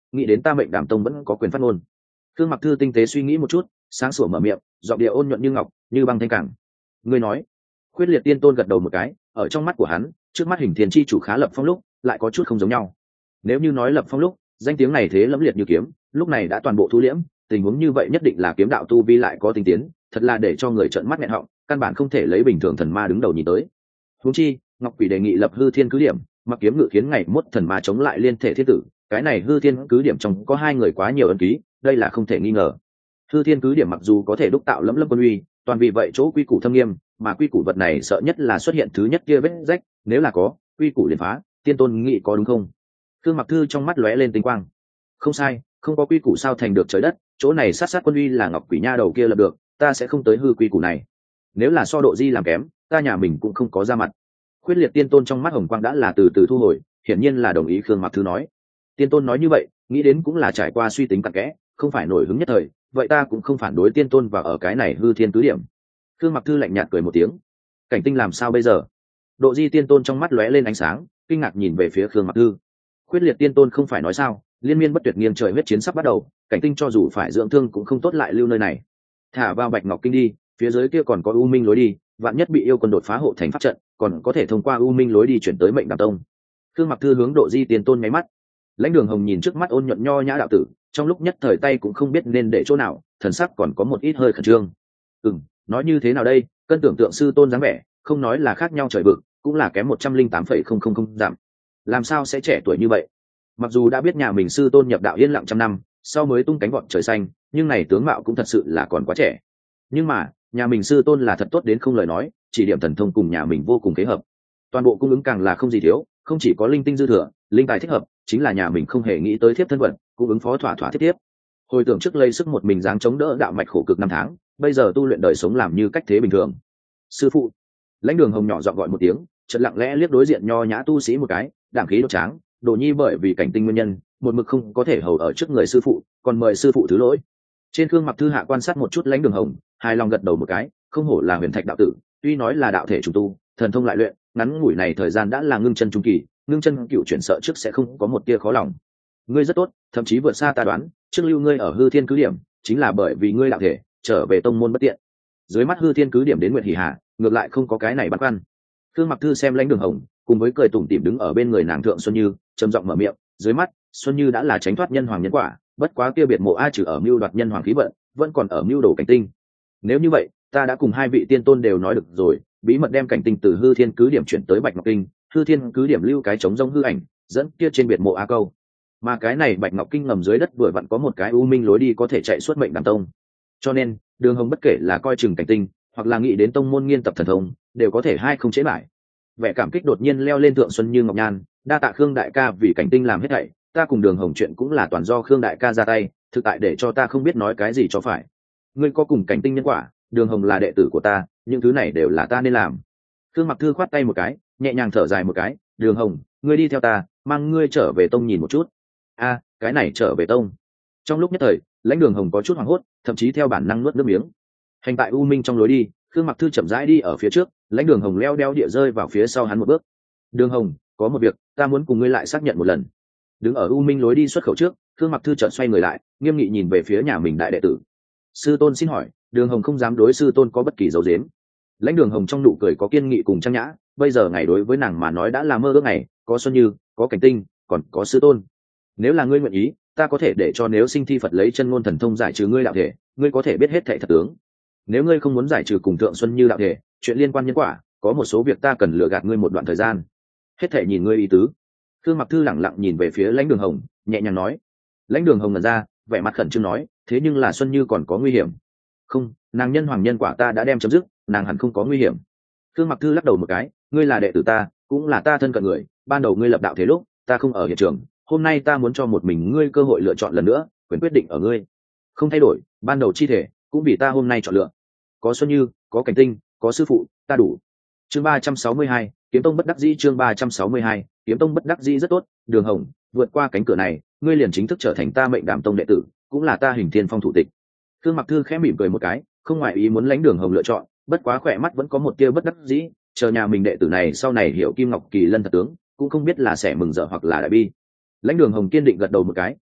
nghĩ đến ta mệnh đảm tông vẫn có quyền phát ngôn. Khương Mặc Thư tinh tế suy nghĩ một chút, sáng sủa mở miệng, giọng địa ôn nhuận như ngọc, như băng thanh cảng. Ngươi nói. Khuyết Liệt Tiên Tôn gật đầu một cái, ở trong mắt của hắn, trước mắt Hình Thiên chi chủ khá Lập Phong lúc lại có chút không giống nhau. Nếu như nói Lập Phong lúc danh tiếng này thế lẫm liệt như kiếm, lúc này đã toàn bộ thu liễm, tình huống như vậy nhất định là kiếm đạo tu vi lại có tinh tiến, thật là để cho người trợn mắt nghẹn họng, căn bản không thể lấy bình thường thần ma đứng đầu nhìn tới. Huống chi, Ngọc Quỷ đề nghị lập hư thiên cứ điểm, mặc kiếm ngự khiến ngày mốt thần ma chống lại liên thể thiên tử, cái này hư thiên cứ điểm trong có hai người quá nhiều ân ký, đây là không thể nghi ngờ. Hư thiên cứ điểm mặc dù có thể đúc tạo lẫm lâm quân uy, toàn vì vậy chỗ quy củ thâm nghiêm, mà quy củ vật này sợ nhất là xuất hiện thứ nhất kia vết rách, nếu là có, quy củ liền phá, Tiên Tôn nghĩ có đúng không? Khương Mặc Thư trong mắt lóe lên tinh quang. Không sai, không có quy củ sao thành được trời đất, chỗ này sát sát quân uy là Ngọc Quỷ nha đầu kia lập được, ta sẽ không tới hư quy củ này. Nếu là so độ di làm kém, ta nhà mình cũng không có ra mặt. Khuyết Liệt Tiên Tôn trong mắt hồng quang đã là từ từ thu hồi, hiển nhiên là đồng ý Khương Mặc Thư nói. Tiên Tôn nói như vậy, nghĩ đến cũng là trải qua suy tính cặn kẽ, không phải nổi hứng nhất thời, vậy ta cũng không phản đối Tiên Tôn vào ở cái này hư thiên cứ điểm. Khương Mặc Thư lạnh nhạt cười một tiếng. Cảnh Tinh làm sao bây giờ? Độ Di Tiên Tôn trong mắt lóe lên ánh sáng, kinh ngạc nhìn về phía Khương Mặc Thư. Khuyết Liệt Tiên Tôn không phải nói sao, liên miên bất tuyệt nghiêng trời huyết chiến sắp bắt đầu, Cảnh Tinh cho dù phải dưỡng thương cũng không tốt lại lưu nơi này. Thả vào Bạch Ngọc Kinh đi, phía dưới kia còn có U Minh lối đi, vạn nhất bị yêu quân đột phá hộ thành pháp trận, còn có thể thông qua U Minh lối đi chuyển tới Mệnh Đàm Tông. Khương Mặc Thư hướng Độ Di Tiên Tôn nháy mắt. Lãnh Đường Hồng nhìn trước mắt ôn nhuận nho nhã đạo tử, trong lúc nhất thời tay cũng không biết nên để chỗ nào, thần sắc còn có một ít hơi khẩn trương. Ừm, nói như thế nào đây, cân tưởng tượng sư tôn dáng vẻ, không nói là khác nhau trời vực, cũng là kém một trăm linh tám phẩy không không không giảm. Làm sao sẽ trẻ tuổi như vậy? Mặc dù đã biết nhà mình sư tôn nhập đạo yên lặng trăm năm, sau mới tung cánh vọt trời xanh, nhưng này tướng mạo cũng thật sự là còn quá trẻ. Nhưng mà, nhà mình sư tôn là thật tốt đến không lời nói, chỉ điểm thần thông cùng nhà mình vô cùng phối hợp. Toàn bộ cung ứng càng là không gì thiếu, không chỉ có linh tinh dư thừa, linh tài thích hợp, chính là nhà mình không hề nghĩ tới thiếp thân vận, cung ứng phó thỏa thỏa thiết tiếp. Hồi tưởng trước lây sức một mình dáng chống đỡ đạo mạch khổ cực năm tháng, bây giờ tu luyện đời sống làm như cách thế bình thường. Sư phụ. Lãnh Đường Hồng nhỏ giọng gọi một tiếng, chợt lặng lẽ liếc đối diện nho nhã tu sĩ một cái, đảm khí đốt tráng, Đồ Nhi bởi vì Cảnh Tinh nguyên nhân, một mực không có thể hầu ở trước người sư phụ, còn mời sư phụ thứ lỗi. Trên gương mặt Thư Hạ quan sát một chút Lãnh Đường Hồng, hài lòng gật đầu một cái, không hổ là Huyền Thạch đạo tử, tuy nói là đạo thể trùng tu, thần thông lại luyện, ngắn ngủi này thời gian đã là ngưng chân trung kỳ, ngưng chân cựu chuyển sợ trước sẽ không có một tia khó lòng. Ngươi rất tốt, thậm chí vượt xa ta đoán, trước lưu ngươi ở hư thiên cứ điểm, chính là bởi vì ngươi đạo thể trở về tông môn bất tiện. Dưới mắt hư thiên cứ điểm đến Nguyệt Hỉ Hà, ngược lại không có cái này băn khoăn. Khương Mặc Thư xem Lãnh Đường Hồng, cùng với cười tủm tỉm đứng ở bên người nàng thượng Xuân Như, trầm giọng mở miệng, dưới mắt, Xuân Như đã là tránh thoát nhân hoàng nhân quả, bất quá kia biệt mộ a trừ ở mưu đoạt nhân hoàng khí vận, vẫn còn ở mưu đồ Cảnh Tinh. Nếu như vậy, ta đã cùng hai vị tiên tôn đều nói được rồi, bí mật đem Cảnh Tinh từ hư thiên cứ điểm chuyển tới Bạch Ngọc Kinh, hư thiên cứ điểm lưu cái trống rông hư ảnh, dẫn kia trên biệt mộ a câu. Mà cái này Bạch Ngọc Kinh ngầm dưới đất vừa vặn có một cái u minh lối đi có thể chạy suốt Mệnh Đàm Tông. Cho nên, Đường Hồng bất kể là coi chừng Cảnh Tinh, hoặc là nghĩ đến tông môn nghiên tập thần thông, đều có thể hai không chế lại. Vẻ cảm kích đột nhiên leo lên thượng Xuân Như ngọc nhan, đa tạ Khương đại ca vì Cảnh Tinh làm hết thảy, ta cùng Đường Hồng chuyện cũng là toàn do Khương đại ca ra tay, thực tại để cho ta không biết nói cái gì cho phải. Ngươi có cùng Cảnh Tinh nhân quả, Đường Hồng là đệ tử của ta, những thứ này đều là ta nên làm. Khương Mặc Thư khoát tay một cái, nhẹ nhàng thở dài một cái, Đường Hồng, ngươi đi theo ta, mang ngươi trở về tông nhìn một chút. A, cái này trở về tông. Trong lúc nhất thời, Lãnh Đường Hồng có chút hoảng hốt, thậm chí theo bản năng nuốt nước miếng. Hành tại u minh trong lối đi, Khương Mặc Thư chậm rãi đi ở phía trước, Lãnh Đường Hồng leo đeo địa rơi vào phía sau hắn một bước. Đường Hồng, có một việc, ta muốn cùng ngươi lại xác nhận một lần. Đứng ở u minh lối đi xuất khẩu trước, Khương Mặc Thư chợt xoay người lại, nghiêm nghị nhìn về phía nhà mình đại đệ tử. Sư tôn xin hỏi. Đường Hồng không dám đối sư tôn có bất kỳ dấu dếm. Lãnh Đường Hồng trong nụ cười có kiên nghị cùng trang nhã, bây giờ ngày đối với nàng mà nói đã là mơ ước ngày, có Xuân Như, có Cảnh Tinh, còn có sư tôn. Nếu là ngươi nguyện ý, ta có thể để cho nếu sinh thi Phật lấy chân ngôn thần thông giải trừ ngươi đạo thể, ngươi có thể biết hết thảy thật tướng. Nếu ngươi không muốn giải trừ cùng thượng Xuân Như đạo thể, chuyện liên quan nhân quả, có một số việc ta cần lựa gạt ngươi một đoạn thời gian. Hết thảy nhìn ngươi ý tứ. Khương Mặc Thư lẳng lặng nhìn về phía Lãnh Đường Hồng, nhẹ nhàng nói. Lãnh Đường Hồng ngẩn ra, vẻ mặt khẩn trương nói, thế nhưng là Xuân Như còn có nguy hiểm. Không, nàng nhân hoàng nhân quả ta đã đem chấm dứt, nàng hẳn không có nguy hiểm. Khương Mặc Thư lắc đầu một cái, ngươi là đệ tử ta, cũng là ta thân cận người, ban đầu ngươi lập đạo thế lúc, ta không ở hiện trường, hôm nay ta muốn cho một mình ngươi cơ hội lựa chọn lần nữa, quyền quyết định ở ngươi. Không thay đổi, ban đầu chi thể, cũng vì ta hôm nay chọn lựa. Có Xuân Như, có Cảnh Tinh, có sư phụ, ta đủ. Chương ba trăm sáu mươi hai, Kiếm Tông bất đắc dĩ. Chương ba trăm sáu mươi hai, Kiếm Tông bất đắc dĩ rất tốt, Đường Hồng, vượt qua cánh cửa này, ngươi liền chính thức trở thành ta Mệnh Đàm Tông đệ tử, cũng là ta Hình Thiên Phong thủ tịch. Khương Mặc Thư khẽ mỉm cười một cái, không ngoại ý muốn Lãnh Đường Hồng lựa chọn, bất quá khỏe mắt vẫn có một tia bất đắc dĩ, chờ nhà mình đệ tử này sau này hiểu Kim Ngọc Kỳ Lân thật tướng, cũng không biết là sẽ mừng rỡ hoặc là đại bi. Lãnh Đường Hồng kiên định gật đầu một cái,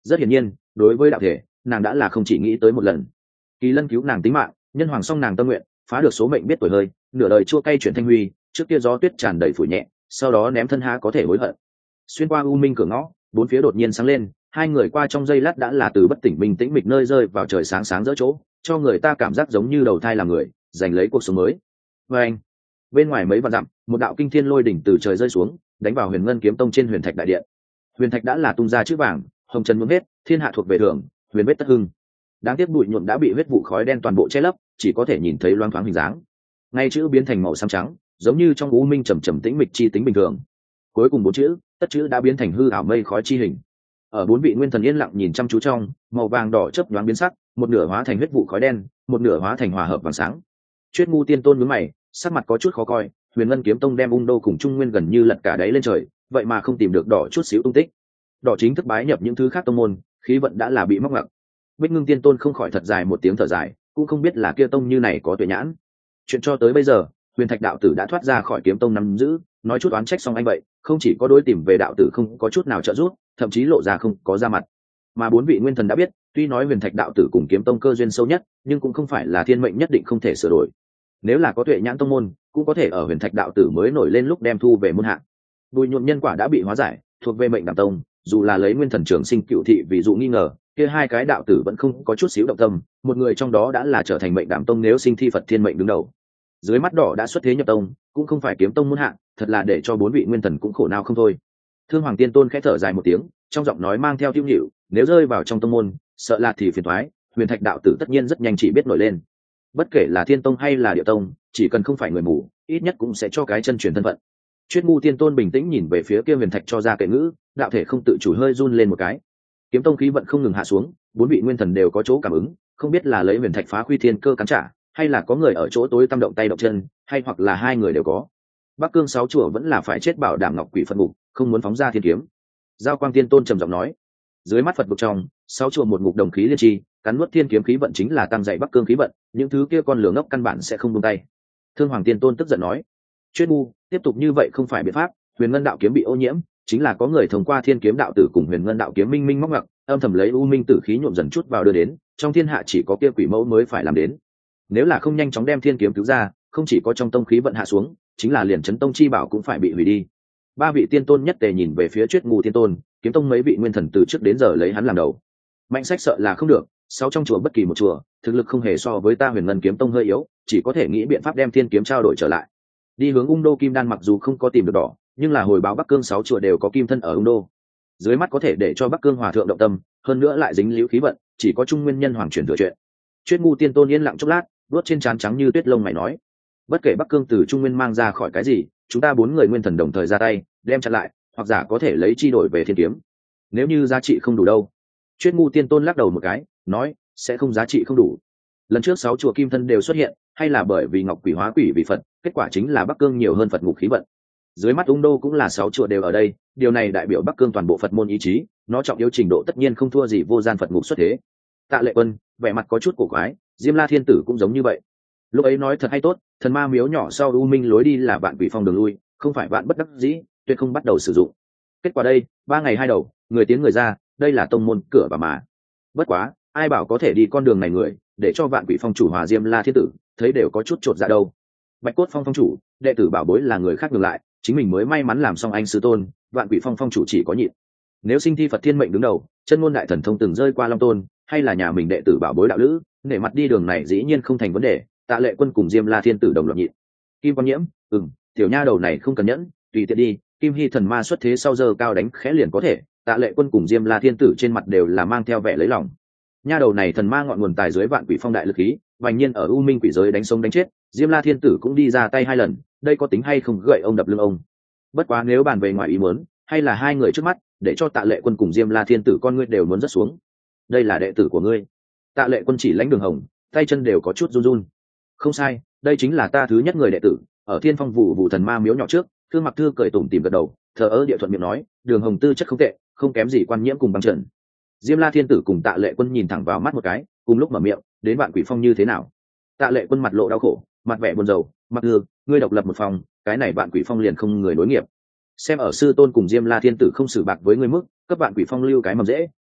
Rất hiển nhiên đối với đạo thể nàng đã là không chỉ nghĩ tới một lần. Kỳ lân cứu nàng tính mạng, nhân hoàng song nàng tâm nguyện, phá được số mệnh biết tuổi hơi, nửa đời chua cay chuyển thanh huy, trước kia gió tuyết tràn đầy phủ nhẹ, sau đó ném thân há có thể hối hận. Xuyên qua u minh cửa ngõ, bốn phía đột nhiên sáng lên, hai người qua trong giây lát đã là từ bất tỉnh bình tĩnh mịch nơi rơi vào trời sáng sáng giữa chỗ, cho người ta cảm giác giống như đầu thai làm người, giành lấy cuộc sống mới. Và anh, bên ngoài mấy vạn dặm, một đạo kinh thiên lôi đỉnh từ trời rơi xuống, đánh vào Huyền Ngân Kiếm Tông trên Huyền Thạch đại điện. Huyền Thạch đã là tung ra chữ vàng, hồng trần nhuốm hết, thiên hạ thuộc về thường, huyền vết tất hưng. Đáng tiếc bụi nhuộm đã bị huyết vụ khói đen toàn bộ che lấp, chỉ có thể nhìn thấy loang thoáng hình dáng. Ngay chữ biến thành màu xám trắng, giống như trong u minh trầm trầm tĩnh mịch chi tính bình thường. Cuối cùng bốn chữ, tất chữ đã biến thành hư ảo mây khói chi hình. Ở bốn vị nguyên thần yên lặng nhìn chăm chú trong, màu vàng đỏ chớp nhoáng biến sắc, một nửa hóa thành huyết vụ khói đen, một nửa hóa thành hòa hợp vàng sáng. Chuyết Ngu Tiên Tôn nhướng mày, sắc mặt có chút khó coi. Huyền Ngân Kiếm Tông đem ung đô cùng Trung Nguyên gần như lật cả đáy lên trời, vậy mà không tìm được đỏ chút xíu tung tích. Đỏ chính thức bái nhập những thứ khác tông môn, khí vận đã là bị móc ngặc. Bích Ngưng Tiên Tôn không khỏi thật dài một tiếng thở dài, cũng không biết là kia tông như này có tuệ nhãn. Chuyện cho tới bây giờ, Huyền Thạch đạo tử đã thoát ra khỏi kiếm tông nắm giữ, nói chút oán trách xong anh vậy, không chỉ có đối tìm về đạo tử không có chút nào trợ giúp, thậm chí lộ ra không có ra mặt. Mà bốn vị nguyên thần đã biết, tuy nói Huyền Thạch đạo tử cùng kiếm tông cơ duyên sâu nhất, nhưng cũng không phải là thiên mệnh nhất định không thể sửa đổi. Nếu là có tuệ nhãn tông môn, cũng có thể ở Huyền Thạch đạo tử mới nổi lên lúc đem thu về môn hạ. Bùi nhuộm nhân quả đã bị hóa giải, thuộc về mệnh đảm tông, dù là lấy nguyên thần trường sinh cựu thị ví dụ nghi ngờ, kia hai cái đạo tử vẫn không có chút xíu động tâm, một người trong đó đã là trở thành mệnh đảm tông nếu sinh thi Phật thiên mệnh đứng đầu. Dưới mắt đỏ đã xuất thế nhập tông, cũng không phải kiếm tông muốn hạ, thật là để cho bốn vị nguyên thần cũng khổ não không thôi. Thương Hoàng Tiên Tôn khẽ thở dài một tiếng, trong giọng nói mang theo tiêu nhịu, nếu rơi vào trong tông môn, sợ là thì phiền toái, Huyền Thạch đạo tử tất nhiên rất nhanh chỉ biết nổi lên. Bất kể là Thiên Tông hay là Địa Tông, chỉ cần không phải người mù, ít nhất cũng sẽ cho cái chân truyền thân phận. Chuyết Ngu Tiên Tôn bình tĩnh nhìn về phía kia Huyền Thạch cho ra kệ ngữ, đạo thể không tự chủ hơi run lên một cái. Kiếm tông khí vận không ngừng hạ xuống, bốn vị nguyên thần đều có chỗ cảm ứng, không biết là lấy Huyền Thạch phá Khuy Thiên cơ cắn trả, hay là có người ở chỗ tối tâm động tay động chân, hay hoặc là hai người đều có. Bắc Cương sáu chùa vẫn là phải chết bảo đảm ngọc quỷ phân ngục, không muốn phóng ra thiên kiếm. Giao Quang Tiên Tôn trầm giọng nói, dưới mắt Phật vực trong, sáu chùa một ngục đồng khí liên chi, cắn nuốt thiên kiếm khí vận chính là tăng dạy Bắc Cương khí vận, những thứ kia con lửa ngốc căn bản sẽ không buông tay. Thương Hoàng Tiên Tôn tức giận nói, Chuyết Ngu, tiếp tục như vậy không phải biện pháp, Huyền Ngân đạo kiếm bị ô nhiễm, chính là có người thông qua thiên kiếm đạo tử cùng Huyền Ngân đạo kiếm minh minh móc ngặc, âm thầm lấy u minh tử khí nhuộm dần chút vào đưa đến, trong thiên hạ chỉ có kia quỷ mẫu mới phải làm đến. Nếu là không nhanh chóng đem thiên kiếm cứu ra, không chỉ có trong tông khí vận hạ xuống, chính là liền chấn tông chi bảo cũng phải bị hủy đi. Ba vị tiên tôn nhất tề nhìn về phía Chuyết Ngu Tiên Tôn, kiếm tông mấy vị nguyên thần từ trước đến giờ lấy hắn làm đầu. Mạnh sách sợ là không được, sáu trong chùa bất kỳ một chùa, thực lực không hề so với ta Huyền Ngân kiếm tông hơi yếu, chỉ có thể nghĩ biện pháp đem thiên kiếm trao đổi trở lại. Đi hướng ung đô kim đan mặc dù không có tìm được đỏ, nhưng là hồi báo Bắc Cương sáu chùa đều có kim thân ở ung đô. Dưới mắt có thể để cho Bắc Cương hòa thượng động tâm, hơn nữa lại dính liễu khí vận, chỉ có Trung Nguyên nhân hoàng truyền thừa chuyện. Chuyết Ngu Tiên Tôn yên lặng chốc lát, vuốt trên trán trắng như tuyết lông mày nói, bất kể Bắc Cương từ Trung Nguyên mang ra khỏi cái gì, chúng ta bốn người nguyên thần đồng thời ra tay, đem chặn lại, hoặc giả có thể lấy chi đổi về thiên kiếm. Nếu như giá trị không đủ đâu? Chuyết Ngu Tiên Tôn lắc đầu một cái, nói, sẽ không giá trị không đủ. Lần trước sáu chùa kim thân đều xuất hiện, hay là bởi vì ngọc quỷ hóa quỷ vì Phật, kết quả chính là Bắc Cương nhiều hơn Phật ngục khí vận. Dưới mắt ung đô cũng là sáu chùa đều ở đây, điều này đại biểu Bắc Cương toàn bộ Phật môn ý chí, nó trọng yếu trình độ tất nhiên không thua gì vô gian Phật ngục xuất thế. Tạ Lệ Quân vẻ mặt có chút cổ quái, Diêm La Thiên Tử cũng giống như vậy. Lúc ấy nói thật hay tốt, thần ma miếu nhỏ sau u minh lối đi là vạn quỷ phong đường lui, không phải vạn bất đắc dĩ, tuyệt không bắt đầu sử dụng. Kết quả đây, ba ngày hai đầu, người tiến người ra, đây là tông môn cửa và mà. Bất quá, ai bảo có thể đi con đường này người, để cho vạn quỷ phong chủ hòa Diêm La Thiên Tử thấy đều có chút chột dạ đâu. Bạch Cốt Phong phong chủ, đệ tử bảo bối là người khác ngược lại, chính mình mới may mắn làm xong anh sư tôn, vạn quỷ phong phong chủ chỉ có nhịn. Nếu sinh thi Phật thiên mệnh đứng đầu, chân ngôn đại thần thông từng rơi qua Long Tôn, hay là nhà mình đệ tử bảo bối đạo lữ, để mặt đi đường này dĩ nhiên không thành vấn đề. Tạ Lệ Quân cùng Diêm La Thiên Tử đồng loạt nhịn. Kim Quan Nhiễm, ừm, tiểu nha đầu này không cần nhẫn, tùy tiện đi. Kim Hy thần ma xuất thế sau giờ cao đánh khẽ liền có thể. Tạ Lệ Quân cùng Diêm La Thiên Tử trên mặt đều là mang theo vẻ lấy lòng. Nha đầu này thần ma ngọn nguồn tài dưới vạn quỷ phong đại lực khí, vành nhiên ở u minh quỷ giới đánh sống đánh chết. Diêm La Thiên Tử cũng đi ra tay hai lần, đây có tính hay không gậy ông đập lưng ông. Bất quá nếu bàn về ngoài ý muốn, hay là hai người trước mắt, để cho Tạ Lệ Quân cùng Diêm La Thiên Tử con ngươi đều muốn rất xuống. Đây là đệ tử của ngươi. Tạ Lệ Quân chỉ lãnh đường hồng, tay chân đều có chút run run. Không sai, đây chính là ta thứ nhất người đệ tử, ở Thiên Phong vụ vụ thần ma miếu nhỏ trước. Thương Mặc Thư cười tủm tỉm gật đầu, thờ ơ địa thuận miệng nói, đường hồng tư chất không tệ, không kém gì Quan Nhiễm cùng Băng Trần. Diêm La Thiên Tử cùng Tạ Lệ Quân nhìn thẳng vào mắt một cái, cùng lúc mở miệng, đến Vạn Quỷ Phong như thế nào? Tạ Lệ Quân mặt lộ đau khổ, mặt vẻ buồn rầu, Mặc Thư, ngươi độc lập một phòng, cái này Vạn Quỷ Phong liền không người nối nghiệp. Xem ở sư tôn cùng Diêm La Thiên Tử không xử bạc với ngươi mức, cấp Vạn Quỷ Phong lưu cái mầm dễ,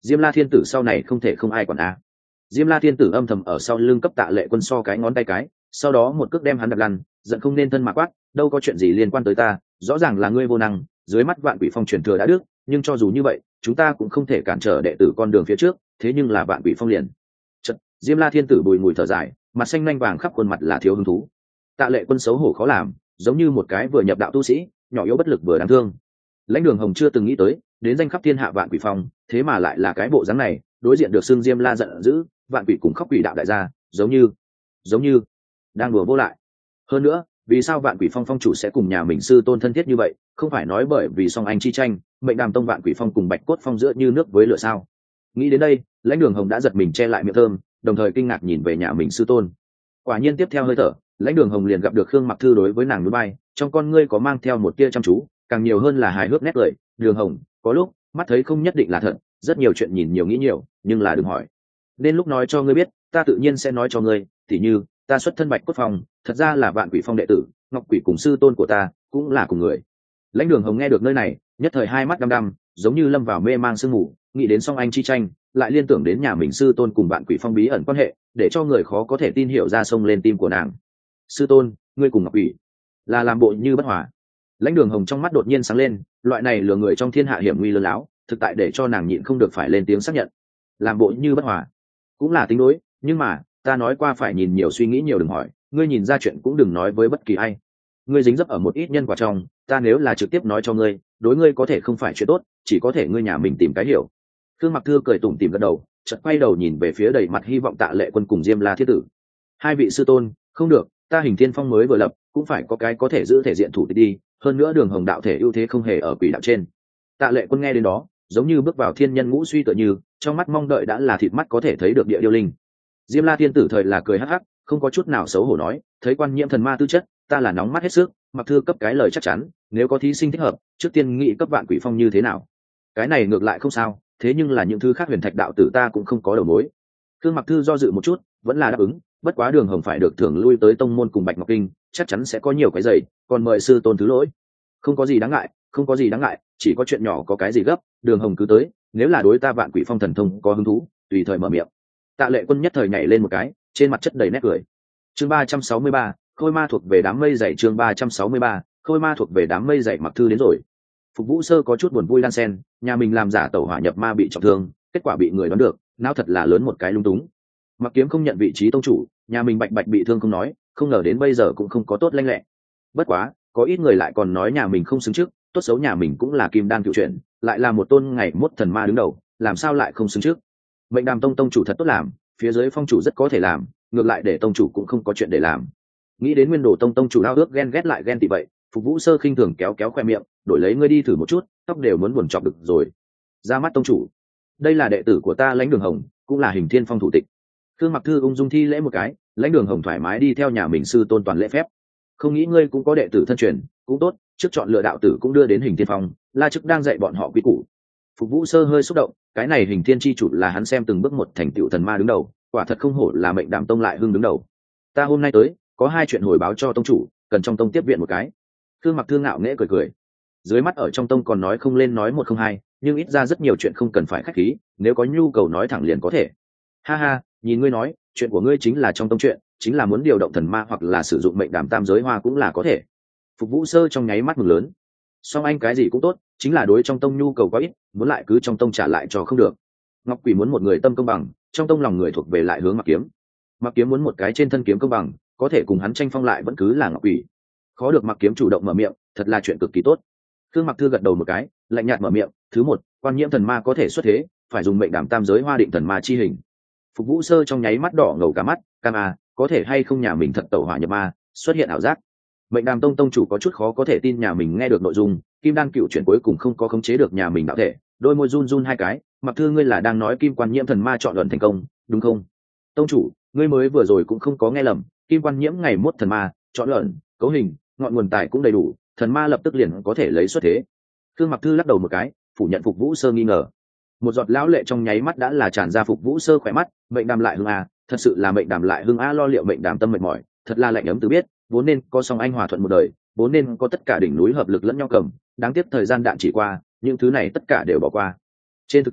Diêm La Thiên Tử sau này không thể không ai quản a. Diêm La Thiên Tử âm thầm ở sau lưng cấp Tạ Lệ Quân so cái ngón tay cái, sau đó một cước đem hắn đập lăn, giận không nên thân mà quát, đâu có chuyện gì liên quan tới ta, rõ ràng là ngươi vô năng, dưới mắt Vạn Quỷ Phong truyền thừa đã đức, nhưng cho dù như vậy, chúng ta cũng không thể cản trở đệ tử con đường phía trước, thế nhưng là Vạn Quỷ Phong liền. Chợt, Diêm La Thiên Tử bùi ngùi thở dài, mặt xanh nhanh vàng khắp khuôn mặt là thiếu hứng thú. Tạ Lệ Quân xấu hổ khó làm, giống như một cái vừa nhập đạo tu sĩ, nhỏ yếu bất lực vừa đáng thương. Lãnh Đường Hồng chưa từng nghĩ tới, đến danh khắp thiên hạ Vạn Quỷ Phong, thế mà lại là cái bộ dáng này, đối diện được xưng Diêm La giận dữ, Vạn Quỷ cùng khóc quỷ đạo đại gia, giống như giống như đang đùa vô lại. Hơn nữa, vì sao Vạn Quỷ Phong phong chủ sẽ cùng nhà mình sư tôn thân thiết như vậy, không phải nói bởi vì song anh chi tranh, Mệnh Đàm Tông Vạn Quỷ Phong cùng Bạch Cốt Phong giữa như nước với lửa sao? Nghĩ đến đây, Lãnh Đường Hồng đã giật mình che lại miệng thơm, đồng thời kinh ngạc nhìn về nhà mình sư tôn. Quả nhiên tiếp theo hơi thở, Lãnh Đường Hồng liền gặp được Khương Mặc Thư đối với nàng núi bay, trong con ngươi có mang theo một tia chăm chú, càng nhiều hơn là hài hước nét cười. Đường Hồng, có lúc mắt thấy không nhất định là thật, rất nhiều chuyện nhìn nhiều nghĩ nhiều, nhưng là đừng hỏi. Nên lúc nói cho ngươi biết, ta tự nhiên sẽ nói cho ngươi. Tỉ như ta xuất thân Bạch Cốt Phong, thật ra là Vạn Quỷ Phong đệ tử, Ngọc Quỷ cùng sư tôn của ta cũng là cùng người. Lãnh Đường Hồng nghe được nơi này, nhất thời hai mắt đăm đăm, giống như lâm vào mê mang sương mù, nghĩ đến song anh chi tranh, lại liên tưởng đến nhà mình sư tôn cùng Vạn Quỷ Phong bí ẩn quan hệ, để cho người khó có thể tin hiểu ra sông lên tim của nàng. Sư tôn, ngươi cùng Ngọc Quỷ là làm bộ như bất hòa. Lãnh Đường Hồng trong mắt đột nhiên sáng lên, loại này lừa người trong thiên hạ hiểm nguy lơ láo, thực tại để cho nàng nhịn không được phải lên tiếng xác nhận. Làm bộ như bất hòa, cũng là tính đối, nhưng mà ta nói qua phải nhìn nhiều suy nghĩ nhiều đừng hỏi, ngươi nhìn ra chuyện cũng đừng nói với bất kỳ ai. Ngươi dính dấp ở một ít nhân quả trong, ta nếu là trực tiếp nói cho ngươi, đối ngươi có thể không phải chuyện tốt, chỉ có thể ngươi nhà mình tìm cái hiểu. Khương Mặc Thư cười tủm tỉm gật đầu, chợt quay đầu nhìn về phía đầy mặt hy vọng Tạ Lệ Quân cùng Diêm La Thiết Tử. Hai vị sư tôn, không được, ta Hình Thiên Phong mới vừa lập, cũng phải có cái có thể giữ thể diện thủ tịch đi, hơn nữa Đường Hồng đạo thể ưu thế không hề ở quỷ đạo trên. Tạ Lệ Quân nghe đến đó, giống như bước vào thiên nhân ngũ suy tựa như, trong mắt mong đợi đã là thịt mắt có thể thấy được địa điêu linh. Diêm La Thiên Tử thời là cười hắc hắc, không có chút nào xấu hổ nói, thấy quan nhiễm thần ma tư chất, ta là nóng mắt hết sức, Mặc Thư cấp cái lời chắc chắn, nếu có thí sinh thích hợp, trước tiên nghị cấp Vạn Quỷ Phong như thế nào. Cái này ngược lại không sao, thế nhưng là những thứ khác huyền thạch đạo tử ta cũng không có đầu mối. Khương Mặc Thư do dự một chút, vẫn là đáp ứng, bất quá Đường Hồng phải được thưởng lui tới tông môn cùng Bạch Ngọc Kinh, chắc chắn sẽ có nhiều cái giày, còn mời sư tôn thứ lỗi. Không có gì đáng ngại, không có gì đáng ngại, chỉ có chuyện nhỏ có cái gì gấp, Đường Hồng cứ tới, nếu là đối ta Vạn Quỷ Phong thần thông có hứng thú, tùy thời mở miệng. Tạ Lệ Quân nhất thời nhảy lên một cái, trên mặt chất đầy nét cười. Chương ba trăm sáu mươi ba, Khôi Ma thuộc về đám mây dày. Chương ba trăm sáu mươi ba, Khôi Ma thuộc về đám mây dày. Mặc Thư đến rồi. Phục Vũ Sơ có chút buồn vui đan sen, nhà mình làm giả tẩu hỏa nhập ma bị trọng thương, kết quả bị người đoán được, não thật là lớn một cái lung túng. Mặc Kiếm không nhận vị trí tông chủ, nhà mình Bạch Bạch bị thương không nói, không ngờ đến bây giờ cũng không có tốt lanh lẹ. Bất quá, có ít người lại còn nói nhà mình không xứng trước, tốt xấu nhà mình cũng là kim đan cựu chuyển, lại là một tôn ngày mốt thần ma đứng đầu, làm sao lại không xứng trước. Mệnh Đàm Tông tông chủ thật tốt làm, phía dưới phong chủ rất có thể làm, ngược lại để tông chủ cũng không có chuyện để làm. Nghĩ đến Nguyên Đồ Tông tông chủ ao ước ghen ghét lại ghen tị vậy, Phục Vũ Sơ khinh thường kéo kéo khoe miệng, đổi lấy ngươi đi thử một chút, tóc đều muốn buồn chọc được rồi. Ra mắt tông chủ, đây là đệ tử của ta Lãnh Đường Hồng, cũng là Hình Thiên Phong thủ tịch. Khương Mặc Thư ung dung thi lễ một cái, Lãnh Đường Hồng thoải mái đi theo nhà mình sư tôn toàn lễ phép. Không nghĩ ngươi cũng có đệ tử thân truyền, cũng tốt, trước chọn lựa đạo tử cũng đưa đến Hình Thiên Phong, La Chức đang dạy bọn họ quy củ. Phục Vũ Sơ hơi xúc động, cái này Hình Thiên chi chủ là hắn xem từng bước một thành tựu thần ma đứng đầu, quả thật không hổ là Mệnh Đàm Tông lại hưng đứng đầu. Ta hôm nay tới, có hai chuyện hồi báo cho tông chủ, cần trong tông tiếp viện một cái. Khương Mặc Thư ngạo nghễ cười cười. Dưới mắt ở trong tông còn nói không lên nói một không hai, nhưng ít ra rất nhiều chuyện không cần phải khách khí, nếu có nhu cầu nói thẳng liền có thể. Ha ha, nhìn ngươi nói, chuyện của ngươi chính là trong tông chuyện, chính là muốn điều động thần ma hoặc là sử dụng Mệnh Đàm tam giới hoa cũng là có thể. Phục Vũ Sơ trong nháy mắt mừng lớn. Song anh cái gì cũng tốt, chính là đối trong tông nhu cầu quá ít, muốn lại cứ trong tông trả lại cho không được. Ngọc Quỷ muốn một người tâm công bằng, trong tông lòng người thuộc về lại hướng Mặc Kiếm. Mặc Kiếm muốn một cái trên thân kiếm công bằng, có thể cùng hắn tranh phong lại vẫn cứ là Ngọc Quỷ. Khó được Mặc Kiếm chủ động mở miệng, thật là chuyện cực kỳ tốt. Khương Mặc Thư gật đầu một cái, lạnh nhạt mở miệng, thứ một, quan nhiễm thần ma có thể xuất thế, phải dùng Mệnh Đàm tam giới hoa định thần ma chi hình. Phục Vũ Sơ trong nháy mắt đỏ ngầu cả mắt, cam à, có thể hay không nhà mình thật tẩu hỏa nhập ma, xuất hiện ảo giác. Mệnh Đàm Tông tông chủ có chút khó có thể tin nhà mình nghe được nội dung, Kim Đan cựu chuyển cuối cùng không có khống chế được nhà mình đạo thể, đôi môi run run hai cái. Mặc Thư ngươi là đang nói Kim Quan Nhiễm thần ma chọn luận thành công, đúng không? Tông chủ, ngươi mới vừa rồi cũng không có nghe lầm, Kim Quan Nhiễm ngày mốt thần ma chọn luận, cấu hình, ngọn nguồn tài cũng đầy đủ, thần ma lập tức liền có thể lấy xuất thế. Khương Mặc Thư lắc đầu một cái, phủ nhận Phục Vũ Sơ nghi ngờ. Một giọt lão lệ trong nháy mắt đã là tràn ra Phục Vũ Sơ khỏe mắt. Mệnh Đàm lại hưng a, thật sự là Mệnh Đàm lại hưng a, lo liệu Mệnh Đàm tâm mệt mỏi, thật là lạnh ấm từ biết, vốn nên có song anh hòa thuận một đời, vốn nên có tất cả đỉnh núi hợp lực lẫn nhau cầm, đáng tiếc thời gian đạn chỉ qua, những thứ này tất cả đều bỏ qua. Trên thực tế,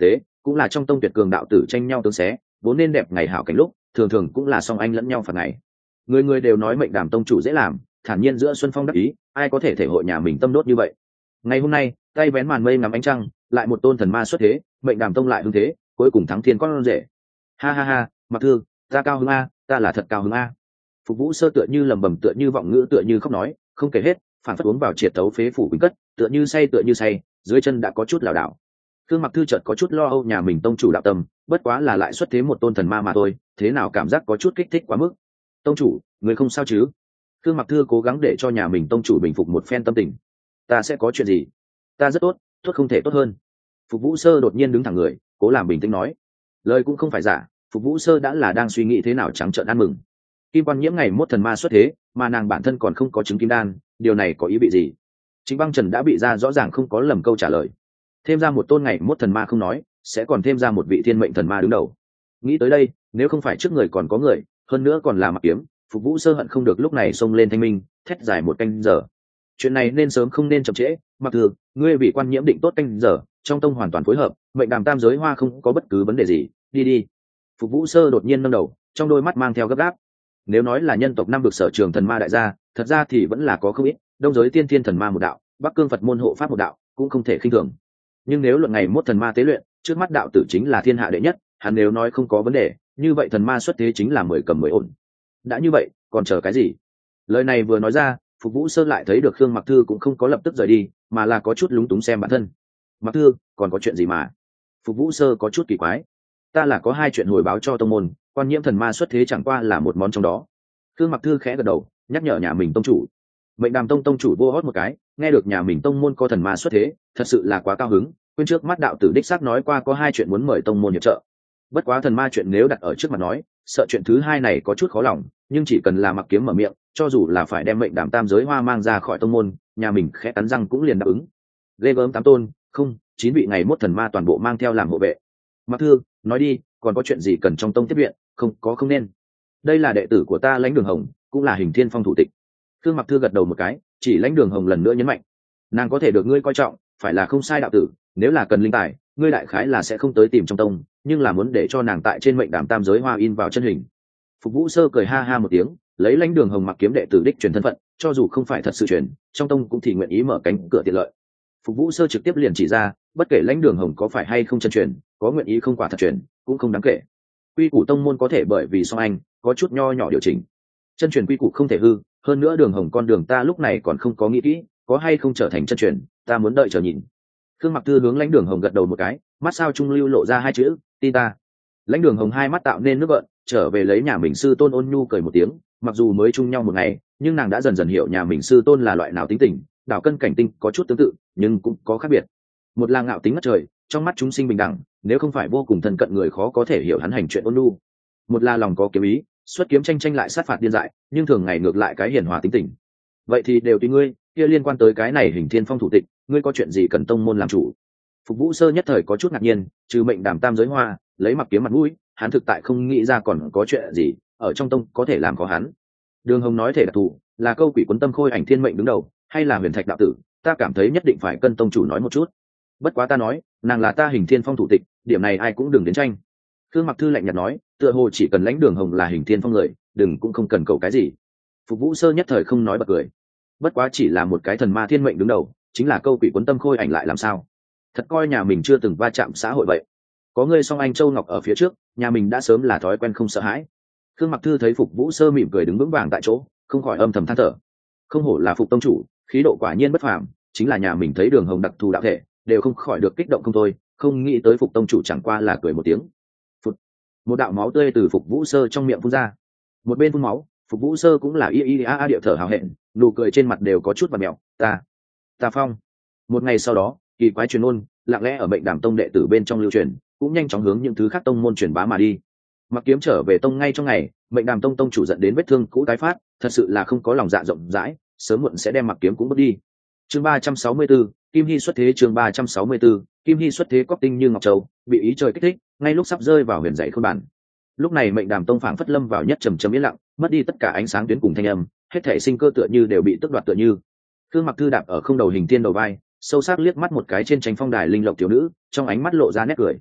cũng là trong tông tuyệt cường đạo tử tranh nhau tướng xé, vốn nên đẹp ngày hảo cảnh lúc thường thường cũng là song anh lẫn nhau phần ngày. Người người đều nói mệnh đàm tông chủ dễ làm, thản nhiên giữa xuân phong đắc ý, ai có thể thể hội nhà mình tâm đốt như vậy. Ngày hôm nay tay vén màn mây ngắm ánh trăng, lại một tôn thần ma xuất thế, mệnh đàm tông lại hưng thế, cuối cùng thắng thiên con rể. Ha ha ha, Mặc Thư, ta cao hứng a, ta là thật cao hứng a. Phục Vũ Sơ tựa như lầm bầm, tựa như vọng ngữ, tựa như khóc nói, không kể hết, phản phất uống vào triệt tấu phế phủ quỳnh cất, tựa như say tựa như say, dưới chân đã có chút lảo đảo. Khương Mặc Thư chợt có chút lo âu nhà mình tông chủ đạo tâm, bất quá là lại xuất thế một tôn thần ma mà thôi, thế nào cảm giác có chút kích thích quá mức. Tông chủ, người không sao chứ? Khương Mặc Thư cố gắng để cho nhà mình tông chủ bình phục một phen tâm tình. Ta sẽ có chuyện gì? Ta rất tốt, tốt không thể tốt hơn. Phục Vũ Sơ đột nhiên đứng thẳng người, cố làm bình tĩnh nói. Lời cũng không phải giả, Phục Vũ Sơ đã là đang suy nghĩ thế nào trắng trợn ăn mừng. Kim Quan Nhiễm ngày mốt thần ma xuất thế, mà nàng bản thân còn không có chứng kim đan, điều này có ý vị gì? Chính Băng Trần đã bị ra rõ ràng không có lầm câu trả lời. Thêm ra một tôn ngày mốt thần ma không nói, sẽ còn thêm ra một vị thiên mệnh thần ma đứng đầu. Nghĩ tới đây, nếu không phải trước người còn có người, hơn nữa còn là Mặc Kiếm, Phục Vũ Sơ hận không được lúc này xông lên thanh minh, thét dài một canh giờ. Chuyện này nên sớm không nên chậm trễ, Mặc Thường, ngươi bị Quan Nhiễm định tốt canh giờ, trong tông hoàn toàn phối hợp, mệnh đàm tam giới hoa không có bất cứ vấn đề gì, đi đi. Phục Vũ Sơ đột nhiên nâng đầu, trong đôi mắt mang theo gấp gáp. Nếu nói là nhân tộc năm vực sở trường thần ma đại gia, thật ra thì vẫn là có không ít, đông giới tiên thiên thần ma một đạo, bắc cương Phật môn hộ pháp một đạo, cũng không thể khinh thường. Nhưng nếu luận ngày mốt thần ma tế luyện, trước mắt đạo tử chính là thiên hạ đệ nhất, hắn nếu nói không có vấn đề, như vậy thần ma xuất thế chính là mười cầm mười ổn. Đã như vậy, còn chờ cái gì? Lời này vừa nói ra, Phục Vũ Sơ lại thấy được Khương Mặc Thư cũng không có lập tức rời đi, mà là có chút lúng túng xem bản thân. Mặc Thư, còn có chuyện gì mà? Phục Vũ Sơ có chút kỳ quái. Ta là có hai chuyện hồi báo cho tông môn, Quan Nhiễm thần ma xuất thế chẳng qua là một món trong đó. Khương Mặc Thư khẽ gật đầu, nhắc nhở nhà mình tông chủ. Mệnh Đàm tông tông chủ vô hót một cái, nghe được nhà mình tông môn có thần ma xuất thế, thật sự là quá cao hứng. Quên trước mắt đạo tử đích xác nói qua có hai chuyện muốn mời tông môn hiệp trợ. Bất quá thần ma chuyện nếu đặt ở trước mặt nói, sợ chuyện thứ hai này có chút khó lòng, nhưng chỉ cần là Mặc Kiếm mở miệng, cho dù là phải đem mệnh đàm tam giới hoa mang ra khỏi tông môn, nhà mình khẽ cắn răng cũng liền đáp ứng. Ghê gớm tám tôn, không, chín vị ngày mốt thần ma toàn bộ mang theo làm hộ vệ. Mặc Thư, nói đi, còn có chuyện gì cần trong tông tiếp viện? Không có không nên. Đây là đệ tử của ta Lãnh Đường Hồng, cũng là Hình Thiên Phong thủ tịch. Khương Mặc Thư gật đầu một cái, chỉ Lãnh Đường Hồng lần nữa nhấn mạnh, nàng có thể được ngươi coi trọng, phải là không sai đạo tử, nếu là cần linh tài, ngươi đại khái là sẽ không tới tìm trong tông, nhưng là muốn để cho nàng tại trên mệnh đàm tam giới hoa in vào chân hình. Phục Vũ Sơ cười ha ha một tiếng, lấy Lãnh Đường Hồng Mặc Kiếm đệ tử đích truyền thân phận, cho dù không phải thật sự truyền, trong tông cũng thì nguyện ý mở cánh cửa tiện lợi. Phục Vũ Sơ trực tiếp liền chỉ ra, bất kể Lãnh Đường Hồng có phải hay không chân truyền, có nguyện ý không quả thật truyền, cũng không đáng kể. Quy củ tông môn có thể bởi vì song anh có chút nho nhỏ điều chỉnh, chân truyền quy củ không thể hư. Hơn nữa Đường Hồng con đường ta lúc này còn không có nghĩ kỹ, có hay không trở thành chân truyền, ta muốn đợi chờ nhìn. Khương Mặc Thư hướng Lãnh Đường Hồng gật đầu một cái, mắt sao trung lưu lộ ra hai chữ, tin ta. Lãnh Đường Hồng hai mắt tạo nên nước gợn, trở về lấy nhà mình sư tôn ôn nhu cười một tiếng, mặc dù mới chung nhau một ngày, nhưng nàng đã dần dần hiểu nhà mình sư tôn là loại nào tính tình, đảo cân cảnh tinh có chút tương tự, nhưng cũng có khác biệt. Một là ngạo tính ngất trời, trong mắt chúng sinh bình đẳng, nếu không phải vô cùng thân cận người khó có thể hiểu hắn hành chuyện ôn nhu. Một là lòng có kiếm ý, xuất kiếm tranh tranh lại sát phạt điên dại, nhưng thường ngày ngược lại cái hiền hòa tính tình. Vậy thì đều tùy ngươi, kia liên quan tới cái này Hình Thiên Phong thủ tịch, ngươi có chuyện gì cần tông môn làm chủ? Phục Vũ Sơ nhất thời có chút ngạc nhiên, trừ mệnh đàm tam giới hoa, lấy Mặc Kiếm mặt mũi, hắn thực tại không nghĩ ra còn có chuyện gì ở trong tông có thể làm có hắn. Đường Hồng nói thể đặc thù, là câu quỷ quấn tâm khôi ảnh thiên mệnh đứng đầu, hay là huyền thạch đạo tử, ta cảm thấy nhất định phải cân tông chủ nói một chút. Bất quá ta nói, nàng là ta Hình Thiên Phong thủ tịch, điểm này ai cũng đừng đến tranh. Khương Mặc Thư lạnh nhạt nói, tựa hồ chỉ cần Lãnh Đường Hồng là Hình Thiên Phong người, đừng cũng không cần cầu cái gì. Phục Vũ Sơ nhất thời không nói bật cười. Bất quá chỉ là một cái thần ma thiên mệnh đứng đầu, chính là câu quỷ quấn tâm khôi ảnh lại làm sao? Thật coi nhà mình chưa từng va chạm xã hội vậy. Có ngươi song anh Châu Ngọc ở phía trước, nhà mình đã sớm là thói quen không sợ hãi. Khương Mặc Thư thấy Phục Vũ Sơ mỉm cười đứng vững vàng tại chỗ, không khỏi âm thầm than thở. Không hổ là Phục tông chủ, khí độ quả nhiên bất phàm, chính là nhà mình thấy Đường Hồng đặc thù đạo thể, đều không khỏi được kích động không thôi, không nghĩ tới Phục tông chủ chẳng qua là cười một tiếng. Phụt. Một đạo máu tươi từ Phục Vũ Sơ trong miệng phun ra. Một bên phun máu, Phục Vũ Sơ cũng là y y a a điệu thở hào hẹn, nụ cười trên mặt đều có chút vặn mèo, ta, ta phong. Một ngày sau đó, kỳ quái truyền ôn, lặng lẽ ở Mệnh Đàm tông đệ tử bên trong lưu truyền, cũng nhanh chóng hướng những thứ khác tông môn truyền bá mà đi. Mặc Kiếm trở về tông ngay trong ngày, Mệnh Đàm tông tông chủ dẫn đến vết thương cũ tái phát, thật sự là không có lòng dạ rộng rãi, sớm muộn sẽ đem Mặc Kiếm cũng bước đi. Chương ba trăm sáu mươi tư, Kim Hy xuất thế. Chương ba trăm sáu mươi tư, Kim Hy xuất thế. Cóc tinh như ngọc châu, bị ý trời kích thích, ngay lúc sắp rơi vào huyền dãy khôn bản. Lúc này Mệnh Đàm tông phảng phất lâm vào nhất trầm trầm yên lặng, mất đi tất cả ánh sáng tuyến cùng thanh âm, hết thảy sinh cơ tựa như đều bị tước đoạt tựa như. Khương Mặc Thư đạp ở không đầu hình thiên đầu vai, sâu sắc liếc mắt một cái trên tranh phong đài linh lộc tiểu nữ, trong ánh mắt lộ ra nét cười.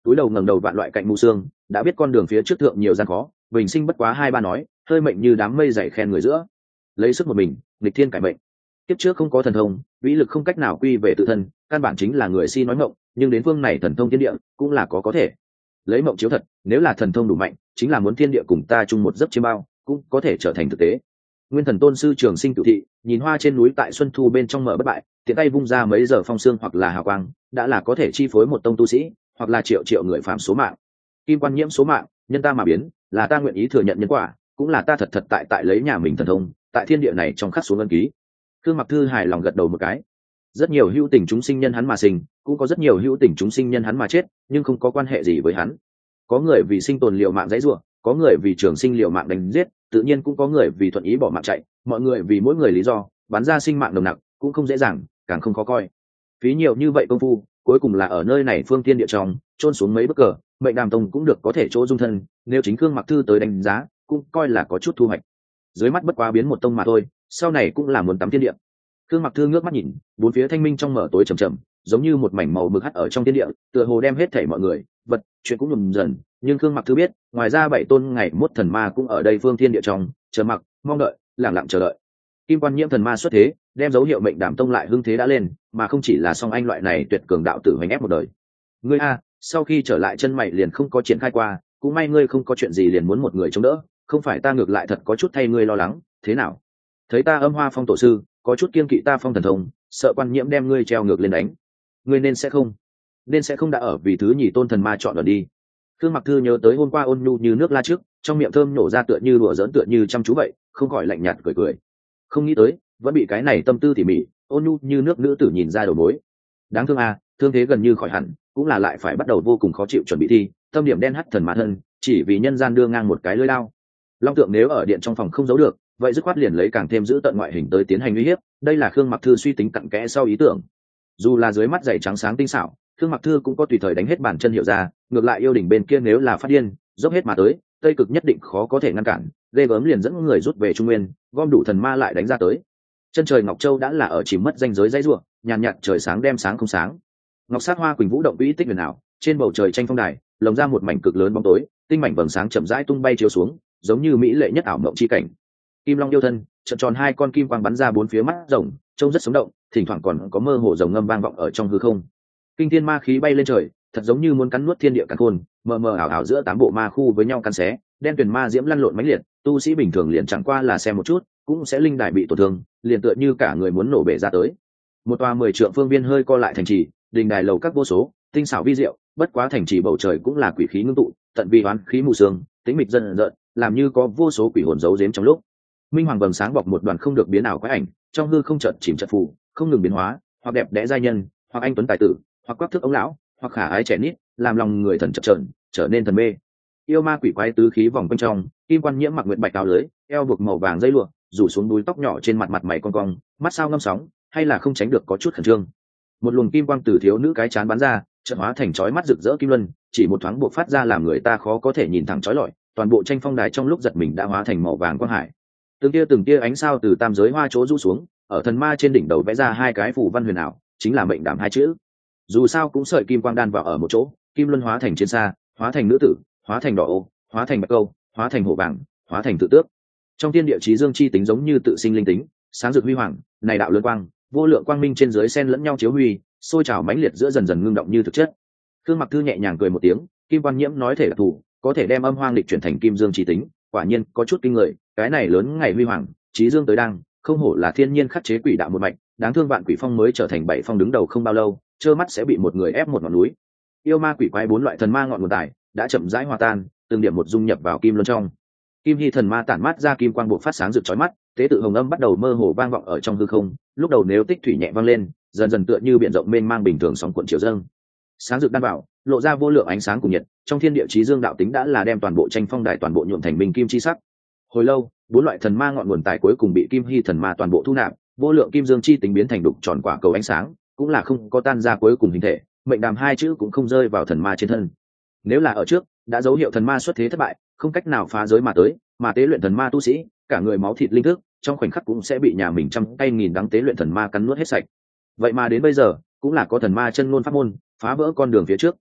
túi đầu ngẩng đầu vạn loại cạnh mù xương, đã biết con đường phía trước thượng nhiều gian khó, bình sinh bất quá hai ba nói, hơi mệnh như đám mây dày khen người giữa, lấy sức một mình, nghịch thiên cải mệnh. Tiếp trước không có thần thông, vĩ lực không cách nào quy về tự thân, căn bản chính là người si nói mộng, nhưng đến phương này thần thông thiên địa cũng là có có thể. Lấy mộng chiếu thật, nếu là thần thông đủ mạnh, chính là muốn thiên địa cùng ta chung một giấc chiêm bao, cũng có thể trở thành thực tế. Nguyên Thần Tôn sư Trường Sinh Cửu Thị, nhìn hoa trên núi tại xuân thu bên trong mở bất bại, tiện tay vung ra mấy giờ phong sương hoặc là hào quang, đã là có thể chi phối một tông tu sĩ, hoặc là triệu triệu người phàm số mạng. Kim quan nhiễm số mạng, nhân ta mà biến, là ta nguyện ý thừa nhận nhân quả, cũng là ta thật thật tại tại lấy nhà mình thần thông, tại thiên địa này trong khắc xuống ân ký. Khương Mặc Thư hài lòng gật đầu một cái. Rất nhiều hữu tình chúng sinh nhân hắn mà sinh, cũng có rất nhiều hữu tình chúng sinh nhân hắn mà chết, nhưng không có quan hệ gì với hắn. Có người vì sinh tồn liều mạng dãy rủa, có người vì trường sinh liều mạng đánh giết, tự nhiên cũng có người vì thuận ý bỏ mạng chạy, mọi người vì mỗi người lý do, bắn ra sinh mạng nồng nặc, cũng không dễ dàng, càng không khó coi. Phí nhiều như vậy công phu, cuối cùng là ở nơi này phương thiên địa trong, chôn xuống mấy bức cờ, Mệnh Đàm Tông cũng được có thể chỗ dung thân, nếu chính Khương Mặc Thư tới đánh giá, cũng coi là có chút thu hoạch. Dưới mắt bất quá biến một tông mà thôi, sau này cũng là muốn tắm thiên địa. Khương Mặc Thư ngước mắt nhìn, bốn phía thanh minh trong mở tối trầm trầm, giống như một mảnh màu mực hắt ở trong thiên địa, tựa hồ đem hết thảy mọi người, vật, chuyện cũng nhùm dần, nhưng Khương Mặc Thư biết, ngoài ra bảy tôn ngày mốt thần ma cũng ở đây phương thiên địa trong, chờ mặc, mong đợi, lặng lặng chờ đợi. Kim Quan Nhiễm thần ma xuất thế, đem dấu hiệu Mệnh Đàm Tông lại hưng thế đã lên, mà không chỉ là song anh loại này tuyệt cường đạo tử hoành ép một đời. Ngươi a, sau khi trở lại chân mày liền không có triển khai qua, cũng may ngươi không có chuyện gì liền muốn một người chống đỡ, không phải ta ngược lại thật có chút thay ngươi lo lắng, thế nào? Thấy ta Âm Hoa Phong tổ sư, có chút kiêng kỵ ta Phong thần thông, sợ Quan Nhiễm đem ngươi treo ngược lên đánh. Ngươi nên sẽ không, nên sẽ không đã ở vì thứ nhì tôn thần ma chọn ở đi. Khương Mặc Thư nhớ tới hôm qua ôn nhu như nước la trước, trong miệng thơm nổ ra tựa như đùa giỡn tựa như chăm chú vậy, không khỏi lạnh nhạt cười cười. Không nghĩ tới, vẫn bị cái này tâm tư tỉ mỉ, ôn nhu như nước nữ tử nhìn ra đầu mối. Đáng thương à, thương thế gần như khỏi hẳn, cũng là lại phải bắt đầu vô cùng khó chịu chuẩn bị thi, tâm điểm đen hắt thần mã thân, chỉ vì nhân gian đưa ngang một cái lưỡi lao. Long tượng nếu ở điện trong phòng không giấu được, vậy dứt khoát liền lấy càng thêm giữ tận ngoại hình tới tiến hành uy hiếp, đây là Khương Mặc Thư suy tính cặn kẽ sau ý tưởng. Dù là dưới mắt dày trắng sáng tinh xảo, Khương Mặc Thư cũng có tùy thời đánh hết bản chân hiểu ra, ngược lại yêu đỉnh bên kia nếu là phát điên, dốc hết mà tới, Tây Cực nhất định khó có thể ngăn cản, ghê gớm liền dẫn người rút về Trung Nguyên, gom đủ thần ma lại đánh ra tới. Chân trời Ngọc Châu đã là ở chỉ mất danh giới dãy rủa, nhàn nhạt trời sáng đem sáng không sáng. Ngọc Sát Hoa Quỳnh vũ động vĩ tích huyền ảo, trên bầu trời tranh phong đài, lồng ra một mảnh cực lớn bóng tối, tinh mảnh vầng sáng chậm rãi tung bay chiếu xuống, giống như mỹ lệ nhất ảo mộng chi cảnh. Kim Long yêu thân, trận tròn hai con kim quang bắn ra bốn phía mắt rồng, trông rất sống động, thỉnh thoảng còn có mơ hồ rồng ngâm vang vọng ở trong hư không. Kinh thiên ma khí bay lên trời, thật giống như muốn cắn nuốt thiên địa càn khôn, mờ mờ ảo ảo giữa tám bộ ma khu với nhau cắn xé, đen tuyền ma diễm lăn lộn mãnh liệt, tu sĩ bình thường liền chẳng qua là xem một chút, cũng sẽ linh đài bị tổn thương, liền tựa như cả người muốn nổ bể ra tới. Một tòa mười trượng phương viên hơi co lại thành trì, đình đài lầu các vô số, tinh xảo vi diệu, bất quá thành trì bầu trời cũng là quỷ khí ngưng tụ, tận vì oán khí mù sương, tính mịch dần dợn, làm như có vô số quỷ hồn giấu giếm trong lúc. Minh hoàng vầng sáng bọc một đoàn không được biến ảo quái ảnh, trong hư không chợt chìm chợt phù, không ngừng biến hóa, hoặc đẹp đẽ giai nhân, hoặc anh tuấn tài tử, hoặc quắc thước ông lão, hoặc khả ái trẻ nít, làm lòng người thần chợt trợn, trở nên thần mê. Yêu ma quỷ quái tứ khí vòng quanh trong, Kim Quan Nhiễm mặc nguyệt bạch áo lưới, eo buộc màu vàng dây lụa, rủ xuống đuôi tóc nhỏ trên mặt mặt mày cong cong, mắt sao ngâm sóng, hay là không tránh được có chút khẩn trương. Một luồng kim quang từ thiếu nữ cái chán bắn ra, chợt hóa thành chói mắt rực rỡ kim luân, chỉ một thoáng buộc phát ra làm người ta khó có thể nhìn thẳng chói lọi, toàn bộ tranh phong đài trong lúc giật mình đã hóa thành màu vàng quang hải. Từng tia từng tia ánh sao từ tam giới hoa chỗ rũ xuống, ở thần ma trên đỉnh đầu vẽ ra hai cái phù văn huyền ảo, chính là mệnh đàm hai chữ. Dù sao cũng sợi kim quang đan vào ở một chỗ, kim luân hóa thành chiến xa, hóa thành nữ tử, hóa thành đỏ ô, hóa thành bạch câu, hóa thành hổ vàng, hóa thành tự tước. Trong thiên địa chí dương chi tính giống như tự sinh linh tính, sáng rực huy hoàng, này đạo lớn quang, vô lượng quang minh trên dưới xen lẫn nhau chiếu huy, sôi trào mãnh liệt giữa dần dần ngưng động như thực chất. Khương Mặc Thư nhẹ nhàng cười một tiếng, Kim Quan Nhiễm nói thể là thủ, có thể đem âm hoang lịch chuyển thành kim dương chi tính, quả nhiên có chút kinh người, cái này lớn ngày huy hoàng, chí dương tới đang, không hổ là thiên nhiên khắc chế quỷ đạo một mạch, đáng thương vạn quỷ phong mới trở thành bảy phong đứng đầu không bao lâu, trơ mắt sẽ bị một người ép một ngọn núi. Yêu ma quỷ quái bốn loại thần ma ngọn nguồn tài đã chậm rãi hòa tan, từng điểm một dung nhập vào kim luân trong. Kim hy thần ma tản mát ra kim quang bộ phát sáng rực chói mắt, tế tự hồng âm bắt đầu mơ hồ vang vọng ở trong hư không, lúc đầu nếu tích thủy nhẹ vang lên, dần dần tựa như biển rộng mênh mang bình thường sóng cuộn chiều dâng. Sáng rực đan bảo, lộ ra vô lượng ánh sáng cùng nhiệt, trong thiên địa chí dương đạo tính đã là đem toàn bộ tranh phong đài toàn bộ nhuộm thành minh kim chi sắc. Hồi lâu, bốn loại thần ma ngọn nguồn tài cuối cùng bị kim hy thần ma toàn bộ thu nạp, vô lượng kim dương chi tính biến thành đục tròn quả cầu ánh sáng, cũng là không có tan ra cuối cùng hình thể, mệnh đàm hai chữ cũng không rơi vào thần ma trên thân. Nếu là ở trước, đã dấu hiệu thần ma xuất thế thất bại, không cách nào phá giới mà tới, mà tế luyện thần ma tu sĩ, cả người máu thịt linh thức, trong khoảnh khắc cũng sẽ bị nhà mình trăm tay nghìn đắng tế luyện thần ma cắn nuốt hết sạch. Vậy mà đến bây giờ, cũng là có thần ma chân ngôn pháp môn, phá vỡ con đường phía trước.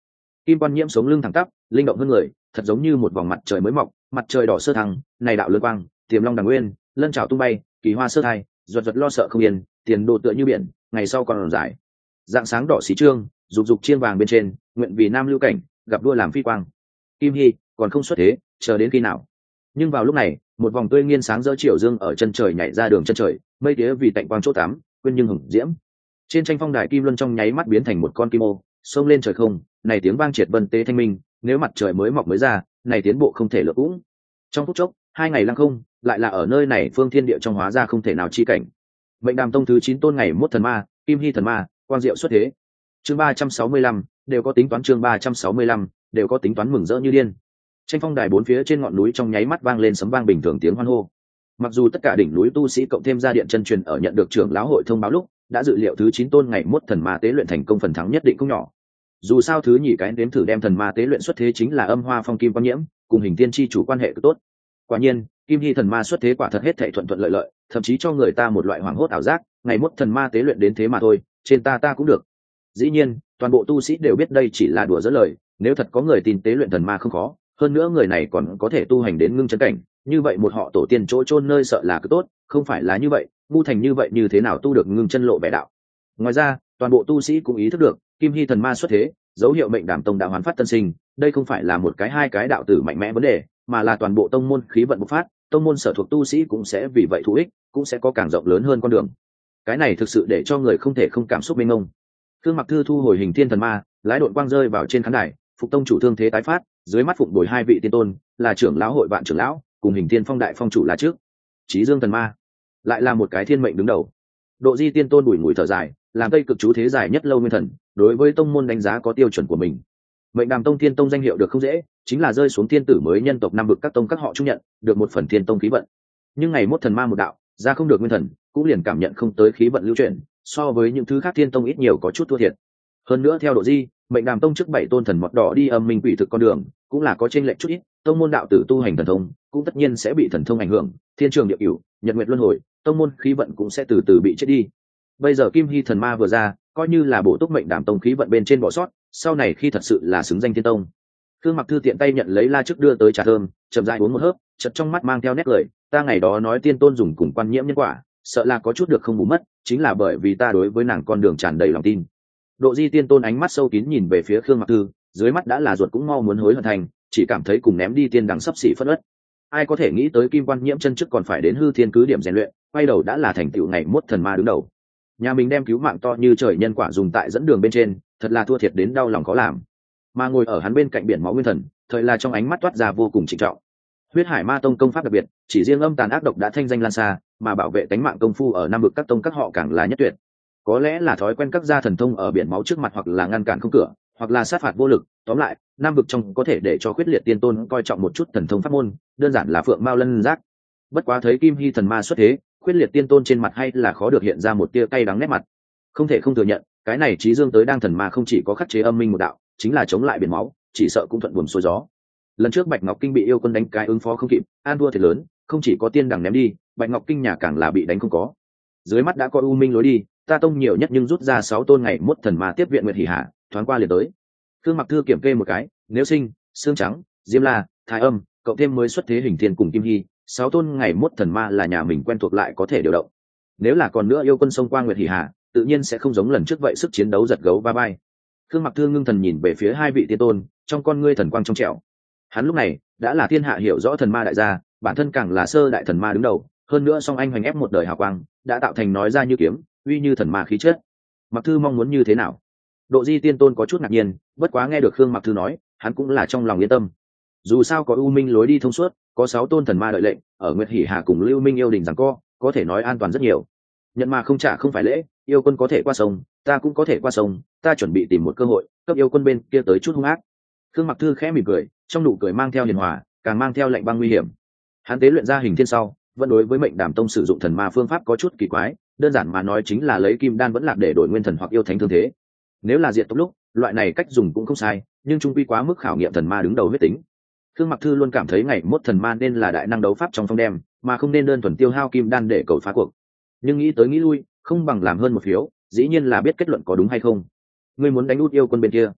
Kim Quan Nhiễm sống lưng thẳng tắp, linh động hơn người, thật giống như một vòng mặt trời mới mọc, mặt trời đỏ sơ thăng, này đạo lưỡi quang, tiềm long đằng nguyên, lân trào tung bay, kỳ hoa sơ thai, ruột ruột lo sợ không yên, tiền đồ tựa như biển, ngày sau còn dài. Dạng sáng đỏ xí trương, dục dục chiên vàng bên trên, nguyện vì nam lưu cảnh, gặp đua làm phi quang. Kim Hy còn không xuất thế, chờ đến khi nào? Nhưng vào lúc này, một vòng tươi nghiên sáng rỡ chiều dương ở chân trời nhảy ra đường chân trời, mây tía vì tạnh quang chỗ tắm, quên nhưng hùng diễm. Trên tranh phong đài kim luân trong nháy mắt biến thành một con kim ô, xông lên trời không, này tiếng vang triệt vân tế thanh minh, nếu mặt trời mới mọc mới ra, này tiến bộ không thể lựa cũng. Trong phút chốc, hai ngày lăng không, lại là ở nơi này phương thiên địa trong hóa ra không thể nào chi cảnh. Mệnh Đàm Tông thứ chín tôn ngày mốt thần ma, Kim Hy thần ma, quang diệu xuất thế. Chương ba trăm sáu mươi lăm, đều có tính toán chương ba trăm sáu mươi lăm, đều có tính toán mừng rỡ như điên. Tranh phong đài bốn phía trên ngọn núi trong nháy mắt vang lên sấm vang bình thường tiếng hoan hô. Mặc dù tất cả đỉnh núi tu sĩ cộng thêm ra điện chân truyền ở nhận được trưởng lão hội thông báo lúc, đã dự liệu thứ chín tôn ngày mốt thần ma tế luyện thành công phần thắng nhất định không nhỏ. Dù sao thứ nhì cái đếm thử đem thần ma tế luyện xuất thế chính là Âm Hoa Phong Kim Quan Nhiễm, cùng Hình Tiên chi chủ quan hệ cực tốt. Quả nhiên, Kim Hy thần ma xuất thế quả thật hết thảy thuận thuận lợi lợi, thậm chí cho người ta một loại hoảng hốt ảo giác, ngày mốt thần ma tế luyện đến thế mà thôi, trên ta ta cũng được. Dĩ nhiên, toàn bộ tu sĩ đều biết đây chỉ là đùa giỡn lời, nếu thật có người tin tế luyện thần ma không khó, hơn nữa người này còn có thể tu hành đến ngưng chân cảnh, như vậy một họ tổ tiên chỗ chôn nơi sợ là cứ tốt, không phải là như vậy, ngu thành như vậy như thế nào tu được ngưng chân lộ bẻ đạo. Ngoài ra, toàn bộ tu sĩ cũng ý thức được, Kim Hy thần ma xuất thế, dấu hiệu Mệnh Đàm Tông đã hoàn phát tân sinh, đây không phải là một cái hai cái đạo tử mạnh mẽ vấn đề, mà là toàn bộ tông môn khí vận bộc phát, tông môn sở thuộc tu sĩ cũng sẽ vì vậy thú ích, cũng sẽ có càng rộng lớn hơn con đường. Cái này thực sự để cho người không thể không cảm xúc mênh mông. Thương Mặc Thư thu hồi Hình Thiên thần ma, lái đội quang rơi vào trên khán đài, Phục tông chủ thương thế tái phát, dưới mắt phụng bồi hai vị tiên tôn, là trưởng lão hội vạn trưởng lão, cùng Hình Thiên phong đại phong chủ là trước. Chí Dương thần ma, lại là một cái thiên mệnh đứng đầu. Độ Di tiên tôn bùi ngùi thở dài, làm tây cực chú thế dài nhất lâu nguyên thần, đối với tông môn đánh giá có tiêu chuẩn của mình. Mệnh Đàm Tông Thiên Tông danh hiệu được không dễ, chính là rơi xuống thiên tử mới nhân tộc năm vực các tông các họ trung nhận, được một phần thiên tông khí vận. Nhưng ngày mốt thần ma một đạo, ra không được nguyên thần, cũng liền cảm nhận không tới khí vận lưu chuyển, so với những thứ khác thiên tông ít nhiều có chút thua thiệt. Hơn nữa theo Độ Di, Mệnh Đàm Tông trước bảy tôn thần mọt đỏ đi âm minh quỷ thực con đường, cũng là có chênh lệch chút ít, tông môn đạo tử tu hành thần thông, cũng tất nhiên sẽ bị thần thông ảnh hưởng, thiên trường địa cửu, nhật nguyệt luân hồi, tông môn khí vận cũng sẽ từ từ bị chết đi. Bây giờ Kim Hy thần ma vừa ra, coi như là bổ túc Mệnh Đàm Tông khí vận bên trên bỏ sót, sau này khi thật sự là xứng danh thiên tông. Thương Mặc Thư tiện tay nhận lấy la trước đưa tới trà thơm, chậm rãi uống một hớp, chợt trong mắt mang theo nét cười, ta ngày đó nói tiên tôn dùng cùng quan nhiễm nhân quả, sợ là có chút được không bù mất, chính là bởi vì ta đối với nàng con đường tràn đầy lòng tin. Độ Di tiên tôn ánh mắt sâu kín nhìn về phía Khương Mặc Thư, dưới mắt đã là ruột cũng mau muốn hối hận thành, chỉ cảm thấy cùng ném đi tiên đằng sắp xỉ phất ớt. Ai có thể nghĩ tới Kim Quan Nhiễm chân trước còn phải đến hư thiên cứ điểm rèn luyện, quay đầu đã là thành tựu ngày mốt thần ma đứng đầu. Nhà mình đem cứu mạng to như trời nhân quả dùng tại dẫn đường bên trên, thật là thua thiệt đến đau lòng khó làm. Mà ngồi ở hắn bên cạnh biển máu nguyên thần, thời là trong ánh mắt toát ra vô cùng trịnh trọng. Huyết Hải Ma Tông công pháp đặc biệt, chỉ riêng âm tàn ác độc đã thanh danh lan xa, mà bảo vệ tánh mạng công phu ở năm vực các tông các họ càng là nhất tuyệt. Có lẽ là thói quen các gia thần thông ở biển máu trước mặt, hoặc là ngăn cản không cửa, hoặc là sát phạt vô lực, tóm lại, năm vực trong có thể để cho khuyết liệt tiên tôn coi trọng một chút thần thông pháp môn, đơn giản là phượng mao lân giác. Bất quá thấy Kim Hy thần ma xuất thế, khuyết liệt tiên tôn trên mặt hay là khó được hiện ra một tia cay đắng nét mặt. Không thể không thừa nhận, cái này Chí Dương tới đang thần ma không chỉ có khắc chế âm minh một đạo, chính là chống lại biển máu, chỉ sợ cũng thuận buồm xuôi gió. Lần trước Bạch Ngọc Kinh bị yêu quân đánh cái ứng phó không kịp, an thua thiệt lớn, không chỉ có tiên đằng ném đi, Bạch Ngọc Kinh nhà càng là bị đánh không có. Dưới mắt đã có u minh lối đi, ta tông nhiều nhất nhưng rút ra sáu tôn ngày mốt thần ma tiếp viện Nguyệt Hỉ Hạ, thoáng qua liền tới. Khương Mặc Thư kiểm kê một cái, nếu sinh, xương trắng, diêm la, thái âm, cộng thêm mới xuất thế Hình Thiên cùng Kim Hy, sáu tôn ngày mốt thần ma là nhà mình quen thuộc lại có thể điều động. Nếu là còn nữa yêu quân sông qua Nguyệt Hỉ Hạ, tự nhiên sẽ không giống lần trước vậy sức chiến đấu giật gấu va vai. Khương Mặc Thư ngưng thần nhìn về phía hai vị tiên tôn, trong con ngươi thần quang trong trẻo. Hắn lúc này đã là thiên hạ hiểu rõ thần ma đại gia, bản thân càng là sơ đại thần ma đứng đầu, hơn nữa song anh hoành ép một đời hào quang, đã tạo thành nói ra như kiếm, uy như thần ma khí chất. Mặc Thư mong muốn như thế nào? Độ Di tiên tôn có chút ngạc nhiên, bất quá nghe được Khương Mặc Thư nói, hắn cũng là trong lòng yên tâm. Dù sao có u minh lối đi thông suốt, có sáu tôn thần ma đợi lệnh, ở Nguyệt Hỉ Hà cùng Lưu Minh yêu đình rằng co, có thể nói an toàn rất nhiều. Nhận mà không trả không phải lễ, yêu quân có thể qua sông, ta cũng có thể qua sông, ta chuẩn bị tìm một cơ hội, cấp yêu quân bên kia tới chút hung ác. Khương Mặc Thư khẽ mỉm cười, trong nụ cười mang theo hiền hòa, càng mang theo lạnh băng nguy hiểm. Hắn tế luyện ra Hình Thiên sau, vẫn đối với Mệnh Đàm Tông sử dụng thần ma phương pháp có chút kỳ quái, đơn giản mà nói chính là lấy kim đan vẫn lạc để đổi nguyên thần hoặc yêu thánh thương thế. Nếu là diệt tốc lúc, loại này cách dùng cũng không sai, nhưng trung quy quá mức khảo nghiệm thần ma đứng đầu huyết tính. Khương Mặc Thư luôn cảm thấy ngày mốt thần ma nên là đại năng đấu pháp trong phong đem, mà không nên đơn thuần tiêu hao kim đan để cầu phá cuộc. Nhưng nghĩ tới nghĩ lui, không bằng làm hơn một phiếu, dĩ nhiên là biết kết luận có đúng hay không. Ngươi muốn đánh út yêu quân bên kia?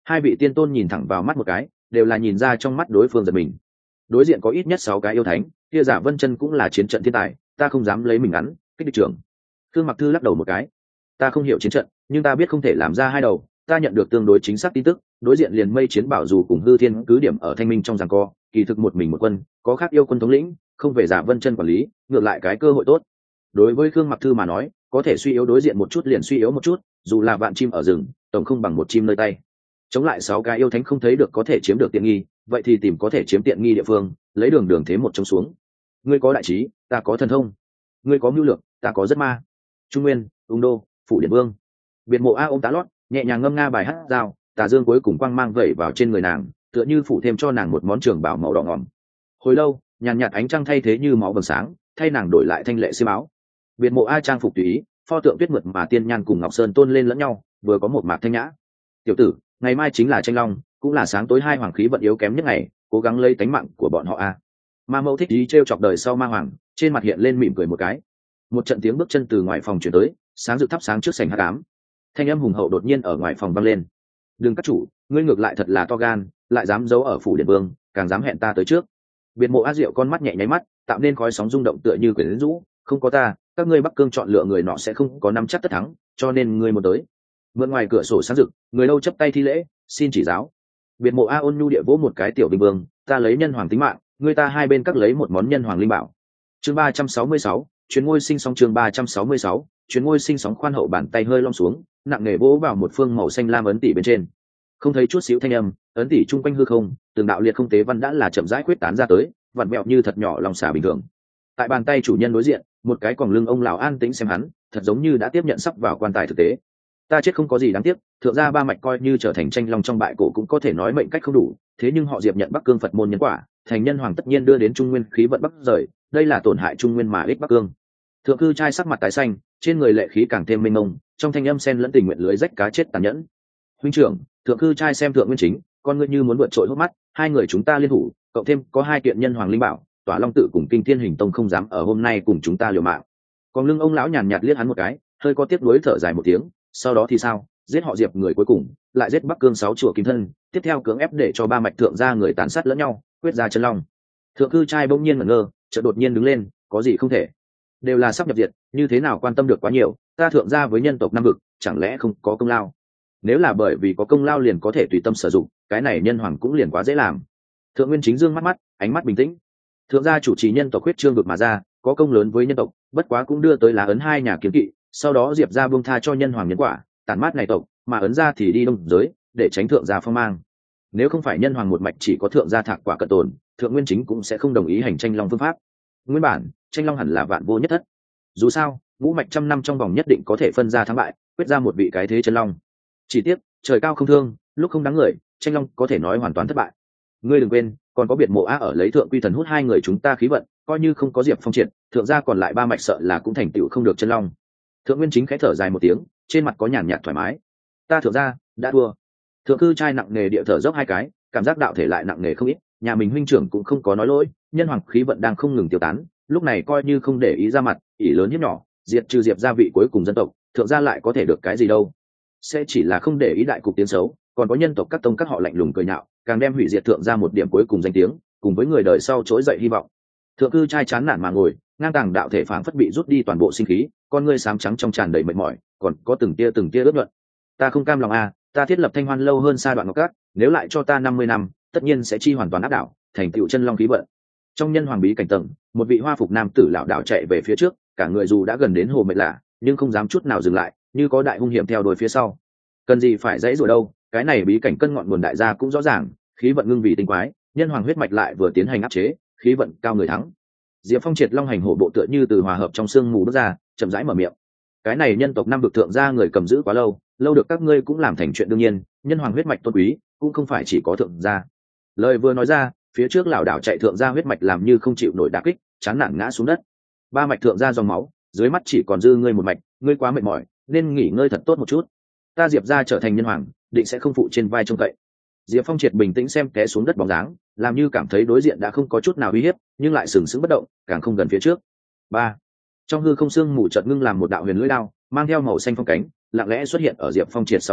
Hai vị tiên tôn nhìn thẳng vào mắt một cái, đều là nhìn ra trong mắt đối phương giật mình. Đối diện có ít nhất sáu cái yêu thánh, kia Giả Vân Chân cũng là chiến trận thiên tài, ta không dám lấy mình ngắn kích địch trưởng. Khương Mặc Thư lắc đầu một cái, ta không hiểu chiến trận, nhưng ta biết không thể làm ra hai đầu. Ta nhận được tương đối chính xác tin tức, đối diện liền Mây Chiến Bảo dù cùng Hư Thiên cứ điểm ở Thanh Minh trong giằng co, kỳ thực một mình một quân, có khác yêu quân thống lĩnh, không về Giả Vân Chân quản lý, ngược lại cái cơ hội tốt. Đối với Khương Mặc Thư mà nói, có thể suy yếu đối diện một chút liền suy yếu một chút, dù là vạn chim ở rừng, tổng không bằng một chim nơi tay. Chống lại sáu cái yêu thánh không thấy được có thể chiếm được tiện nghi, vậy thì tìm có thể chiếm tiện nghi địa phương, lấy đường đường thế một chống xuống. Ngươi có đại trí, ta có thần thông. Ngươi có mưu lược, ta có rất ma. Trung Nguyên, Ung Đô, Phủ Điện Vương. Biệt Mộ A ôm tá lót, nhẹ nhàng ngâm nga bài hát giao, tà dương cuối cùng quang mang vẩy vào trên người nàng, tựa như phủ thêm cho nàng một món trường bảo màu đỏ ngòm. Hồi lâu, nhàn nhạt ánh trăng thay thế như máu vầng sáng, thay nàng đổi lại thanh lệ xiêm áo. Biệt Mộ A trang phục tùy ý, pho tượng tuyết mượt mà tiên nhan cùng ngọc sơn tôn lên lẫn nhau, vừa có một mạc thanh nhã. Tiểu tử, ngày mai chính là tranh long, cũng là sáng tối hai hoàng khí vận yếu kém nhất ngày, cố gắng lấy tánh mạng của bọn họ a. Ma Mẫu thích ý trêu chọc đời sau ma hoàng, trên mặt hiện lên mỉm cười một cái. Một trận tiếng bước chân từ ngoài phòng truyền tới, sáng rực thắp sáng trước sảnh hắc ám. Thanh âm hùng hậu đột nhiên ở ngoài phòng vang lên. Đừng các chủ, ngươi ngược lại thật là to gan, lại dám giấu ở phủ điện vương, càng dám hẹn ta tới trước. Biệt Mộ A Diệu con mắt nhẹ nháy mắt, tạo nên khói sóng rung động tựa như quyển rũ. Không có ta, các ngươi Bắc Cương chọn lựa người nọ sẽ không có nắm chắc tất thắng, cho nên ngươi muốn tới. Mượn ngoài cửa sổ sáng rực, người lâu chấp tay thi lễ, xin chỉ giáo. Biệt Mộ A ôn nhu địa vỗ một cái tiểu bình vương, ta lấy nhân hoàng tính mạng, người ta hai bên các lấy một món nhân hoàng linh bảo. Chương ba trăm sáu mươi sáu, chuyến ngôi sinh sóng chương ba trăm sáu mươi sáu, chuyến ngôi sinh sóng khoan hậu bàn tay hơi lom xuống, nặng nề vỗ vào một phương màu xanh lam ấn tỷ bên trên. Không thấy chút xíu thanh âm, ấn tỷ trung quanh hư không, từng đạo liệt không tế văn đã là chậm rãi quyết tán ra tới, vặn vẹo như thật nhỏ lòng xà bình thường. Tại bàn tay chủ nhân đối diện, một cái quòng lưng ông lão an tĩnh xem hắn, thật giống như đã tiếp nhận sắp vào quan tài thực tế. Ta chết không có gì đáng tiếc, thượng gia ba mạch coi như trở thành tranh long trong bại cổ cũng có thể nói mệnh cách không đủ, thế nhưng họ Diệp nhận Bắc Cương Phật môn nhân quả, thành nhân hoàng tất nhiên đưa đến Trung Nguyên khí vận bắc rời, đây là tổn hại Trung Nguyên mà ích Bắc Cương. Thượng cư trai sắc mặt tái xanh, trên người lệ khí càng thêm mênh mông, trong thanh âm sen lẫn tình nguyện lưới rách cá chết tàn nhẫn. Huynh trưởng, thượng cư trai xem thượng nguyên chính, con ngươi như muốn vượt trội hốc mắt, hai người chúng ta liên thủ, cộng thêm có hai kiện nhân hoàng linh bảo, Tỏa Long tự cùng Kinh Thiên Hình Tông không dám ở hôm nay cùng chúng ta liều mạng. Còn lưng ông lão nhàn nhạt liếc hắn một cái, hơi có tiếc nuối thở dài một tiếng, sau đó thì sao? Giết họ Diệp người cuối cùng, lại giết Bắc Cương sáu chùa kim thân, tiếp theo cưỡng ép để cho ba mạch thượng gia người tàn sát lẫn nhau, quyết ra chân long. Thượng cư trai bỗng nhiên ngẩn ngơ, chợt đột nhiên đứng lên, có gì không thể? Đều là sắp nhập diệt, như thế nào quan tâm được quá nhiều, ta thượng gia với nhân tộc năm vực, chẳng lẽ không có công lao? Nếu là bởi vì có công lao liền có thể tùy tâm sử dụng, cái này nhân hoàng cũng liền quá dễ làm. Thượng Nguyên Chính dương mắt mắt, ánh mắt bình tĩnh. Thượng gia chủ trì nhân tộc huyết trương vực mà ra, có công lớn với nhân tộc, bất quá cũng đưa tới lá ấn hai nhà kiến kỵ, sau đó Diệp gia buông tha cho nhân hoàng nhân quả, tàn mát này tộc, mà ấn gia thì đi đông giới, để tránh thượng gia phong mang. Nếu không phải nhân hoàng một mạch chỉ có thượng gia thạc quả cận tồn, Thượng Nguyên Chính cũng sẽ không đồng ý hành tranh long phương pháp. Nguyên bản, tranh long hẳn là vạn vô nhất thất. Dù sao, ngũ mạch trăm năm trong vòng nhất định có thể phân ra thắng bại, quyết ra một vị cái thế chân long. Chỉ tiếc, trời cao không thương, lúc không đáng người, tranh long có thể nói hoàn toàn thất bại. Ngươi đừng quên, còn có Biệt Mộ Á ở lấy thượng quy thần hút hai người chúng ta khí vận, coi như không có Diệp Phong triệt, thượng gia còn lại ba mạch sợ là cũng thành tựu không được chân long. Thượng Nguyên Chính khẽ thở dài một tiếng, trên mặt có nhàn nhạt thoải mái. Ta thượng gia đã thua. Thượng cư trai nặng nề địa thở dốc hai cái, cảm giác đạo thể lại nặng nề không ít, nhà mình huynh trưởng cũng không có nói lỗi, nhân hoàng khí vận đang không ngừng tiêu tán, lúc này coi như không để ý ra mặt, ỷ lớn hiếp nhỏ, diệt trừ Diệp gia vị cuối cùng dân tộc, thượng gia lại có thể được cái gì đâu? Sẽ chỉ là không để ý đại cục tiếng xấu, còn có nhân tộc các tông các họ lạnh lùng cười nhạo, càng đem hủy diệt thượng gia một điểm cuối cùng danh tiếng, cùng với người đời sau trỗi dậy hy vọng. Thượng cư trai chán nản mà ngồi, ngang tàng đạo thể phảng phất bị rút đi toàn bộ sinh khí, con ngươi xám trắng trong tràn đầy mệt mỏi, còn có từng tia từng tia ướt nhuận. Ta không cam lòng à, ta thiết lập Thanh Hoan lâu hơn xa Đoạn Ngọc Các, nếu lại cho ta năm mươi năm, tất nhiên sẽ chi hoàn toàn áp đảo, thành tựu chân long khí vận. Trong nhân hoàng bí cảnh tầng, một vị hoa phục nam tử lão đạo chạy về phía trước, cả người dù đã gần đến hồ mệt lạ, nhưng không dám chút nào dừng lại, như có đại hung hiểm theo đuổi phía sau. Cần gì phải dãy rồi đâu, cái này bí cảnh cân ngọn nguồn đại gia cũng rõ ràng, khí vận ngưng vì tinh quái, nhân hoàng huyết mạch lại vừa tiến hành áp chế, khí vận cao người thắng. Diệp Phong triệt long hành hổ bộ tựa như từ hòa hợp trong sương mù bước ra, chậm rãi mở miệng. Cái này nhân tộc năm vực thượng gia người cầm giữ quá lâu, lâu được các ngươi cũng làm thành chuyện đương nhiên, nhân hoàng huyết mạch tôn quý, cũng không phải chỉ có thượng gia. Lời vừa nói ra, phía trước lão đảo chạy thượng gia huyết mạch làm như không chịu nổi đả kích, chán nản ngã xuống đất. Ba mạch thượng gia dòng máu, dưới mắt chỉ còn dư ngươi một mạch, ngươi quá mệt mỏi, nên nghỉ ngơi thật tốt một chút. Ta Diệp gia trở thành nhân hoàng, định sẽ không phụ trên vai trông cậy. Diệp Phong triệt bình tĩnh xem té xuống đất bóng dáng, làm như cảm thấy đối diện đã không có chút nào uy hiếp, nhưng lại sừng sững bất động, càng không gần phía trước. Ba. Trong hư không xương mù chợt ngưng làm một đạo huyền lưỡi đao, mang theo màu xanh phong cánh, lặng lẽ xuất hiện ở Diệp Phong triệt sau lưng,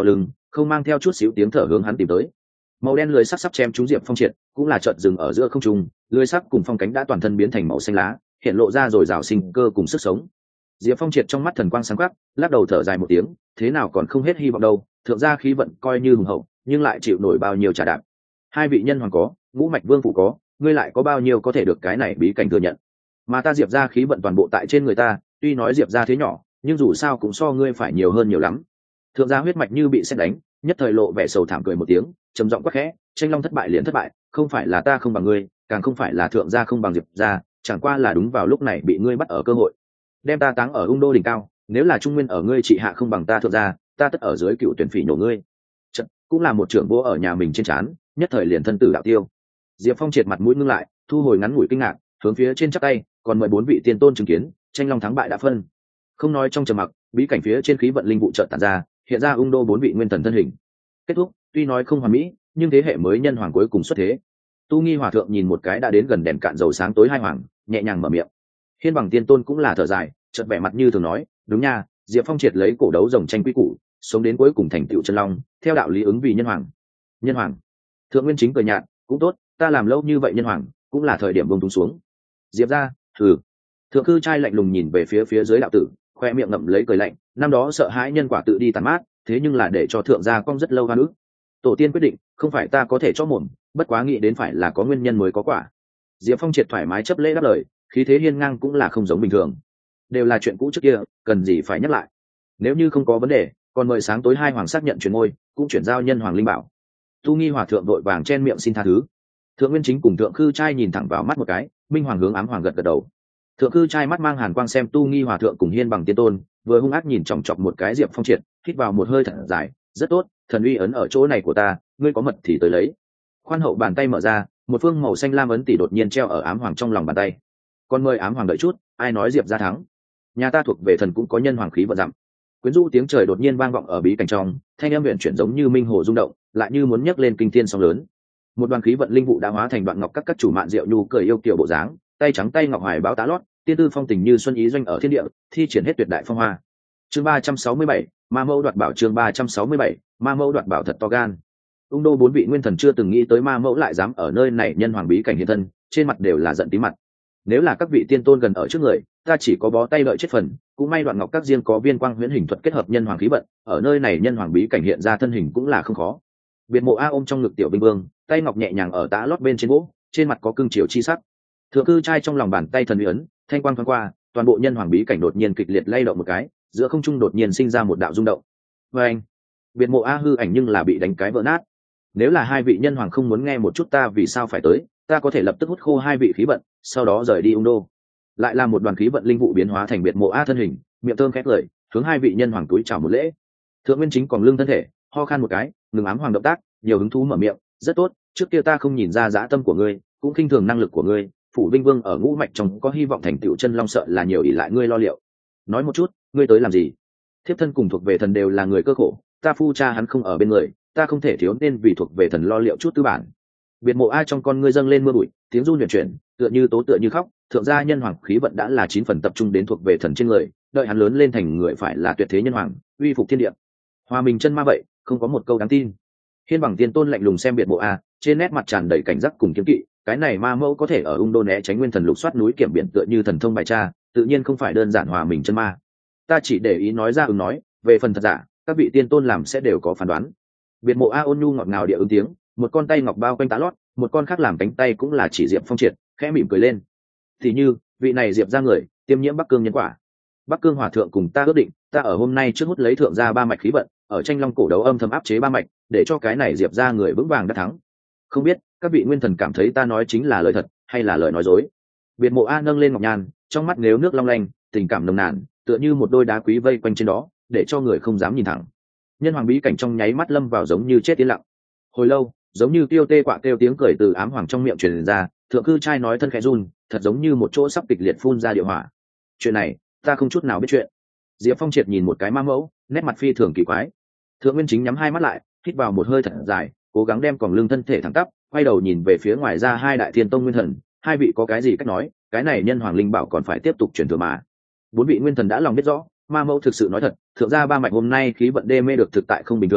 không mang theo chút xíu tiếng thở hướng hắn tìm tới. Màu đen lưới sắc sắp chém trúng Diệp Phong Triệt, cũng là chợt dừng ở giữa không trung, lưới sắc cùng phong cánh đã toàn thân biến thành màu xanh lá, hiện lộ ra rồi rào sinh cơ cùng sức sống. Diệp Phong Triệt trong mắt thần quang sáng quắc, lắc đầu thở dài một tiếng, thế nào còn không hết hy vọng đâu, thượng gia khí vận coi như hùng hậu, nhưng lại chịu nổi bao nhiêu trả đạp. Hai vị nhân hoàng có, ngũ mạch vương phủ có, ngươi lại có bao nhiêu có thể được cái này bí cảnh thừa nhận. Mà ta Diệp gia khí vận toàn bộ tại trên người ta, tuy nói Diệp gia thế nhỏ, nhưng dù sao cũng so ngươi phải nhiều hơn nhiều lắm. Thượng gia huyết mạch như bị sét đánh, nhất thời lộ vẻ sầu thảm cười một tiếng, trầm giọng quát khẽ, tranh long thất bại liền thất bại, không phải là ta không bằng ngươi, càng không phải là thượng gia không bằng Diệp gia, chẳng qua là đúng vào lúc này bị ngươi bắt ở cơ hội, đem ta táng ở ung đô đỉnh cao. Nếu là trung nguyên ở ngươi trị hạ không bằng ta thượng gia, ta tất ở dưới cựu tuyển phỉ nổ ngươi. Chật, cũng là một trưởng bố ở nhà mình trên trán, nhất thời liền thân tử đạo tiêu. Diệp Phong triệt mặt mũi ngưng lại, thu hồi ngắn ngủi kinh ngạc, hướng phía trên chắp tay, còn mười bốn vị tiên tôn chứng kiến, tranh long thắng bại đã phân. Không nói trong trầm mặc, bí cảnh phía trên khí vận linh vụ chợt tản ra, hiện ra ung đô bốn vị nguyên thần thân hình. Kết thúc, tuy nói không hoàn mỹ, nhưng thế hệ mới nhân hoàng cuối cùng xuất thế. Tu Nghi hòa thượng nhìn một cái đã đến gần đèn cạn dầu sáng tối hai hoàng, nhẹ nhàng mở miệng. Hiên Bằng tiên tôn cũng là thở dài, chợt vẻ mặt như thường nói, đúng nha, Diệp Phong triệt lấy cổ đấu rồng tranh quy củ, sống đến cuối cùng thành tựu chân long, theo đạo lý ứng vì nhân hoàng. Nhân hoàng? Thượng Nguyên Chính cười nhạt, cũng tốt, ta làm lâu như vậy nhân hoàng, cũng là thời điểm buông túng xuống. Diệp gia, thử. Thượng Cư trai lạnh lùng nhìn về phía phía dưới đạo tử, khoe miệng ngậm lấy cười lạnh, năm đó sợ hãi nhân quả tự đi tàn mát, thế nhưng là để cho thượng gia cong rất lâu hoa ức. Tổ tiên quyết định, không phải ta có thể cho mồm, bất quá nghĩ đến phải là có nguyên nhân mới có quả. Diệp Phong triệt thoải mái chấp lễ đáp lời, khí thế hiên ngang cũng là không giống bình thường. Đều là chuyện cũ trước kia, cần gì phải nhắc lại. Nếu như không có vấn đề, còn mời sáng tối hai hoàng xác nhận chuyển ngôi, cũng chuyển giao nhân hoàng linh bảo. Tu Nghi hòa thượng vội vàng chen miệng xin tha thứ. Thượng Nguyên Chính cùng Thượng Cư trai nhìn thẳng vào mắt một cái, minh hoàng hướng ám hoàng gật gật đầu. Thượng Cư trai mắt mang hàn quang xem Tu Nghi hòa thượng cùng Hiên Bằng tiên tôn, vừa hung ác nhìn chòng chọc một cái Diệp Phong triệt, hít vào một hơi thật dài, rất tốt, thần uy ấn ở chỗ này của ta, ngươi có mật thì tới lấy. Khoan hậu bàn tay mở ra, một phương màu xanh lam ấn tỷ đột nhiên treo ở ám hoàng trong lòng bàn tay. Con mời ám hoàng đợi chút, ai nói Diệp gia thắng? Nhà ta thuộc về thần cũng có nhân hoàng khí vận dặm. Quyến rũ tiếng trời đột nhiên vang vọng ở bí cảnh trong, thanh âm viện chuyển giống như minh hồ rung động, lại như muốn nhấc lên kinh thiên sóng lớn. Một đoàn khí vận linh vụ đã hóa thành đoạn ngọc các các chủ mạn diệu nhu cười yêu kiều bộ dáng, tay trắng tay ngọc hoài báo tá lót, tiên tư phong tình như xuân ý doanh ở thiên địa, thi triển hết tuyệt đại phong hoa. Chương ba trăm sáu mươi bảy, Ma Mẫu đoạt bảo. Chương ba trăm sáu mươi bảy, Ma Mẫu đoạt bảo thật to gan. Ung đô bốn vị nguyên thần chưa từng nghĩ tới Ma Mẫu lại dám ở nơi này nhân hoàng bí cảnh hiện thân, trên mặt đều là giận tí mặt. Nếu là các vị tiên tôn gần ở trước người, ta chỉ có bó tay đợi chết phần, cũng may đoạn ngọc các riêng có viên quang huyễn hình thuật kết hợp nhân hoàng khí vận, ở nơi này nhân hoàng bí cảnh hiện ra thân hình cũng là không khó. Biệt Mộ A ôm trong ngực tiểu binh vương, tay ngọc nhẹ nhàng ở tã lót bên trên gỗ, trên mặt có cương chiều chi sắc. Thượng Cư trai trong lòng bàn tay thần uy ấn, thanh quang thoáng qua, toàn bộ nhân hoàng bí cảnh đột nhiên kịch liệt lay động một cái, giữa không trung đột nhiên sinh ra một đạo rung động. Và anh, Biệt Mộ A hư ảnh nhưng là bị đánh cái vỡ nát. Nếu là hai vị nhân hoàng không muốn nghe một chút ta vì sao phải tới, ta có thể lập tức hút khô hai vị khí vận, sau đó rời đi ung đô. Lại là một đoàn khí vận linh vụ biến hóa thành Biệt Mộ A thân hình, miệng thơm khét lời, hướng hai vị nhân hoàng túi chào một lễ. Thượng Nguyên Chính còn lưng thân thể, ho khan một cái, ngừng ám hoàng động tác, nhiều hứng thú mở miệng, rất tốt, trước kia ta không nhìn ra dã tâm của ngươi, cũng khinh thường năng lực của ngươi, phủ Vinh Vương ở ngũ mạch trong có hy vọng thành tựu chân long sợ là nhiều ỷ lại ngươi lo liệu. Nói một chút, ngươi tới làm gì? Thiếp thân cùng thuộc về thần đều là người cơ khổ, ta phu cha hắn không ở bên người, ta không thể thiếu nên vì thuộc về thần lo liệu chút tư bản. Biệt Mộ A trong con ngươi dâng lên mưa bụi, tiếng run huyền chuyển, tựa như tố tựa như khóc, thượng gia nhân hoàng khí vận đã là chín phần tập trung đến thuộc về thần trên người, đợi hắn lớn lên thành người phải là tuyệt thế nhân hoàng, uy phục thiên địa. Hòa mình chân ma vậy, không có một câu đáng tin. Hiên Bằng tiên tôn lạnh lùng xem Biệt Mộ A, trên nét mặt tràn đầy cảnh giác cùng kiêng kỵ, cái này Ma Mẫu có thể ở ung đô né tránh nguyên thần lục soát núi kiểm biển tựa như thần thông bài tra, tự nhiên không phải đơn giản hòa mình chân ma. Ta chỉ để ý nói ra ứng nói, về phần thật giả, các vị tiên tôn làm sẽ đều có phán đoán. Biệt Mộ A ôn nhu ngọt ngào địa ứng tiếng, một con tay ngọc bao quanh tá lót, một con khác làm cánh tay cũng là chỉ Diệp Phong triệt, khẽ mỉm cười lên. Thì như, vị này Diệp ra người, tiêm nhiễm Bắc Cương nhân quả. Bắc Cương hòa thượng cùng ta ước định, ta ở hôm nay trước hút lấy thượng gia ba mạch khí vận, ở tranh long cổ đấu âm thầm áp chế ba mạch, để cho cái này Diệp ra người vững vàng đã thắng. Không biết các vị nguyên thần cảm thấy ta nói chính là lời thật hay là lời nói dối. Biệt Mộ A nâng lên ngọc nhan, trong mắt nếu nước long lanh, tình cảm nồng nàn, tựa như một đôi đá quý vây quanh trên đó, để cho người không dám nhìn thẳng. Nhân hoàng bí cảnh trong nháy mắt lâm vào giống như chết yên lặng. Hồi lâu, giống như tiêu tê quạ kêu tiếng cười từ ám hoàng trong miệng truyền ra, Thượng Cư trai nói thân khẽ run, thật giống như một chỗ sắp kịch liệt phun ra địa hỏa. Chuyện này, ta không chút nào biết chuyện. Diệp Phong triệt nhìn một cái Ma Mẫu, nét mặt phi thường kỳ quái. Thượng Nguyên Chính nhắm hai mắt lại, hít vào một hơi thật dài, cố gắng đem còng lưng thân thể thẳng tắp, quay đầu nhìn về phía ngoài ra hai đại thiên tông nguyên thần, hai vị có cái gì cách nói, cái này nhân hoàng linh bảo còn phải tiếp tục truyền thừa mà. Bốn vị nguyên thần đã lòng biết rõ, Ma Mẫu thực sự nói thật, thượng gia ba mạch hôm nay khí vận đê mê được thực tại không bình thường,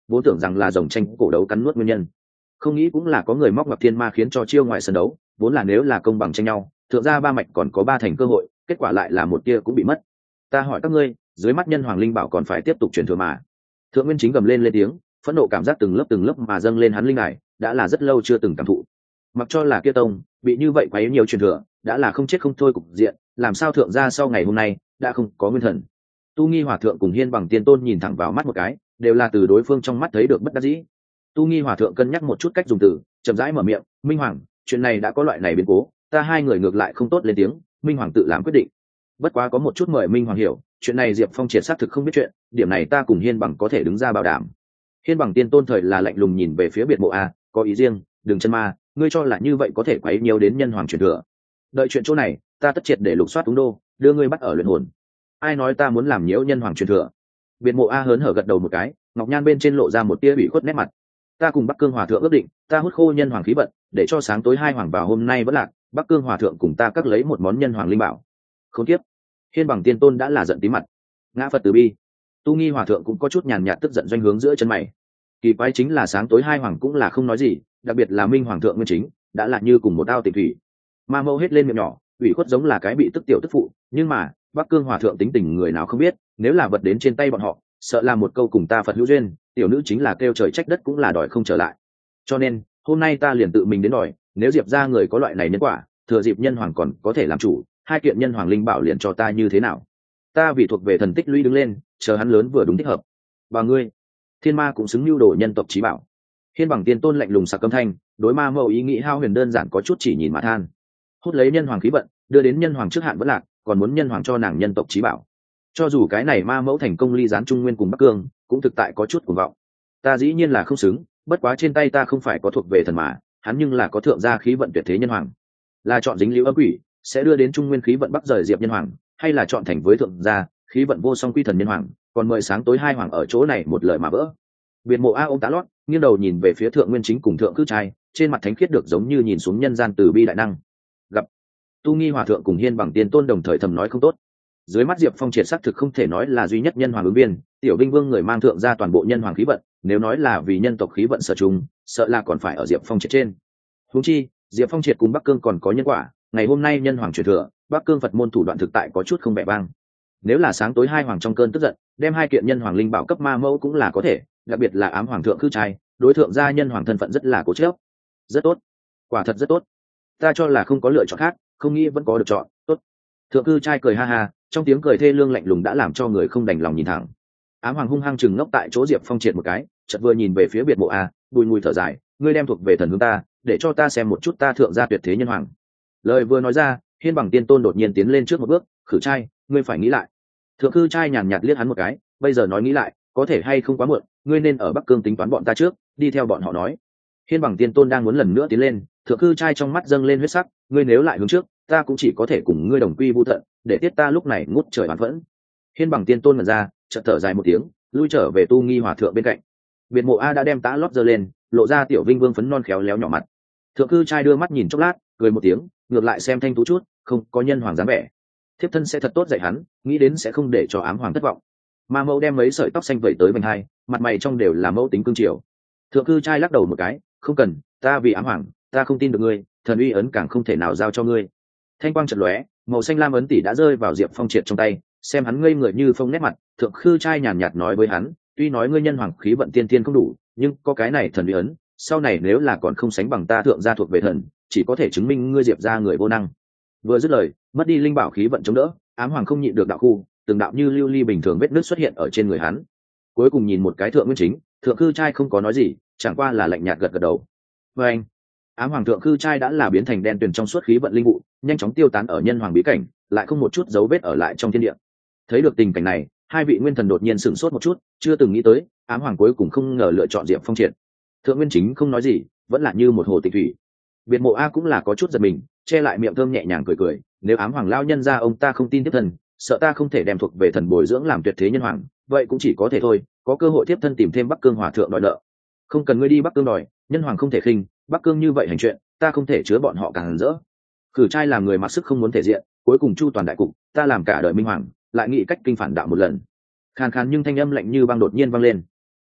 vốn tưởng rằng là dòng tranh cổ đấu cắn nuốt nguyên nhân, không nghĩ cũng là có người móc ngoặc thiên ma khiến cho chiêu ngoài sân đấu. Vốn là nếu là công bằng tranh nhau, thượng gia ba mạch còn có ba thành cơ hội, kết quả lại là một tia cũng bị mất. Ta hỏi các ngươi, dưới mắt nhân hoàng linh bảo còn phải tiếp tục truyền thừa mà? Thượng Nguyên Chính gầm lên lên tiếng, phẫn nộ cảm giác từng lớp từng lớp mà dâng lên hắn linh hải, đã là rất lâu chưa từng cảm thụ. Mặc cho là kia tông bị như vậy quá yếu nhiều truyền thừa, đã là không chết không thôi cục diện, làm sao thượng gia sau ngày hôm nay đã không có nguyên thần? Tu Nghi Hòa thượng cùng Hiên Bằng Tiên Tôn nhìn thẳng vào mắt một cái, đều là từ đối phương trong mắt thấy được bất đắc dĩ. Tu Nghi Hòa thượng cân nhắc một chút cách dùng từ, chậm rãi mở miệng, "Minh Hoàng, chuyện này đã có loại này biến cố, ta hai người ngược lại không tốt lên tiếng, Minh Hoàng tự làm quyết định. Bất quá có một chút mời Minh Hoàng hiểu, chuyện này Diệp Phong triệt xác thực không biết chuyện, điểm này ta cùng Hiên Bằng có thể đứng ra bảo đảm." Hiên Bằng Tiên Tôn thời là lạnh lùng nhìn về phía biệt mộ a, có ý riêng, đừng chân ma, ngươi cho là như vậy có thể quấy nhiều đến nhân hoàng truyền thừa. Đợi chuyện chỗ này, ta tất triệt để lục soát Tung Đô, đưa ngươi bắt ở luyện hồn. Ai nói ta muốn làm nhiễu nhân hoàng truyền thừa? Biệt mộ a hớn hở gật đầu một cái, ngọc nhan bên trên lộ ra một tia bị khuất nét mặt. Ta cùng Bắc Cương Hòa thượng ước định, ta hút khô nhân hoàng khí vận, để cho sáng tối hai hoàng vào hôm nay vẫn lạc, Bắc Cương Hòa thượng cùng ta cắt lấy một món nhân hoàng linh bảo. Khốn kiếp. Hiên Bằng Tiên Tôn đã là giận tí mặt. Ngã Phật từ bi. Tu Nghi Hòa thượng cũng có chút nhàn nhạt tức giận doanh hướng giữa chân mày. Kỳ quái chính là sáng tối hai hoàng cũng là không nói gì, đặc biệt là Minh Hoàng thượng Nguyên Chính, đã là như cùng một ao tịnh thủy. Ma Mâu hết lên miệng nhỏ, ủy khuất giống là cái bị tức tiểu tức phụ, nhưng mà Bắc Cương Hòa thượng tính tình người nào không biết, nếu là vật đến trên tay bọn họ, sợ là một câu cùng ta Phật hữu duyên, tiểu nữ chính là kêu trời trách đất cũng là đòi không trở lại. Cho nên hôm nay ta liền tự mình đến đòi, nếu Diệp ra người có loại này nhân quả, thừa dịp nhân hoàng còn có thể làm chủ, hai kiện nhân hoàng linh bảo liền cho ta như thế nào? Ta vì thuộc về thần tích lũy đứng lên, chờ hắn lớn vừa đúng thích hợp. Và ngươi, thiên ma cũng xứng mưu đồ nhân tộc trí bảo. Hiên Bằng Tiên Tôn lạnh lùng sặc âm thanh, đối Ma Mâu ý nghĩ hao huyền đơn giản có chút chỉ nhìn mà than. Hút lấy nhân hoàng khí vận, đưa đến nhân hoàng trước hạn vẫn lạc, còn muốn nhân hoàng cho nàng nhân tộc trí bảo. Cho dù cái này Ma Mẫu thành công ly gián Trung Nguyên cùng Bắc Cương, cũng thực tại có chút cuồng vọng. Ta dĩ nhiên là không xứng, bất quá trên tay ta không phải có thuộc về thần mà, hắn nhưng là có thượng gia khí vận tuyệt thế nhân hoàng. Là chọn dính liễu âm quỷ, sẽ đưa đến Trung Nguyên khí vận bắc rời Diệp nhân hoàng, hay là chọn thành với thượng gia khí vận vô song quy thần nhân hoàng, còn mời sáng tối hai hoàng ở chỗ này một lời mà vỡ. Biệt mộ a ông tá lót, nghiêng đầu nhìn về phía Thượng Nguyên Chính cùng Thượng Cư Trai, trên mặt thánh khiết được giống như nhìn xuống nhân gian từ bi đại năng. Gặp Tu Nghi Hòa thượng cùng Hiên Bằng Tiên Tôn đồng thời thầm nói không tốt. Dưới mắt Diệp Phong triệt xác thực không thể nói là duy nhất nhân hoàng ứng viên, Tiểu Vinh Vương người mang thượng ra toàn bộ nhân hoàng khí vận, nếu nói là vì nhân tộc khí vận sở trùng, sợ là còn phải ở Diệp Phong triệt trên. Huống chi, Diệp Phong triệt cùng Bắc Cương còn có nhân quả, ngày hôm nay nhân hoàng truyền thừa, Bắc Cương Phật môn thủ đoạn thực tại có chút không vẻ vang. Nếu là sáng tối hai hoàng trong cơn tức giận, đem hai kiện nhân hoàng linh bảo cấp Ma Mẫu cũng là có thể, đặc biệt là ám hoàng thượng Cư Trai, đối thượng gia nhân hoàng thân phận rất là cố chấp. Rất tốt, quả thật rất tốt. Ta cho là không có lựa chọn khác, không nghĩ vẫn có được chọn. Tốt. Thượng Cư Trai cười ha ha, trong tiếng cười thê lương lạnh lùng đã làm cho người không đành lòng nhìn thẳng. Ám hoàng hung hăng chừng ngốc tại chỗ Diệp Phong triệt một cái, chợt vừa nhìn về phía biệt mộ a, bùi mùi thở dài, ngươi đem thuộc về thần hướng ta, để cho ta xem một chút ta thượng gia tuyệt thế nhân hoàng. Lời vừa nói ra, Hiên Bằng Tiên Tôn đột nhiên tiến lên trước một bước, khử trai, ngươi phải nghĩ lại. Thượng Cư Trai nhàn nhạt liếc hắn một cái, bây giờ nói nghĩ lại, có thể hay không quá muộn, ngươi nên ở Bắc Cương tính toán bọn ta trước, đi theo bọn họ nói. Hiên Bằng Tiên Tôn đang muốn lần nữa tiến lên, Thượng Cư Trai trong mắt dâng lên huyết sắc, ngươi nếu lại hướng trước, ta cũng chỉ có thể cùng ngươi đồng quy vu tận, để tiết ta lúc này ngút trời oán vẫn. Hiên Bằng Tiên Tôn mở ra, chợt thở dài một tiếng, lui trở về Tu Nghi Hòa thượng bên cạnh. Biệt mộ a đã đem tã lót giơ lên, lộ ra Tiểu Vinh Vương phấn non khéo léo nhỏ mặt. Thượng Cư Trai đưa mắt nhìn chốc lát, cười một tiếng, ngược lại xem thanh tú chút, không có nhân hoàng dáng vẻ. Thiếp thân sẽ thật tốt dạy hắn, nghĩ đến sẽ không để cho ám hoàng thất vọng. Ma Mẫu đem mấy sợi tóc xanh vẩy tới vành hai, mặt mày trong đều là mẫu tính cương triều. Thượng Cư Trai lắc đầu một cái, không cần, ta vì ám hoàng, ta không tin được ngươi, thần uy ấn càng không thể nào giao cho ngươi. Thanh quang chợt lóe, màu xanh lam ấn tỷ đã rơi vào Diệp Phong triệt trong tay, xem hắn ngây người như phong nét mặt. Thượng Cư Trai nhàn nhạt nói với hắn, tuy nói ngươi nhân hoàng khí vận tiên tiên không đủ, nhưng có cái này thần uy ấn, sau này nếu là còn không sánh bằng ta thượng gia thuộc về thần, chỉ có thể chứng minh ngươi Diệp gia người vô năng. Vừa dứt lời, mất đi linh bảo khí vận chống đỡ, ám hoàng không nhịn được đạo khu, từng đạo như lưu ly bình thường vết nứt xuất hiện ở trên người hắn. Cuối cùng nhìn một cái Thượng Nguyên Chính, Thượng Cư Trai không có nói gì, chẳng qua là lạnh nhạt gật gật đầu. Và anh, ám hoàng Thượng Cư Trai đã là biến thành đen tuyền trong suốt khí vận linh vụ, nhanh chóng tiêu tán ở nhân hoàng bí cảnh, lại không một chút dấu vết ở lại trong thiên địa. Thấy được tình cảnh này, hai vị nguyên thần đột nhiên sửng sốt một chút, chưa từng nghĩ tới, ám hoàng cuối cùng không ngờ lựa chọn Diệp Phong triệt. Thượng Nguyên Chính không nói gì, vẫn là như một hồ tịch thủy. Biệt mộ a cũng là có chút giật mình, che lại miệng thơm nhẹ nhàng cười cười, nếu ám hoàng lao nhân ra ông ta không tin tiếp thần, sợ ta không thể đem thuộc về thần bồi dưỡng làm tuyệt thế nhân hoàng, vậy cũng chỉ có thể thôi, có cơ hội tiếp thân tìm thêm Bắc Cương Hòa thượng đòi nợ. Không cần ngươi đi Bắc Cương đòi, nhân hoàng không thể khinh, Bắc Cương như vậy hành chuyện, ta không thể chứa bọn họ càng rỡ. Khử Trai làm người mặc sức không muốn thể diện, cuối cùng chu toàn đại cục, ta làm cả đời minh hoàng, lại nghĩ cách kinh phản đạo một lần. Khàn khàn nhưng thanh âm lạnh như băng đột nhiên vang lên.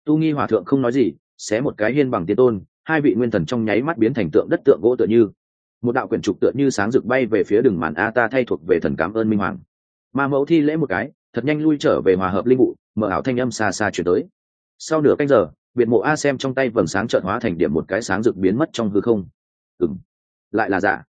Tu Nghi Hòa thượng không nói gì, xé một cái hiên bằng tiên tôn, hai vị nguyên thần trong nháy mắt biến thành tượng đất tượng gỗ tựa như. Một đạo quyển trục tựa như sáng rực bay về phía đường màn a ta thay thuộc về thần cảm ơn minh hoàng. Ma mẫu thi lễ một cái, thật nhanh lui trở về hòa hợp linh vụ, mở ảo thanh âm xa xa chuyển tới. Sau nửa canh giờ, biệt mộ a xem trong tay vầng sáng chợt hóa thành điểm một cái sáng rực biến mất trong hư không. Ừm, lại là giả.